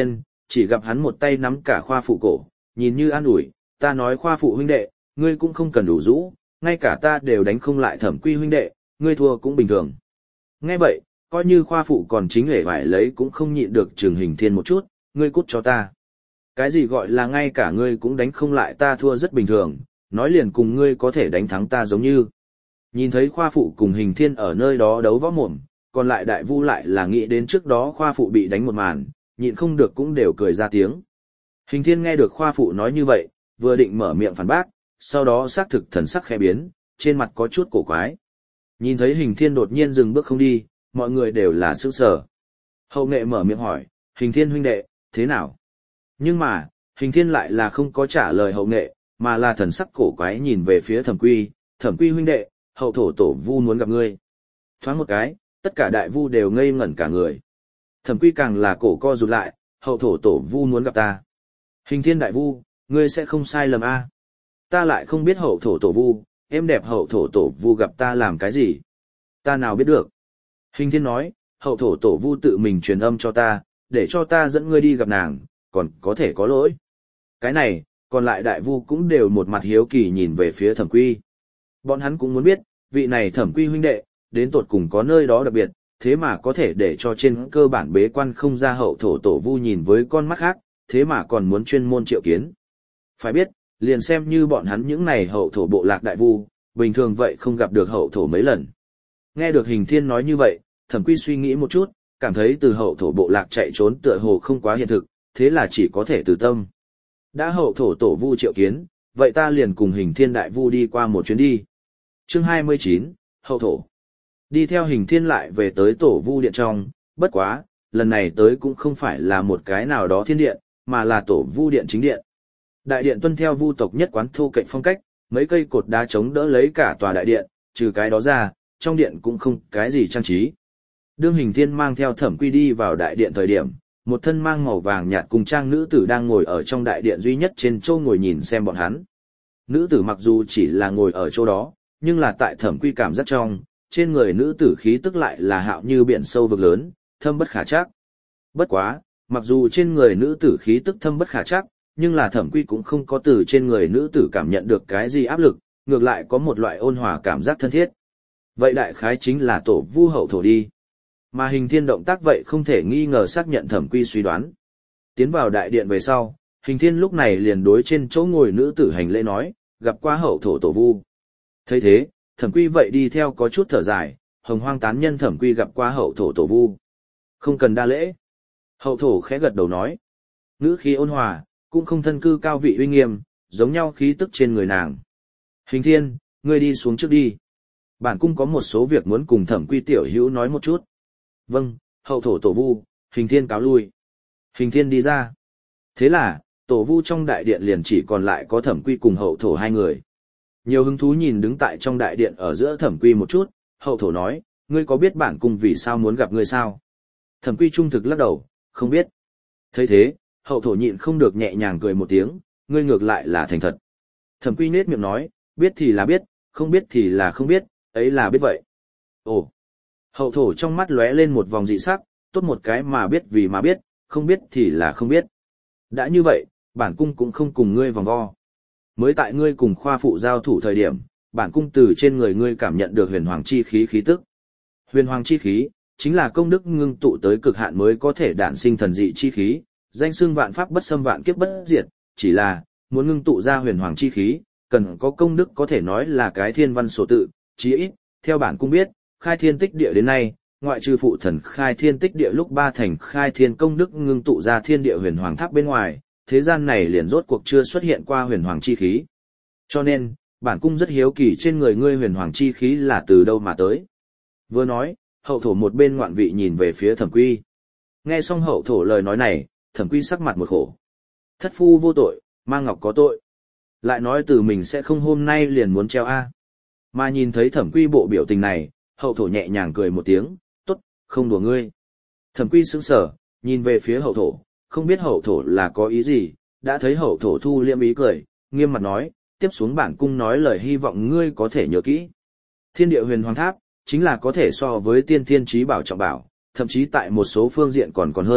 chỉ gặp hắn một tay nắm cả khoa phụ cổ, nhìn như an ủi, ta nói khoa phụ huynh đệ, ngươi cũng không cần đủ rũ, ngay cả ta đều đánh không lại Thẩm Quy huynh đệ, ngươi thua cũng bình thường. Nghe vậy, coi như khoa phụ còn chính hề vải lấy cũng không nhịn được Trừng Hình Thiên một chút, ngươi cút cho ta. Cái gì gọi là ngay cả ngươi cũng đánh không lại ta thua rất bình thường, nói liền cùng ngươi có thể đánh thắng ta giống như. Nhìn thấy khoa phụ cùng Hình Thiên ở nơi đó đấu võ mồm, còn lại đại vu lại là nghĩ đến trước đó khoa phụ bị đánh một màn, nhịn không được cũng đều cười ra tiếng. Hình Thiên nghe được khoa phụ nói như vậy, vừa định mở miệng phản bác, sau đó xác thực thần sắc khẽ biến, trên mặt có chút cổ quái. Nhìn thấy Hình Thiên đột nhiên dừng bước không đi, mọi người đều là sửng sở. Hậu nghệ mở miệng hỏi, Hình Thiên huynh đệ, thế nào? Nhưng mà, Hình Thiên lại là không có trả lời hậu nghệ, mà là thần sắc cổ quái nhìn về phía Thẩm Quy huynh đệ, hậu thổ tổ vu muốn gặp ngươi. Thoáng một cái, tất cả đại vu đều ngây ngẩn cả người. Thẩm Quy càng là cổ co rụt lại, hậu thổ tổ vu muốn gặp ta. Hình Thiên đại vu, ngươi sẽ không sai lầm a? Ta lại không biết hậu thổ tổ vu, em đẹp hậu thổ tổ vu gặp ta làm cái gì? Ta nào biết được? Hình Thiên nói, hậu thổ tổ vu tự mình truyền âm cho ta, để cho ta dẫn ngươi đi gặp nàng, còn có thể có lỗi. Cái này, còn lại đại vu cũng đều một mặt hiếu kỳ nhìn về phía Thẩm Quy. Bọn hắn cũng muốn biết, vị này Thẩm Quy huynh đệ, đến tột cùng có nơi đó đặc biệt, thế mà có thể để cho trên cơ bản bế quan không ra hậu thổ tổ vu nhìn với con mắt khác, thế mà còn muốn chuyên môn triệu kiến. Phải biết, liền xem như bọn hắn những này hậu thổ bộ lạc đại vu, bình thường vậy không gặp được hậu thổ mấy lần. Nghe được Hình Thiên nói như vậy, Thẩm Quy suy nghĩ một chút, cảm thấy từ hậu thổ bộ lạc chạy trốn tựa hồ không quá hiện thực, thế là chỉ có thể từ tâm. Đã hậu thổ tổ vu triệu kiến, vậy ta liền cùng Hình Thiên đại vu đi qua một chuyến đi. Chương 29, hậu thổ. Đi theo Hình Thiên lại về tới tổ vu điện trong, bất quá, lần này tới cũng không phải là một cái nào đó thiên điện, mà là tổ vu điện chính điện. Đại điện tuân theo vu tộc nhất quán thô kệch phong cách, mấy cây cột đá chống đỡ lấy cả tòa đại điện, trừ cái đó ra, trong điện cũng không cái gì trang trí. Đương Hình Thiên mang theo Thẩm Quy đi vào đại điện thời điểm, một thân mang màu vàng nhạt cùng trang nữ tử đang ngồi ở trong đại điện duy nhất trên châu ngồi nhìn xem bọn hắn. Nữ tử mặc dù chỉ là ngồi ở chỗ đó, nhưng là tại Thẩm Quy cảm giác trong, trên người nữ tử khí tức lại là hạo như biển sâu vực lớn, thâm bất khả trắc. Bất quá, mặc dù trên người nữ tử khí tức thâm bất khả trắc, nhưng là Thẩm Quy cũng không có từ trên người nữ tử cảm nhận được cái gì áp lực, ngược lại có một loại ôn hòa cảm giác thân thiết. Vậy đại khái chính là tổ vu hậu thổ đi. Mà Hình Thiên động tác vậy không thể nghi ngờ xác nhận Thẩm Quy suy đoán. Tiến vào đại điện về sau, Hình Thiên lúc này liền đối trên chỗ ngồi nữ tử hành lễ nói, gặp qua hậu thổ tổ vu. Thấy thế, Thẩm Quy vậy đi theo có chút thở dài, hồng hoang tán nhân Thẩm Quy gặp qua hậu thổ tổ vu. Không cần đa lễ. Hậu thổ khẽ gật đầu nói. Ngữ khí ôn hòa, cũng không thân cư cao vị uy nghiêm, giống nhau khí tức trên người nàng. Hình Thiên, ngươi đi xuống trước đi. Bản cung có một số việc muốn cùng Thẩm Quy tiểu hữu nói một chút. Vâng, hậu thổ tổ vu, Hình Thiên cáo lui. Hình Thiên đi ra. Thế là, tổ vu trong đại điện liền chỉ còn lại có Thẩm Quy cùng hậu thổ hai người. Nhiều hứng thú nhìn đứng tại trong đại điện ở giữa Thẩm Quy một chút, hậu thổ nói, ngươi có biết bản cung vì sao muốn gặp ngươi sao? Thẩm Quy trung thực lắc đầu, không biết. Thấy thế, hậu thổ nhịn không được nhẹ nhàng cười một tiếng, ngươi ngược lại là thành thật. Thẩm Quy nết miệng nói, biết thì là biết, không biết thì là không biết, ấy là biết vậy. Ồ. Hậu thổ trong mắt lóe lên một vòng dị sắc, tốt một cái mà biết vì mà biết, không biết thì là không biết. Đã như vậy, bản cung cũng không cùng ngươi vòng vo. Mới tại ngươi cùng khoa phụ giao thủ thời điểm, bản cung từ trên người ngươi cảm nhận được huyền hoàng chi khí khí tức. Huyền hoàng chi khí, chính là công đức ngưng tụ tới cực hạn mới có thể đản sinh thần dị chi khí, danh xưng vạn pháp bất xâm vạn kiếp bất diệt, chỉ là, muốn ngưng tụ ra huyền hoàng chi khí, cần có công đức có thể nói là cái thiên văn số tự, chí ít, theo bản cung biết, khai thiên tích địa đến nay, ngoại trừ phụ thần khai thiên tích địa lúc ba thành khai thiên công đức ngưng tụ ra thiên địa huyền hoàng tháp bên ngoài, thế gian này liền rốt cuộc chưa xuất hiện qua huyền hoàng chi khí. Cho nên, bản cung rất hiếu kỳ trên người ngươi huyền hoàng chi khí là từ đâu mà tới. Vừa nói, hậu thổ một bên ngoạn vị nhìn về phía Thẩm Quy. Nghe xong hậu thổ lời nói này, Thẩm Quy sắc mặt một khổ. Thất phu vô tội, mang ngọc có tội. Lại nói từ mình sẽ không hôm nay liền muốn treo A. Mà nhìn thấy Thẩm Quy bộ biểu tình này, hậu thổ nhẹ nhàng cười một tiếng, tốt, không đùa ngươi. Thẩm Quy sững sờ, nhìn về phía hậu thổ, không biết hậu thổ là có ý gì, đã thấy hậu thổ thu liêm ý cười, nghiêm mặt nói, tiếp xuống bản cung nói lời hy vọng ngươi có thể nhớ kỹ. Thiên địa huyền hoàng tháp, chính là có thể so với tiên thiên trí bảo trọng bảo, thậm chí tại một số phương diện còn hơn,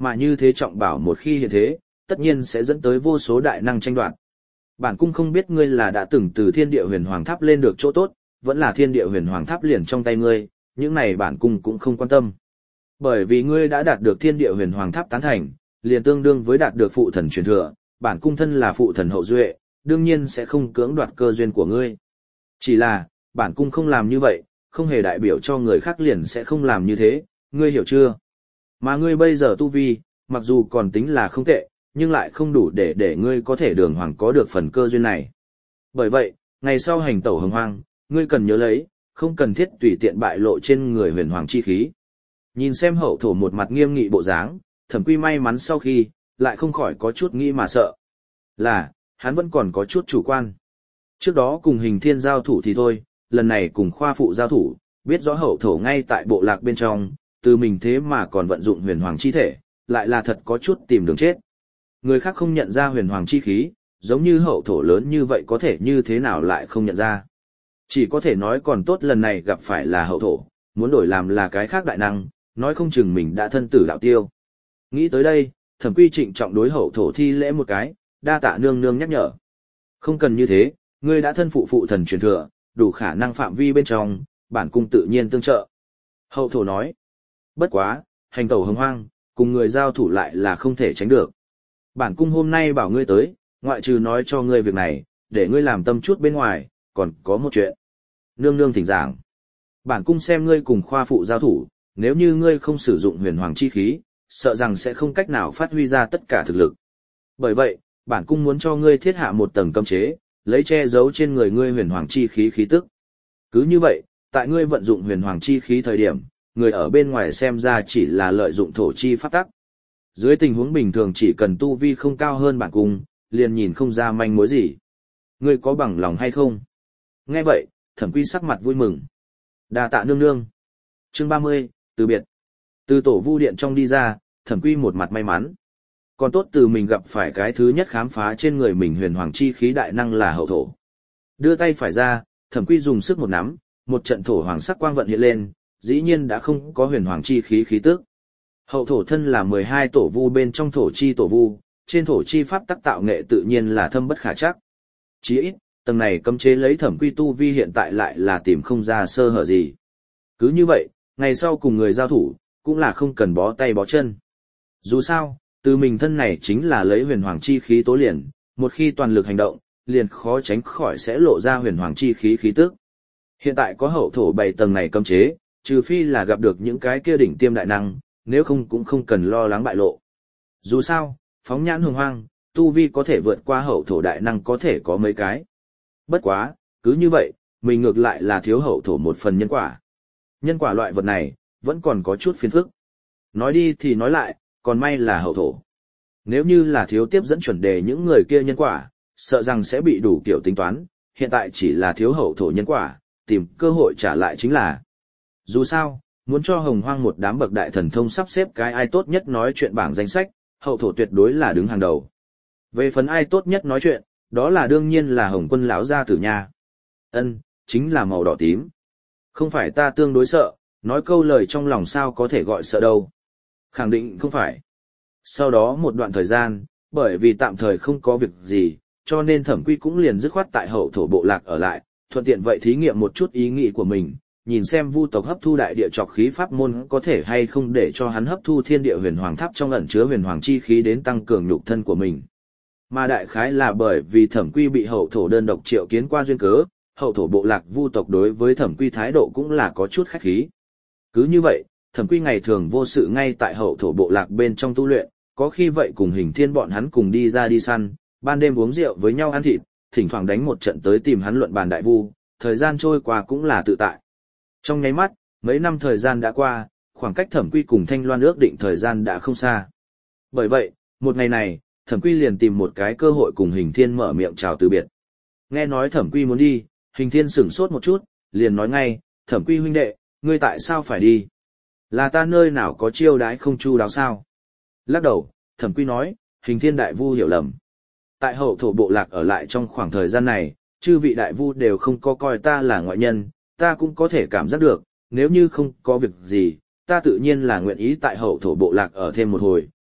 mà như thế trọng bảo một khi hiện thế, tất nhiên sẽ dẫn tới vô số đại năng tranh đoạt. Bản cung không biết ngươi là đã từng từ thiên địa huyền hoàng tháp lên được chỗ tốt, vẫn là thiên địa huyền hoàng tháp liền trong tay ngươi, những này bản cung cũng không quan tâm. Bởi vì ngươi đã đạt được thiên địa huyền hoàng tháp tán thành, liền tương đương với đạt được phụ thần truyền thừa, bản cung thân là phụ thần hậu duệ, đương nhiên sẽ không cưỡng đoạt cơ duyên của ngươi. Chỉ là, bản cung không làm như vậy, không hề đại biểu cho người khác liền sẽ không làm như thế, ngươi hiểu chưa? Mà ngươi bây giờ tu vi, mặc dù còn tính là không tệ, nhưng lại không đủ để ngươi có thể đường hoàng có được phần cơ duyên này. Bởi vậy, ngày sau hành tẩu hồng hoang, ngươi cần nhớ lấy, không cần thiết tùy tiện bại lộ trên người huyền hoàng chi khí. Nhìn xem hậu thổ một mặt nghiêm nghị bộ dáng, Thẩm Quy may mắn sau khi, lại không khỏi có chút nghĩ mà sợ. Là, hắn vẫn còn có chút chủ quan. Trước đó cùng Hình Thiên giao thủ thì thôi, lần này cùng Khoa Phụ giao thủ, biết rõ hậu thổ ngay tại bộ lạc bên trong, từ mình thế mà còn vận dụng huyền hoàng chi thể, lại là thật có chút tìm đường chết. Người khác không nhận ra huyền hoàng chi khí, giống như hậu thổ lớn như vậy có thể như thế nào lại không nhận ra. Chỉ có thể nói còn tốt lần này gặp phải là hậu thổ, muốn đổi làm là cái khác đại năng, nói không chừng mình đã thân tử đạo tiêu. Nghĩ tới đây, Thẩm Quy trịnh trọng đối hậu thổ thi lễ một cái, đa tạ nương nương nhắc nhở. Không cần như thế, ngươi đã thân phụ phụ thần truyền thừa, đủ khả năng phạm vi bên trong, bản cung tự nhiên tương trợ. Hậu thổ nói, bất quá, hành tẩu hồng hoang, cùng người giao thủ lại là không thể tránh được. Bản cung hôm nay bảo ngươi tới, ngoại trừ nói cho ngươi việc này, để ngươi làm tâm chút bên ngoài, còn có một chuyện. Nương nương thỉnh giảng. Bản cung xem ngươi cùng Khoa Phụ giao thủ, nếu như ngươi không sử dụng huyền hoàng chi khí, sợ rằng sẽ không cách nào phát huy ra tất cả thực lực. Bởi vậy, bản cung muốn cho ngươi thiết hạ một tầng cấm chế, lấy che giấu trên người ngươi huyền hoàng chi khí khí tức. Cứ như vậy, tại ngươi vận dụng huyền hoàng chi khí thời điểm, người ở bên ngoài xem ra chỉ là lợi dụng thổ chi pháp tắc. Dưới tình huống bình thường chỉ cần tu vi không cao hơn bản cung, liền nhìn không ra manh mối gì. Ngươi có bằng lòng hay không? Nghe vậy, Thẩm Quy sắc mặt vui mừng. Đa tạ nương nương. Chương 30, từ biệt. Từ tổ vu điện trong đi ra, Thẩm Quy một mặt may mắn. Còn tốt từ mình gặp phải cái thứ nhất khám phá trên người mình huyền hoàng chi khí đại năng là hậu thổ. Đưa tay phải ra, Thẩm Quy dùng sức một nắm, một trận thổ hoàng sắc quang vận hiện lên, dĩ nhiên đã không có huyền hoàng chi khí khí tức. Hậu thổ thân là 12 tổ vu bên trong thổ chi tổ vu, trên thổ chi pháp tắc tạo nghệ tự nhiên là thâm bất khả trắc. Chí ít, tầng này cấm chế lấy Thẩm Quy tu vi hiện tại lại là tìm không ra sơ hở gì. Cứ như vậy, ngày sau cùng người giao thủ, cũng là không cần bó tay bó chân. Dù sao, từ mình thân này chính là lấy huyền hoàng chi khí tố liền, một khi toàn lực hành động, liền khó tránh khỏi sẽ lộ ra huyền hoàng chi khí khí tức. Hiện tại có hậu thổ 7 tầng này cấm chế, trừ phi là gặp được những cái kia đỉnh tiêm đại năng, nếu không cũng không cần lo lắng bại lộ. Dù sao, phóng nhãn hồng hoang, tu vi có thể vượt qua hậu thổ đại năng có thể có mấy cái. Bất quá, cứ như vậy, mình ngược lại là thiếu hậu thổ một phần nhân quả. Nhân quả loại vật này, vẫn còn có chút phiền phức. Nói đi thì nói lại, còn may là hậu thổ. Nếu như là thiếu tiếp dẫn chuẩn đề những người kia nhân quả, sợ rằng sẽ bị đủ kiểu tính toán, hiện tại chỉ là thiếu hậu thổ nhân quả, tìm cơ hội trả lại chính là. Dù sao, muốn cho hồng hoang một đám bậc đại thần thông sắp xếp cái ai tốt nhất nói chuyện bảng danh sách, hậu thổ tuyệt đối là đứng hàng đầu. Về phần ai tốt nhất nói chuyện, đó là đương nhiên là Hồng Quân lão gia tử nha. Ân, chính là màu đỏ tím. Không phải ta tương đối sợ, nói câu lời trong lòng sao có thể gọi sợ đâu. Khẳng định không phải. Sau đó một đoạn thời gian, bởi vì tạm thời không có việc gì, cho nên Thẩm Quy cũng liền dứt khoát tại hậu thổ bộ lạc ở lại, thuận tiện vậy thí nghiệm một chút ý nghĩ của mình, nhìn xem vu tộc hấp thu đại địa trọc khí pháp môn có thể hay không để cho hắn hấp thu thiên địa huyền hoàng tháp trong ẩn chứa huyền hoàng chi khí đến tăng cường nhục thân của mình. Mà đại khái là bởi vì Thẩm Quy bị hậu thổ đơn độc triệu kiến qua duyên cớ, hậu thổ bộ lạc vu tộc đối với Thẩm Quy thái độ cũng là có chút khách khí. Cứ như vậy, Thẩm Quy ngày thường vô sự ngay tại hậu thổ bộ lạc bên trong tu luyện, có khi vậy cùng Hình Thiên bọn hắn cùng đi ra đi săn, ban đêm uống rượu với nhau ăn thịt, thỉnh thoảng đánh một trận tới tìm hắn luận bàn đại vu, thời gian trôi qua cũng là tự tại. Trong nháy mắt, mấy năm thời gian đã qua, khoảng cách Thẩm Quy cùng Thanh Loan ước định thời gian đã không xa. Bởi vậy, một ngày này, Thẩm Quy liền tìm một cái cơ hội cùng Hình Thiên mở miệng chào từ biệt. Nghe nói Thẩm Quy muốn đi, Hình Thiên sửng sốt một chút, liền nói ngay, Thẩm Quy huynh đệ, ngươi tại sao phải đi? Là ta nơi nào có chiêu đãi không chu đáo sao? Lắc đầu, Thẩm Quy nói, Hình Thiên đại vu hiểu lầm. Tại hậu thổ bộ lạc ở lại trong khoảng thời gian này, chư vị đại vu đều không có coi ta là ngoại nhân, ta cũng có thể cảm giác được, nếu như không có việc gì, ta tự nhiên là nguyện ý tại hậu thổ bộ lạc ở thêm một hồi,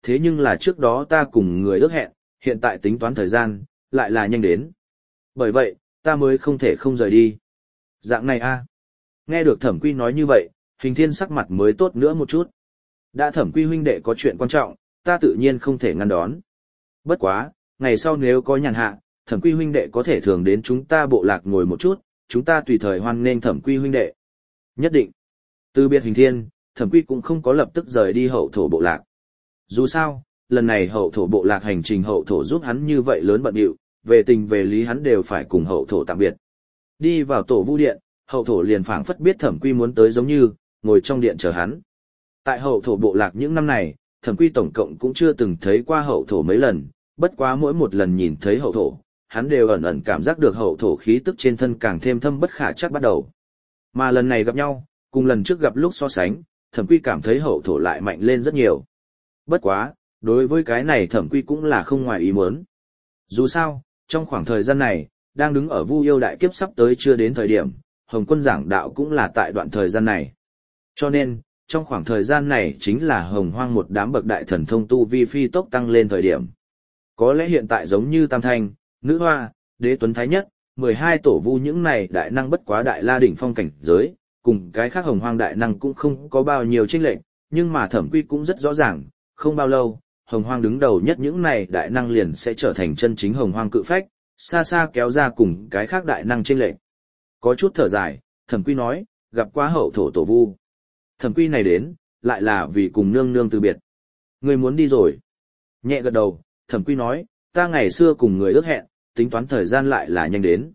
thế nhưng là trước đó ta cùng người ước hẹn, hiện tại tính toán thời gian, lại là nhanh đến. Bởi vậy, ta mới không thể không rời đi. Dạng này a. Nghe được Thẩm Quy nói như vậy, Hình Thiên sắc mặt mới tốt nữa một chút. Đã Thẩm Quy huynh đệ có chuyện quan trọng, ta tự nhiên không thể ngăn đón. Bất quá, ngày sau nếu có nhàn hạ, Thẩm Quy huynh đệ có thể thường đến chúng ta bộ lạc ngồi một chút, chúng ta tùy thời hoan nghênh Thẩm Quy huynh đệ. Nhất định. Từ biệt Hình Thiên, Thẩm Quy cũng không có lập tức rời đi hậu thổ bộ lạc. Dù sao, lần này hậu thổ bộ lạc hành trình hậu thổ giúp hắn như vậy lớn bận điệu, về tình về lý hắn đều phải cùng hậu thổ tạm biệt. Đi vào tổ vu điện, hậu thổ liền phảng phất biết Thẩm Quy muốn tới giống như, ngồi trong điện chờ hắn. Tại hậu thổ bộ lạc những năm này, Thẩm Quy tổng cộng cũng chưa từng thấy qua hậu thổ mấy lần, bất quá mỗi một lần nhìn thấy hậu thổ, hắn đều ẩn ẩn cảm giác được hậu thổ khí tức trên thân càng thêm thâm bất khả chắc bắt đầu. Mà lần này gặp nhau, cùng lần trước gặp lúc so sánh, Thẩm Quy cảm thấy hậu thổ lại mạnh lên rất nhiều. Bất quá, đối với cái này Thẩm Quy cũng là không ngoài ý muốn. Dù sao, trong khoảng thời gian này, đang đứng ở Vu Yêu đại kiếp sắp tới chưa đến thời điểm, Hồng Quân giảng đạo cũng là tại đoạn thời gian này. Cho nên, trong khoảng thời gian này chính là Hồng Hoang một đám bậc đại thần thông tu vi phi tốc tăng lên thời điểm. Có lẽ hiện tại giống như Tam Thanh, Nữ Hoa, Đế Tuấn Thái Nhất, 12 tổ vu những này đại năng bất quá đại la đỉnh phong cảnh giới, cùng cái khác Hồng Hoang đại năng cũng không có bao nhiêu chênh lệch, nhưng mà Thẩm Quy cũng rất rõ ràng, không bao lâu, Hồng Hoang đứng đầu nhất những này đại năng liền sẽ trở thành chân chính Hồng Hoang cự phách, xa xa kéo ra cùng cái khác đại năng chênh lệch. Có chút thở dài, Thẩm Quy nói, gặp quá hậu thổ tổ vu. Thẩm Quy này đến, lại là vì cùng nương nương từ biệt. Người muốn đi rồi. Nhẹ gật đầu, Thẩm Quy nói, ta ngày xưa cùng người ước hẹn, tính toán thời gian lại là nhanh đến.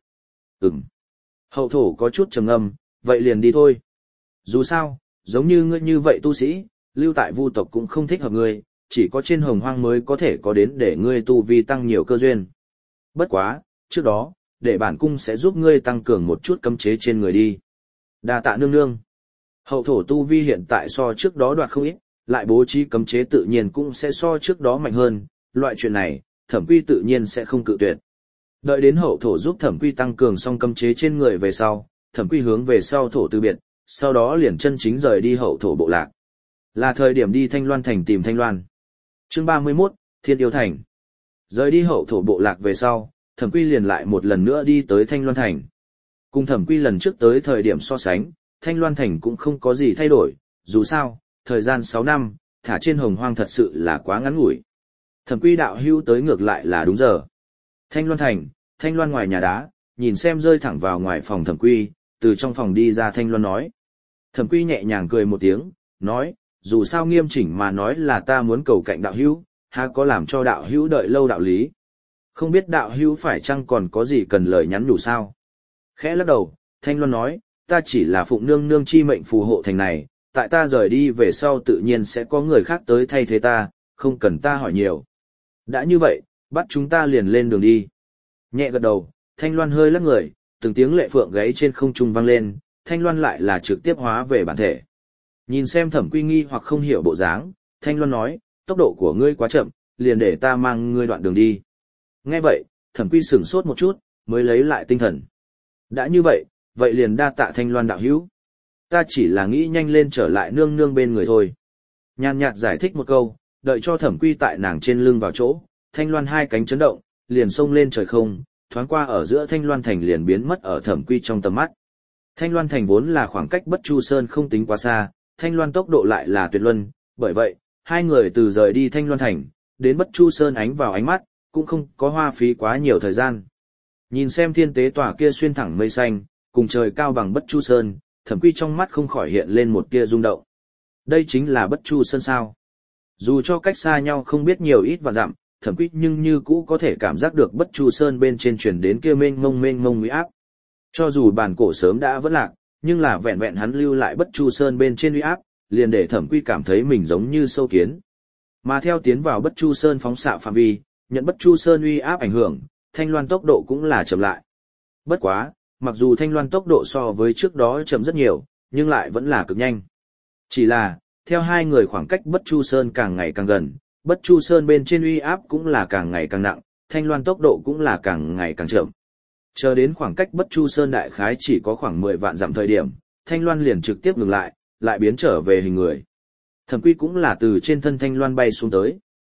Hậu thổ có chút trầm ngâm, vậy liền đi thôi. Dù sao, giống như ngươi như vậy tu sĩ, lưu tại vu tộc cũng không thích hợp ngươi, chỉ có trên Hồng Hoang mới có thể có đến để ngươi tu vi tăng nhiều cơ duyên. Bất quá, trước đó, để bản cung sẽ giúp ngươi tăng cường một chút cấm chế trên người đi. Đa tạ nương nương. Hậu thổ tu vi hiện tại so trước đó đoạt không ít, lại bố trí cấm chế tự nhiên cũng sẽ so trước đó mạnh hơn, loại chuyện này, Thẩm Quy tự nhiên sẽ không cự tuyệt. Đợi đến hậu thổ giúp Thẩm Quy tăng cường xong cấm chế trên người về sau, Thẩm Quy hướng về sau thổ từ biệt, sau đó liền chân chính rời đi hậu thổ bộ lạc. Là thời điểm đi Thanh Loan Thành tìm Thanh Loan. Chương 31, Thiên Yêu Thành. Rời đi hậu thổ bộ lạc về sau, Thẩm Quy liền lại một lần nữa đi tới Thanh Loan Thành. Cùng Thẩm Quy lần trước tới thời điểm so sánh, Thanh Loan Thành cũng không có gì thay đổi, dù sao, thời gian 6 năm, thả trên Hồng Hoang thật sự là quá ngắn ngủi. Thẩm Quy đạo hưu tới ngược lại là đúng giờ. Thanh Loan Thành, Thanh Loan ngoài nhà đá, nhìn xem rơi thẳng vào ngoài phòng Thẩm Quy, từ trong phòng đi ra Thanh Loan nói. Thẩm Quy nhẹ nhàng cười một tiếng, nói, dù sao nghiêm chỉnh mà nói là ta muốn cầu cạnh đạo hữu, há có làm cho đạo hữu đợi lâu đạo lý. Không biết đạo hữu phải chăng còn có gì cần lời nhắn nhủ sao? Khẽ lắc đầu, Thanh Loan nói, ta chỉ là phụng nương nương chi mệnh phù hộ thành này, tại ta rời đi về sau tự nhiên sẽ có người khác tới thay thế ta, không cần ta hỏi nhiều. Đã như vậy, bắt chúng ta liền lên đường đi. Nhẹ gật đầu, Thanh Loan hơi lắc người, từng tiếng lệ phượng gáy trên không trung vang lên, Thanh Loan lại là trực tiếp hóa về bản thể. Nhìn xem Thẩm Quy nghi hoặc không hiểu bộ dáng, Thanh Loan nói, tốc độ của ngươi quá chậm, liền để ta mang ngươi đoạn đường đi. Nghe vậy, Thẩm Quy sửng sốt một chút, mới lấy lại tinh thần. Đã như vậy, vậy liền đa tạ Thanh Loan đạo hữu. Ta chỉ là nghĩ nhanh lên trở lại nương nương bên người thôi. Nhàn nhạt giải thích một câu, đợi cho Thẩm Quy tại nàng trên lưng vào chỗ, Thanh Loan hai cánh chấn động, liền xông lên trời không, thoáng qua ở giữa Thanh Loan Thành liền biến mất ở Thẩm Quy trong tầm mắt. Thanh Loan Thành vốn là khoảng cách Bất Chu Sơn không tính quá xa, Thanh Loan tốc độ lại là tuyệt luân, bởi vậy, hai người từ rời đi Thanh Loan Thành, đến Bất Chu Sơn ánh vào ánh mắt, cũng không có hoa phí quá nhiều thời gian. Nhìn xem thiên tế tòa kia xuyên thẳng mây xanh, cùng trời cao bằng Bất Chu Sơn, Thẩm Quy trong mắt không khỏi hiện lên một tia rung động. Đây chính là Bất Chu Sơn sao? Dù cho cách xa nhau không biết nhiều ít và dặm, Thẩm Quy nhưng như cũ có thể cảm giác được Bất Chu Sơn bên trên truyền đến kia mênh mông uy áp. Cho dù bản cổ sớm đã vỡ lạc, nhưng là vẹn vẹn hắn lưu lại Bất Chu Sơn bên trên uy áp, liền để Thẩm Quy cảm thấy mình giống như sâu kiến. Mà theo tiến vào Bất Chu Sơn phóng xạ phạm vi, nhận Bất Chu Sơn uy áp ảnh hưởng, Thanh Loan tốc độ cũng là chậm lại. Bất quá, mặc dù Thanh Loan tốc độ so với trước đó chậm rất nhiều, nhưng lại vẫn là cực nhanh. Chỉ là, theo hai người khoảng cách Bất Chu Sơn càng ngày càng gần, Bất Chu Sơn bên trên uy áp cũng là càng ngày càng nặng, Thanh Loan tốc độ cũng là càng ngày càng chậm. Chờ đến khoảng cách Bất Chu Sơn đại khái chỉ có khoảng 10 vạn dặm thời điểm, Thanh Loan liền trực tiếp ngừng lại, lại biến trở về hình người. Thẩm Quy cũng là từ trên thân Thanh Loan bay xuống tới.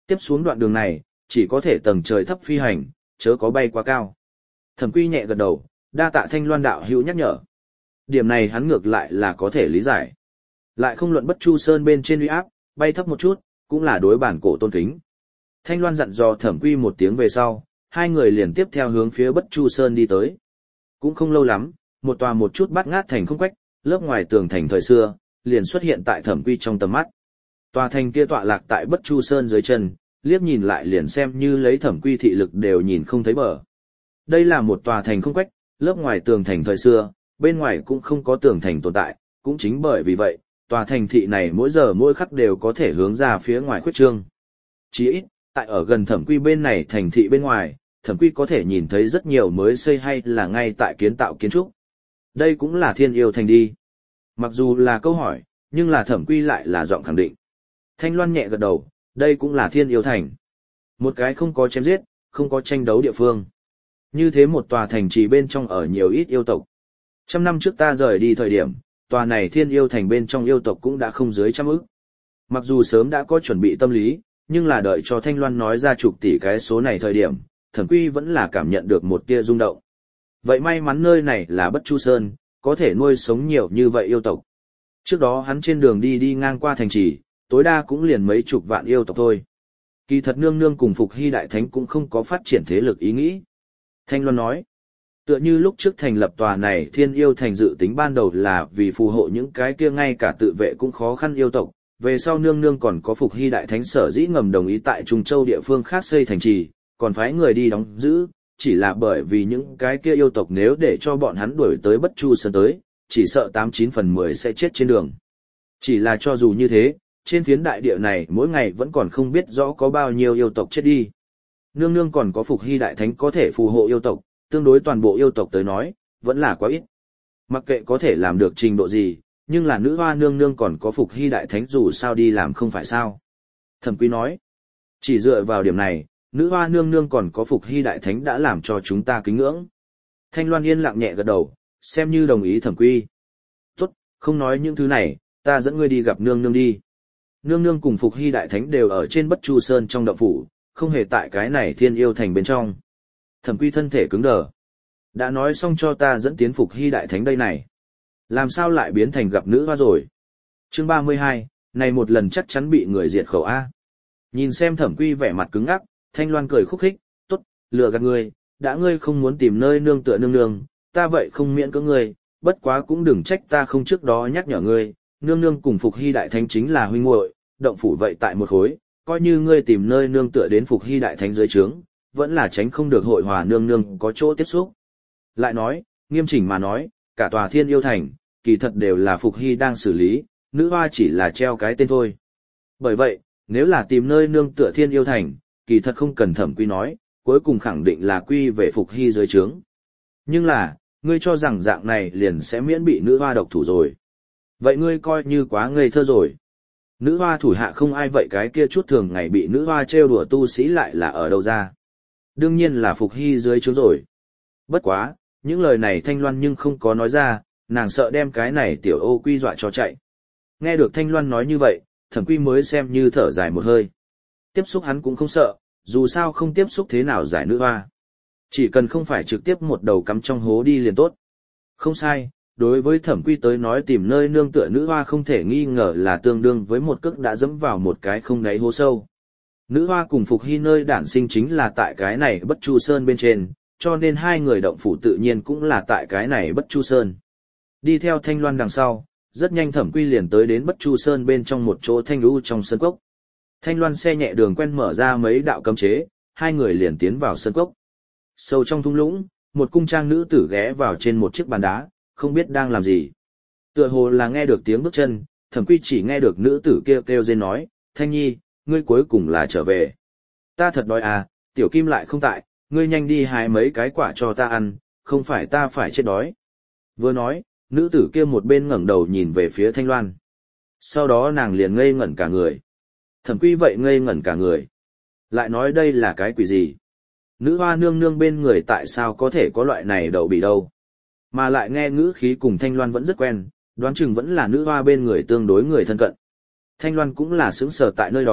Tiếp xuống đoạn đường này, chỉ có thể tầng trời thấp phi hành, chớ có bay quá cao. Thẩm Quy nhẹ gật đầu, đa tạ Thanh Loan đạo hữu nhắc nhở. Điểm này hắn ngược lại là có thể lý giải. Lại không luận Bất Chu Sơn bên trên uy áp, bay thấp một chút, cũng là đối bản cổ tôn kính. Thanh Loan dặn dò Thẩm Quy một tiếng về sau, hai người liền tiếp theo hướng phía Bất Chu Sơn đi tới. Cũng không lâu lắm, một tòa một chút bát ngát thành không quách, lớp ngoài tường thành thời xưa, liền xuất hiện tại Thẩm Quy trong tầm mắt. Tòa thành kia tọa lạc tại Bất Chu Sơn dưới chân, liếc nhìn lại liền xem như lấy Thẩm Quy thị lực đều nhìn không thấy bờ. Đây là một tòa thành không quách, lớp ngoài tường thành thời xưa, bên ngoài cũng không có tường thành tồn tại, cũng chính bởi vì vậy, tòa thành thị này mỗi giờ mỗi khắc đều có thể hướng ra phía ngoài khuyết trương. Chỉ ít, tại ở gần Thẩm Quy bên này thành thị bên ngoài, Thẩm Quy có thể nhìn thấy rất nhiều mới xây hay là ngay tại kiến tạo kiến trúc. Đây cũng là Thiên Yêu Thành đi. Mặc dù là câu hỏi, nhưng là Thẩm Quy lại là giọng khẳng định. Thanh Loan nhẹ gật đầu, đây cũng là Thiên Yêu Thành. Một cái không có chém giết, không có tranh đấu địa phương. Như thế một tòa thành trì bên trong ở nhiều ít yêu tộc. 100 năm trước ta rời đi thời điểm, tòa này Thiên Yêu Thành bên trong yêu tộc cũng đã không dưới 100 ức. Mặc dù sớm đã có chuẩn bị tâm lý, nhưng là đợi cho Thanh Loan nói ra chục tỷ cái số này thời điểm, Thẩm Quy vẫn là cảm nhận được một tia rung động. Vậy may mắn nơi này là Bất Chu Sơn, có thể nuôi sống nhiều như vậy yêu tộc. Trước đó hắn trên đường đi ngang qua thành trì, tối đa cũng liền mấy chục vạn yêu tộc thôi. Kỳ thật nương nương cùng Phục Hy Đại Thánh cũng không có phát triển thế lực ý nghĩ. Thanh Loan nói, tựa như lúc trước thành lập tòa này Thiên Yêu Thành dự tính ban đầu là vì phù hộ những cái kia ngay cả tự vệ cũng khó khăn yêu tộc, về sau nương nương còn có Phục Hy Đại Thánh sở dĩ ngầm đồng ý tại Trung Châu địa phương khác xây thành trì, còn phái người đi đóng giữ, chỉ là bởi vì những cái kia yêu tộc nếu để cho bọn hắn đuổi tới Bất Chu Sơn tới, chỉ sợ 89 phần 10 sẽ chết trên đường. Chỉ là cho dù như thế, trên phiến đại địa này mỗi ngày vẫn còn không biết rõ có bao nhiêu yêu tộc chết đi. Nương nương còn có Phục Hy Đại Thánh có thể phù hộ yêu tộc, tương đối toàn bộ yêu tộc tới nói, vẫn là quá ít. Mặc kệ có thể làm được trình độ gì, nhưng là nữ hoa nương nương còn có Phục Hy Đại Thánh dù sao đi làm không phải sao. Thẩm Quy nói, chỉ dựa vào điểm này, nữ hoa nương nương còn có Phục Hy Đại Thánh đã làm cho chúng ta kính ngưỡng. Thanh Loan yên lặng nhẹ gật đầu, xem như đồng ý Thẩm Quy. Tốt, không nói những thứ này, ta dẫn ngươi đi gặp nương nương đi. Nương nương cùng Phục Hy Đại Thánh đều ở trên Bất Chu Sơn trong động phủ, không hề tại cái này Thiên Yêu Thành bên trong. Thẩm Quy thân thể cứng đờ. Đã nói xong cho ta dẫn tiến Phục Hy Đại Thánh đây này. Làm sao lại biến thành gặp nữ hoa rồi? Chương 32, này một lần chắc chắn bị người diệt khẩu A. Nhìn xem Thẩm Quy vẻ mặt cứng ngắc, Thanh Loan cười khúc khích, tốt, lừa gạt ngươi, đã ngươi không muốn tìm nơi nương tựa nương nương, ta vậy không miễn cưỡng ngươi, bất quá cũng đừng trách ta không trước đó nhắc nhở ngươi, nương nương cùng Phục Hy Đại Thánh chính là huynh muội, động phủ vậy tại một khối, coi như ngươi tìm nơi nương tựa đến Phục Hy Đại Thánh dưới trướng, vẫn là tránh không được hội hòa nương nương có chỗ tiếp xúc. Lại nói, nghiêm chỉnh mà nói, cả tòa Thiên Yêu Thành, kỳ thật đều là Phục Hy đang xử lý, nữ hoa chỉ là treo cái tên thôi. Bởi vậy, nếu là tìm nơi nương tựa Thiên Yêu Thành, kỳ thật không cần Thẩm Quy nói, cuối cùng khẳng định là quy về Phục Hy dưới trướng. Nhưng là, ngươi cho rằng dạng này liền sẽ miễn bị nữ hoa độc thủ rồi. Vậy ngươi coi như quá ngây thơ rồi. Nữ hoa thủ hạ không ai vậy cái kia chút thường ngày bị nữ hoa trêu đùa tu sĩ lại là ở đâu ra. Đương nhiên là Phục Hy dưới trướng rồi. Bất quá, những lời này Thanh Loan nhưng không có nói ra, nàng sợ đem cái này tiểu ô quy dọa cho chạy. Nghe được Thanh Loan nói như vậy, Thẩm Quy mới xem như thở dài một hơi. Tiếp xúc hắn cũng không sợ, dù sao không tiếp xúc thế nào giải nữ hoa. Chỉ cần không phải trực tiếp một đầu cắm trong hố đi liền tốt. Không sai, đối với Thẩm Quy tới nói tìm nơi nương tựa nữ hoa không thể nghi ngờ là tương đương với một cước đã dẫm vào một cái không đáy hố sâu. Nữ hoa cùng Phục Hy nơi đản sinh chính là tại cái này Bất Chu Sơn bên trên, cho nên hai người động phủ tự nhiên cũng là tại cái này Bất Chu Sơn. Đi theo Thanh Loan đằng sau, rất nhanh Thẩm Quy liền tới đến Bất Chu Sơn bên trong một chỗ thanh lưu trong sơn cốc. Thanh Loan xe nhẹ đường quen mở ra mấy đạo cấm chế, hai người liền tiến vào sơn cốc. Sâu trong thung lũng, một cung trang nữ tử ghé vào trên một chiếc bàn đá, không biết đang làm gì. Tựa hồ là nghe được tiếng bước chân, Thẩm Quy chỉ nghe được nữ tử kêu kêu rên nói, Thanh Nhi, ngươi cuối cùng là trở về. Ta thật đói à, tiểu kim lại không tại, ngươi nhanh đi hái mấy cái quả cho ta ăn, không phải ta phải chết đói. Vừa nói, nữ tử kia một bên ngẩng đầu nhìn về phía Thanh Loan. Sau đó nàng liền ngây ngẩn cả người. Thẩm Quy vậy ngây ngẩn cả người. Lại nói đây là cái quỷ gì? Nữ hoa nương nương bên người tại sao có thể có loại này đậu bị đâu? Mà lại nghe ngữ khí cùng Thanh Loan vẫn rất quen, đoán chừng vẫn là nữ hoa bên người tương đối người thân cận. Thanh Loan cũng là sững sờ tại nơi đó,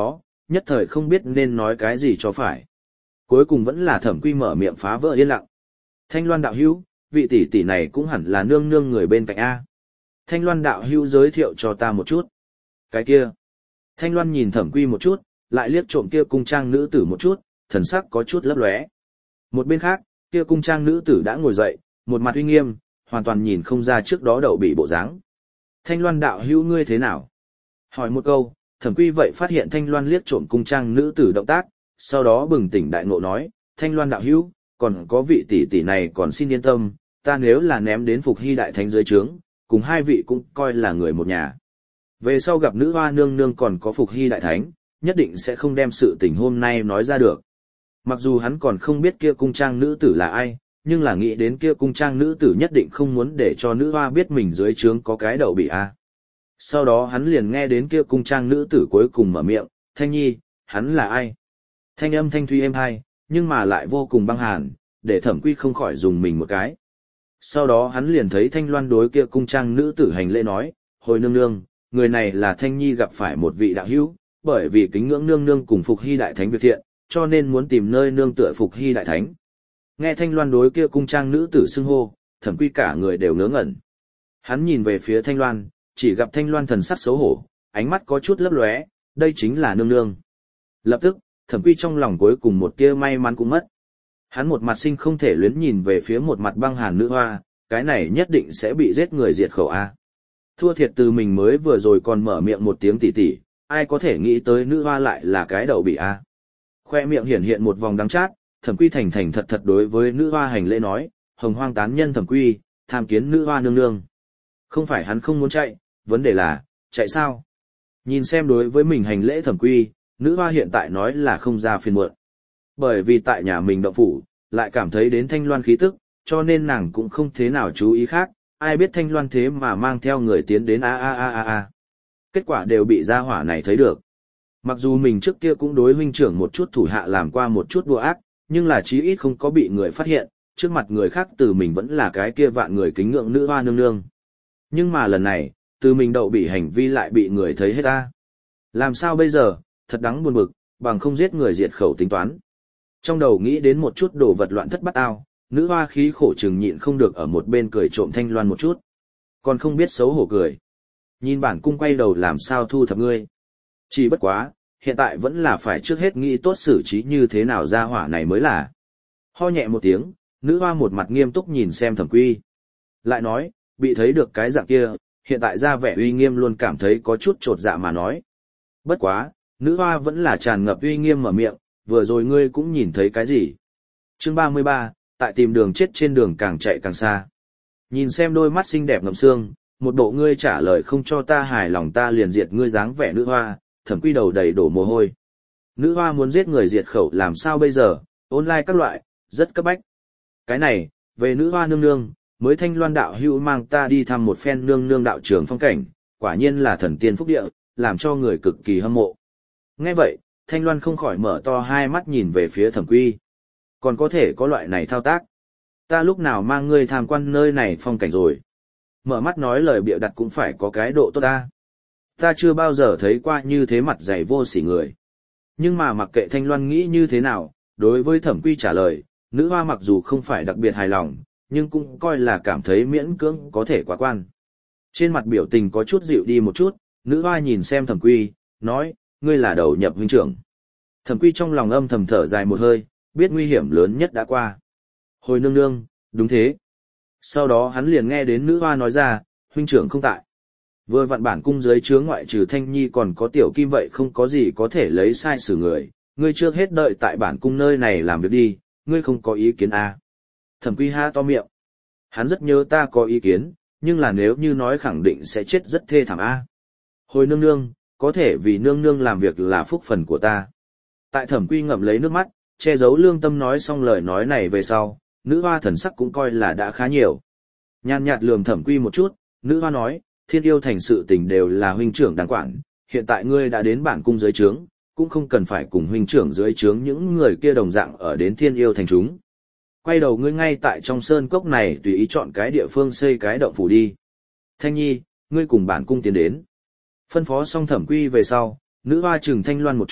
nhất thời không biết nên nói cái gì cho phải. Cuối cùng vẫn là Thẩm Quy mở miệng phá vỡ yên lặng. Thanh Loan đạo hữu, vị tỷ tỷ này cũng hẳn là nương nương người bên cạnh A. Thanh Loan đạo hữu giới thiệu cho ta một chút. Cái kia. Thanh Loan nhìn Thẩm Quy một chút, lại liếc trộm kia cung trang nữ tử một chút, thần sắc có chút lấp lóe. Một bên khác, kia cung trang nữ tử đã ngồi dậy, một mặt uy nghiêm, hoàn toàn nhìn không ra trước đó đậu bị bộ dáng. Thanh Loan đạo hữu ngươi thế nào? Hỏi một câu, Thẩm Quy vậy phát hiện Thanh Loan liếc trộm cung trang nữ tử động tác, sau đó bừng tỉnh đại ngộ nói, Thanh Loan đạo hữu, còn có vị tỷ tỷ này còn xin yên tâm, ta nếu là ném đến Phục Hy đại thánh dưới trướng, cùng hai vị cũng coi là người một nhà. Về sau gặp nữ hoa nương nương còn có Phục Hy đại thánh, nhất định sẽ không đem sự tình hôm nay nói ra được. Mặc dù hắn còn không biết kia cung trang nữ tử là ai, nhưng là nghĩ đến kia cung trang nữ tử nhất định không muốn để cho nữ hoa biết mình dưới trướng có cái đậu bị a. Sau đó hắn liền nghe đến kia cung trang nữ tử cuối cùng mở miệng, Thanh Nhi, hắn là ai? Thanh âm thanh thuy êm hai, nhưng mà lại vô cùng băng hàn, để Thẩm Quy không khỏi dùng mình một cái. Sau đó hắn liền thấy Thanh Loan đối kia cung trang nữ tử hành lễ nói, hồi nương nương, người này là Thanh Nhi gặp phải một vị đạo hữu, bởi vì kính ngưỡng nương nương cùng Phục Hy đại thánh việc thiện, cho nên muốn tìm nơi nương tựa Phục Hy đại thánh. Nghe Thanh Loan đối kia cung trang nữ tử xưng hô, Thẩm Quy cả người đều ngớ ngẩn. Hắn nhìn về phía Thanh Loan, chỉ gặp Thanh Loan thần sắc xấu hổ, ánh mắt có chút lấp lóe, đây chính là nương nương. Lập tức, Thẩm Quy trong lòng cuối cùng một tia may mắn cũng mất. Hắn một mặt sinh không thể luyến nhìn về phía một mặt băng hàn nữ hoa, cái này nhất định sẽ bị giết người diệt khẩu a. Thua thiệt từ mình mới vừa rồi còn mở miệng một tiếng tỉ tỉ, ai có thể nghĩ tới nữ hoa lại là cái đậu bị a. Khoe miệng hiển hiện một vòng đắng chát, Thẩm Quy thành thành thật thật đối với nữ hoa hành lễ nói, hồng hoang tán nhân Thẩm Quy, tham kiến nữ hoa nương nương. Không phải hắn không muốn chạy, vấn đề là, chạy sao? Nhìn xem đối với mình hành lễ Thẩm Quy, nữ hoa hiện tại nói là không ra phiền muộn. Bởi vì tại nhà mình động phủ, lại cảm thấy đến Thanh Loan khí tức, cho nên nàng cũng không thế nào chú ý khác, ai biết Thanh Loan thế mà mang theo người tiến đến a. Kết quả đều bị gia hỏa này thấy được. Mặc dù mình trước kia cũng đối huynh trưởng một chút thủ hạ làm qua một chút đùa ác, nhưng là chí ít không có bị người phát hiện, trước mặt người khác từ mình vẫn là cái kia vạn người kính ngưỡng nữ hoa nương nương. Nhưng mà lần này, từ mình đậu bị hành vi lại bị người thấy hết ta. Làm sao bây giờ, thật đáng buồn bực, bằng không giết người diệt khẩu tính toán. Trong đầu nghĩ đến một chút đồ vật loạn thất bát ao, nữ hoa khí khổ chừng nhịn không được ở một bên cười trộm Thanh Loan một chút. Còn không biết xấu hổ cười. Nhìn bản cung quay đầu làm sao thu thập ngươi. Chỉ bất quá, hiện tại vẫn là phải trước hết nghĩ tốt xử trí như thế nào ra hỏa này mới là. Ho nhẹ một tiếng, nữ hoa một mặt nghiêm túc nhìn xem Thẩm Quy. Lại nói, bị thấy được cái dạng kia, hiện tại ra vẻ uy nghiêm luôn cảm thấy có chút trột dạ mà nói. Bất quá, nữ hoa vẫn là tràn ngập uy nghiêm mở miệng, vừa rồi ngươi cũng nhìn thấy cái gì. Chương 33, tại tìm đường chết trên đường càng chạy càng xa. Nhìn xem đôi mắt xinh đẹp ngậm sương, một bộ ngươi trả lời không cho ta hài lòng ta liền diệt ngươi dáng vẻ nữ hoa, Thẩm Quy đầu đầy đổ mồ hôi. Nữ hoa muốn giết người diệt khẩu làm sao bây giờ, online các loại, rất cấp bách. Cái này, về nữ hoa nương nương, mới Thanh Loan đạo hữu mang ta đi thăm một phen nương nương đạo trường phong cảnh, quả nhiên là thần tiên phúc địa, làm cho người cực kỳ hâm mộ. Nghe vậy, Thanh Loan không khỏi mở to hai mắt nhìn về phía Thẩm Quy. Còn có thể có loại này thao tác. Ta lúc nào mang ngươi tham quan nơi này phong cảnh rồi. Mở mắt nói lời bịa đặt cũng phải có cái độ tốt ta. Ta chưa bao giờ thấy qua như thế mặt dày vô sỉ người. Nhưng mà mặc kệ Thanh Loan nghĩ như thế nào, đối với Thẩm Quy trả lời, nữ hoa mặc dù không phải đặc biệt hài lòng, nhưng cũng coi là cảm thấy miễn cưỡng có thể quá quan. Trên mặt biểu tình có chút dịu đi một chút, nữ hoa nhìn xem Thẩm Quy, nói, ngươi là đầu nhập huynh trưởng. Thẩm Quy trong lòng âm thầm thở dài một hơi, biết nguy hiểm lớn nhất đã qua. Hồi nương nương, đúng thế. Sau đó hắn liền nghe đến nữ hoa nói ra, huynh trưởng không tại. Vừa vặn bản cung dưới chướng ngoại trừ Thanh Nhi còn có Tiểu Kim vậy không có gì có thể lấy sai xử người, ngươi trước hết đợi tại bản cung nơi này làm việc đi, ngươi không có ý kiến à. Thẩm Quy ha to miệng. Hắn rất nhớ ta có ý kiến, nhưng là nếu như nói khẳng định sẽ chết rất thê thảm a. Hồi nương nương, có thể vì nương nương làm việc là phúc phần của ta. Tại Thẩm Quy ngậm lấy nước mắt, che giấu lương tâm nói xong lời nói này về sau, nữ hoa thần sắc cũng coi là đã khá nhiều. Nhàn nhạt lườm Thẩm Quy một chút, nữ hoa nói, Thiên Yêu Thành sự tình đều là huynh trưởng đáng quản, hiện tại ngươi đã đến bản cung dưới trướng, cũng không cần phải cùng huynh trưởng dưới trướng những người kia đồng dạng ở đến Thiên Yêu Thành chúng. Quay đầu ngươi ngay tại trong sơn cốc này tùy ý chọn cái địa phương xây cái động phủ đi. Thanh Nhi, ngươi cùng bản cung tiến đến. Phân phó xong Thẩm Quy về sau, nữ hoa trừng Thanh Loan một chút,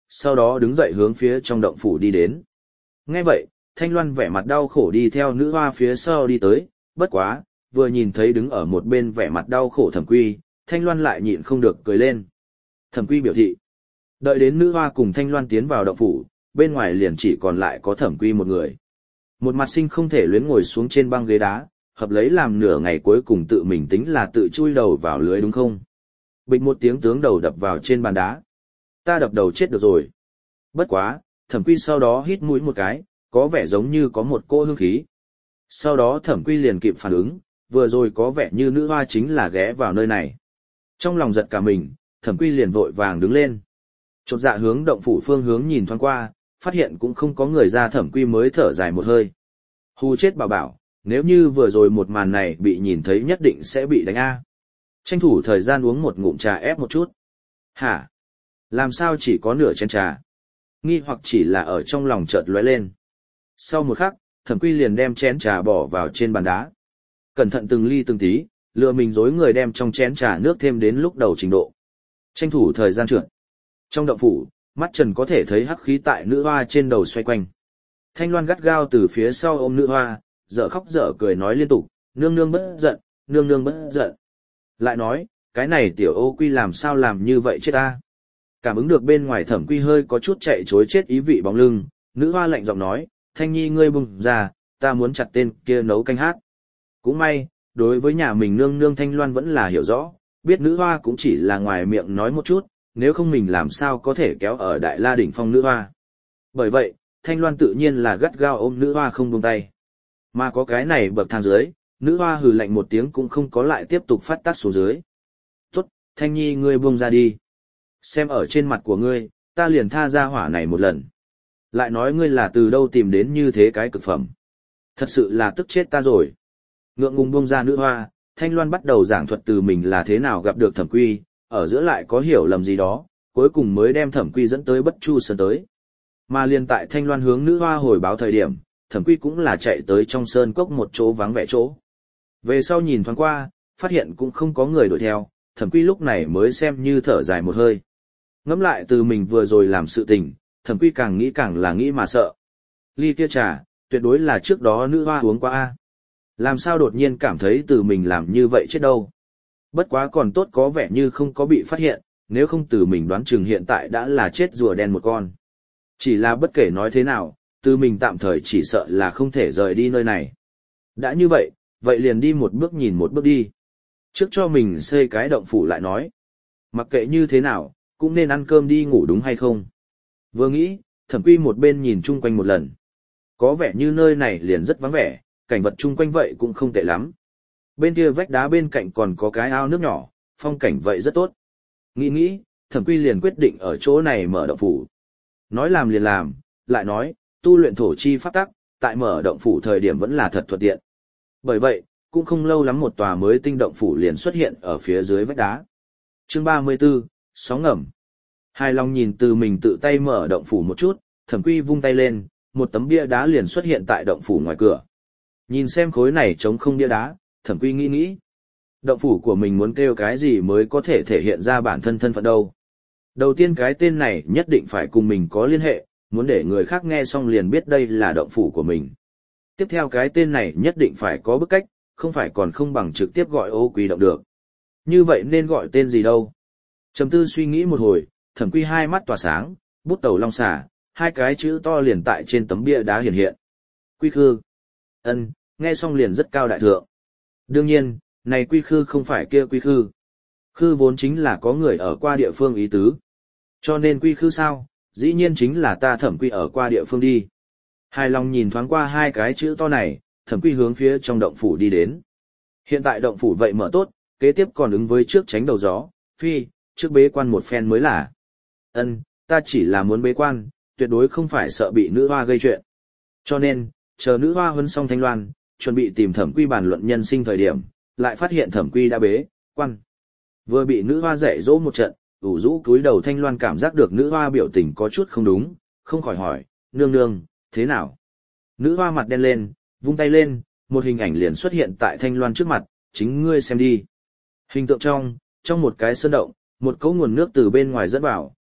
sau đó đứng dậy hướng phía trong động phủ đi đến. Nghe vậy, Thanh Loan vẻ mặt đau khổ đi theo nữ hoa phía sau đi tới, bất quá, vừa nhìn thấy đứng ở một bên vẻ mặt đau khổ Thẩm Quy, Thanh Loan lại nhịn không được cười lên. Thẩm Quy biểu thị, đợi đến nữ hoa cùng Thanh Loan tiến vào động phủ, bên ngoài liền chỉ còn lại có Thẩm Quy một người. Một mặt sinh không thể luyến ngồi xuống trên băng ghế đá, hợp lấy làm nửa ngày cuối cùng tự mình tính là tự chui đầu vào lưới đúng không? Bịch một tiếng tướng đầu đập vào trên bàn đá. Ta đập đầu chết được rồi. Bất quá, Thẩm Quy sau đó hít mũi một cái, có vẻ giống như có một cỗ hương khí. Sau đó Thẩm Quy liền kịp phản ứng, vừa rồi có vẻ như nữ hoa chính là ghé vào nơi này. Trong lòng giật cả mình, Thẩm Quy liền vội vàng đứng lên. Chột dạ hướng động phủ phương hướng nhìn thoáng qua, phát hiện cũng không có người ra. Thẩm Quy mới thở dài một hơi. Hù chết bảo bảo, nếu như vừa rồi một màn này bị nhìn thấy nhất định sẽ bị đánh A. Tranh thủ thời gian uống một ngụm trà ép một chút. Hả? Làm sao chỉ có nửa chén trà? Nghi hoặc chỉ là ở trong lòng chợt lóe lên. Sau một khắc, Thẩm Quy liền đem chén trà bỏ vào trên bàn đá. Cẩn thận từng ly từng tí, lừa mình dối người đem trong chén trà nước thêm đến lúc đầu trình độ. Tranh thủ thời gian trượt. Trong động phủ, mắt Trần có thể thấy hắc khí tại nữ hoa trên đầu xoay quanh. Thanh Loan gắt gao từ phía sau ôm nữ hoa, dở khóc dở cười nói liên tục, nương nương bất giận, nương nương bất giận. Lại nói, cái này tiểu ô quy làm sao làm như vậy chết ta? Cảm ứng được bên ngoài Thẩm Quy hơi có chút chạy chối chết ý vị bóng lưng, nữ hoa lạnh giọng nói, Thanh Nhi ngươi bùng ra, ta muốn chặt tên kia nấu canh hát. Cũng may, đối với nhà mình nương nương Thanh Loan vẫn là hiểu rõ, biết nữ hoa cũng chỉ là ngoài miệng nói một chút, nếu không mình làm sao có thể kéo ở Đại La đỉnh phong nữ hoa. Bởi vậy, Thanh Loan tự nhiên là gắt gao ôm nữ hoa không buông tay. Mà có cái này bậc thang dưới, nữ hoa hừ lạnh một tiếng cũng không có lại tiếp tục phát tác xuống dưới. Tốt, Thanh Nhi ngươi buông ra đi. Xem ở trên mặt của ngươi, ta liền tha ra hỏa này một lần. Lại nói ngươi là từ đâu tìm đến như thế cái cực phẩm. Thật sự là tức chết ta rồi. Ngượng ngùng buông ra nữ hoa, Thanh Loan bắt đầu giảng thuật từ mình là thế nào gặp được Thẩm Quy, ở giữa lại có hiểu lầm gì đó, cuối cùng mới đem Thẩm Quy dẫn tới Bất Chu Sơn tới. Mà liền tại Thanh Loan hướng nữ hoa hồi báo thời điểm, Thẩm Quy cũng là chạy tới trong sơn cốc một chỗ vắng vẻ chỗ. Về sau nhìn thoáng qua, phát hiện cũng không có người đuổi theo, Thẩm Quy lúc này mới xem như thở dài một hơi. Ngẫm lại từ mình vừa rồi làm sự tình, Thẩm Quy càng nghĩ càng là nghĩ mà sợ. Ly kia trà, tuyệt đối là trước đó nữ hoa uống qua a. Làm sao đột nhiên cảm thấy từ mình làm như vậy chết đâu. Bất quá còn tốt có vẻ như không có bị phát hiện, nếu không từ mình đoán chừng hiện tại đã là chết rùa đen một con. Chỉ là bất kể nói thế nào, từ mình tạm thời chỉ sợ là không thể rời đi nơi này. Đã như vậy, vậy liền đi một bước nhìn một bước đi. Trước cho mình xây cái động phủ lại nói. Mặc kệ như thế nào, cũng nên ăn cơm đi ngủ đúng hay không. Vừa nghĩ, Thẩm Quy một bên nhìn chung quanh một lần. Có vẻ như nơi này liền rất vắng vẻ, cảnh vật chung quanh vậy cũng không tệ lắm. Bên kia vách đá bên cạnh còn có cái ao nước nhỏ, phong cảnh vậy rất tốt. Nghĩ, Thẩm Quy liền quyết định ở chỗ này mở động phủ. Nói làm liền làm, lại nói, tu luyện thổ chi pháp tắc, tại mở động phủ thời điểm vẫn là thật thuận tiện. Bởi vậy, cũng không lâu lắm một tòa mới tinh động phủ liền xuất hiện ở phía dưới vách đá. Chương 34, sóng ngầm. Hài lòng nhìn từ mình tự tay mở động phủ một chút, Thẩm Quy vung tay lên, một tấm bia đá liền xuất hiện tại động phủ ngoài cửa. Nhìn xem khối này trống không bia đá, Thẩm Quy nghĩ. Động phủ của mình muốn kêu cái gì mới có thể thể hiện ra bản thân thân phận đâu. Đầu tiên cái tên này nhất định phải cùng mình có liên hệ, muốn để người khác nghe xong liền biết đây là động phủ của mình. Tiếp theo cái tên này nhất định phải có bức cách, không phải còn không bằng trực tiếp gọi Ô Quy động được. Như vậy nên gọi tên gì đâu? Trầm tư suy nghĩ một hồi, Thẩm Quy hai mắt tỏa sáng, bút tẩu long xà, hai cái chữ to liền tại trên tấm bia đá hiện hiện. Quy Khư. Ân, nghe xong liền rất cao đại thượng. Đương nhiên, này Quy Khư không phải kia Quy Khư. Khư vốn chính là có người ở qua địa phương ý tứ. Cho nên Quy Khư sao, dĩ nhiên chính là ta Thẩm Quy ở qua địa phương đi. Hài lòng nhìn thoáng qua hai cái chữ to này, Thẩm Quy hướng phía trong động phủ đi đến. Hiện tại động phủ vậy mở tốt, kế tiếp còn ứng với trước tránh đầu gió, phi, trước bế quan một phen mới là. Ân, ta chỉ là muốn bế quan, tuyệt đối không phải sợ bị nữ hoa gây chuyện. Cho nên, chờ nữ hoa huấn xong Thanh Loan, chuẩn bị tìm Thẩm Quy bàn luận nhân sinh thời điểm, lại phát hiện Thẩm Quy đã bế quan. Vừa bị nữ hoa dạy dỗ một trận, ủ rũ cúi đầu Thanh Loan cảm giác được nữ hoa biểu tình có chút không đúng, không khỏi hỏi, nương nương, thế nào? Nữ hoa mặt đen lên, vung tay lên, một hình ảnh liền xuất hiện tại Thanh Loan trước mặt, chính ngươi xem đi. Hình tượng trong một cái sơn động, một cỗ nguồn nước từ bên ngoài dẫn vào,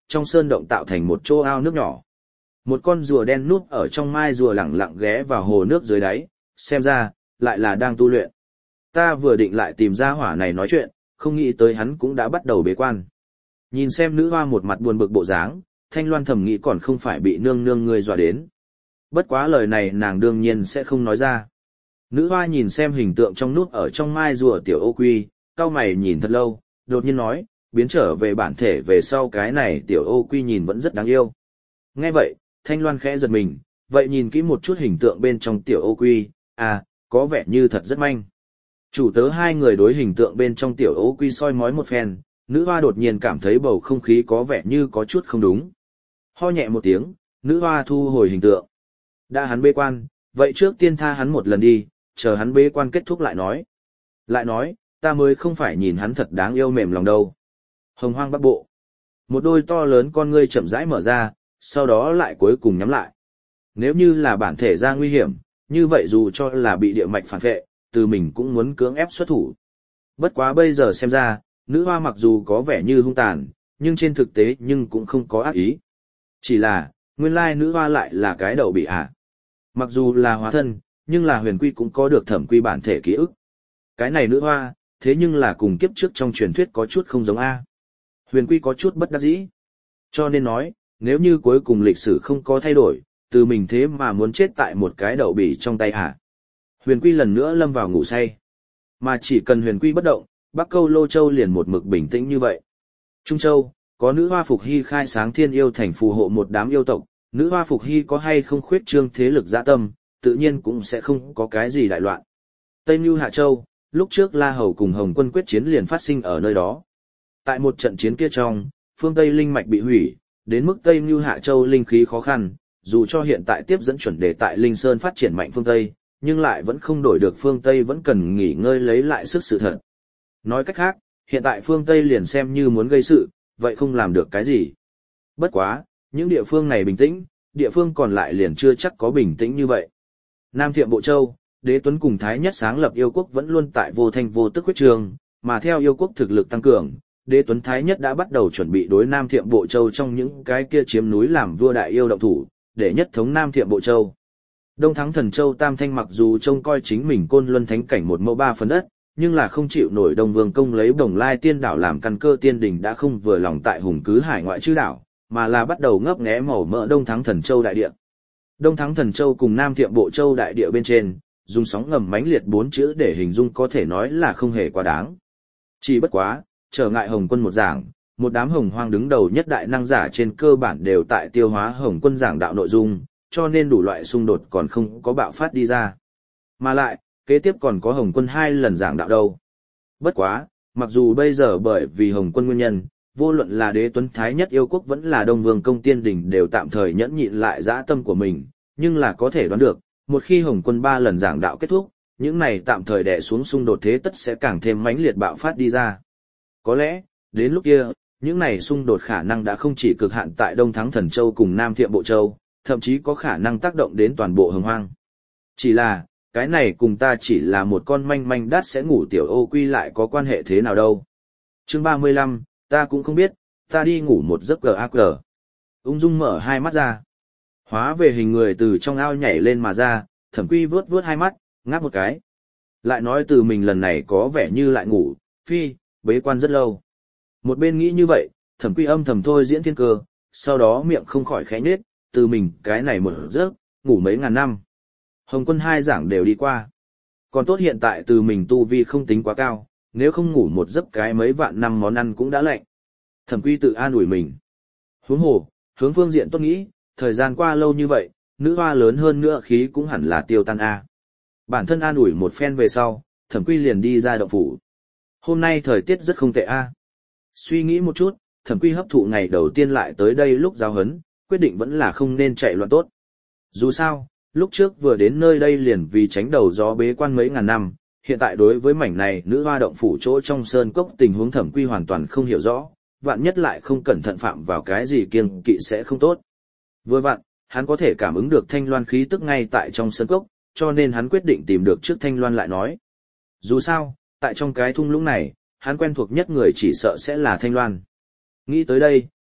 trong sơn động tạo thành một chỗ ao nước nhỏ. Một con rùa đen núp ở trong mai rùa lẳng lặng ghé vào hồ nước dưới đáy, xem ra, lại là đang tu luyện. Ta vừa định lại tìm ra hỏa này nói chuyện, không nghĩ tới hắn cũng đã bắt đầu bế quan. Nhìn xem nữ hoa một mặt buồn bực bộ dáng, Thanh Loan thầm nghĩ còn không phải bị nương nương ngươi dọa đến. Bất quá lời này nàng đương nhiên sẽ không nói ra. Nữ hoa nhìn xem hình tượng trong nút ở trong mai rùa tiểu ô quy, cau mày nhìn thật lâu, đột nhiên nói, biến trở về bản thể về sau cái này tiểu ô quy nhìn vẫn rất đáng yêu. Nghe vậy, Thanh Loan khẽ giật mình, vậy nhìn kỹ một chút hình tượng bên trong tiểu ô quy, à, có vẻ như thật rất manh. Chủ tớ hai người đối hình tượng bên trong tiểu ô quy soi mói một phen, nữ hoa đột nhiên cảm thấy bầu không khí có vẻ như có chút không đúng. Ho nhẹ một tiếng, nữ hoa thu hồi hình tượng. Đã hắn bế quan, vậy trước tiên tha hắn một lần đi, chờ hắn bế quan kết thúc lại nói. Lại nói, ta mới không phải nhìn hắn thật đáng yêu mềm lòng đâu. Hồng Hoang Bắc Bộ. Một đôi to lớn con ngươi chậm rãi mở ra, sau đó lại cuối cùng nhắm lại. Nếu như là bản thể ra nguy hiểm, như vậy dù cho là bị địa mạch phản vệ, từ mình cũng muốn cưỡng ép xuất thủ. Bất quá bây giờ xem ra, nữ hoa mặc dù có vẻ như hung tàn, nhưng trên thực tế nhưng cũng không có ác ý. Chỉ là, nguyên lai nữ hoa lại là cái đầu bị ả. Mặc dù là hóa thân, nhưng là huyền quy cũng có được thẩm quy bản thể ký ức. Cái này nữ hoa, thế nhưng là cùng kiếp trước trong truyền thuyết có chút không giống A. Huyền quy có chút bất đắc dĩ. Cho nên nói, nếu như cuối cùng lịch sử không có thay đổi, từ mình thế mà muốn chết tại một cái đậu bỉ trong tay hả. Huyền quy lần nữa lâm vào ngủ say. Mà chỉ cần huyền quy bất động, Bắc Câu Lô Châu liền một mực bình tĩnh như vậy. Trung Châu, có nữ hoa Phục Hy khai sáng thiên yêu thành phù hộ một đám yêu tộc, nữ hoa Phục Hy có hay không khuyết trương thế lực dã tâm, tự nhiên cũng sẽ không có cái gì đại loạn. Tây Nưu Hạ Châu, lúc trước La Hầu cùng Hồng Quân quyết chiến liền phát sinh ở nơi đó. Tại một trận chiến kia trong, phương Tây linh mạch bị hủy, đến mức Tây Nưu Hạ Châu linh khí khó khăn, dù cho hiện tại tiếp dẫn chuẩn đề tại Linh Sơn phát triển mạnh phương Tây, nhưng lại vẫn không đổi được phương Tây vẫn cần nghỉ ngơi lấy lại sức sự thật. Nói cách khác, hiện tại phương Tây liền xem như muốn gây sự, vậy không làm được cái gì. Bất quá, những địa phương này bình tĩnh, địa phương còn lại liền chưa chắc có bình tĩnh như vậy. Nam Thiệm Bộ Châu, Đế Tuấn cùng Thái Nhất sáng lập yêu quốc vẫn luôn tại vô thanh vô tức huyết trường, mà theo yêu quốc thực lực tăng cường, Đế Tuấn Thái Nhất đã bắt đầu chuẩn bị đối Nam Thiệm Bộ Châu trong những cái kia chiếm núi làm vua đại yêu động thủ, để nhất thống Nam Thiệm Bộ Châu. Đông Thắng Thần Châu Tam Thanh mặc dù trông coi chính mình Côn Luân Thánh cảnh một mẫu ba phần đất, nhưng là không chịu nổi Đông Vương Công lấy Bồng Lai Tiên đảo làm căn cơ tiên đình đã không vừa lòng tại hùng cứ hải ngoại chư đảo, mà là bắt đầu ngấp nghé màu mỡ Đông Thắng Thần Châu đại địa. Đông Thắng Thần Châu cùng Nam Thiệm Bộ Châu đại địa bên trên, dùng sóng ngầm mãnh liệt 4 chữ để hình dung có thể nói là không hề quá đáng. Chỉ bất quá, trở ngại Hồng Quân một giảng, một đám hồng hoang đứng đầu nhất đại năng giả trên cơ bản đều tại tiêu hóa Hồng Quân giảng đạo nội dung, cho nên đủ loại xung đột còn không có bạo phát đi ra. Mà lại, kế tiếp còn có Hồng Quân 2 lần giảng đạo đâu. Bất quá, mặc dù bây giờ bởi vì Hồng Quân nguyên nhân, vô luận là Đế Tuấn Thái Nhất yêu quốc vẫn là Đông Vương Công Tiên Đình đều tạm thời nhẫn nhịn lại dã tâm của mình, nhưng là có thể đoán được, một khi Hồng Quân 3 lần giảng đạo kết thúc, những này tạm thời đè xuống xung đột thế tất sẽ càng thêm mãnh liệt bạo phát đi ra. Có lẽ, đến lúc kia, những này xung đột khả năng đã không chỉ cực hạn tại Đông Thắng Thần Châu cùng Nam Thiệm Bộ Châu, thậm chí có khả năng tác động đến toàn bộ hồng hoang. Chỉ là, cái này cùng ta chỉ là một con manh manh đát sẽ ngủ tiểu ô quy lại có quan hệ thế nào đâu. Chương 35, ta cũng không biết, ta đi ngủ một giấc GAG. Ung dung mở hai mắt ra. Hóa về hình người từ trong ao nhảy lên mà ra, Thẩm Quy vướt vướt hai mắt, ngáp một cái. Lại nói từ mình lần này có vẻ như lại ngủ, phi, bế quan rất lâu. Một bên nghĩ như vậy, Thẩm Quy âm thầm thôi diễn thiên cơ, sau đó miệng không khỏi khẽ nhếch, từ mình cái này một giấc, ngủ mấy ngàn năm. Hồng Quân 2 giảng đều đi qua. Còn tốt hiện tại từ mình tu vi không tính quá cao, nếu không ngủ một giấc cái mấy vạn năm món ăn cũng đã lạnh. Thẩm Quy tự an ủi mình. Huống hồ, hướng phương diện tốt nghĩ, thời gian qua lâu như vậy, nữ hoa lớn hơn nữa khí cũng hẳn là tiêu tan a. Bản thân an ủi một phen về sau, Thẩm Quy liền đi ra động phủ. Hôm nay thời tiết rất không tệ a. Suy nghĩ một chút, Thẩm Quy hấp thụ ngày đầu tiên lại tới đây lúc giao hấn, quyết định vẫn là không nên chạy loạn tốt. Dù sao, lúc trước vừa đến nơi đây liền vì tránh đầu gió bế quan mấy ngàn năm, hiện tại đối với mảnh này nữ hoa động phủ chỗ trong sơn cốc tình huống Thẩm Quy hoàn toàn không hiểu rõ, vạn nhất lại không cẩn thận phạm vào cái gì kiêng kỵ sẽ không tốt. Vừa vặn, hắn có thể cảm ứng được thanh loan khí tức ngay tại trong sơn cốc, cho nên hắn quyết định tìm được trước thanh loan lại nói. Dù sao, tại trong cái thung lũng này, hắn quen thuộc nhất người chỉ sợ sẽ là thanh loan. Nghĩ tới đây,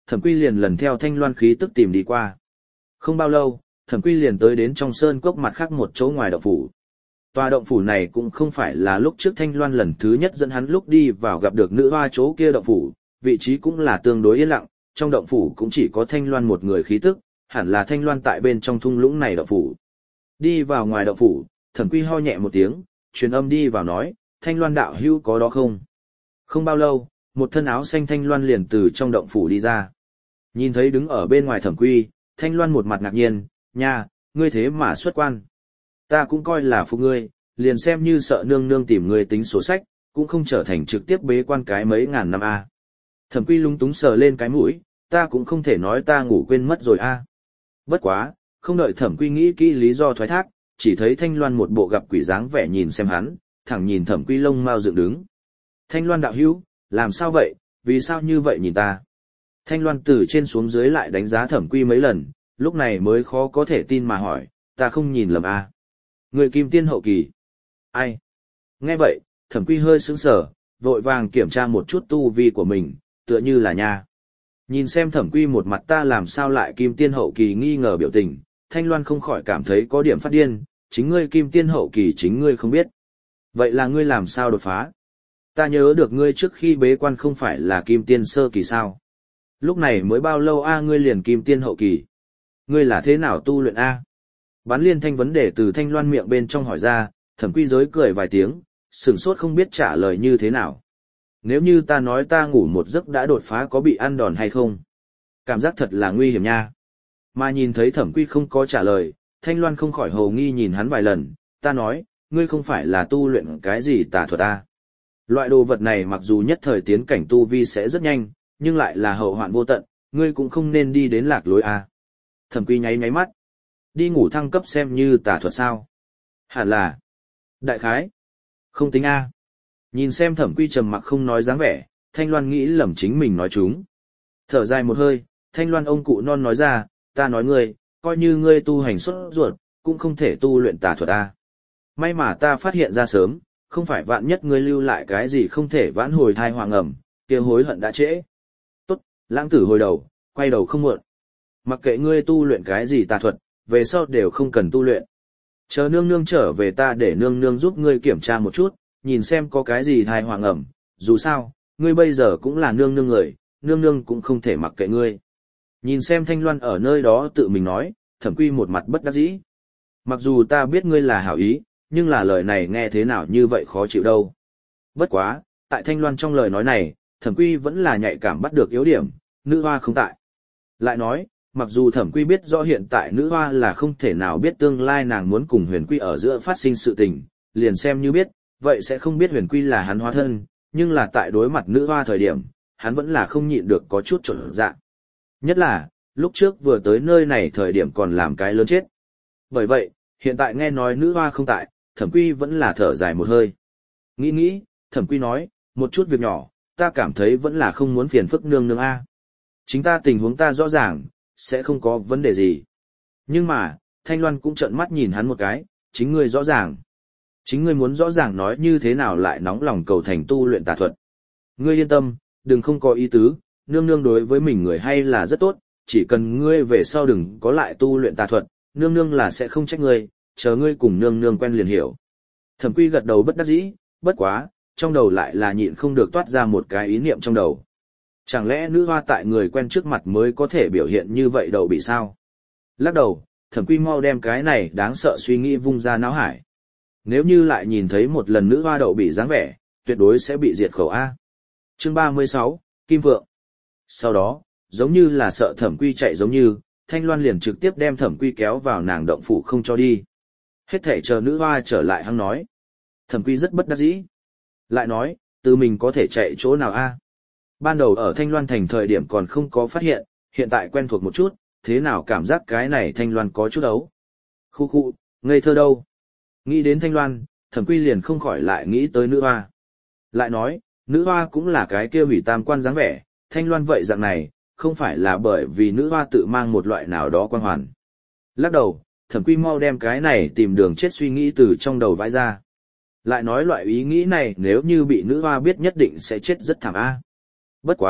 Thẩm Quy liền lần theo Thanh Loan khí tức tìm đi qua. Không bao lâu, Thẩm Quy liền tới đến trong sơn cốc mặt khác một chỗ ngoài động phủ. Tòa động phủ này cũng không phải là lúc trước Thanh Loan lần thứ nhất dẫn hắn lúc đi vào gặp được nữ hoa chỗ kia động phủ, vị trí cũng là tương đối yên lặng, trong động phủ cũng chỉ có Thanh Loan một người khí tức, hẳn là Thanh Loan tại bên trong thung lũng này động phủ. Đi vào ngoài động phủ, Thẩm Quy ho nhẹ một tiếng, truyền âm đi vào nói, Thanh Loan đạo hữu có đó không? Không bao lâu, một thân áo xanh Thanh Loan liền từ trong động phủ đi ra. Nhìn thấy đứng ở bên ngoài Thẩm Quy, Thanh Loan một mặt ngạc nhiên, nha, ngươi thế mà xuất quan. Ta cũng coi là phục ngươi, liền xem như sợ nương nương tìm ngươi tính sổ sách, cũng không trở thành trực tiếp bế quan cái mấy ngàn năm a. Thẩm Quy lúng túng sờ lên cái mũi, ta cũng không thể nói ta ngủ quên mất rồi a. Bất quá, không đợi Thẩm Quy nghĩ kỹ lý do thoái thác, chỉ thấy Thanh Loan một bộ gặp quỷ dáng vẻ nhìn xem hắn, thẳng nhìn Thẩm Quy lông mao dựng đứng. Thanh Loan đạo hữu, làm sao vậy, vì sao như vậy nhìn ta? Thanh Loan từ trên xuống dưới lại đánh giá Thẩm Quy mấy lần, lúc này mới khó có thể tin mà hỏi, ta không nhìn lầm a. Người kim tiên hậu kỳ. Ai? Nghe vậy, Thẩm Quy hơi sững sờ, vội vàng kiểm tra một chút tu vi của mình, tựa như là nha. Nhìn xem Thẩm Quy một mặt ta làm sao lại kim tiên hậu kỳ nghi ngờ biểu tình, Thanh Loan không khỏi cảm thấy có điểm phát điên, chính ngươi kim tiên hậu kỳ chính ngươi không biết. Vậy là ngươi làm sao đột phá? Ta nhớ được ngươi trước khi bế quan không phải là kim tiên sơ kỳ sao? Lúc này mới bao lâu a ngươi liền kim tiên hậu kỳ? Ngươi là thế nào tu luyện a? Bán liên thanh vấn đề từ Thanh Loan miệng bên trong hỏi ra, Thẩm Quy giới cười vài tiếng, sửng sốt không biết trả lời như thế nào. Nếu như ta nói ta ngủ một giấc đã đột phá có bị ăn đòn hay không? Cảm giác thật là nguy hiểm nha. Mà nhìn thấy Thẩm Quy không có trả lời, Thanh Loan không khỏi hồ nghi nhìn hắn vài lần, ta nói, ngươi không phải là tu luyện cái gì tà thuật a? Loại đồ vật này mặc dù nhất thời tiến cảnh tu vi sẽ rất nhanh, nhưng lại là hậu hoạn vô tận, ngươi cũng không nên đi đến lạc lối a. Thẩm Quy nháy nháy mắt. Đi ngủ thăng cấp xem như tà thuật sao? Hẳn là. Đại khái. Không tính a. Nhìn xem Thẩm Quy trầm mặc không nói dáng vẻ, Thanh Loan nghĩ lầm chính mình nói chúng. Thở dài một hơi, Thanh Loan ông cụ non nói ra, ta nói ngươi, coi như ngươi tu hành xuất ruột, cũng không thể tu luyện tà thuật a. May mà ta phát hiện ra sớm, không phải vạn nhất ngươi lưu lại cái gì không thể vãn hồi thai hoàng ẩm, kia hối hận đã trễ. Tốt, lãng tử hồi đầu, quay đầu không muộn. Mặc kệ ngươi tu luyện cái gì tà thuật, về sau đều không cần tu luyện. Chờ nương nương trở về ta để nương nương giúp ngươi kiểm tra một chút, nhìn xem có cái gì thai hoàng ẩm, dù sao, ngươi bây giờ cũng là nương nương người, nương nương cũng không thể mặc kệ ngươi. Nhìn xem Thanh Loan ở nơi đó tự mình nói, Thẩm Quy một mặt bất đắc dĩ. Mặc dù ta biết ngươi là hảo ý, nhưng là lời này nghe thế nào như vậy khó chịu đâu. Bất quá, tại Thanh Loan trong lời nói này, Thẩm Quy vẫn là nhạy cảm bắt được yếu điểm, nữ hoa không tại. Lại nói, mặc dù Thẩm Quy biết rõ hiện tại nữ hoa là không thể nào biết tương lai nàng muốn cùng Huyền Quy ở giữa phát sinh sự tình, liền xem như biết, vậy sẽ không biết Huyền Quy là hắn hóa thân, nhưng là tại đối mặt nữ hoa thời điểm, hắn vẫn là không nhịn được có chút trộn dạ. Nhất là, lúc trước vừa tới nơi này thời điểm còn làm cái lớn chết. Bởi vậy, hiện tại nghe nói nữ hoa không tại, Thẩm Quy vẫn là thở dài một hơi. Nghĩ, Thẩm Quy nói, một chút việc nhỏ, ta cảm thấy vẫn là không muốn phiền phức nương nương a. Chính ta tình huống ta rõ ràng, sẽ không có vấn đề gì. Nhưng mà, Thanh Loan cũng trợn mắt nhìn hắn một cái, chính ngươi rõ ràng. Chính ngươi muốn rõ ràng nói như thế nào lại nóng lòng cầu thành tu luyện tà thuật. Ngươi yên tâm, đừng không có ý tứ, nương nương đối với mình người hay là rất tốt, chỉ cần ngươi về sau đừng có lại tu luyện tà thuật, nương nương là sẽ không trách ngươi, chờ ngươi cùng nương nương quen liền hiểu. Thẩm Quy gật đầu bất đắc dĩ, bất quá, trong đầu lại là nhịn không được toát ra một cái ý niệm trong đầu. Chẳng lẽ nữ hoa tại người quen trước mặt mới có thể biểu hiện như vậy đầu bị sao? Lắc đầu, Thẩm Quy mau đem cái này đáng sợ suy nghĩ vung ra náo hải. Nếu như lại nhìn thấy một lần nữ hoa đậu bị dáng vẻ, tuyệt đối sẽ bị diệt khẩu A. Chương 36, Kim Vượng. Sau đó, giống như là sợ Thẩm Quy chạy giống như, Thanh Loan liền trực tiếp đem Thẩm Quy kéo vào nàng động phủ không cho đi. Hết thể chờ nữ hoa trở lại hăng nói. Thẩm Quy rất bất đắc dĩ. Lại nói, từ mình có thể chạy chỗ nào a? Ban đầu ở Thanh Loan thành thời điểm còn không có phát hiện, hiện tại quen thuộc một chút, thế nào cảm giác cái này Thanh Loan có chút ấu. Khu, ngây thơ đâu. Nghĩ đến Thanh Loan, Thẩm Quy liền không khỏi lại nghĩ tới nữ hoa. Lại nói, nữ hoa cũng là cái kia hủy tam quan dáng vẻ, Thanh Loan vậy dạng này, không phải là bởi vì nữ hoa tự mang một loại nào đó quan hoàn. Lắc đầu, Thẩm Quy mau đem cái này tìm đường chết suy nghĩ từ trong đầu vãi ra. Lại nói loại ý nghĩ này nếu như bị nữ hoa biết nhất định sẽ chết rất thảm a. Bất quá,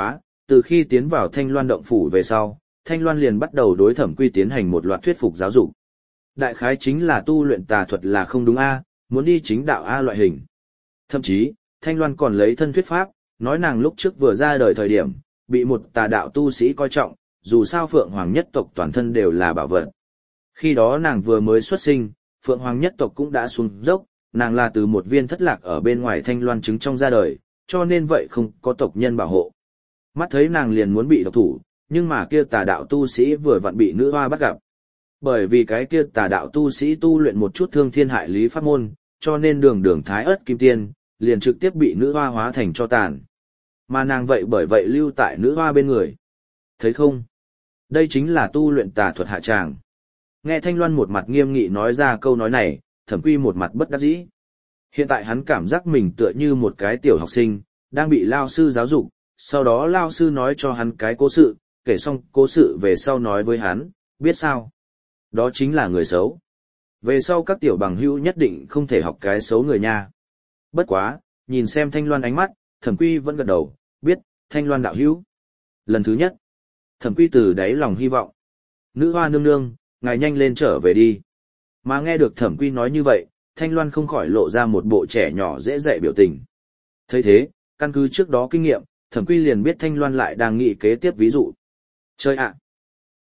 từ khi tiến vào Thanh Loan động phủ về sau, Thanh Loan liền bắt đầu đối Thẩm Quy tiến hành một loạt thuyết phục giáo dục. Đại khái chính là tu luyện tà thuật là không đúng a, muốn đi chính đạo a loại hình. Thậm chí, Thanh Loan còn lấy thân thuyết pháp, nói nàng lúc trước vừa ra đời thời điểm, bị một tà đạo tu sĩ coi trọng, dù sao Phượng Hoàng nhất tộc toàn thân đều là bảo vật. Khi đó nàng vừa mới xuất sinh, Phượng Hoàng nhất tộc cũng đã xuống dốc, nàng là từ một viên thất lạc ở bên ngoài Thanh Loan trứng trong ra đời, cho nên vậy không có tộc nhân bảo hộ. Mắt thấy nàng liền muốn bị độc thủ, nhưng mà kia tà đạo tu sĩ vừa vặn bị nữ hoa bắt gặp. Bởi vì cái kia tà đạo tu sĩ tu luyện một chút thương thiên hại lý pháp môn, cho nên đường thái ớt kim tiên, liền trực tiếp bị nữ hoa hóa thành cho tàn. Mà nàng vậy bởi vậy lưu tại nữ hoa bên người. Thấy không? Đây chính là tu luyện tà thuật hạ tràng. Nghe Thanh Loan một mặt nghiêm nghị nói ra câu nói này, Thẩm Quy một mặt bất đắc dĩ. Hiện tại hắn cảm giác mình tựa như một cái tiểu học sinh, đang bị lao sư giáo dục, sau đó lao sư nói cho hắn cái cố sự, kể xong cố sự về sau nói với hắn, biết sao? Đó chính là người xấu. Về sau các tiểu bằng hữu nhất định không thể học cái xấu người nha. Bất quá, nhìn xem Thanh Loan ánh mắt, Thẩm Quy vẫn gật đầu, biết, Thanh Loan đạo hữu. Lần thứ nhất, Thẩm Quy từ đáy lòng hy vọng. Nữ hoa nương nương, ngài nhanh lên trở về đi. Mà nghe được Thẩm Quy nói như vậy, Thanh Loan không khỏi lộ ra một bộ trẻ nhỏ dễ dạy biểu tình. Thấy thế, căn cứ trước đó kinh nghiệm, Thẩm Quy liền biết Thanh Loan lại đang nghĩ kế tiếp ví dụ. Chơi ạ!